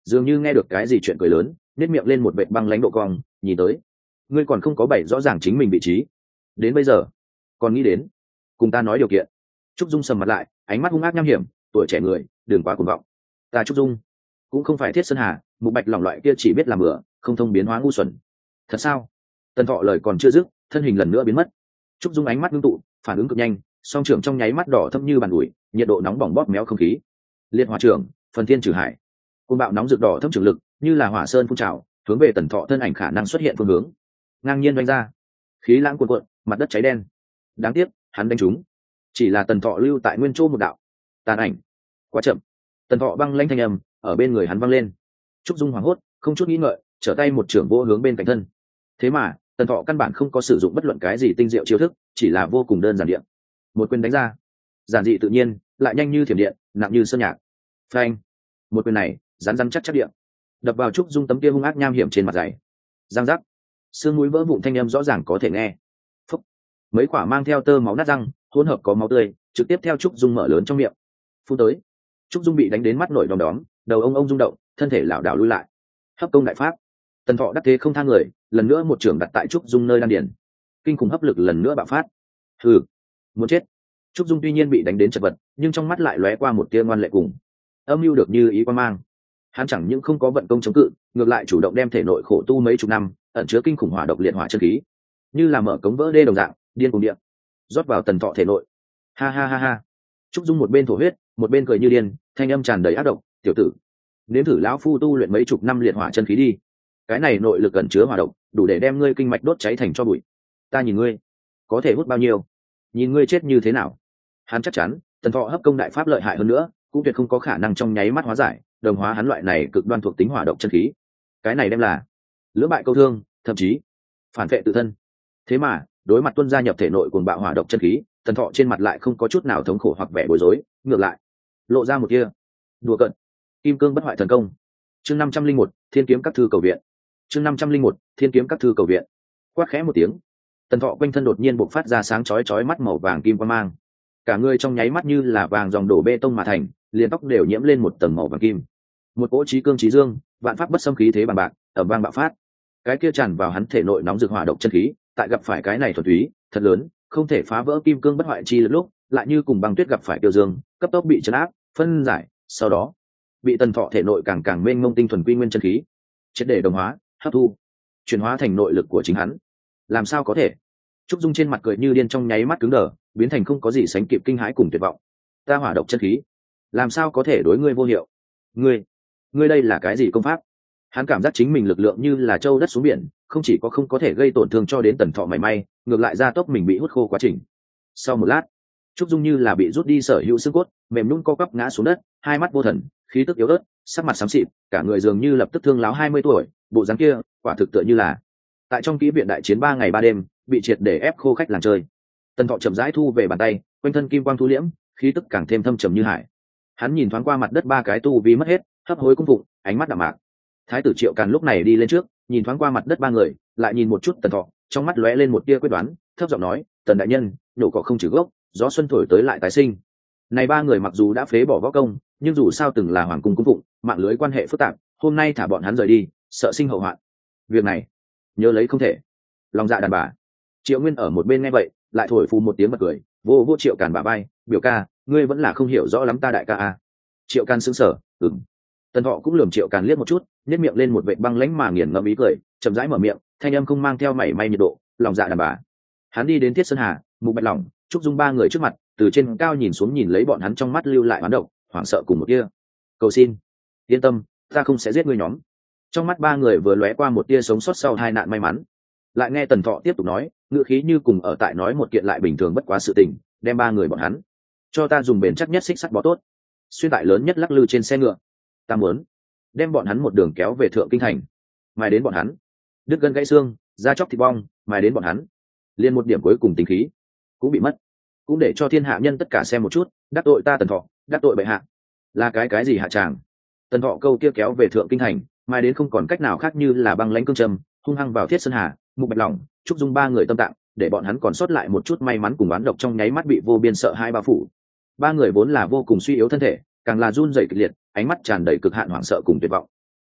dường như nghe được cái gì chuyện cười lớn, nếp miệng lên một vệt băng lãnh độ cong, nhìn tới, ngươi còn không có bày rõ ràng chính mình vị trí, đến bây giờ còn nghĩ đến cùng ta nói điều kiện. Trúc Dung sầm mặt lại, ánh mắt hung ác nham hiểm, tuổi trẻ người đừng quá cuồng vọng. Ta Trúc Dung cũng không phải Thiết Sơn Hà, Mục Bạch lỏng loại kia chỉ biết làm bừa không thông biến hóa ngu xuẩn. Thật sao? Tần Thọ lời còn chưa dứt, thân hình lần nữa biến mất. Trúc Dung ánh mắt ngưng tụ, phản ứng cực nhanh, song trưởng trong nháy mắt đỏ thâm như bàn ủi, nhiệt độ nóng bỏng bóp méo không khí. Liệt hỏa trưởng, phần thiên trừ hải. Côn bạo nóng rực đỏ thâm trường lực, như là hỏa sơn phun trào, hướng về Tần Thọ thân ảnh khả năng xuất hiện phương hướng. Ngang nhiên đánh ra. Khí lãng cuồn cuộn, mặt đất cháy đen. Đáng tiếc, hắn đánh trúng. Chỉ là Tần Thọ lưu tại nguyên chỗ một đạo. Tàn ảnh. Quá chậm. Tần Thọ băng lãnh thanh âm ở bên người hắn văng lên. Trúc Dung hoảng hốt, không chút nghĩ ngợi, trở tay một trưởng vỗ hướng bên cạnh thân. Thế mà, Tần Thọ căn bản không có sử dụng bất luận cái gì tinh diệu chiêu thức, chỉ là vô cùng đơn giản điện. Một quyền đánh ra, giản dị tự nhiên, lại nhanh như thiểm điện, nặng như sơn nhạc. Phanh! Một quyền này, rắn rắn chắc chắc điện, đập vào Trúc Dung tấm kia hung ác nham hiểm trên mặt dày. Răng rắc, xương mũi vỡ vụn thanh âm rõ ràng có thể nghe. Phúc! Mấy quả mang theo tơ máu nát răng, hỗn hợp có máu tươi, trực tiếp theo Trúc Dung mở lớn trong miệng. Phun tới. Trúc Dung bị đánh đến mắt nổi đom đóm, đầu ông ông rung động, thân thể lảo đảo lùi lại. Hấp công đại pháp. Tần Thọ đắc thế không thang người, lần nữa một trường đặt tại Trúc Dung nơi đan điền. Kinh khủng hấp lực lần nữa bạo phát. Hừ, muốn chết. Trúc Dung tuy nhiên bị đánh đến chật vật, nhưng trong mắt lại lóe qua một tia ngoan lệ cùng. Âm mưu được như ý quan mang. Hắn chẳng những không có vận công chống cự, ngược lại chủ động đem thể nội khổ tu mấy chục năm, ẩn chứa kinh khủng hỏa độc liệt hỏa chân khí, như là mở cống vỡ đê đồng dạng, điên cuồng điện, rót vào Tần Thọ thể nội. Ha ha ha ha. Trúc Dung một bên thổ huyết, một bên cười như điên, thanh âm tràn đầy ác độc, "Tiểu tử, nếm thử lão phu tu luyện mấy chục năm liệt hỏa chân khí đi. Cái này nội lực ẩn chứa hỏa độc, đủ để đem ngươi kinh mạch đốt cháy thành tro bụi. Ta nhìn ngươi, có thể hút bao nhiêu? Nhìn ngươi chết như thế nào?" Hắn chắc chắn, Tần Thọ hấp công đại pháp lợi hại hơn nữa, cũng tuyệt không có khả năng trong nháy mắt hóa giải, đồng hóa hắn loại này cực đoan thuộc tính hỏa độc chân khí. Cái này đem là lưỡng bại câu thương, thậm chí phản vệ tự thân. Thế mà, đối mặt tuân gia nhập thể nội cuồng bạo hỏa độc chân khí, Tần Thọ trên mặt lại không có chút nào thống khổ hoặc vẻ bối rối, ngược lại lộ ra một kia đùa cợt. Kim cương bất hoại thần công. Chương năm trăm linh một, Thiên kiếm các thư cầu viện. Chương năm trăm linh một, Thiên kiếm các thư cầu viện. Quát khẽ một tiếng, Tần Thọ quanh thân đột nhiên bộc phát ra sáng chói chói mắt màu vàng kim quang mang. Cả người trong nháy mắt như là vàng dòng đổ bê tông mà thành, liền tóc đều nhiễm lên một tầng màu vàng kim. Một cỗ chí cương chí dương, vạn pháp bất xâm khí thế bằng bạc, ở vang bạo phát. Cái kia tràn vào hắn thể nội nóng rực hỏa độc chân khí, tại gặp phải cái này thuần túy, thật lớn, không thể phá vỡ kim cương bất hoại chi lực lúc, lại như cùng băng tuyết gặp phải tiêu dương, cấp tốc bị chấn áp, phân giải, sau đó bị Tần Thọ thể nội càng càng mênh mông tinh thuần quy nguyên chân khí triệt để đồng hóa, hấp thu, chuyển hóa thành nội lực của chính hắn. Làm sao có thể? Trúc Dung trên mặt cười như điên trong nháy mắt cứng đờ, biến thành không có gì sánh kịp kinh hãi cùng tuyệt vọng. Ta hỏa độc chân khí, làm sao có thể đối ngươi vô hiệu? Ngươi, ngươi đây là cái gì công pháp? Hắn cảm giác chính mình lực lượng như là châu đất xuống biển, không chỉ có không có thể gây tổn thương cho đến Tần Thọ mảy may, ngược lại gia tốc mình bị hút khô quá trình. Sau một lát, Trúc Dung như là bị rút đi sở hữu xương cốt, mềm nhũn co quắp ngã xuống đất, hai mắt vô thần, khí tức yếu ớt, sắc mặt xám xịt, cả người dường như lập tức thương láo hai mươi tuổi, bộ dáng kia, quả thực tựa như là tại trong kỹ viện đại chiến ba ngày ba đêm, bị triệt để ép khô khách làng chơi. Tần Thọ chậm rãi thu về bàn tay, quanh thân kim quang thu liễm, khí tức càng thêm thâm trầm như hải. Hắn nhìn thoáng qua mặt đất ba cái tu vi mất hết, hấp hối cung phụng, ánh mắt đạm mạc. Thái tử Triệu Càn lúc này đi lên trước, nhìn thoáng qua mặt đất ba người, lại nhìn một chút Tần Thọ, trong mắt lóe lên một tia quyết đoán, thấp giọng nói, "Tần đại nhân, nhổ cỏ không trừ gốc, gió xuân thổi tới lại tái sinh." Này ba người mặc dù đã phế bỏ võ công, nhưng dù sao từng là hoàng cung cung phụng, mạng lưới quan hệ phức tạp, hôm nay thả bọn hắn rời đi, sợ sinh hậu hoạn. Việc này, nhớ lấy không thể. Lòng dạ đàn bà. Triệu Nguyên ở một bên nghe vậy, lại thổi phù một tiếng bật cười, vô vô Triệu Càn bả vai, "Biểu ca, ngươi vẫn là không hiểu rõ lắm ta đại ca à?" Triệu Càn sững sờ, "Ừm." Tần Thọ cũng lườm Triệu Càn liếc một chút, nhếch miệng lên một vệt băng lãnh mà nghiền ngẫm ý cười, chậm rãi mở miệng, thanh âm không mang theo mảy may nhiệt độ, "Lòng dạ đàn bà." Hắn đi đến Thiết Sơn Hà, Mục Bạch Lòng, Trúc Dung ba người trước mặt, từ trên cao nhìn xuống nhìn lấy bọn hắn trong mắt lưu lại hoán độc, hoảng sợ cùng một tia cầu xin, "Yên tâm, ta không sẽ giết ngươi nhóm." Trong mắt ba người vừa lóe qua một tia sống sót sau hai nạn may mắn. Lại nghe Tần Thọ tiếp tục nói, ngữ khí như cùng ở tại nói một kiện lại bình thường bất quá sự tình, đem ba người bọn hắn cho ta dùng bền chắc nhất xích sắt bó tốt, xuyên tải lớn nhất lắc lư trên xe ngựa. Ta muốn đem bọn hắn một đường kéo về Thượng Kinh thành, mài đến bọn hắn đứt gân gãy xương, da chóc thịt bong, mài đến bọn hắn liên một điểm cuối cùng tính khí cũng bị mất, cũng để cho thiên hạ nhân tất cả xem một chút, đắc tội ta Tần Thọ, đắc tội bệ hạ, là cái cái gì hạ tràng. Tần Thọ câu kia kéo về Thượng Kinh thành, mài đến không còn cách nào khác như là băng lãnh cương trầm, hung hăng vào Thiết Sơn Hà, Mục Bạch Lòng, Trúc Dung ba người tâm tạng, để bọn hắn còn sót lại một chút may mắn cùng oán độc trong nháy mắt bị vô biên sợ hai bao phủ. Ba người vốn là vô cùng suy yếu thân thể, càng là run rẩy kịch liệt, ánh mắt tràn đầy cực hạn hoảng sợ cùng tuyệt vọng.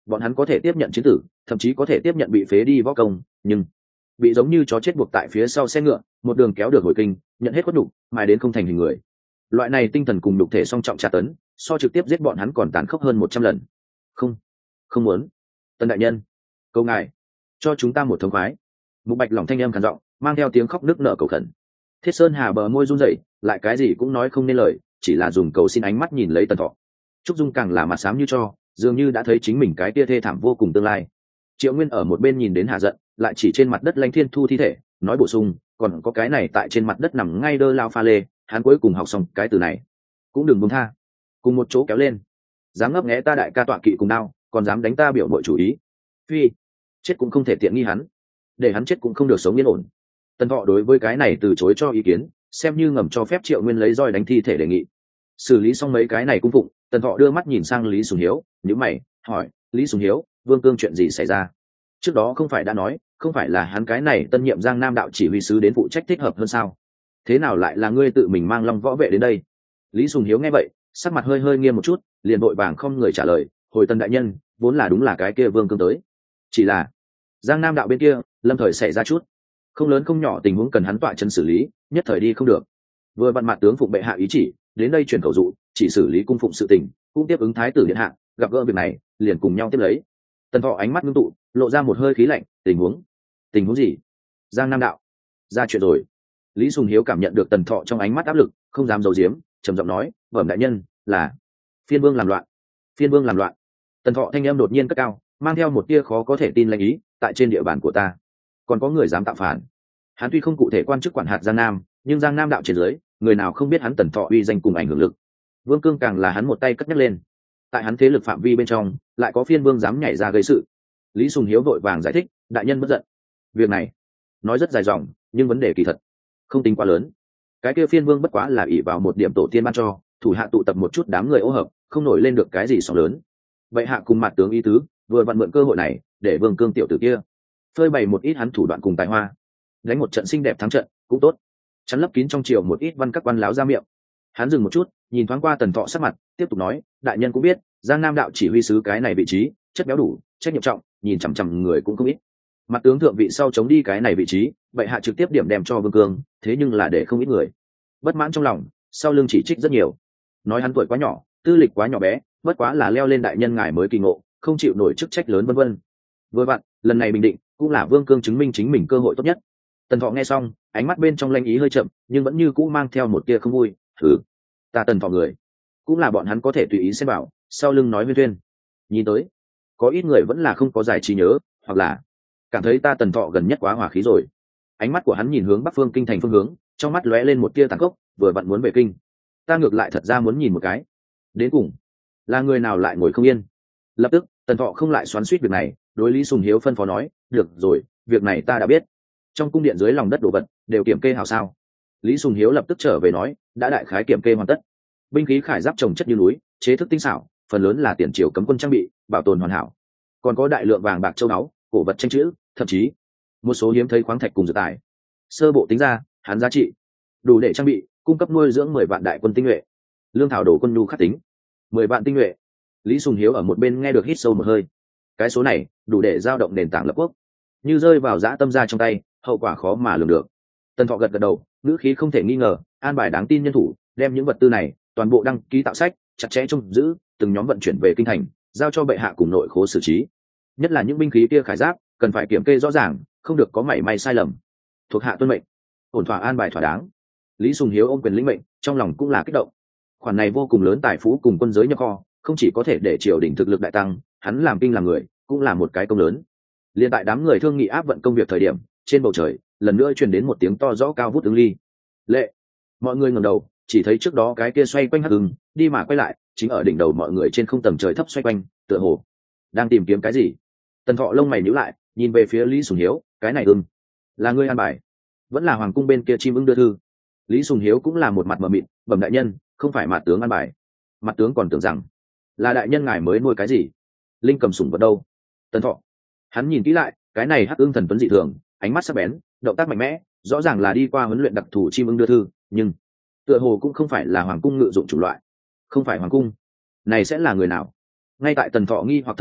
bọn hắn có thể tiếp nhận chiến tử, thậm chí có thể tiếp nhận bị phế đi võ công, nhưng bị giống như chó chết buộc tại phía sau xe ngựa, một đường kéo được hồi kinh, nhận hết khuất nhục, mài đến không thành hình người. Loại này tinh thần cùng nhục thể song trọng tra tấn, so trực tiếp giết bọn hắn còn tàn khốc hơn một trăm lần. Không, không muốn. Tân đại nhân, câu ngài cho chúng ta một thống khoái. Mục Bạch lỏng thanh âm khàn giọng, mang theo tiếng khóc nức nở cầu khẩn. Thiết Sơn Hà bờ môi run rẩy, lại cái gì cũng nói không nên lời, chỉ là dùng cầu xin ánh mắt nhìn lấy Tần Thọ. Trúc Dung càng là mặt xám như cho, dường như đã thấy chính mình cái tia thê thảm vô cùng tương lai. Triệu Nguyên ở một bên nhìn đến hạ giận, lại chỉ trên mặt đất Lãnh Thiên Thu thi thể, nói bổ sung, còn có cái này tại trên mặt đất nằm ngay đơ lao pha lê, hắn cuối cùng học xong cái từ này, cũng đừng buông tha, cùng một chỗ kéo lên. Dám ngấp nghé ta đại ca tọa kỵ cùng đao, còn dám đánh ta biểu bội chủ ý. Phi, chết cũng không thể tiện nghi hắn, để hắn chết cũng không được sống yên ổn. Tần Thọ đối với cái này từ chối cho ý kiến, xem như ngầm cho phép Triệu Nguyên lấy roi đánh thi thể đề nghị. Xử lý xong mấy cái này cung phụng, Tần Thọ đưa mắt nhìn sang Lý Sùng Hiếu, nhíu mày, hỏi, Lý Sùng Hiếu, Vương Cương chuyện gì xảy ra? Trước đó không phải đã nói, không phải là hắn cái này tân nhiệm Giang Nam đạo chỉ huy sứ đến phụ trách thích hợp hơn sao? Thế nào lại là ngươi tự mình mang Long Võ vệ đến đây? Lý Sùng Hiếu nghe vậy, sắc mặt hơi hơi nghiêm một chút, liền vội vàng không người trả lời, hồi Tần đại nhân, vốn là đúng là cái kia Vương Cương tới. Chỉ là Giang Nam đạo bên kia, lâm thời xảy ra chút không lớn không nhỏ tình huống cần hắn tọa chân xử lý, nhất thời đi không được. Vừa vặn mặt tướng phụng bệ hạ ý chỉ, đến đây truyền khẩu dụ, chỉ xử lý cung phụng sự tình, cũng tiếp ứng thái tử điện hạ, gặp gỡ việc này, liền cùng nhau tiếp lấy. Tần Thọ ánh mắt ngưng tụ, lộ ra một hơi khí lạnh, tình huống, tình huống gì? Giang Nam đạo ra chuyện rồi. Lý Sùng Hiếu cảm nhận được Tần Thọ trong ánh mắt áp lực, không dám giấu giếm, trầm giọng nói, bẩm đại nhân, là phiên vương làm loạn. Phiên vương làm loạn. Tần Thọ thanh âm đột nhiên cất cao, mang theo một tia khó có thể tin lệnh ý, tại trên địa bàn của ta còn có người dám tạo phản. Hắn tuy không cụ thể quan chức quản hạt Giang Nam, nhưng Giang Nam đạo trên dưới, người nào không biết hắn Tần Thọ uy danh cùng ảnh hưởng lực. Vương Cương càng là hắn một tay cất nhắc lên, tại hắn thế lực phạm vi bên trong, lại có phiên vương dám nhảy ra gây sự. Lý Sùng Hiếu vội vàng giải thích, đại nhân bất giận, việc này nói rất dài dòng, nhưng vấn đề kỳ thật không tính quá lớn. Cái kia phiên vương bất quá là ỷ vào một điểm tổ tiên ban cho, thủ hạ tụ tập một chút đám người ô hợp, không nổi lên được cái gì sóng lớn. Vậy hạ cùng mặt tướng ý tứ, vừa vặn mượn cơ hội này, để Vương Cương tiểu tử kia phơi bày một ít hắn thủ đoạn cùng tài hoa, đánh một trận xinh đẹp thắng trận cũng tốt, chắn lấp kín trong triều một ít văn các quan láo ra miệng. Hắn dừng một chút, nhìn thoáng qua Tần Thọ sắc mặt, tiếp tục nói, đại nhân cũng biết, Giang Nam đạo chỉ huy sứ cái này vị trí, chất béo đủ, trách nhiệm trọng, nhìn chằm chằm người cũng không ít. Mặt tướng thượng vị sau chống đi cái này vị trí, vậy hạ trực tiếp điểm đem cho Vương Cương, thế nhưng là để không ít người bất mãn trong lòng, sau lưng chỉ trích rất nhiều, nói hắn tuổi quá nhỏ, tư lịch quá nhỏ bé, bất quá là leo lên đại nhân ngài mới kỳ ngộ, không chịu nổi chức trách lớn vân vân. Vừa vặn, lần này bình định cũng là Vương Cương chứng minh chính mình cơ hội tốt nhất. Tần Thọ nghe xong, ánh mắt bên trong lanh ý hơi chậm, nhưng vẫn như cũ mang theo một tia không vui. Thử, ta Tần Thọ người, cũng là bọn hắn có thể tùy ý xem bảo, sau lưng nói huyên thuyên. Nhìn tới, có ít người vẫn là không có giải trí nhớ, hoặc là cảm thấy ta Tần Thọ gần nhất quá hòa khí rồi. Ánh mắt của hắn nhìn hướng Bắc Phương kinh thành phương hướng, trong mắt lóe lên một tia tàn khốc, vừa vặn muốn về kinh. Ta ngược lại thật ra muốn nhìn một cái, đến cùng là người nào lại ngồi không yên. Lập tức, Tần Thọ không lại xoắn xuýt việc này, đối Lý Sùng Hiếu phân phó nói, được rồi, việc này ta đã biết. Trong cung điện dưới lòng đất đồ vật đều kiểm kê hảo sao? Lý Sùng Hiếu lập tức trở về nói, đã đại khái kiểm kê hoàn tất. Binh khí khải giáp trồng chất như núi, chế thức tinh xảo, phần lớn là tiền triều cấm quân trang bị, bảo tồn hoàn hảo. Còn có đại lượng vàng bạc châu báu, cổ vật tranh chữ, thậm chí một số hiếm thấy khoáng thạch cùng dược tài. Sơ bộ tính ra, hắn giá trị đủ để trang bị, cung cấp nuôi dưỡng mười vạn đại quân tinh nhuệ. Lương thảo đổ quân nhu khắc tính, mười vạn tinh nhuệ. Lý Sùng Hiếu ở một bên nghe được hít sâu một hơi. Cái số này đủ để giao động nền tảng lập quốc, như rơi vào dã tâm ra trong tay, hậu quả khó mà lường được. Tần Thọ gật gật đầu, ngữ khí không thể nghi ngờ, an bài đáng tin nhân thủ, đem những vật tư này toàn bộ đăng ký tạo sách, chặt chẽ trông giữ, từng nhóm vận chuyển về kinh thành, giao cho bệ hạ cùng nội khố xử trí. Nhất là những binh khí kia khải giáp, cần phải kiểm kê rõ ràng, không được có mảy may sai lầm. Thuộc hạ tuân mệnh. Ổn thỏa an bài thỏa đáng. Lý Sùng Hiếu ôm quyền lĩnh mệnh, trong lòng cũng là kích động. Khoản này vô cùng lớn tài phú cùng quân giới nhập kho, không chỉ có thể để triều đình thực lực đại tăng, hắn làm kinh làm người, cũng là một cái công lớn. Liên tại đám người thương nghị áp vận công việc thời điểm, trên bầu trời lần nữa truyền đến một tiếng to rõ cao vút ứng ly. Lệ. Mọi người ngẩng đầu, chỉ thấy trước đó cái kia xoay quanh hắc ưng, đi mà quay lại, chính ở đỉnh đầu mọi người trên không tầng trời thấp xoay quanh, tựa hồ đang tìm kiếm cái gì. Tần Thọ lông mày nhíu lại, nhìn về phía Lý Sùng Hiếu, cái này ưng, là ngươi an bài, vẫn là hoàng cung bên kia chim ưng đưa thư? Lý Sùng Hiếu cũng là một mặt mờ mịt, bẩm đại nhân, không phải mặt tướng an bài. Mặt tướng còn tưởng rằng là đại nhân ngài mới nuôi cái gì linh cầm sủng vật đâu. Tần Thọ, hắn nhìn kỹ lại, cái này hắc ưng thần tuấn dị thường, ánh mắt sắc bén, động tác mạnh mẽ, rõ ràng là đi qua huấn luyện đặc thù chim ưng đưa thư, nhưng tựa hồ cũng không phải là hoàng cung ngự dụng chủng loại. Không phải hoàng cung, này sẽ là người nào? Ngay tại Tần Thọ nghi hoặc thời khắc,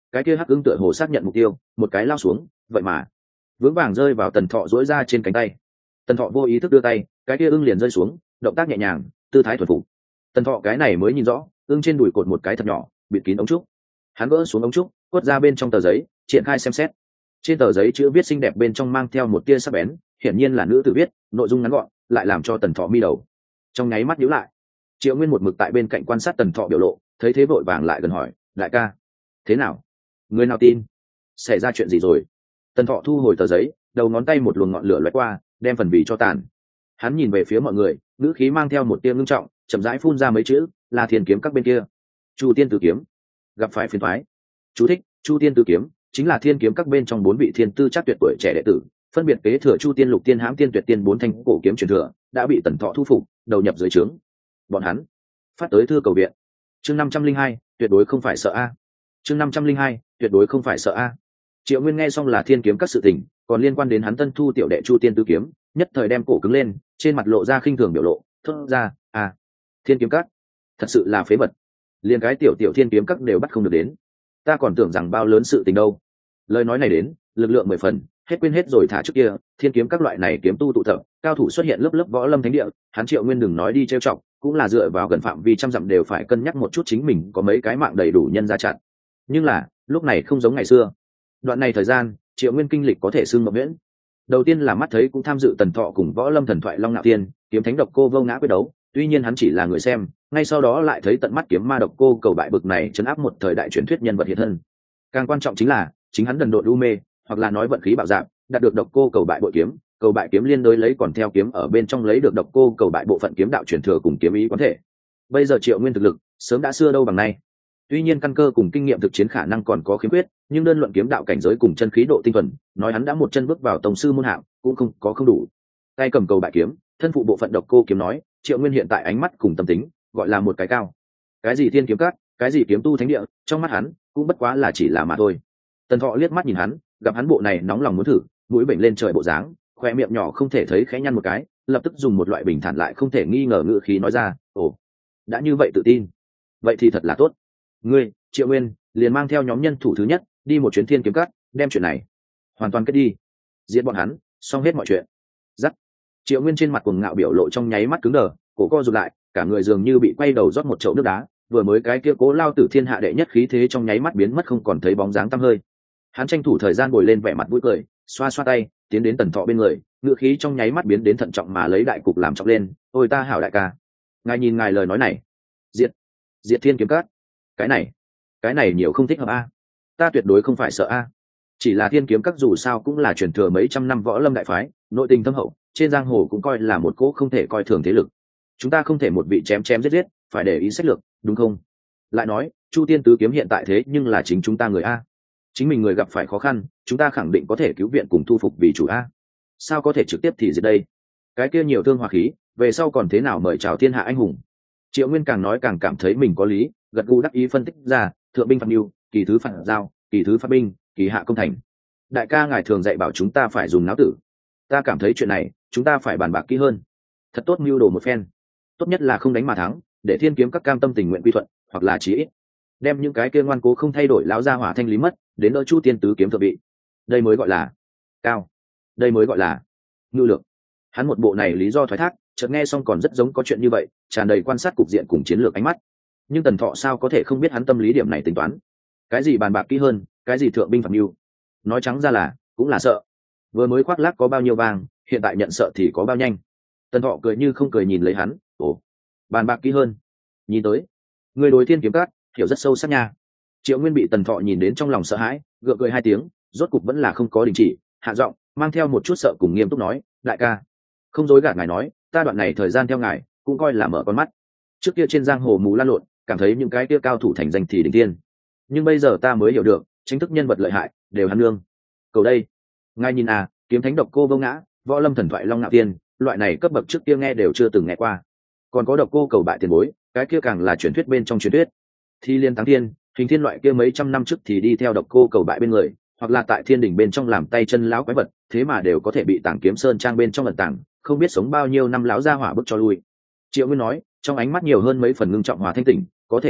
cái kia hắc ưng tựa hồ xác nhận mục tiêu, một cái lao xuống, vậy mà vững vàng rơi vào tần thọ duỗi ra trên cánh tay. Tần thọ vô ý thức đưa tay, cái kia ưng liền rơi xuống, động tác nhẹ nhàng, tư thái thuần phục. Tần thọ cái này mới nhìn rõ, ưng trên đùi cột một cái thật nhỏ, bịt kín ống trúc. Hắn gỡ xuống ống trúc, quất ra bên trong tờ giấy, triển khai xem xét. Trên tờ giấy chữ viết xinh đẹp bên trong mang theo một tia sắc bén, hiển nhiên là nữ tử viết, nội dung ngắn gọn, lại làm cho tần thọ mi đầu trong nháy mắt nhíu lại. Triệu Nguyên một mực tại bên cạnh quan sát tần thọ biểu lộ, thấy thế vội vàng lại gần hỏi, đại ca, thế nào, người nào tin, xảy ra chuyện gì rồi? Tần thọ thu hồi tờ giấy, đầu ngón tay một luồng ngọn lửa lóe qua, đem phần bì cho tàn. Hắn nhìn về phía mọi người, ngữ khí mang theo một tia ngưng trọng, chậm rãi phun ra mấy chữ, là Thiên Kiếm Các bên kia, Chu Tiên Tử Kiếm gặp phải phiền toái. Chú thích: Chu Tiên Tử Kiếm chính là Thiên Kiếm Các bên trong bốn vị thiên tư chắc tuyệt tuổi trẻ đệ tử, phân biệt kế thừa Chu Tiên, Lục Tiên, Hãm Tiên, Tuyệt Tiên bốn thanh cổ kiếm truyền thừa, đã bị tần thọ thu phục, đầu nhập dưới trướng. Bọn hắn phát tới thư cầu viện. Chương năm trăm linh hai, tuyệt đối không phải sợ a. Chương năm trăm linh hai, tuyệt đối không phải sợ a. Triệu Nguyên nghe xong là Thiên Kiếm Các sự tình, còn liên quan đến hắn tân thu tiểu đệ Chu Tiên Tử Kiếm, nhất thời đem cổ cứng lên, trên mặt lộ ra khinh thường biểu lộ, thốt ra, "À, Thiên Kiếm Các, thật sự là phế vật. Liên cái tiểu tiểu Thiên Kiếm Các đều bắt không được đến. Ta còn tưởng rằng bao lớn sự tình đâu." Lời nói này đến, lực lượng mười phần, hết quên hết rồi thả trước kia, Thiên Kiếm Các loại này kiếm tu tụ tập, cao thủ xuất hiện lớp lớp võ lâm thánh địa, hắn Triệu Nguyên đừng nói đi trêu chọc, cũng là dựa vào gần phạm vi trăm dặm đều phải cân nhắc một chút chính mình có mấy cái mạng đầy đủ nhân ra chặn. Nhưng là, lúc này không giống ngày xưa. Đoạn này thời gian, Triệu Nguyên kinh lịch có thể xưng mộng nguyễn. Đầu tiên là mắt thấy cũng tham dự tần thọ cùng võ lâm thần thoại Long Nạo Thiên, kiếm thánh độc cô vô ngã quyết đấu, tuy nhiên hắn chỉ là người xem, ngay sau đó lại thấy tận mắt kiếm ma độc cô cầu bại bực này chấn áp một thời đại truyền thuyết nhân vật hiện thân. Càng quan trọng chính là, chính hắn đần độn u mê, hoặc là nói vận khí bạo dạn, đạt được độc cô cầu bại bội kiếm, cầu bại kiếm liên đối lấy còn theo kiếm ở bên trong lấy được độc cô cầu bại bộ phận kiếm đạo truyền thừa cùng kiếm ý quán thể. Bây giờ Triệu Nguyên thực lực sớm đã xưa đâu bằng nay. Tuy nhiên căn cơ cùng kinh nghiệm thực chiến khả năng còn có khiếm khuyết, nhưng đơn luận kiếm đạo cảnh giới cùng chân khí độ tinh thuần, nói hắn đã một chân bước vào tổng sư môn hạng, cũng không có không đủ. Tay cầm cầu bại kiếm, thân phụ bộ phận độc cô kiếm nói, Triệu Nguyên hiện tại ánh mắt cùng tâm tính, gọi là một cái cao. Cái gì Thiên Kiếm Các, cái gì kiếm tu thánh địa, trong mắt hắn cũng bất quá là chỉ là mà thôi. Tần Thọ liếc mắt nhìn hắn, gặp hắn bộ này nóng lòng muốn thử, mũi bệnh lên trời bộ dáng, khoe miệng nhỏ không thể thấy khẽ nhăn một cái, lập tức dùng một loại bình thản lại không thể nghi ngờ ngữ khí nói ra, ồ, đã như vậy tự tin, vậy thì thật là tốt. Ngươi, Triệu Nguyên, liền mang theo nhóm nhân thủ thứ nhất đi một chuyến Thiên Kiếm Các, đem chuyện này hoàn toàn kết đi, giết bọn hắn, xong hết mọi chuyện. Dắt. Triệu Nguyên trên mặt cuồng ngạo biểu lộ trong nháy mắt cứng đờ, cổ co rụt lại, cả người dường như bị quay đầu rót một chậu nước đá, vừa mới cái kia cố lao tử thiên hạ đệ nhất khí thế trong nháy mắt biến mất không còn thấy bóng dáng tăm hơi. Hắn tranh thủ thời gian bồi lên vẻ mặt vui cười, xoa xoa tay, tiến đến Tần Thọ bên người, ngựa khí trong nháy mắt biến đến thận trọng mà lấy đại cục làm trọng lên, ôi ta hảo đại ca, ngài nhìn ngài lời nói này, diệt diệt Thiên Kiếm Các, cái này cái này nhiều không thích hợp a. Ta tuyệt đối không phải sợ a. Chỉ là Thiên Kiếm Các dù sao cũng là truyền thừa mấy trăm năm võ lâm đại phái, nội tình thâm hậu, trên giang hồ cũng coi là một cỗ không thể coi thường thế lực. Chúng ta không thể một vị chém chém giết giết, phải để ý sách lược, đúng không? Lại nói, Chu Tiên Tứ Kiếm hiện tại thế nhưng là chính chúng ta người a. Chính mình người gặp phải khó khăn, chúng ta khẳng định có thể cứu viện cùng thu phục vì chủ a. Sao có thể trực tiếp thì diệt đây? Cái kia nhiều thương hòa khí, về sau còn thế nào mời chào thiên hạ anh hùng? Triệu Nguyên càng nói càng cảm thấy mình có lý, gật gù đắc ý phân tích ra, thượng binh phạt mưu, kỳ thứ phạt giao, kỳ thứ phát binh, kỳ hạ công thành. Đại ca ngài thường dạy bảo chúng ta phải dùng não tử. Ta cảm thấy chuyện này, chúng ta phải bàn bạc kỹ hơn. Thật tốt mưu đồ một phen. Tốt nhất là không đánh mà thắng, để Thiên Kiếm Các cam tâm tình nguyện quy thuận, hoặc là chí ít đem những cái kia ngoan cố không thay đổi lão gia hỏa thanh lý mất, đến đỡ Chu Tiên Tứ Kiếm thượng vị. Đây mới gọi là cao, đây mới gọi là ngưu lược. Hắn một bộ này lý do thoái thác, chợt nghe xong còn rất giống có chuyện như vậy, tràn đầy quan sát cục diện cùng chiến lược ánh mắt. Nhưng Tần Thọ sao có thể không biết hắn tâm lý điểm này tính toán? Cái gì bàn bạc kỹ hơn, cái gì thượng binh phạt mưu, nói trắng ra là cũng là sợ. Vừa mới khoác lác có bao nhiêu vàng, hiện tại nhận sợ thì có bao nhanh. Tần Thọ cười như không cười nhìn lấy hắn, ồ, bàn bạc kỹ hơn, nhìn tới người đối Thiên Kiếm Các hiểu rất sâu sắc nha. Triệu Nguyên bị Tần Thọ nhìn đến trong lòng sợ hãi, gượng cười hai tiếng, rốt cục vẫn là không có đình chỉ, hạ giọng mang theo một chút sợ cùng nghiêm túc nói, đại ca, không dối gạt ngài nói, ta đoạn này thời gian theo ngài cũng coi là mở con mắt. Trước kia trên giang hồ mù lan lộn, cảm thấy những cái kia cao thủ thành danh thì đỉnh tiên, nhưng bây giờ ta mới hiểu được, chính thức nhân vật lợi hại đều hắn nương. Cầu đây, ngài nhìn à, kiếm thánh độc cô vô ngã, võ lâm thần thoại Long Nạo Thiên, loại này cấp bậc trước kia nghe đều chưa từng nghe qua. Còn có độc cô cầu bại tiền bối, cái kia càng là truyền thuyết bên trong truyền thuyết. Thi liên thắng thiên, hình thiên loại kia mấy trăm năm trước thì đi theo độc cô cầu bại bên người, hoặc là tại thiên đỉnh bên trong làm tay chân lão quái vật, thế mà đều có thể bị Tảng Kiếm Sơn trang bên trong ẩn tàng, không biết sống bao nhiêu năm lão gia hỏa bức cho lui. Triệu Nguyên nói, trong ánh mắt nhiều hơn mấy phần ngưng trọng hòa thanh tỉnh, có thể nghĩ,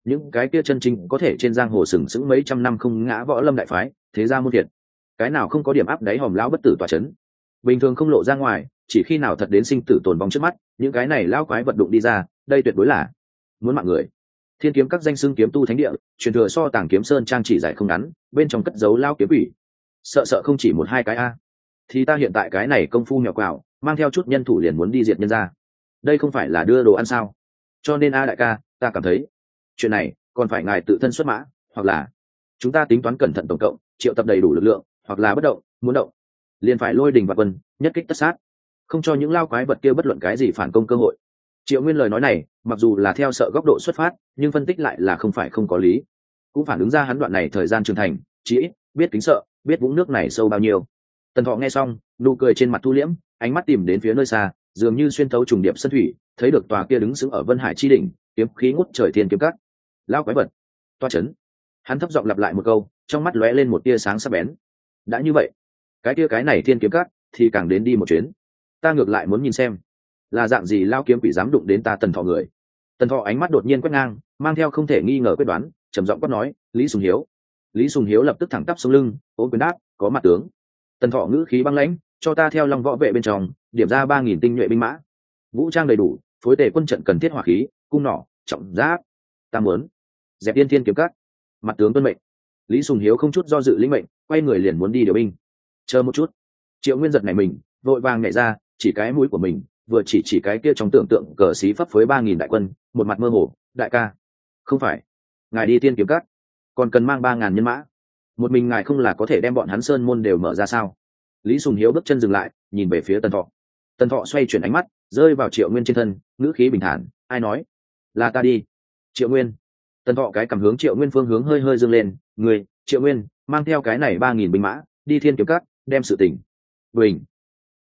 những cái kia chân chính có thể trên giang hồ sừng sững mấy trăm năm không ngã võ lâm đại phái, thế ra muôn thiệt, cái nào không có điểm áp đáy hòm lão bất tử tỏa chấn, bình thường không lộ ra ngoài, chỉ khi nào thật đến sinh tử tồn vong trước mắt, những cái này lão quái vật đụng đi ra, đây tuyệt đối là muốn mạng người. Thiên kiếm các danh xưng kiếm tu thánh địa, truyền thừa so tàng kiếm sơn trang chỉ dài không ngắn, bên trong cất giấu lao kiếm quỷ, sợ sợ không chỉ một hai cái a. Thì ta hiện tại cái này công phu mèo quào, mang theo chút nhân thủ liền muốn đi diệt nhân ra, đây không phải là đưa đồ ăn sao? Cho nên a đại ca, ta cảm thấy chuyện này còn phải ngài tự thân xuất mã, hoặc là chúng ta tính toán cẩn thận tổng cộng, triệu tập đầy đủ lực lượng, hoặc là bất động, muốn động liền phải lôi đình và quân, nhất kích tất sát, không cho những lao quái vật kia bất luận cái gì phản công cơ hội. Triệu Nguyên lời nói này mặc dù là theo sợ góc độ xuất phát, nhưng phân tích lại là không phải không có lý, cũng phản ứng ra hắn đoạn này thời gian trưởng thành, chí ít biết kính sợ, biết vũng nước này sâu bao nhiêu. Tần Thọ nghe xong, nụ cười trên mặt thu liễm, ánh mắt tìm đến phía nơi xa, dường như xuyên thấu trùng điệp sân thủy, thấy được tòa kia đứng sững ở Vân Hải chi đỉnh, kiếm khí ngút trời thiên kiếm cắt. Lao quái vật, toa chấn. Hắn thấp giọng lặp lại một câu, trong mắt lóe lên một tia sáng sắc bén. Đã như vậy, cái kia cái này thiên kiếm cắt thì càng đến đi một chuyến. Ta ngược lại muốn nhìn xem, là dạng gì lao kiếm quỷ dám đụng đến ta Tần Thọ người. Tần Thọ ánh mắt đột nhiên quét ngang, mang theo không thể nghi ngờ quyết đoán, trầm giọng quát nói, Lý Sùng Hiếu. Lý Sùng Hiếu lập tức thẳng tắp sống lưng, ôm quyền đáp, có mặt tướng. Tần Thọ ngữ khí băng lãnh, cho ta theo Long Võ vệ bên trong, điểm ra ba nghìn tinh nhuệ binh mã, vũ trang đầy đủ, phối tề quân trận cần thiết hỏa khí, cung nỏ, trọng giáp. Ta muốn dẹp Tiên Thiên kiếm cắt. Mặt tướng tuân mệnh. Lý Sùng Hiếu không chút do dự lĩnh mệnh, quay người liền muốn đi điều binh. Chờ một chút. Triệu Nguyên giật này mình, vội vàng nhảy ra, chỉ cái mũi của mình, vừa chỉ chỉ cái kia trong tưởng tượng cờ xí phấp phới ba nghìn đại quân, một mặt mơ hồ, đại ca, không phải, ngài đi Tiên kiếm cắt, còn cần mang ba ngàn nhân mã, một mình ngài không là có thể đem bọn hắn sơn môn đều mở ra sao? Lý Sùng Hiếu bước chân dừng lại, nhìn về phía Tần Thọ. Tần Thọ xoay chuyển ánh mắt, rơi vào Triệu Nguyên trên thân, ngữ khí bình thản, ai nói? Là ta đi. Triệu Nguyên. Tần Thọ cái cảm hướng Triệu Nguyên phương hướng hơi hơi dương lên, người, Triệu Nguyên, mang theo cái này ba nghìn binh mã, đi Thiên kiếm cắt, đem sự tình bình